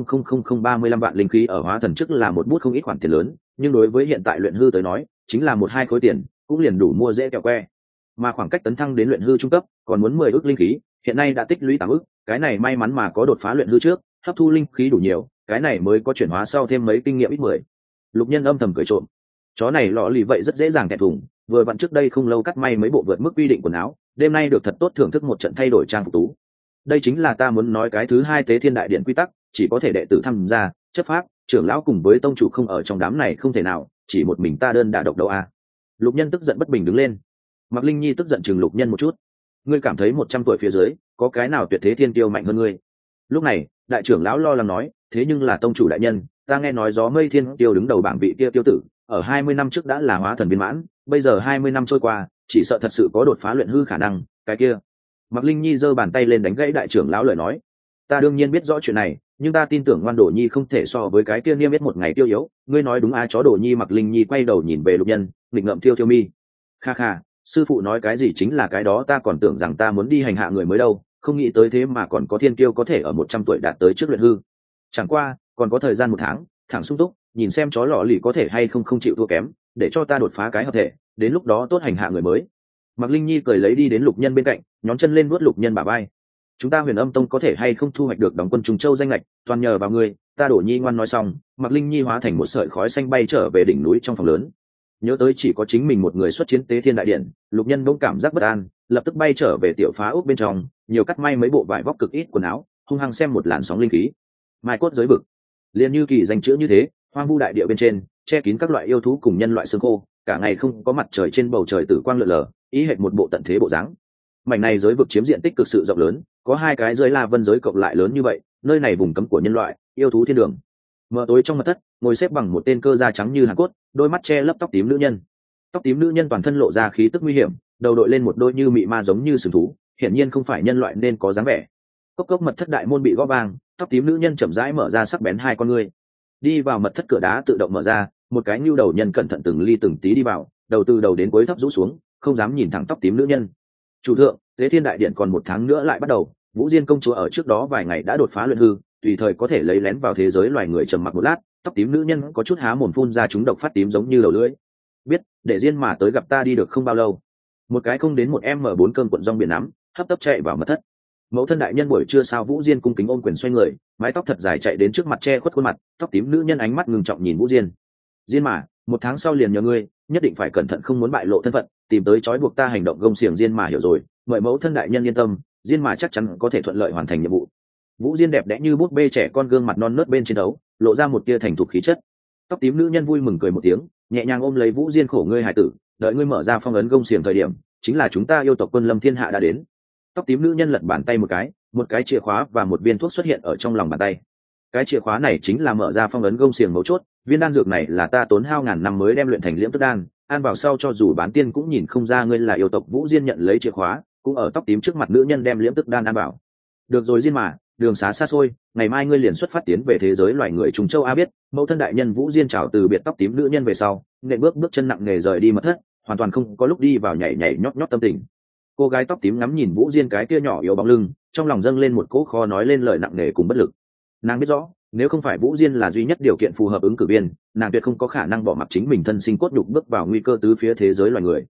3500035 vạn linh khí ở hóa thần chức là một bút không ít khoản tiền lớn, nhưng đối với hiện tại luyện hư tới nói, chính là 1-2 khối tiền, cũng liền đủ mua dễ kẹo que. Mà khoảng cách tấn thăng đến luyện hư trung cấp, còn muốn 10 ức linh khí, hiện nay đã tích lũy 8 ức, cái này may mắn mà có đột phá luyện hư trước, hấp thu linh khí đủ nhiều, cái này mới có chuyển hóa sau thêm mấy kinh nghiệm ít 10. Lục Nhân âm thầm cười trộm. Chó này lọ lì vậy rất dễ dàng thẹn thùng, vừa vặn trước đây không lâu cắt may mấy bộ vượt mức quy định quần áo, đêm nay được thật tốt thưởng thức một trận thay đổi trang phục tú. Đây chính là ta muốn nói cái thứ hai Tế Thiên đại điện quy tắc, chỉ có thể đệ tử tham gia, chấp pháp, trưởng lão cùng với tông chủ không ở trong đám này không thể nào, chỉ một mình ta đơn đả độc đấu a. Lục Nhân tức giận bất bình đứng lên. Mạc Linh Nhi tức giận chừng Lục Nhân một chút. Ngươi cảm thấy 100 tuổi phía dưới, có cái nào tuyệt thế thiên tiêu mạnh hơn ngươi? Lúc này, đại trưởng lão lo lắng nói, thế nhưng là tông chủ đại nhân, ta nghe nói gió mây thiên tiêu đứng đầu bảng vị kia tiêu tử, ở 20 năm trước đã là hóa thần viên mãn, bây giờ 20 năm trôi qua, chỉ sợ thật sự có đột phá luyện hư khả năng, cái kia. Mạc Linh Nhi giơ bàn tay lên đánh gãy đại trưởng lão lời nói, ta đương nhiên biết rõ chuyện này, nhưng ta tin tưởng Ngoan Đồ Nhi không thể so với cái kia niêm yết một ngày tiêu yếu, ngươi nói đúng. Ai chó Đồ Nhi? Mạc Linh Nhi quay đầu nhìn về Lục Nhân, nghịch ngợm thiêu mi. Kha kha, sư phụ nói cái gì chính là cái đó, ta còn tưởng rằng ta muốn đi hành hạ người mới đâu, không nghĩ tới thế mà còn có thiên kiêu có thể ở 100 tuổi đạt tới trước luyện hư. Chẳng qua, còn có thời gian 1 tháng, thẳng sung túc, nhìn xem chó lọ lì có thể hay không chịu thua kém, để cho ta đột phá cái hợp thể, đến lúc đó tốt hành hạ người mới. Mạc Linh Nhi cười lấy đi đến Lục Nhân bên cạnh, nhón chân lên vuốt Lục Nhân bả vai. Chúng ta Huyền Âm tông có thể hay không thu hoạch được đóng quân Trùng Châu danh lệch, toàn nhờ vào ngươi. Ta Đổ Nhi ngoan nói xong, Mạc Linh Nhi hóa thành một sợi khói xanh bay trở về đỉnh núi trong phòng lớn. Nhớ tới chỉ có chính mình một người xuất chiến Tế Thiên đại điện, Lục Nhân bỗng cảm giác bất an, lập tức bay trở về tiểu phá ốc bên trong, nhiều cắt may mấy bộ vải vóc cực ít quần áo, hung hăng xem một làn sóng linh khí. Mai cốt giới vực, liền như kỳ danh chữ như thế, hoang vu đại địa bên trên, che kín các loại yêu thú cùng nhân loại xương khô, cả ngày không có mặt trời trên bầu trời tử quang lượn lờ, ý hệt một bộ tận thế bộ dáng. Mảnh này giới vực chiếm diện tích cực sự rộng lớn, có 2 cái giới La Vân giới cộng lại lớn như vậy, nơi này vùng cấm của nhân loại, yêu thú thiên đường. Mờ tối trong mật thất, ngồi xếp bằng một tên cơ da trắng như hàn cốt, đôi mắt che lấp tóc tím nữ nhân. Tóc tím nữ nhân toàn thân lộ ra khí tức nguy hiểm, đầu đội lên một đôi như mị ma giống như sừng thú, hiển nhiên không phải nhân loại nên có dáng vẻ. Cốc cốc mật thất đại môn bị gõ vang, tóc tím nữ nhân chậm rãi mở ra sắc bén 2 con ngươi. Đi vào mật thất, cửa đá tự động mở ra, một cái nhu đầu nhân cẩn thận từng ly từng tí đi vào, đầu từ đầu đến cuối thấp rũ xuống, không dám nhìn thẳng tóc tím nữ nhân. Chủ thượng, Tế Thiên đại điện còn 1 tháng nữa lại bắt đầu, Vũ Diên công chúa ở trước đó vài ngày đã đột phá luyện hư, tùy thời có thể lấy lén vào thế giới loài người. Trầm mặc một lát, tóc tím nữ nhân có chút há mồm phun ra chúng độc phát tím giống như đầu lưỡi. Biết, để Diên mà tới gặp ta đi được không bao lâu. Một cái không đến 1m4 cơm cuộn rong biển nắm, hấp tấp chạy vào mật thất. Mẫu thân đại nhân buổi trưa sao? Vũ Diên cung kính ôm quyền xoay người, mái tóc thật dài chạy đến trước mặt che khuất khuôn mặt, tóc tím nữ nhân ánh mắt ngưng trọng nhìn Vũ Diên. Diên mà, 1 tháng sau liền nhờ ngươi, nhất định phải cẩn thận không muốn bại lộ thân phận, tìm tới trói buộc ta hành động gông xiềng. Diên mà hiểu rồi, mời mẫu thân đại nhân yên tâm, Diên mà chắc chắn có thể thuận lợi hoàn thành nhiệm vụ. Vũ Diên đẹp đẽ như bút bê trẻ con, gương mặt non nớt bên trên đấu lộ ra một tia thành thục khí chất. Tóc tím nữ nhân vui mừng cười một tiếng, nhẹ nhàng ôm lấy Vũ Diên, khổ ngươi hài tử, đợi ngươi mở ra phong ấn gông xiềng thời điểm, chính là chúng ta yêu tộc quân lâm thiên hạ đã đến. Tóc tím nữ nhân lật bàn tay một cái chìa khóa và một viên thuốc xuất hiện ở trong lòng bàn tay. Cái chìa khóa này chính là mở ra phong ấn gông xiềng mấu chốt, viên đan dược này là ta tốn hao ngàn năm mới đem luyện thành liễm tức đan, ăn vào sau cho dù bán tiên cũng nhìn không ra ngươi là yêu tộc. Vũ Diên nhận lấy chìa khóa, cũng ở tóc tím trước mặt nữ nhân đem liễm tức đan ăn vào. Được rồi Diên mà, đường xá xa xôi, ngày mai ngươi liền xuất phát tiến về thế giới loài người Trùng Châu a. Biết, mẫu thân đại nhân. Vũ Diên chào từ biệt tóc tím nữ nhân về sau, nện bước chân nặng nề rời đi mật thất, hoàn toàn không có lúc đi vào nhảy nhảy nhót nhót tâm tình. Cô gái tóc tím ngắm nhìn Vũ Diên cái kia nhỏ yếu bóng lưng, trong lòng dâng lên một cỗ khó nói lên lời nặng nề cùng bất lực. Nàng biết rõ, nếu không phải Vũ Diên là duy nhất điều kiện phù hợp ứng cử viên, nàng tuyệt không có khả năng bỏ mặc chính mình thân sinh cốt nhục bước vào nguy cơ tứ phía thế giới loài người.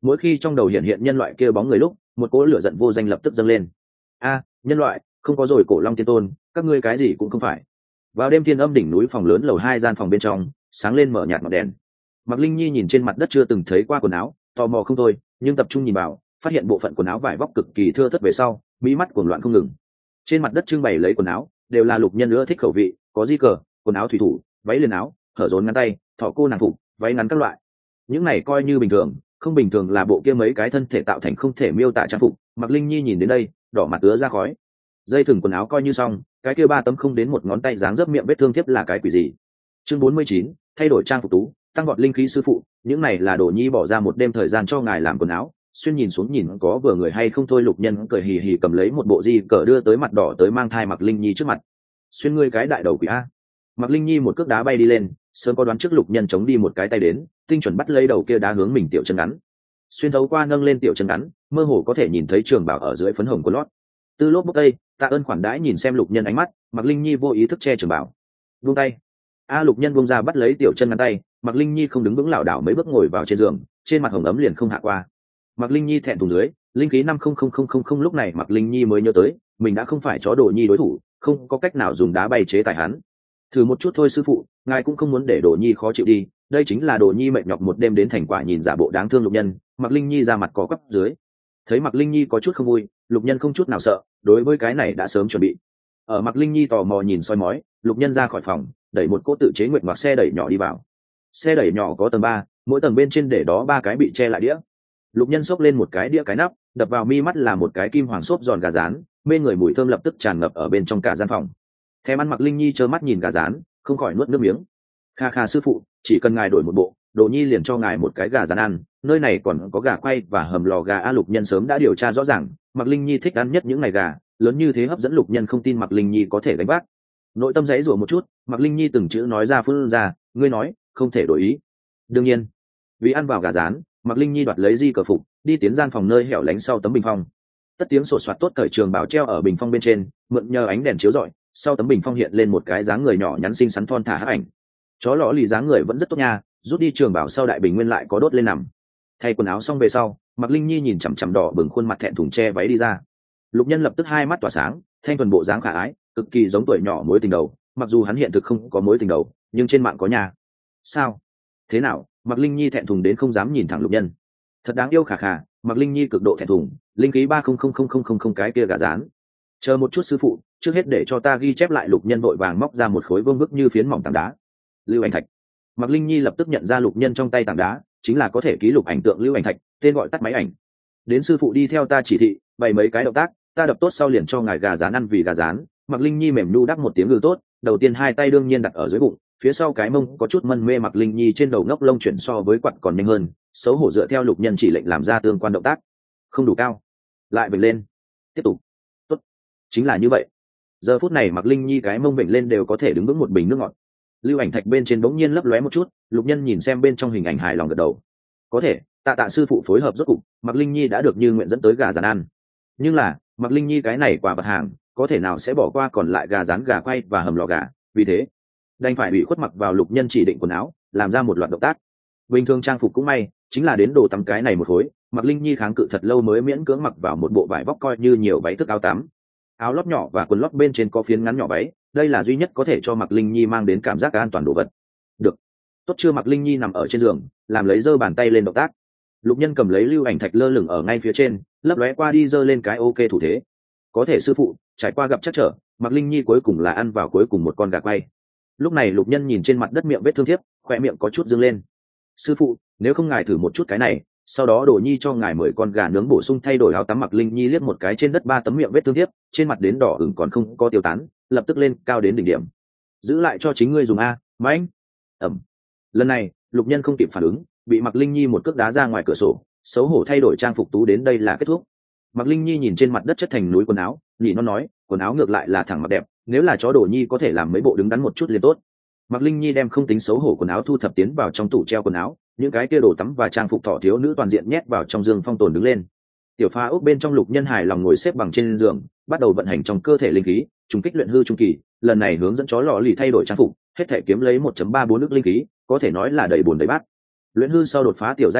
mỗi khi trong đầu hiện hiện nhân loại kia bóng người lúc một cỗ lửa giận vô danh lập tức dâng lên. A, nhân loại, không có rồi cổ long tiên tôn, các ngươi cái gì cũng không phải. Vào đêm thiên âm đỉnh núi phòng lớn lầu 2 gian phòng bên trong sáng lên mở nhạt ngọn đèn. Mạc Linh Nhi nhìn trên mặt đất chưa từng thấy qua quần áo, tò mò không thôi, nhưng tập trung nhìn vào, phát hiện bộ phận quần áo vải vóc cực kỳ thưa thớt về sau, mỹ mắt cuồng loạn không ngừng. Trên mặt đất trưng bày lấy quần áo, đều là Lục Nhân ưa thích khẩu vị, có di cờ, quần áo thủy thủ, váy liền áo, hở rốn ngắn tay, thọ cô nàng phục, váy ngắn các loại. Những này coi như bình thường, không bình thường là bộ kia mấy cái thân thể tạo thành không thể miêu tả trang phục. Mạc Linh Nhi nhìn đến đây, đỏ mặt ứa ra khói. Dây thừng quần áo coi như xong, cái kia 3 tấm không đến một ngón tay dáng dấp miệng vết thương thiếp là cái quỷ gì? Chương 49, thay đổi trang phục tú, tăng vọt linh khí sư phụ, những này là Đồ Nhi bỏ ra một đêm thời gian cho ngài làm quần áo. Xuyên nhìn xuống nhìn có vừa người hay không thôi. Lục Nhân cười hì hì cầm lấy một bộ di cờ đưa tới mặt đỏ tới mang thai Mạc Linh Nhi trước mặt. Xuyên ngươi cái đại đầu quỷ a. Mạc Linh Nhi một cước đá bay đi lên, sớm có đoán trước Lục Nhân chống đi một cái tay đến, tinh chuẩn bắt lấy đầu kia đá hướng mình tiểu chân ngắn. Xuyên thấu qua nâng lên tiểu chân ngắn, mơ hồ có thể nhìn thấy trường bảo ở dưới phấn hồng của lót. Tư lốp bốc tây, tạ ơn khoản đãi nhìn xem Lục Nhân ánh mắt, Mạc Linh Nhi vô ý thức che trường bảo. Buông tay. A Lục Nhân buông ra bắt lấy tiểu chân ngắn tay, Mạc Linh Nhi không đứng vững lảo đảo mấy bước ngồi vào trên giường, trên mặt hồng ấm liền không hạ qua. Mạc Linh Nhi thẹn thùng dưới, linh khí 50000 lúc này Mạc Linh Nhi mới nhớ tới, mình đã không phải chó Đồ Nhi đối thủ, không có cách nào dùng đá bay chế tài hắn. Thử một chút thôi sư phụ, ngài cũng không muốn để Đồ Nhi khó chịu đi, đây chính là Đồ Nhi mệt nhọc một đêm đến thành quả. Nhìn giả bộ đáng thương Lục Nhân, Mạc Linh Nhi ra mặt có quắp dưới. Thấy Mạc Linh Nhi có chút không vui, Lục Nhân không chút nào sợ, đối với cái này đã sớm chuẩn bị. Ở Mạc Linh Nhi tò mò nhìn soi mói, Lục Nhân ra khỏi phòng, đẩy một cỗ tự chế nguyệt ngoạc xe đẩy nhỏ đi vào. Xe đẩy nhỏ có tầng 3, mỗi tầng bên trên để đó 3 cái bị che lại đĩa. Lục Nhân xốc lên một cái đĩa cái nắp, đập vào mi mắt là một cái kim hoàng xốp giòn gà rán, mê người mùi thơm lập tức tràn ngập ở bên trong cả gian phòng. Thèm ăn Mạc Linh Nhi trơ mắt nhìn gà rán, không khỏi nuốt nước miếng. Kha kha sư phụ, chỉ cần ngài đổi một bộ, Đồ Nhi liền cho ngài một cái gà rán ăn, nơi này còn có gà quay và hầm lò gà. A Lục Nhân sớm đã điều tra rõ ràng, Mạc Linh Nhi thích ăn nhất những ngày gà, lớn như thế hấp dẫn Lục Nhân không tin Mạc Linh Nhi có thể gánh vác. Nội tâm dãy rủa một chút, Mạc Linh Nhi từng chữ nói ra phun ra, ngươi nói, không thể đổi ý. Đương nhiên, vì ăn vào gà rán, Mạc Linh Nhi đoạt lấy di cờ phục, đi tiến gian phòng nơi hẻo lánh sau tấm bình phong. Tất tiếng sột soạt tốt cởi trường bảo treo ở bình phong bên trên, mượn nhờ ánh đèn chiếu rọi, sau tấm bình phong hiện lên một cái dáng người nhỏ nhắn xinh xắn thon thả hắc ảnh. Chó lõ lì dáng người vẫn rất tốt nha, rút đi trường bảo sau đại bình nguyên lại có đốt lên nằm. Thay quần áo xong về sau, Mạc Linh Nhi nhìn chằm chằm đỏ bừng khuôn mặt thẹn thùng che váy đi ra. Lục Nhân lập tức hai mắt tỏa sáng, thanh thuần bộ dáng khả ái, cực kỳ giống tuổi nhỏ mối tình đầu. Mặc dù hắn hiện thực không có mối tình đầu, nhưng trên mạng có nhà. Sao? Thế nào? Mạc Linh Nhi thẹn thùng đến không dám nhìn thẳng Lục Nhân. Thật đáng yêu khả khả. Mạc Linh Nhi cực độ thẹn thùng, linh khí 3000000 cái kia gà rán. Chờ một chút sư phụ, trước hết để cho ta ghi chép lại. Lục Nhân vội vàng móc ra một khối vương vức như phiến mỏng tảng đá. Lưu ảnh thạch. Mạc Linh Nhi lập tức nhận ra Lục Nhân trong tay tảng đá chính là có thể ký lục ảnh tượng lưu ảnh thạch, tên gọi tắt máy ảnh. Đến sư phụ đi theo ta chỉ thị, bày mấy cái động tác, ta đập tốt sau liền cho ngài gà rán ăn. Vì gà rán, Mạc Linh Nhi mềm nu đáp một tiếng ngừ tốt, đầu tiên hai tay đương nhiên đặt ở dưới bụng, phía sau cái mông có chút mân mê. Mạc Linh Nhi trên đầu ngốc lông chuyển so với quạt còn nhanh hơn, xấu hổ dựa theo Lục Nhân chỉ lệnh làm ra tương quan động tác. Không đủ cao, lại vểnh lên, tiếp tục. Tốt, chính là như vậy. Giờ phút này Mạc Linh Nhi cái mông vểnh lên đều có thể đứng vững một bình nước ngọt. Lưu ảnh thạch bên trên bỗng nhiên lấp lóe một chút, Lục Nhân nhìn xem bên trong hình ảnh hài lòng gật đầu. Có thể, tạ sư phụ phối hợp rốt cục, Mạc Linh Nhi đã được như nguyện dẫn tới gà rán ăn. Nhưng là, Mạc Linh Nhi cái này quả vật hàng, có thể nào sẽ bỏ qua còn lại gà rán, gà quay và hầm lò gà. Vì thế, đành phải ủy khuất mặc vào Lục Nhân chỉ định quần áo, làm ra một loạt động tác. Bình thường trang phục cũng may, chính là đến đồ tắm cái này một khối, Mạc Linh Nhi kháng cự thật lâu mới miễn cưỡng mặc vào một bộ vải vóc coi như nhiều váy thức áo tắm. Áo lót nhỏ và quần lót bên trên có phiến ngắn nhỏ váy, đây là duy nhất có thể cho Mạc Linh Nhi mang đến cảm giác an toàn đồ vật. Được. Tốt chưa? Mạc Linh Nhi nằm ở trên giường, làm lấy giơ bàn tay lên động tác. Lục Nhân cầm lấy lưu ảnh thạch lơ lửng ở ngay phía trên, lấp lóe qua đi giơ lên cái ok thủ thế. Có thể sư phụ, trải qua gặp chắc trở, Mạc Linh Nhi cuối cùng là ăn vào cuối cùng một con gà quay. Lúc này Lục Nhân nhìn trên mặt đất miệng vết thương thiếp, khỏe miệng có chút dương lên. Sư phụ, nếu không ngài thử một chút cái này, sau đó Đồ Nhi cho ngài 10 con gà nướng bổ sung thay đổi áo tắm. Mạc Linh Nhi liếc một cái trên đất 3 tấm miệng vết thương thiếp, trên mặt đến đỏ ửng còn không có tiêu tán, lập tức lên cao đến đỉnh điểm. Giữ lại cho chính ngươi dùng a, mãnh. Ẩm. Lần này, Lục Nhân không kịp phản ứng, bị Mạc Linh Nhi một cước đá ra ngoài cửa sổ, xấu hổ thay đổi trang phục tú. Đến đây là kết thúc. Mạc Linh Nhi nhìn trên mặt đất chất thành núi quần áo, nhỉ nó nói, quần áo ngược lại là thẳng mặc đẹp, nếu là chó Đồ Nhi có thể làm mấy bộ đứng đắn một chút liền tốt. Mạc Linh Nhi đem không tính xấu hổ quần áo thu thập tiến vào trong tủ treo quần áo, những cái kia đồ tắm và trang phục thỏ thiếu nữ toàn diện nhét vào trong giường phong tồn đứng lên. Tiểu pha ốc bên trong Lục Nhân hài lòng ngồi xếp bằng trên giường, bắt đầu vận hành trong cơ thể linh khí, trùng kích luyện hư trung kỳ. Lần này hướng dẫn chó lò lì thay đổi trang phục, hết thể kiếm lấy 1.34 ức linh khí, có thể nói là đầy bồn đầy bát. Luyện hư sau đột phá tiểu giai tầng,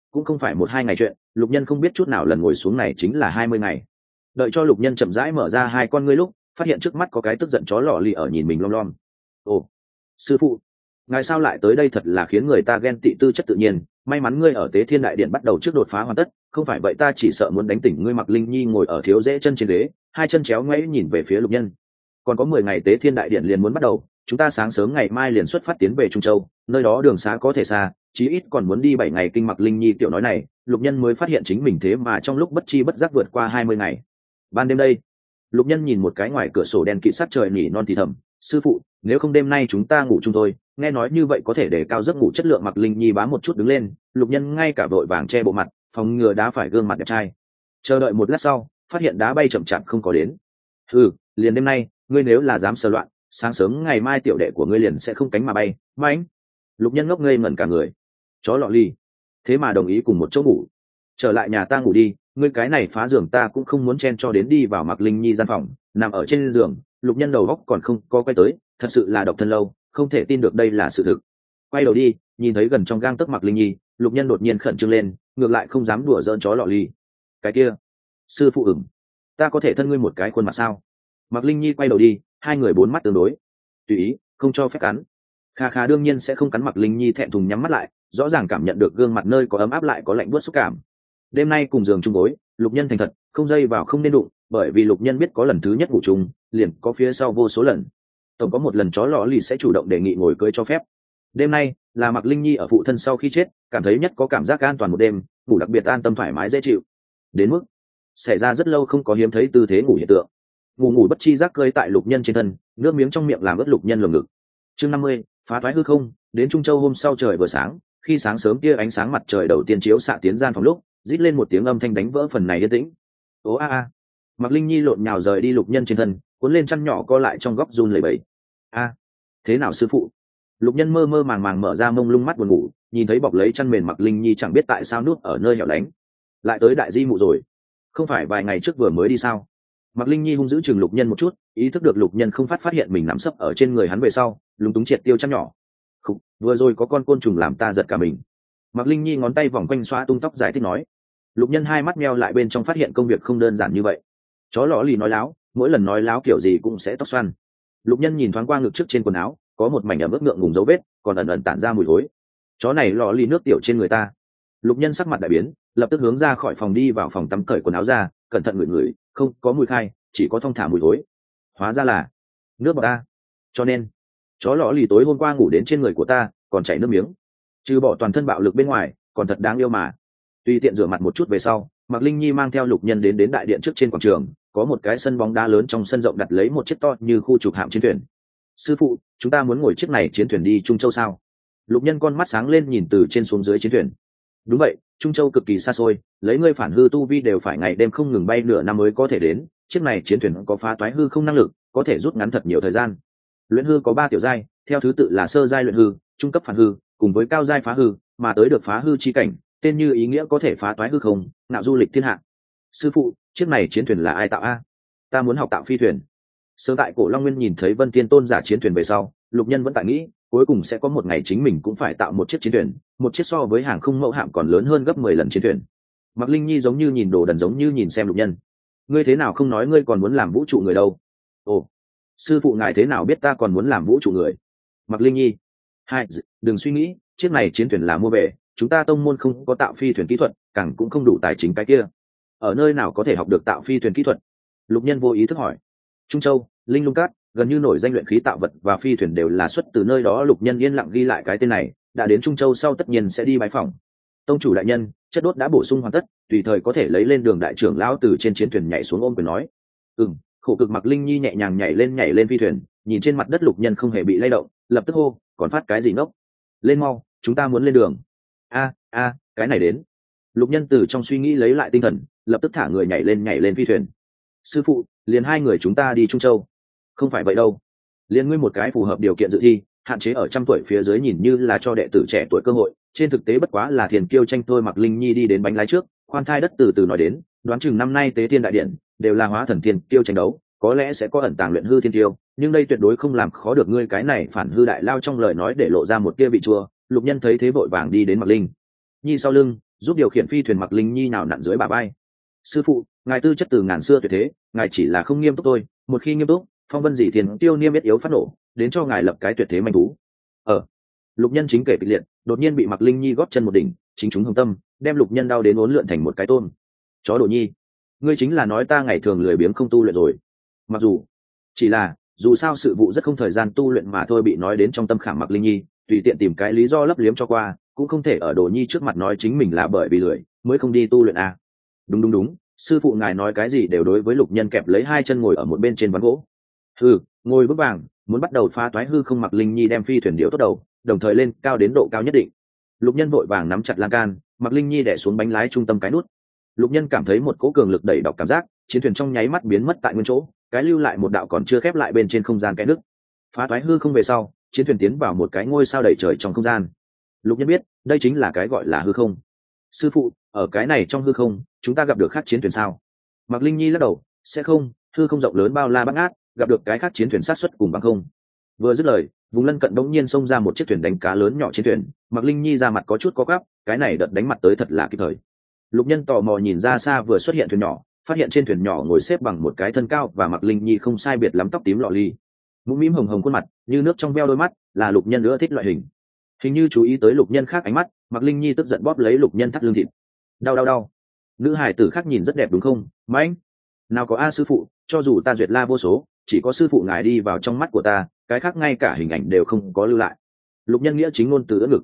cũng không phải 1-2 ngày chuyện, Lục Nhân không biết chút nào lần ngồi xuống này chính là 20 ngày. Đợi cho Lục Nhân chậm rãi mở ra hai con ngươi lúc, phát hiện trước mắt có cái tức giận chó lọ lì ở nhìn mình lom lom. Ồ, sư phụ, ngài sao lại tới đây, thật là khiến người ta ghen tị tư chất tự nhiên, may mắn ngươi ở Tế Thiên Đại Điện bắt đầu trước đột phá hoàn tất, không phải vậy ta chỉ sợ muốn đánh tỉnh ngươi. Mặc Linh Nhi ngồi ở thiếu dễ chân trên ghế, hai chân chéo ngoáy nhìn về phía Lục Nhân. Còn có 10 ngày Tế Thiên Đại Điện liền muốn bắt đầu, chúng ta sáng sớm ngày mai liền xuất phát tiến về Trung Châu, nơi đó đường xá có thể xa, chí ít còn muốn đi 7 ngày kinh. Mặc Linh Nhi tiểu nói này, Lục Nhân mới phát hiện chính mình thế mà trong lúc bất chi bất giác vượt qua 20 ngày. Ban đêm đây, Lục Nhân nhìn một cái ngoài cửa sổ đen kịt sát trời nỉ non thì thầm, sư phụ, nếu không đêm nay chúng ta ngủ chung thôi, nghe nói như vậy có thể để cao giấc ngủ chất lượng. Mặc Linh Nhi bám một chút đứng lên, Lục Nhân ngay cả vội vàng che bộ mặt, phòng ngừa đá phải gương mặt đẹp trai. Chờ đợi một lát sau, phát hiện đá bay chậm chạp không có đến. Liền đêm nay, ngươi nếu là dám sờ loạn, sáng sớm ngày mai tiểu đệ của ngươi liền sẽ không cánh mà bay. Mãnh! Lục Nhân ngốc ngây ngẩn cả người. Chó lọ ly, thế mà đồng ý cùng một chỗ ngủ. Trở lại nhà ta ngủ đi, ngươi cái này phá giường ta cũng không muốn chen cho đến. Đi vào Mặc Linh Nhi gian phòng, nằm ở trên giường, Lục Nhân đầu óc còn không có quay tới, thật sự là độc thân lâu, không thể tin được đây là sự thực. Quay đầu đi, nhìn thấy gần trong gang tấc Mặc Linh Nhi, Lục Nhân đột nhiên khẩn trương lên, ngược lại không dám đùa giỡn chó lọ ly. Cái kia, sư phụ ta có thể thân ngươi một cái khuôn mặt sao? Mặc Linh Nhi quay đầu đi, hai người bốn mắt tương đối. Tùy ý, không cho phép cắn. Kha Kha đương nhiên sẽ không cắn. Mặc Linh Nhi thẹn thùng nhắm mắt lại, rõ ràng cảm nhận được gương mặt nơi có ấm áp lại có lạnh buốt xúc cảm. Đêm nay cùng giường chung gối, Lục Nhân thành thật, không dây vào không nên đụng, bởi vì Lục Nhân biết có lần thứ nhất ngủ chung, liền có phía sau vô số lần. Tổng có một lần chó lọ lì sẽ chủ động đề nghị ngồi cưới cho phép. Đêm nay là Mặc Linh Nhi ở phụ thân sau khi chết, cảm thấy nhất có cảm giác an toàn một đêm, ngủ đặc biệt an tâm thoải mái dễ chịu. Đến mức xảy ra rất lâu không có hiếm thấy tư thế ngủ hiện tượng. Ngủ bất chi giác cơi tại Lục Nhân trên thân, nước miếng trong miệng làm ướt Lục Nhân lồng ngực. Chương 50, phá toái hư không. Đến Trung Châu hôm sau trời vừa sáng, khi sáng sớm tia ánh sáng mặt trời đầu tiên chiếu xạ tiến gian phòng lúc, rít lên một tiếng âm thanh đánh vỡ phần này yên tĩnh. Ố a a. Mặc Linh Nhi lộn nhào rời đi Lục Nhân trên thân, cuốn lên chăn nhỏ co lại trong góc run lẩy bẩy. A, thế nào sư phụ? Lục Nhân mơ mơ màng màng mở ra mông lung mắt buồn ngủ, nhìn thấy bọc lấy chăn mền Mặc Linh Nhi chẳng biết tại sao nuốt ở nơi hẻo lánh. Lại tới đại di mụ rồi, không phải vài ngày trước vừa mới đi sao? Mặc Linh Nhi hung dữ chừng Lục Nhân một chút, ý thức được Lục Nhân không phát hiện mình nằm sấp ở trên người hắn về sau, lúng túng triệt tiêu chăn nhỏ. Khục, vừa rồi có con côn trùng làm ta giật cả mình. Mặc Linh Nhi ngón tay vòng quanh xóa tung tóc giải thích nói. Lục Nhân hai mắt meo lại bên trong phát hiện công việc không đơn giản như vậy. Chó lọ lì nói láo, mỗi lần nói láo kiểu gì cũng sẽ tóc xoăn. Lục Nhân nhìn thoáng qua ngực trước trên quần áo, có một mảnh ẩm ướt ngượng ngùng dấu vết, còn ẩn ẩn tản ra mùi thối. Chó này lọ lì nước tiểu trên người ta. Lục Nhân sắc mặt đại biến, lập tức hướng ra khỏi phòng đi vào phòng tắm cởi quần áo ra, cẩn thận ngửi ngửi, không có mùi khai, chỉ có thong thả mùi thối. Hóa ra là nước bọt ta. Cho nên chó lọ lì tối hôm qua ngủ đến trên người của ta, còn chảy nước miếng. Trừ bỏ toàn thân bạo lực bên ngoài, còn thật đáng yêu mà. Tùy tiện rửa mặt một chút về sau, Mạc Linh Nhi mang theo Lục Nhân đến đại điện trước. Trên quảng trường có một cái sân bóng đá lớn, trong sân rộng đặt lấy một chiếc to như khu trục hạm chiến thuyền. Sư phụ, chúng ta muốn ngồi chiếc này chiến thuyền đi Trung Châu sao? Lục Nhân con mắt sáng lên nhìn từ trên xuống dưới chiến thuyền. Đúng vậy, Trung Châu cực kỳ xa xôi, lấy ngươi phản hư tu vi đều phải ngày đêm không ngừng bay nửa năm mới có thể đến. Chiếc này chiến thuyền có phá toái hư không năng lực, có thể rút ngắn thật nhiều thời gian. Luyện hư có 3 tiểu giai, theo thứ tự là sơ giai luyện hư, trung cấp phản hư, cùng với cao giai phá hư, mà tới được phá hư chi cảnh, tên như ý nghĩa có thể phá toái hư không, nạo du lịch thiên hạ. Sư phụ, chiếc này chiến thuyền là ai tạo a? Ta muốn học tạo phi thuyền. Sớm tại Cổ Long Nguyên nhìn thấy Vân Tiên Tôn giả chiến thuyền về sau, Lục Nhân vẫn tại nghĩ, cuối cùng sẽ có một ngày chính mình cũng phải tạo một chiếc chiến thuyền, một chiếc so với hàng không mẫu hạm còn lớn hơn gấp 10 lần chiến thuyền. Mạc Linh Nhi giống như nhìn đồ đần, giống như nhìn xem Lục Nhân. Ngươi thế nào không nói ngươi còn muốn làm vũ trụ người đâu? Ồ, sư phụ ngài thế nào biết ta còn muốn làm vũ trụ người? Mạc Linh Nhi, đừng suy nghĩ, chiếc này chiến thuyền là mua về, chúng ta tông môn không có tạo phi thuyền kỹ thuật, càng cũng không đủ tài chính cái kia. Ở nơi nào có thể học được tạo phi thuyền kỹ thuật? Lục Nhân vô ý thức hỏi. Trung Châu, Linh Lung Cát, gần như nổi danh luyện khí tạo vật và phi thuyền đều là xuất từ nơi đó. Lục Nhân yên lặng ghi lại cái tên này, đã đến Trung Châu sau tất nhiên sẽ đi bái phỏng. Tông chủ đại nhân, chất đốt đã bổ sung hoàn tất, tùy thời có thể lấy lên đường. Đại trưởng lão từ trên chiến thuyền nhảy xuống ôm quyền nói. Khổ cực. Mạc Linh Nhi nhẹ nhàng nhảy lên phi thuyền, nhìn trên mặt đất Lục Nhân không hề bị lay động, lập tức hô, còn phát cái gì ngốc? Lên mau, chúng ta muốn lên đường. A, cái này đến. Lục Nhân từ trong suy nghĩ lấy lại tinh thần, lập tức thả người nhảy lên phi thuyền. Sư phụ, liền 2 người chúng ta đi Trung Châu. Không phải vậy đâu, liền ngươi một cái phù hợp điều kiện dự thi, hạn chế ở trăm tuổi phía dưới, nhìn như là cho đệ tử trẻ tuổi cơ hội, trên thực tế bất quá là thiền kiêu tranh thôi. Mạc Linh Nhi đi đến bánh lái trước, khoan thai đất từ từ nói đến, đoán chừng năm nay Tế Thiên Đại Điện đều là hóa thần thiên kiêu tranh đấu, có lẽ sẽ có ẩn tàng luyện hư thiên kiêu, nhưng đây tuyệt đối không làm khó được ngươi cái này phản hư đại lao. Trong lời nói để lộ ra một tia vị chua. Lục Nhân thấy thế vội vàng đi đến Mạc Linh Nhi sau lưng, giúp điều khiển phi thuyền Mặc Linh Nhi nào nặn dưới bả vai. Sư phụ, ngài tư chất từ ngàn xưa tuyệt thế, ngài chỉ là không nghiêm túc thôi, một khi nghiêm túc, phong vân dị thiên tiêu niêm biết yếu phát nổ, đến cho ngài lập cái tuyệt thế manh thú. Lục Nhân chính kể kịch liệt, đột nhiên bị Mặc Linh Nhi góp chân một đỉnh, chính chúng hồng tâm, đem Lục Nhân đau đến uốn lượn thành một cái tôm. Chó Đồ Nhi, ngươi chính là nói ta ngày thường lười biếng không tu luyện rồi. Mặc dù chỉ là dù sao sự vụ rất không thời gian tu luyện mà thôi, bị nói đến trong tâm khảm Mặc Linh Nhi tùy tiện tìm cái lý do lấp liếm cho qua, cũng không thể ở Đồ Nhi trước mặt nói chính mình là bởi vì lười mới không đi tu luyện à. Đúng, sư phụ ngài nói cái gì đều đối. Với Lục Nhân kẹp lấy hai chân ngồi ở một bên trên ván gỗ. Ngồi vững vàng, muốn bắt đầu phá toái hư không. Mặc Linh Nhi đem phi thuyền điệu tốt đầu, đồng thời lên cao đến độ cao nhất định. Lục Nhân vội vàng nắm chặt lan can, Mặc Linh Nhi đè xuống bánh lái trung tâm cái nút. Lục Nhân cảm thấy một cỗ cường lực đẩy đọc cảm giác, chiến thuyền trong nháy mắt biến mất tại nguyên chỗ, cái lưu lại một đạo còn chưa khép lại bên trên không gian cái nứt. Phá toái hư không về sau, chiến thuyền tiến vào một cái ngôi sao đầy trời trong không gian. Lục Nhân biết, đây chính là cái gọi là hư không. Sư phụ, ở cái này trong hư không, chúng ta gặp được khác chiến thuyền sao? Mặc Linh Nhi lắc đầu, sẽ không, hư không rộng lớn bao la bát ngát, gặp được cái khác chiến thuyền sát xuất cùng bằng không. Vừa dứt lời, vùng lân cận đống nhiên xông ra một chiếc thuyền đánh cá lớn nhỏ chiến thuyền. Mặc Linh Nhi ra mặt có chút có gắp, cái này đợt đánh mặt tới thật là kịp thời. Lục Nhân tò mò nhìn ra xa vừa xuất hiện thuyền nhỏ, phát hiện trên thuyền nhỏ ngồi xếp bằng một cái thân cao và Mặc Linh Nhi không sai biệt lắm tóc tím lọ ly, mũm mĩm hồng hồng khuôn mặt như nước trong veo đôi mắt, là Lục Nhân ưa thích loại hình. Hình như chú ý tới Lục Nhân khác ánh mắt, Mặc Linh Nhi tức giận bóp lấy Lục Nhân thắt lưng thịt. Đau. Nữ hải tử khác nhìn rất đẹp đúng không? Mãnh, nào có a sư phụ, cho dù ta duyệt la vô số, chỉ có sư phụ ngài đi vào trong mắt của ta, cái khác ngay cả hình ảnh đều không có lưu lại. Lục Nhân nghĩa chính ngôn từ ưỡn ngực.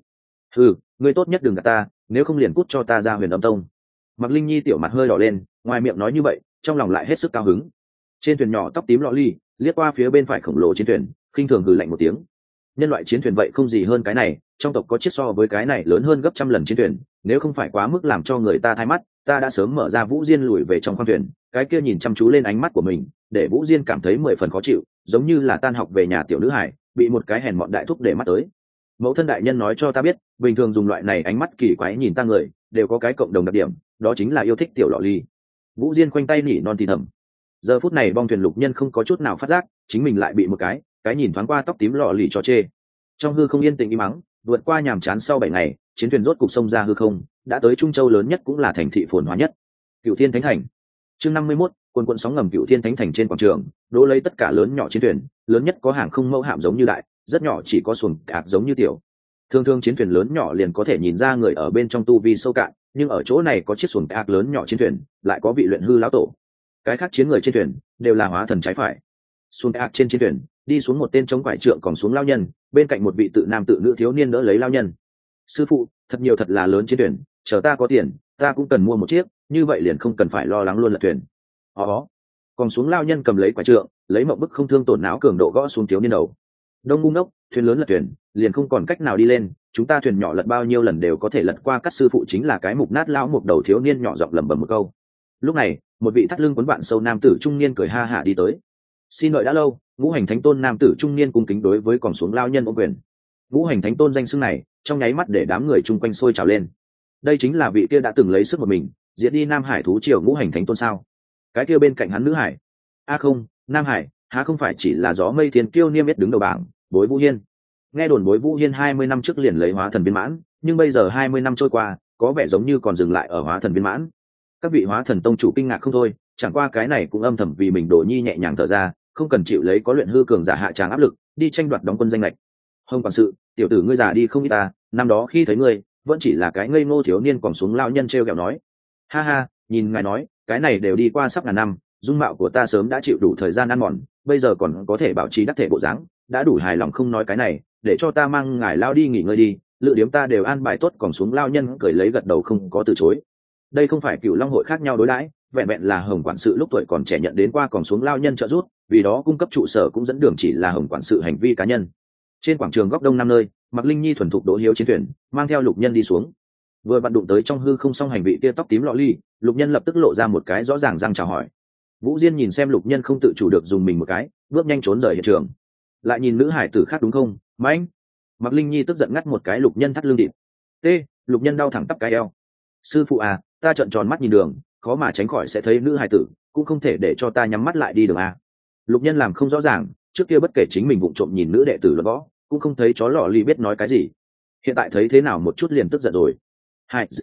Ngươi tốt nhất đừng gạt ta, nếu không liền cút cho ta ra Huyền Âm Tông. Mặc Linh Nhi tiểu mặt hơi đỏ lên, ngoài miệng nói như vậy, trong lòng lại hết sức cao hứng. Trên thuyền nhỏ tóc tím lọ ly liếc qua phía bên phải khổng lồ chiến thuyền, khinh thường hừ lạnh một tiếng. Nhân loại chiến thuyền vậy không gì hơn cái này, trong tộc có chiếc so với cái này lớn hơn gấp trăm lần chiến thuyền, nếu không phải quá mức làm cho người ta thay mắt, ta đã sớm mở ra Vũ Diên lùi về trong khoang thuyền. Cái kia nhìn chăm chú lên ánh mắt của mình, để Vũ Diên cảm thấy 10 phần khó chịu, giống như là tan học về nhà tiểu nữ hải bị một cái hèn mọn đại thúc để mắt tới. Mẫu thân đại nhân nói cho ta biết, bình thường dùng loại này ánh mắt kỳ quái nhìn ta người đều có cái cộng đồng đặc điểm, đó chính là yêu thích tiểu lọ ly. Vũ Diên khoanh tay nỉ non thì thầm. Giờ phút này bong thuyền Lục Nhân không có chút nào phát giác chính mình lại bị một cái nhìn thoáng qua tóc tím lọ lì cho chê. Trong hư không yên tĩnh im mắng, vượt qua nhàm chán sau 7 ngày, chiến thuyền rốt cục sông ra hư không, đã tới Trung Châu lớn nhất cũng là thành thị phồn hoa nhất, Cửu Thiên Thánh Thành. Chương 51, quần sóng ngầm Cửu Thiên Thánh Thành. Trên quảng trường đỗ lấy tất cả lớn nhỏ chiến thuyền, lớn nhất có hàng không mẫu hạm giống như đại, rất nhỏ chỉ có xuồng cạp giống như tiểu. Thường chiến thuyền lớn nhỏ liền có thể nhìn ra người ở bên trong tu vi sâu cạn, nhưng ở chỗ này có chiếc xuồng cạp lớn nhỏ chiến thuyền, lại có vị luyện hư lão tổ. Cái khác chiến người trên thuyền đều là hóa thần trái phải. Xuồng cạp trên chiến thuyền đi xuống một tên chống quải trượng còn xuống lao nhân, bên cạnh một vị tự nam tự nữ thiếu niên đỡ lấy lao nhân. Sư phụ, thật nhiều thật là lớn chiến thuyền, chờ ta có tiền, ta cũng cần mua một chiếc, như vậy liền không cần phải lo lắng luôn lật thuyền. Còn xuống lao nhân cầm lấy quải trượng, lấy mộng bức không thương tổn não cường độ gõ xuống thiếu niên đầu. Đông ngu ngốc, thuyền lớn lật thuyền, liền không còn cách nào đi lên, chúng ta thuyền nhỏ lật bao nhiêu lần đều có thể lật qua. Các sư phụ chính là cái mục nát lão mục đầu thiếu niên nhỏ giọng lẩm bẩm một câu. Lúc này, một vị thắt lưng quấn vạn sâu nam tử trung niên cười ha hả đi tới. Xin đợi đã lâu. Ngũ Hành Thánh Tôn nam tử trung niên cung kính đối với còn xuống lao nhân ôm quyền. Ngũ Hành Thánh Tôn danh xưng này trong nháy mắt để đám người chung quanh sôi trào lên. Đây chính là vị kia đã từng lấy sức một mình diệt đi Nam Hải thú triều Ngũ Hành Thánh Tôn sao? Cái kia bên cạnh hắn nữ hải, không, Nam Hải há không phải chỉ là gió mây thiên kiêu niêm yết đứng đầu bảng Bối Vũ Hiên. Nghe đồn Bối Vũ Hiên 20 năm trước liền lấy hóa thần viên mãn, nhưng bây giờ 20 năm trôi qua, có vẻ giống như còn dừng lại ở hóa thần viên mãn. Các vị hóa thần tông chủ kinh ngạc không thôi, chẳng qua cái này cũng âm thầm vì mình Đồ Nhi nhẹ nhàng thở ra, không cần chịu lấy có luyện hư cường giả hạ tràng áp lực đi tranh đoạt đóng quân danh lệch. Hồng quản sự, tiểu tử ngươi già đi không ít ta, năm đó khi thấy ngươi vẫn chỉ là cái ngây ngô thiếu niên còn xuống lao nhân trêu ghẹo nói. Ha, nhìn ngài nói, cái này đều đi qua sắp ngàn năm, dung mạo của ta sớm đã chịu đủ thời gian ăn mòn, bây giờ còn có thể bảo trì đắc thể bộ dáng, đã đủ hài lòng không nói cái này, để cho ta mang ngài lao đi nghỉ ngơi đi, lựa điếm ta đều an bài tốt. Còn xuống lao nhân cười lấy gật đầu không có từ chối. Đây không phải Cửu Long hội khác nhau đối đãi, vẹn vẹn là Hồng quản sự lúc tuổi còn trẻ nhận đến qua còn xuống lao nhân trợ giúp, vì đó cung cấp trụ sở cũng dẫn đường chỉ là Hồng quản sự hành vi cá nhân. Trên quảng trường góc đông nam nơi, Mặc Linh Nhi thuần thục đỗ hiếu chiến thuyền, mang theo Lục Nhân đi xuống. Vừa vặn đụng tới trong hư không song hành vị kia tóc tím lọ ly, Lục Nhân lập tức lộ ra một cái rõ ràng răng chào hỏi. Vũ Diên nhìn xem Lục Nhân không tự chủ được dùng mình một cái, bước nhanh trốn rời hiện trường. Lại nhìn nữ hải tử khác đúng không? Mãnh! Mặc Linh Nhi tức giận ngắt một cái Lục Nhân thắt lưng đít. Lục Nhân đau thẳng tắp cái eo. Sư phụ à, ta trợn tròn mắt nhìn đường, khó mà tránh khỏi sẽ thấy nữ hải tử, cũng không thể để cho ta nhắm mắt lại đi đường à. Lục Nhân làm không rõ ràng, trước kia bất kể chính mình vụng trộm nhìn nữ đệ tử luận võ, cũng không thấy chó lọ ly biết nói cái gì. Hiện tại thấy thế nào một chút liền tức giận rồi.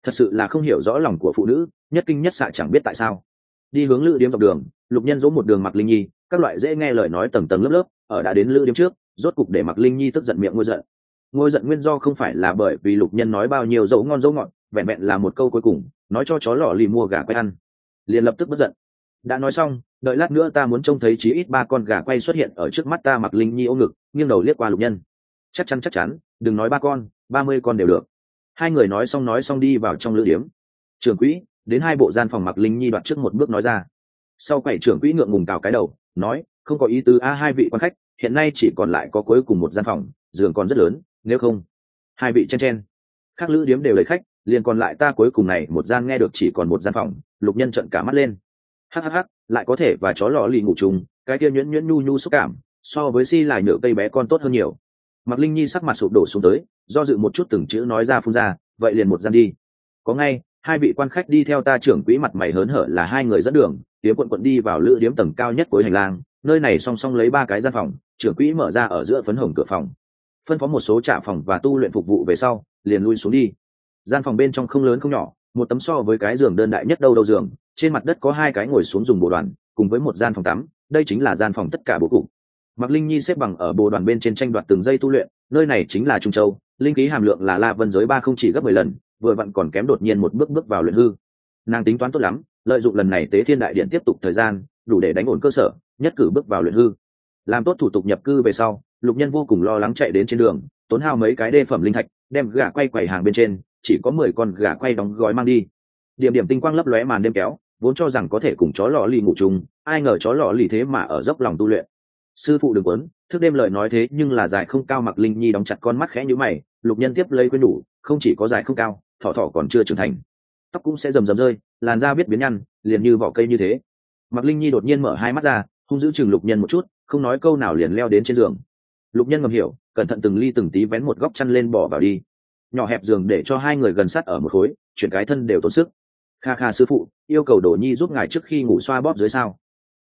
thật sự là không hiểu rõ lòng của phụ nữ, nhất kinh nhất xạ chẳng biết tại sao. Đi hướng lữ điếm dọc đường, Lục Nhân dỗ một đường Mạc Linh Nhi, các loại dễ nghe lời nói tầng tầng lớp lớp, ở đã đến lữ điếm trước, rốt cục để Mạc Linh Nhi tức giận miệng ngôi giận. Ngôi giận nguyên do không phải là bởi vì Lục Nhân nói bao nhiêu dấu ngon dấu ngọt, vẹn vẹn là một câu cuối cùng, nói cho chó lọ lì mua gà quay ăn, liền lập tức bất giận. Đã nói xong, đợi lát nữa ta muốn trông thấy chí ít 3 con gà quay xuất hiện ở trước mắt ta. Mạc Linh Nhi ôm ngực, nghiêng đầu liếc qua Lục Nhân. Chắc chắn, đừng nói 3 con, 30 con đều được. Hai người nói xong đi vào trong lữ điếm. Trưởng quỹ, đến 2 bộ gian phòng. Mạc Linh Nhi đoạt trước một bước nói ra. Sau quầy trưởng quỹ ngượng ngùng cào cái đầu, nói, không có ý tứ a, 2 vị quan khách, hiện nay chỉ còn lại có cuối cùng một gian phòng, giường còn rất lớn, nếu không. 2 vị chen. Khác lữ điếm đều lấy khách, liền còn lại ta cuối cùng này một gian, nghe được chỉ còn một gian phòng, Lục Nhân trợn cả mắt lên. Hắc, lại có thể và chó lọ lì ngủ chung, cái kia nhuyễn nhu xúc cảm, so với si lại nhựa cây bé con tốt hơn nhiều. Mạc Linh Nhi sắc mặt sụp đổ xuống tới, do dự một chút từng chữ nói ra phun ra, vậy liền một gian đi. Có ngay, 2 vị quan khách đi theo ta. Trưởng quỹ mặt mày hớn hở là 2 người dẫn đường, tiến quận đi vào lữ điếm tầng cao nhất cuối hành lang, nơi này song song lấy 3 cái gian phòng, trưởng quỹ mở ra ở giữa phấn hồng cửa phòng, phân phó một số trả phòng và tu luyện phục vụ về sau, liền lui xuống đi. Gian phòng bên trong không lớn không nhỏ, một tấm so với cái giường đơn đại nhất đâu giường, trên mặt đất có 2 cái ngồi xuống dùng bộ đoàn, cùng với một gian phòng tắm, đây chính là gian phòng tất cả bố cục. Mạc Linh Nhi xếp bằng ở bộ đoàn bên trên tranh đoạt từng giây tu luyện, nơi này chính là Trung Châu, linh khí hàm lượng là La Vân giới 3 không chỉ gấp 10 lần, vừa vặn còn kém đột nhiên một bước vào luyện hư. Nàng tính toán tốt lắm, lợi dụng lần này Tế Thiên Đại Điện tiếp tục thời gian, đủ để đánh ổn cơ sở, nhất cử bước vào luyện hư. Làm tốt thủ tục nhập cư về sau, Lục Nhân vô cùng lo lắng chạy đến trên đường, tốn hao mấy cái đê phẩm linh thạch, đem gà quay quầy hàng bên trên, chỉ có 10 con gà quay đóng gói mang đi. Điểm tinh quang lấp lóe màn đêm kéo, vốn cho rằng có thể cùng chó lọ lì ngủ chung, ai ngờ chó lọ lì thế mà ở dốc lòng tu luyện. Sư phụ đừng quấn, thức đêm lời nói thế nhưng là dài không cao. Mạc Linh Nhi đóng chặt con mắt khẽ nhíu mày, Lục Nhân tiếp lấy quên đủ, không chỉ có dài không cao, thỏ còn chưa trưởng thành, tóc cũng sẽ rầm rơi, làn da biết biến nhăn, liền như vỏ cây như thế. Mạc Linh Nhi đột nhiên mở 2 mắt ra, hung dữ chừng Lục Nhân một chút, không nói câu nào liền leo đến trên giường. Lục Nhân ngầm hiểu, cẩn thận từng ly từng tí vén một góc chăn lên bỏ vào đi. Nhỏ hẹp giường để cho 2 người gần sát ở một khối, chuyển cái thân đều tốn sức. Kha sư phụ, yêu cầu Đỗ Nhi giúp ngài trước khi ngủ xoa bóp dưới sao?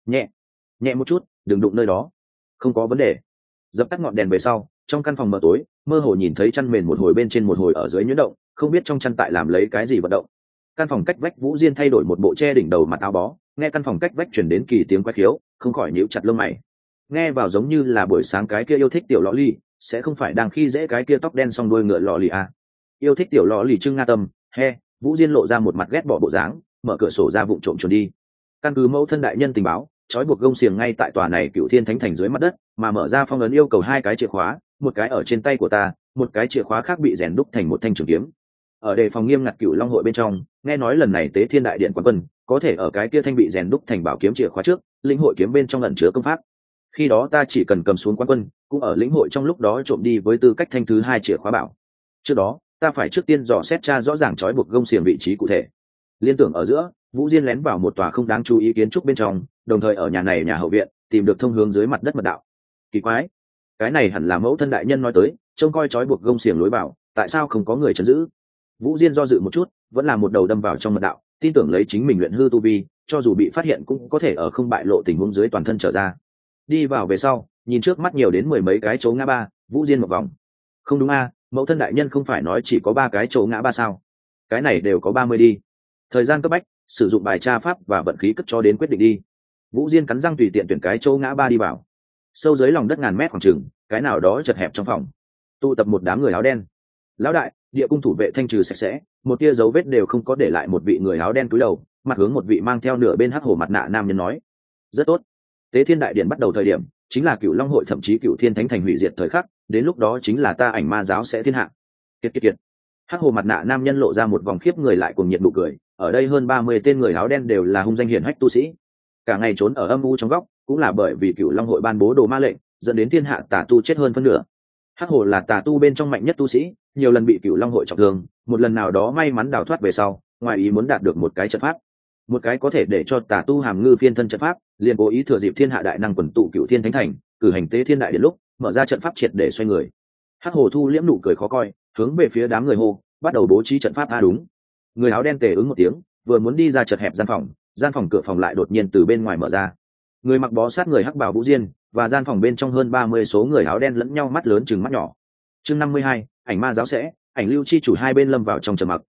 Nhẹ một chút, đừng đụng nơi đó. Không có vấn đề. Dập tắt ngọn đèn về sau, trong căn phòng mờ tối, mơ hồ nhìn thấy chăn mền một hồi bên trên một hồi ở dưới nhuyễn động, không biết trong chăn tại làm lấy cái gì vận động. Căn phòng cách vách Vũ Diên thay đổi một bộ che đỉnh đầu mặt áo bó, nghe căn phòng cách vách truyền đến kỳ tiếng quái khiếu, không khỏi nhíu chặt lông mày. Nghe vào giống như là buổi sáng cái kia yêu thích tiểu lọ ly, sẽ không phải đang khi dễ cái kia tóc đen song đuôi ngựa lọ lì à? Yêu thích tiểu lọ lì trưng nga tâm, Vũ Diên lộ ra một mặt ghét bỏ bộ dáng, mở cửa sổ ra vụng trộm trốn đi. Căn cứ mẫu thân đại nhân tình báo, trói buộc gông xiềng ngay tại tòa này Cựu Thiên Thánh Thành dưới mặt đất, mà mở ra phong ấn yêu cầu 2 cái chìa khóa, một cái ở trên tay của ta, một cái chìa khóa khác bị rèn đúc thành một thanh trường kiếm. Ở đề phòng nghiêm ngặt Cựu Long hội bên trong, nghe nói lần này Tế Thiên Đại Điện quán quân có thể ở cái kia thanh bị rèn đúc thành bảo kiếm chìa khóa trước, lĩnh hội kiếm bên trong ẩn chứa công pháp. Khi đó ta chỉ cần cầm xuống quán quân, cũng ở lĩnh hội trong lúc đó trộm đi với tư cách thanh thứ 2 chìa khóa bảo. Trước đó, ta phải trước tiên dò xét tra rõ ràng trói buộc gông xiềng vị trí cụ thể. Liên tưởng ở giữa, Vũ Diên lén vào một tòa không đáng chú ý kiến trúc bên trong, đồng thời ở nhà này nhà hậu viện tìm được thông hướng dưới mặt đất mật đạo. Kỳ quái, cái này hẳn là mẫu thân đại nhân nói tới, trông coi trói buộc gông xiềng lối vào, tại sao không có người trấn giữ? Vũ Diên do dự một chút, vẫn là một đầu đâm vào trong mật đạo, tin tưởng lấy chính mình luyện hư tu vi, cho dù bị phát hiện cũng có thể ở không bại lộ tình huống dưới toàn thân trở ra. Đi vào về sau, nhìn trước mắt nhiều đến 10 mấy cái chỗ ngã ba, Vũ Diên một vòng. Không đúng a, mẫu thân đại nhân không phải nói chỉ có 3 cái chỗ ngã ba sao? Cái này đều có 30 đi. Thời gian cấp bách, sử dụng bài tra pháp và vận khí cất cho đến quyết định đi. Vũ Diên cắn răng tùy tiện tuyển cái chỗ ngã ba đi vào. Sâu dưới lòng đất ngàn mét khoảng chừng, cái nào đó chật hẹp trong phòng, tụ tập một đám người áo đen. Lão đại, địa cung thủ vệ thanh trừ sạch sẽ, một tia dấu vết đều không có để lại. Một vị người áo đen cúi đầu, mặt hướng một vị mang theo nửa bên hắc hổ mặt nạ nam nhân nói. Rất tốt. Tế Thiên Đại Điện bắt đầu thời điểm, chính là Cựu Long hội thậm chí Cựu Thiên Thánh Thành hủy diệt thời khắc, đến lúc đó chính là ta Ảnh Ma giáo sẽ thiên hạ. Kiệt. Hắc hổ mặt nạ nam nhân lộ ra một vòng khiếp người lại cuồng nhiệt nụ cười. Ở đây hơn 30 tên người áo đen đều là hung danh hiển hách tu sĩ, cả ngày trốn ở âm u trong góc, cũng là bởi vì Cựu Long hội ban bố đồ ma lệnh, dẫn đến thiên hạ tà tu chết hơn phân nửa. Hắc hổ là tà tu bên trong mạnh nhất tu sĩ, nhiều lần bị Cựu Long hội trọng thương, một lần nào đó may mắn đào thoát về sau, ngoài ý muốn đạt được một cái trận pháp, một cái có thể để cho tà tu hàm ngư phiên thân trận pháp, liền cố ý thừa dịp thiên hạ đại năng quần tụ Cựu Thiên Thánh Thành, cử hành Tế Thiên Đại Điện lúc, mở ra trận pháp triệt để xoay người. Hắc hổ thu liễm nụ cười khó coi, hướng về phía đám người hô, bắt đầu bố trí trận pháp. Đúng. Người áo đen tề ứng một tiếng, vừa muốn đi ra chật hẹp gian phòng cửa phòng lại đột nhiên từ bên ngoài mở ra. Người mặc bó sát người hắc bào Vũ Diên và gian phòng bên trong hơn 30 số người áo đen lẫn nhau mắt lớn chừng mắt nhỏ. Chương 52, Ảnh Ma giáo sẽ, Ảnh Lưu chi chủ hai bên lâm vào trong trầm mặc,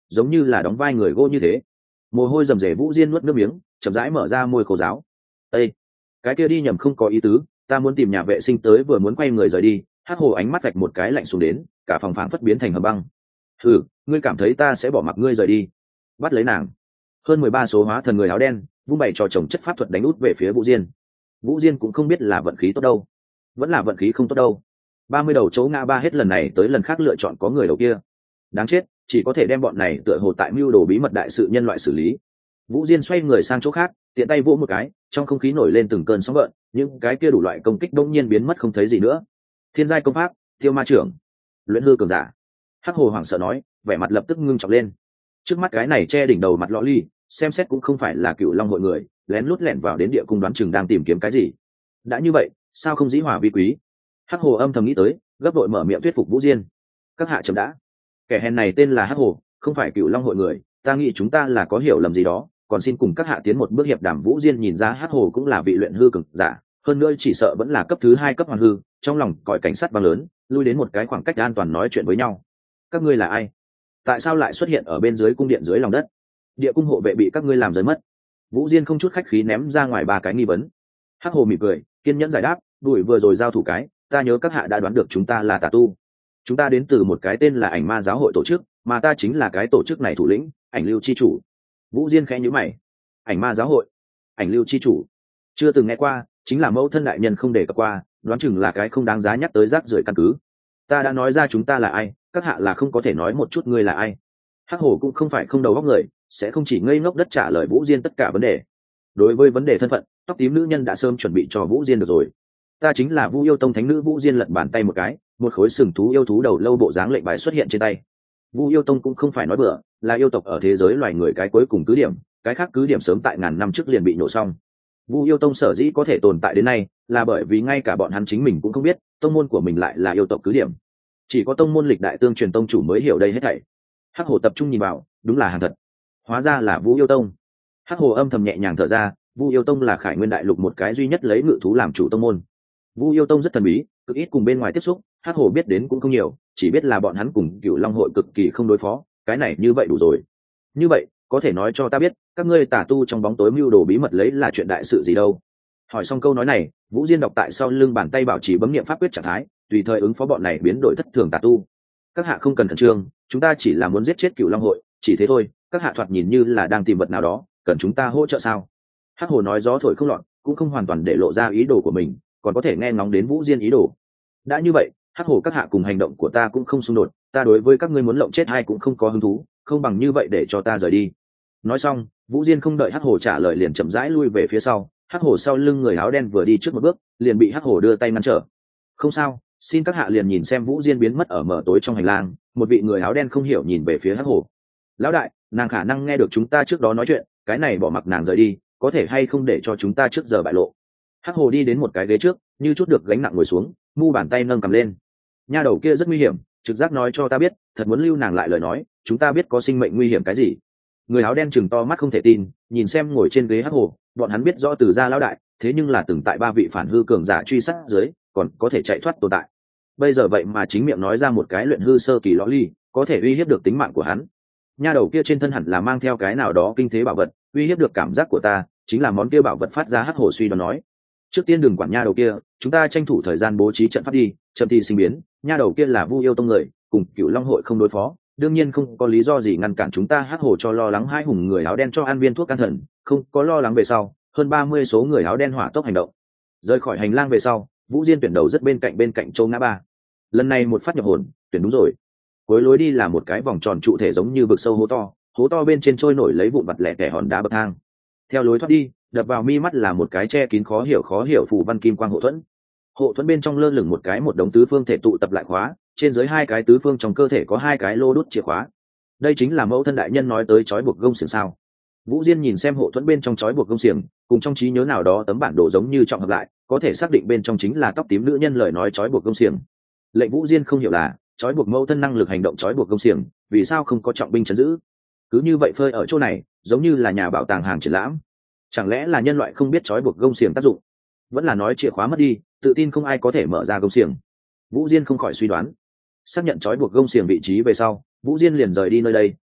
giống như là đóng vai người gỗ như thế. Mồ hôi rầm rề Vũ Diên nuốt nước miếng, chậm rãi mở ra môi khô giáo. Ê, cái kia đi nhầm không có ý tứ, ta muốn tìm nhà vệ sinh tới, vừa muốn quay người rời đi, Hắc Hồ ánh mắt vạch một cái lạnh xuống đến, cả phòng phảng phất biến thành hầm băng. Hừ, ngươi cảm thấy ta sẽ bỏ mặc ngươi rời đi? Bắt lấy nàng. Hơn 13 số hóa thần người áo đen vung bày trò chồng chất pháp thuật đánh út về phía Vũ Diên. Vũ Diên cũng không biết là vận khí tốt đâu, vẫn là vận khí không tốt đâu. 30 đầu chỗ ngã ba hết lần này tới lần khác lựa chọn có người đầu kia. Đáng chết, chỉ có thể đem bọn này tựa hồ tại mưu đồ bí mật đại sự nhân loại xử lý. Vũ Diên xoay người sang chỗ khác, tiện tay vỗ một cái, trong không khí nổi lên từng cơn sóng gợn, những cái kia đủ loại công kích đông nhiên biến mất không thấy gì nữa. Thiên giai công pháp, Tiêu Ma trưởng, luyện hư cường giả. Hắc Hồ hoảng sợ nói, vẻ mặt lập tức ngưng trọng lên. Trước mắt cái này che đỉnh đầu mặt lọ ly, xem xét cũng không phải là Cựu Long hội người, lén lút lẻn vào đến địa cung đoán chừng đang tìm kiếm cái gì. Đã như vậy, sao không dĩ hòa vi quý? Hắc Hồ âm thầm nghĩ tới, gấp đội mở miệng thuyết phục Vũ Diên. Các hạ chậm đã, kẻ hèn này tên là Hắc Hồ, không phải Cựu Long hội người, ta nghĩ chúng ta là có hiểu lầm gì đó, còn xin cùng các hạ tiến một bước hiệp đàm. Vũ Diên nhìn ra Hắc Hồ cũng là vị luyện hư cường giả, hơn nữa chỉ sợ vẫn là cấp thứ 2 cấp hoàn hư, trong lòng còi cảnh sát vang lớn, lui đến một cái khoảng cách an toàn nói chuyện với nhau. Các ngươi là ai? Tại sao lại xuất hiện ở bên dưới cung điện dưới lòng đất? Địa cung hộ vệ bị các ngươi làm rơi mất. Vũ Diên không chút khách khí ném ra ngoài 3 cái nghi vấn. Hắc Hồ mỉm cười, kiên nhẫn giải đáp, đuổi vừa rồi giao thủ cái, ta nhớ các hạ đã đoán được chúng ta là tà tu. Chúng ta đến từ một cái tên là Ảnh Ma giáo hội tổ chức, mà ta chính là cái tổ chức này thủ lĩnh, Ảnh Lưu chi chủ. Vũ Diên khẽ nhíu mày. Ảnh Ma giáo hội, Ảnh Lưu chi chủ, chưa từng nghe qua, chính là mẫu thân đại nhân không để cập qua, đoán chừng là cái không đáng giá nhắc tới rác rưởi căn cứ. Ta đã nói ra chúng ta là ai, các hạ là không có thể nói một chút ngươi là ai. Hắc Hồ cũng không phải không đầu óc người, sẽ không chỉ ngây ngốc đất trả lời Vũ Diên tất cả vấn đề. Đối với vấn đề thân phận, tóc tím nữ nhân đã sớm chuẩn bị cho Vũ Diên được rồi. Ta chính là Vu Yêu Tông thánh nữ. Vũ Diên lật bàn tay một cái, một khối sừng thú yêu thú đầu lâu bộ dáng lệnh bài xuất hiện trên tay. Vu Yêu Tông cũng không phải nói bừa, là yêu tộc ở thế giới loài người cái cuối cùng cứ điểm, cái khác cứ điểm sớm tại ngàn năm trước liền bị nổ xong. Vu Yêu Tông sở dĩ có thể tồn tại đến nay, là bởi vì ngay cả bọn hắn chính mình cũng không biết, tông môn của mình lại là yêu tộc cứ điểm. Chỉ có tông môn lịch đại tương truyền tông chủ mới hiểu đây hết thảy. Hắc Hồ tập trung nhìn vào, đúng là hàng thật. Hóa ra là Vu Yêu Tông. Hắc Hồ âm thầm nhẹ nhàng thở ra, Vu Yêu Tông là Khải Nguyên đại lục một cái duy nhất lấy ngự thú làm chủ tông môn. Vu Yêu Tông rất thần bí, cực ít cùng bên ngoài tiếp xúc, Hắc Hồ biết đến cũng không nhiều, chỉ biết là bọn hắn cùng Cựu Long hội cực kỳ không đối phó, cái này như vậy đủ rồi. Như vậy, có thể nói cho ta biết, các ngươi tà tu trong bóng tối mưu đồ bí mật lấy là chuyện đại sự gì đâu? Hỏi xong câu nói này, Vũ Diên đọc tại sau lưng bàn tay bảo trì bấm niệm pháp quyết trạng thái, tùy thời ứng phó bọn này biến đổi thất thường tà tu. Các hạ không cần khẩn trương, chúng ta chỉ là muốn giết chết Cựu Long hội, chỉ thế thôi. Các hạ thoạt nhìn như là đang tìm vật nào đó, cần chúng ta hỗ trợ sao? Hắc Hồ nói gió thổi không lọt, cũng không hoàn toàn để lộ ra ý đồ của mình, còn có thể nghe ngóng đến Vũ Diên ý đồ. Đã như vậy, Hắc Hồ các hạ cùng hành động của ta cũng không xung đột, ta đối với các ngươi muốn lộng chết hay cũng không có hứng thú, không bằng như vậy để cho ta rời đi. Nói xong, Vũ Diên không đợi Hắc Hồ trả lời liền chậm rãi lui về phía sau. Hắc Hồ sau lưng người áo đen vừa đi trước một bước, liền bị Hắc Hồ đưa tay ngăn trở. Không sao, xin các hạ liền nhìn xem. Vũ Diên biến mất ở mờ tối trong hành lang, một vị người áo đen không hiểu nhìn về phía Hắc Hồ. Lão đại, nàng khả năng nghe được chúng ta trước đó nói chuyện, cái này bỏ mặc nàng rời đi, có thể hay không để cho chúng ta trước giờ bại lộ? Hắc Hồ đi đến một cái ghế trước, như chút được gánh nặng ngồi xuống, mu bàn tay nâng cầm lên. Nha đầu kia rất nguy hiểm, trực giác nói cho ta biết, thật muốn lưu nàng lại lời nói, chúng ta biết có sinh mệnh nguy hiểm cái gì. Người áo đen chừng to mắt không thể tin, nhìn xem ngồi trên ghế Hắc Hồ, bọn hắn biết rõ từ gia lão đại, thế nhưng là từng tại 3 vị phản hư cường giả truy sát dưới, còn có thể chạy thoát tồn tại. Bây giờ vậy mà chính miệng nói ra một cái luyện hư sơ kỳ lõ ly, có thể uy hiếp được tính mạng của hắn. Nha đầu kia trên thân hẳn là mang theo cái nào đó kinh thế bảo vật, uy hiếp được cảm giác của ta, chính là món kia bảo vật phát ra. Hắc Hồ suy đoán nói. Trước tiên đừng quản nha đầu kia, chúng ta tranh thủ thời gian bố trí trận pháp đi, chậm thì sinh biến. Nha đầu kia là Vu Yêu Tông người, cùng Cựu Long hội không đối phó, đương nhiên không có lý do gì ngăn cản chúng ta. Hắc Hồ cho lo lắng hai hùng người áo đen cho ăn viên thuốc can thần, không có lo lắng về sau, hơn 30 số người áo đen hỏa tốc hành động. Rời khỏi hành lang về sau, Vũ Diên tuyển đầu rất bên cạnh Châu ngã ba. Lần này một phát nhập hồn, tuyển đúng rồi. Cuối lối đi là một cái vòng tròn trụ thể giống như vực sâu hố to bên trên trôi nổi lấy vụn vặt lẻ tẻ hòn đá bậc thang. Theo lối thoát đi, đập vào mi mắt là một cái che kín khó hiểu phù văn kim quang hộ thuẫn bên trong lơ lửng một đống tứ phương thể tụ tập lại khóa, trên dưới 2 cái tứ phương trong cơ thể có 2 cái lô đốt chìa khóa. Đây chính là mẫu thân đại nhân nói tới trói buộc gông xiềng sao? Vũ Diên nhìn xem hộ thuẫn bên trong trói buộc gông xiềng, cùng trong trí nhớ nào đó tấm bản đồ giống như trọng hợp lại, có thể xác định bên trong chính là tóc tím nữ nhân lời nói trói buộc gông xiềng. Lệnh Vũ Diên không hiểu là trói buộc mẫu thân năng lực hành động trói buộc gông xiềng, vì sao không có trọng binh trấn giữ? Cứ như vậy phơi ở chỗ này, giống như là nhà bảo tàng hàng triển lãm. Chẳng lẽ là nhân loại không biết trói buộc gông xiềng tác dụng, vẫn là nói chìa khóa mất đi, tự tin không ai có thể mở ra gông xiềng? Vũ Diên không khỏi suy đoán. Xác nhận trói buộc gông xiềng vị trí về sau, Vũ Diên liền rời đi nơi đây,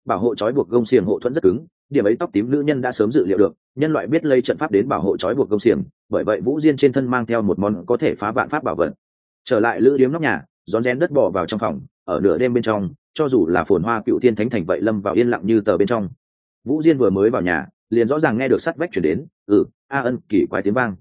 bảo hộ trói buộc gông xiềng hộ thuẫn rất cứng, điểm ấy tóc tím nữ nhân đã sớm dự liệu được, nhân loại biết lấy trận pháp đến bảo hộ trói buộc gông xiềng, bởi vậy Vũ Diên trên thân mang theo một món có thể phá vạn pháp bảo vật. Trở lại lữ điếm nóc nhà, rón rén đất bỏ vào trong phòng, ở nửa đêm bên trong, cho dù là phồn hoa cựu thiên thánh thành vậy lâm vào yên lặng như tờ bên trong. Vũ Diên vừa mới vào nhà, liền rõ ràng nghe được sắt vách chuyển đến, a ân kỳ quái tiếng vang.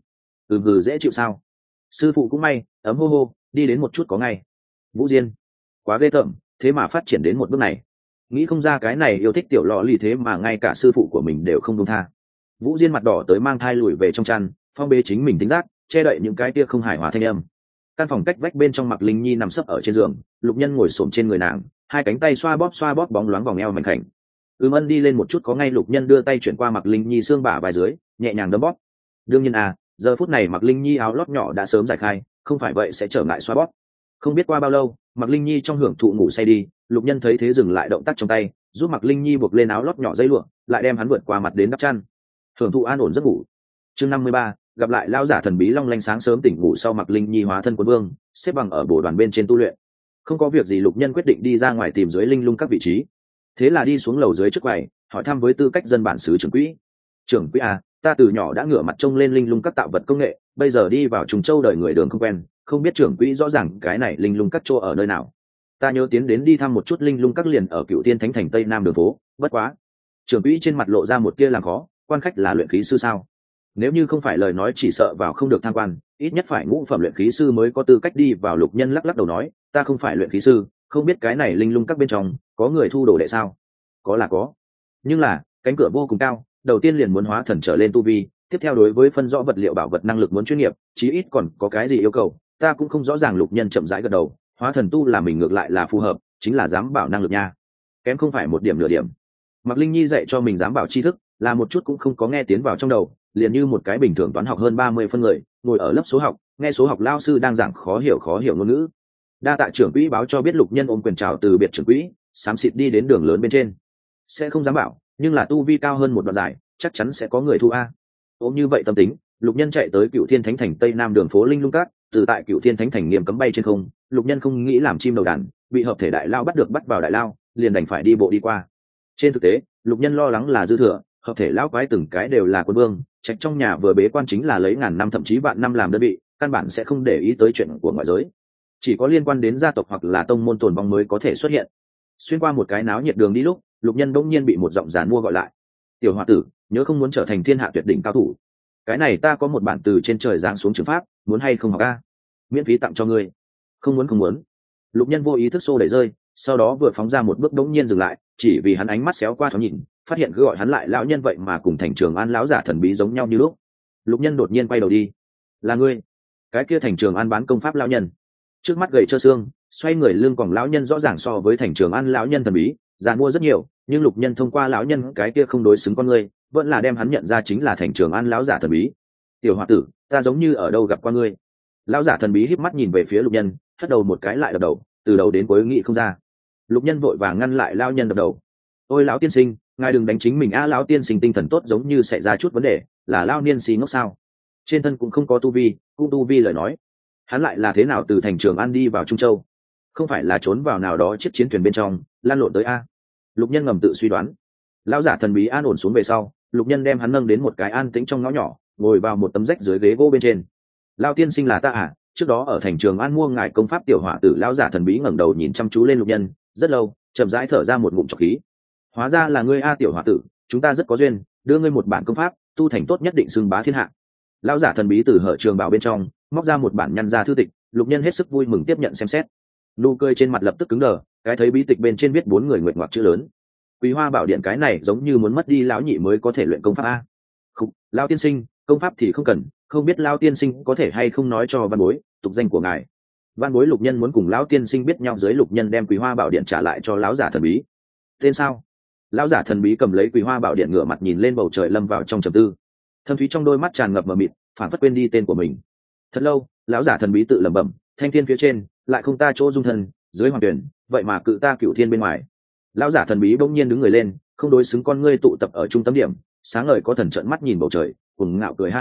Dễ chịu sao? Sư phụ cũng may, ấm hô hô, đi đến một chút có ngay. Vũ Diên, quá ghê tởm, thế mà phát triển đến một bước này. Nghĩ không ra cái này yêu thích tiểu lọ lì thế mà ngay cả sư phụ của mình đều không buông tha. Vũ Diên mặt đỏ tới mang thai lùi về trong chăn, phong bế chính mình tính giác, che đậy những cái tia không hài hòa thanh âm. Căn phòng cách vách bên trong Mạc Linh Nhi nằm sấp ở trên giường, Lục Nhân ngồi xổm trên người nàng, hai cánh tay xoa bóp bóng loáng vòng eo mảnh khảnh. Ân đi lên một chút có ngay, Lục Nhân đưa tay chuyển qua Mạc Linh Nhi xương bả vai dưới, nhẹ nhàng đấm bóp. Đương nhiên giờ phút này Mạc Linh Nhi áo lót nhỏ đã sớm giải khai, không phải vậy sẽ trở ngại xoa bóp. Không biết qua bao lâu, Mạc Linh Nhi trong hưởng thụ ngủ say đi, Lục Nhân thấy thế dừng lại động tác trong tay, giúp Mạc Linh Nhi buộc lên áo lót nhỏ dây lụa, lại đem hắn vượt qua mặt đến đắp chăn. Hưởng thụ an ổn giấc ngủ. Chương 53, gặp lại lão giả thần bí long lanh sáng sớm tỉnh ngủ sau Mạc Linh Nhi hóa thân quân vương, xếp bằng ở bồ đoàn bên trên tu luyện. Không có việc gì, Lục Nhân quyết định đi ra ngoài tìm dưới linh lung các vị trí. Thế là đi xuống lầu dưới trước quầy, hỏi thăm với tư cách dân bản xứ trưởng quỹ. Trưởng quỹ ta từ nhỏ đã ngửa mặt trông lên linh lung các tạo vật công nghệ, bây giờ đi vào Trùng Châu đời người đường không quen, không biết trưởng quỹ rõ ràng cái này linh lung các chỗ ở nơi nào. Ta nhớ tiến đến đi thăm một chút linh lung các liền ở Cựu Tiên Thánh Thành Tây Nam đường phố, bất quá. Trưởng quỹ trên mặt lộ ra một tia làm khó, quan khách là luyện khí sư sao? Nếu như không phải lời nói chỉ sợ vào không được tham quan, ít nhất phải ngũ phẩm luyện khí sư mới có tư cách đi vào. Lục Nhân lắc lắc đầu nói, ta không phải luyện khí sư, không biết cái này linh lung các bên trong có người thu đồ đệ sao? Có là có, nhưng là cánh cửa vô cùng cao, đầu tiên liền muốn hóa thần trở lên tu vi, tiếp theo đối với phân rõ vật liệu bảo vật năng lực muốn chuyên nghiệp, chí ít còn có cái gì yêu cầu ta cũng không rõ ràng. Lục Nhân chậm rãi gật đầu, hóa thần tu là mình ngược lại là phù hợp, chính là dám bảo năng lực nha, kém không phải một điểm nửa điểm. Mạc Linh Nhi dạy cho mình dám bảo tri thức là một chút cũng không có nghe tiến vào trong đầu, liền như một cái bình thường toán học hơn 30 phân người ngồi ở lớp số học, nghe số học lao sư đang giảng khó hiểu ngôn ngữ. Đa tạ trưởng quỹ báo cho biết. Lục Nhân ôm quyền chào từ biệt trưởng quỹ, xám xịt đi đến đường lớn bên trên. Sẽ không dám bảo, nhưng là tu vi cao hơn một đoạn dài, chắc chắn sẽ có người thu ôm như vậy tâm tính, Lục Nhân chạy tới Cựu Thiên Thánh Thành Tây Nam đường phố linh lung các. Từ tại Cựu Thiên Thánh Thành nghiêm cấm bay trên không, Lục Nhân không nghĩ làm chim đầu đàn, bị hợp thể đại lao bắt vào đại lao, liền đành phải đi bộ đi qua. Trên thực tế, Lục Nhân lo lắng là dư thừa, hợp thể lão quái từng cái đều là quân vương, trạch trong nhà vừa bế quan chính là lấy ngàn năm thậm chí vạn năm làm đơn vị, căn bản sẽ không để ý tới chuyện của ngoại giới. Chỉ có liên quan đến gia tộc hoặc là tông môn tồn vong mới có thể xuất hiện. Xuyên qua một cái náo nhiệt đường đi lúc, Lục Nhân bỗng nhiên bị một giọng giàn mua gọi lại. Tiểu hòa tử, nhớ không muốn trở thành thiên hạ tuyệt đỉnh cao thủ. Cái này ta có một bản từ trên trời giáng xuống trường pháp, muốn hay không học miễn phí tặng cho ngươi. Không muốn. Lục Nhân vô ý thức xô đẩy rơi, sau đó vừa phóng ra một bước bỗng nhiên dừng lại, chỉ vì hắn ánh mắt xéo qua thoáng nhìn, phát hiện cứ gọi hắn lại lão nhân vậy mà cùng Thành Trường An lão giả thần bí giống nhau như lúc. Lục Nhân đột nhiên quay đầu đi. Là ngươi? Cái kia Thành Trường An bán công pháp lão nhân. Trước mắt gầy trơ xương, xoay người lưng còng lão nhân rõ ràng so với Thành Trường An lão nhân thần bí giàn mua rất nhiều, nhưng Lục Nhân thông qua lão nhân cái kia không đối xứng con người, vẫn là đem hắn nhận ra chính là Thành Trường An lão giả thần bí. Tiểu hòa tử, ta giống như ở đâu gặp qua ngươi. Lão giả thần bí híp mắt nhìn về phía Lục Nhân, hất đầu một cái lại đập đầu, từ đầu đến cuối nghĩ không ra. Lục Nhân vội vàng ngăn lại lão nhân đập đầu. Ôi lão tiên sinh, ngài đừng đánh chính mình lão tiên sinh tinh thần tốt giống như xảy ra chút vấn đề, là lão niên si ngốc sao? Trên thân cũng không có tu vi, cũng tu vi lời nói, hắn lại là thế nào từ Thành Trường An đi vào Trung Châu? Không phải là trốn vào nào đó chiếc chiến thuyền bên trong lan lộn tới Lục Nhân ngầm tự suy đoán. Lão giả thần bí an ổn xuống về sau, Lục Nhân đem hắn nâng đến một cái an tĩnh trong ngõ nhỏ, ngồi vào một tấm rách dưới ghế gỗ bên trên. Lão tiên sinh là ta trước đó ở Thành Trường An mua ngài công pháp tiểu hỏa tử. Lão giả thần bí ngẩng đầu nhìn chăm chú lên Lục Nhân rất lâu, chậm rãi thở ra một ngụm trọc khí. Hóa ra là ngươi tiểu hỏa tử, chúng ta rất có duyên, đưa ngươi một bản công pháp, tu thành tốt nhất định xưng bá thiên hạ. Lão giả thần bí từ hở trường bảo bên trong móc ra một bản nhăn ra thư tịch. Lục Nhân hết sức vui mừng tiếp nhận xem xét, nụ cười trên mặt lập tức cứng đờ. Cái thấy bí tịch bên trên viết 4 người nguyệt ngoạc chữ lớn. Quý Hoa Bảo Điện cái này giống như muốn mất đi lão nhị mới có thể luyện công pháp Không, lão tiên sinh, công pháp thì không cần, không biết lão tiên sinh có thể hay không nói cho văn bối tục danh của ngài. Văn bối Lục Nhân muốn cùng lão tiên sinh biết nhau. Dưới Lục Nhân đem Quý Hoa Bảo Điện trả lại cho lão giả thần bí. Tên sao? Lão giả thần bí cầm lấy Quý Hoa Bảo Điện ngửa mặt nhìn lên bầu trời, lâm vào trong trầm tư. Thâm thúy trong đôi mắt tràn ngập mờ mịt, phản phất quên đi tên của mình. Thật lâu, lão giả thần bí tự lẩm bẩm, thanh thiên phía trên lại không ta chỗ dung thân, dưới hoàng tuyển vậy mà cự ta Cửu Thiên bên ngoài. Lão giả thần bí bỗng nhiên đứng người lên, không đối xứng con ngươi tụ tập ở trung tâm điểm, sáng ngời có thần trợn mắt nhìn bầu trời, cùng ngạo cười ha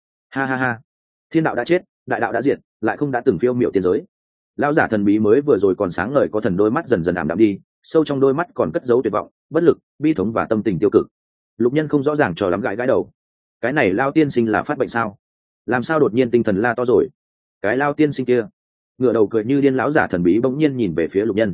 ha. Thiên đạo đã chết, đại đạo đã diệt, lại không đã từng phiêu miểu tiên giới. Lão giả thần bí mới vừa rồi còn sáng ngời có thần đôi mắt dần dần ảm đạm đi, sâu trong đôi mắt còn cất giấu tuyệt vọng, bất lực, bi thống và tâm tình tiêu cực. Lục Nhân không rõ ràng cho lắm, gãi gãi đầu. Cái này Lao tiên sinh là phát bệnh sao? Làm sao đột nhiên tinh thần la to rồi? Cái Lao tiên sinh kia ngửa đầu cười như điên. Lão giả thần bí bỗng nhiên nhìn về phía Lục Nhân.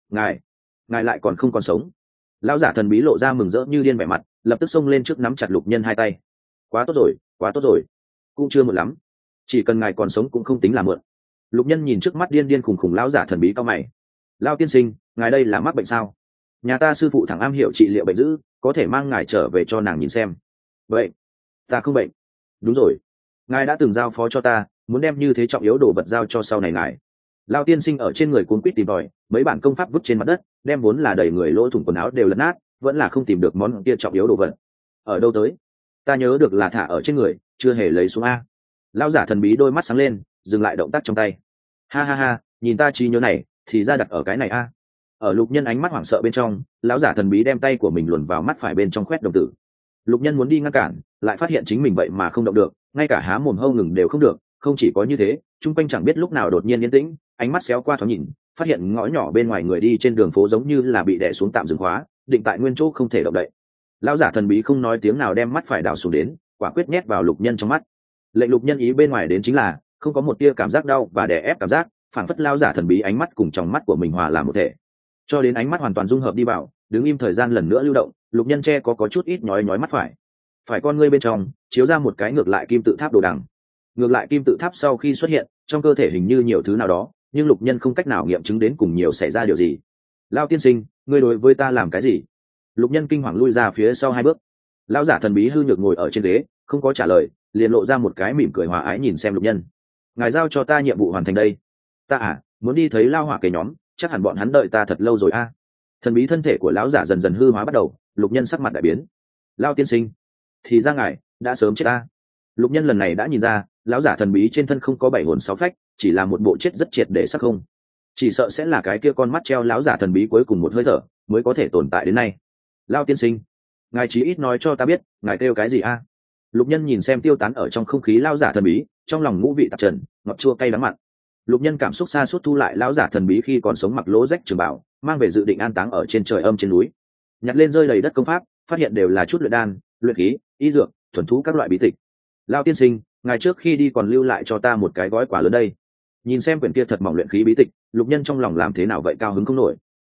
Ngài lại còn không còn sống. Lão giả thần bí lộ ra mừng rỡ như điên vẻ mặt, lập tức xông lên trước nắm chặt Lục Nhân hai tay. Quá tốt rồi, quá tốt rồi. Cũng chưa muộn lắm, chỉ cần ngài còn sống cũng không tính là mượn. Lục Nhân nhìn trước mắt điên điên khùng khùng lão giả thần bí cao mày. Lao tiên sinh, ngài đây là mắc bệnh sao? Nhà ta sư phụ thẳng am hiểu trị liệu bệnh dữ, có thể mang ngài trở về cho nàng nhìn xem. Vậy ta không bệnh. Đúng rồi, ngài đã từng giao phó cho ta, muốn đem như thế trọng yếu đồ vật giao cho sau này ngài. Lao tiên sinh ở trên người cuốn quýt tìm tòi, mấy bản công pháp vứt trên mặt đất, đem vốn là đầy người lỗ thủng quần áo đều lật nát, vẫn là không tìm được món kia trọng yếu đồ vật. Ở đâu tới? Ta nhớ được là thả ở trên người, chưa hề lấy xuống a. Lão giả thần bí đôi mắt sáng lên, dừng lại động tác trong tay. Ha ha ha, nhìn ta trí nhớ này, thì ra đặt ở cái này a. Ở Lục Nhân ánh mắt hoảng sợ bên trong, lão giả thần bí đem tay của mình luồn vào mắt phải bên trong khoét đồng tử. Lục Nhân muốn đi ngăn cản, lại phát hiện chính mình vậy mà không động được, ngay cả há mồm hâu ngừng đều không được. Không chỉ có như thế, chung quanh chẳng biết lúc nào đột nhiên yên tĩnh, ánh mắt xéo qua thoáng nhìn, phát hiện ngõ nhỏ bên ngoài người đi trên đường phố giống như là bị đè xuống tạm dừng khóa, định tại nguyên chỗ không thể động đậy. Lão giả thần bí không nói tiếng nào đem mắt phải đào xuống đến, quả quyết nhét vào Lục Nhân trong mắt. Lệnh Lục Nhân ý bên ngoài đến chính là không có một tia cảm giác đau và đè ép cảm giác, phảng phất lão giả thần bí ánh mắt cùng trong mắt của mình hòa làm một thể, cho đến ánh mắt hoàn toàn dung hợp đi vào, đứng im thời gian lần nữa lưu động. Lục Nhân che có chút ít nhói nhói mắt phải con ngươi bên trong chiếu ra một cái ngược lại kim tự tháp đồ đằng. Ngược lại kim tự tháp sau khi xuất hiện, trong cơ thể hình như nhiều thứ nào đó, nhưng Lục Nhân không cách nào nghiệm chứng đến cùng nhiều xảy ra điều gì. Lao tiên sinh, ngươi đối với ta làm cái gì? Lục Nhân kinh hoàng lui ra phía sau 2 bước. Lão giả thần bí hư nhược ngồi ở trên ghế, không có trả lời, liền lộ ra một cái mỉm cười hòa ái nhìn xem Lục Nhân. Ngài giao cho ta nhiệm vụ hoàn thành đây. Ta muốn đi thấy Lao Hỏa Kế nhóm, chắc hẳn bọn hắn đợi ta thật lâu rồi a. Thần bí thân thể của lão giả dần dần hư hóa bắt đầu. Lục Nhân sắc mặt đại biến. Lao tiên sinh, thì ra ngài đã sớm chết a. Lục Nhân lần này đã nhìn ra, lão giả thần bí trên thân không có 7 hồn 6 phách, chỉ là một bộ chết rất triệt để sắc không. Chỉ sợ sẽ là cái kia con mắt treo lão giả thần bí cuối cùng một hơi thở mới có thể tồn tại đến nay. Lao tiên sinh, ngài chí ít nói cho ta biết, ngài kêu cái gì a? Lục Nhân nhìn xem tiêu tán ở trong không khí lão giả thần bí, trong lòng ngũ vị tạp trần, ngọt chua cay đắng mặn. Lục Nhân cảm xúc xa suốt thu lại lão giả thần bí khi còn sống mặc lỗ rách trường bảo, mang về dự định an táng ở trên trời âm trên núi. Nhặt lên rơi đầy đất công pháp, phát hiện đều là chút luyện đan, luyện khí, y dược, thuần thú các loại bí tịch. Lao tiên sinh, ngài trước khi đi còn lưu lại cho ta một cái gói quà lớn đây. Nhìn xem quyển kia thật mỏng luyện khí bí tịch, Lục Nhân trong lòng làm thế nào vậy cao hứng không nổi,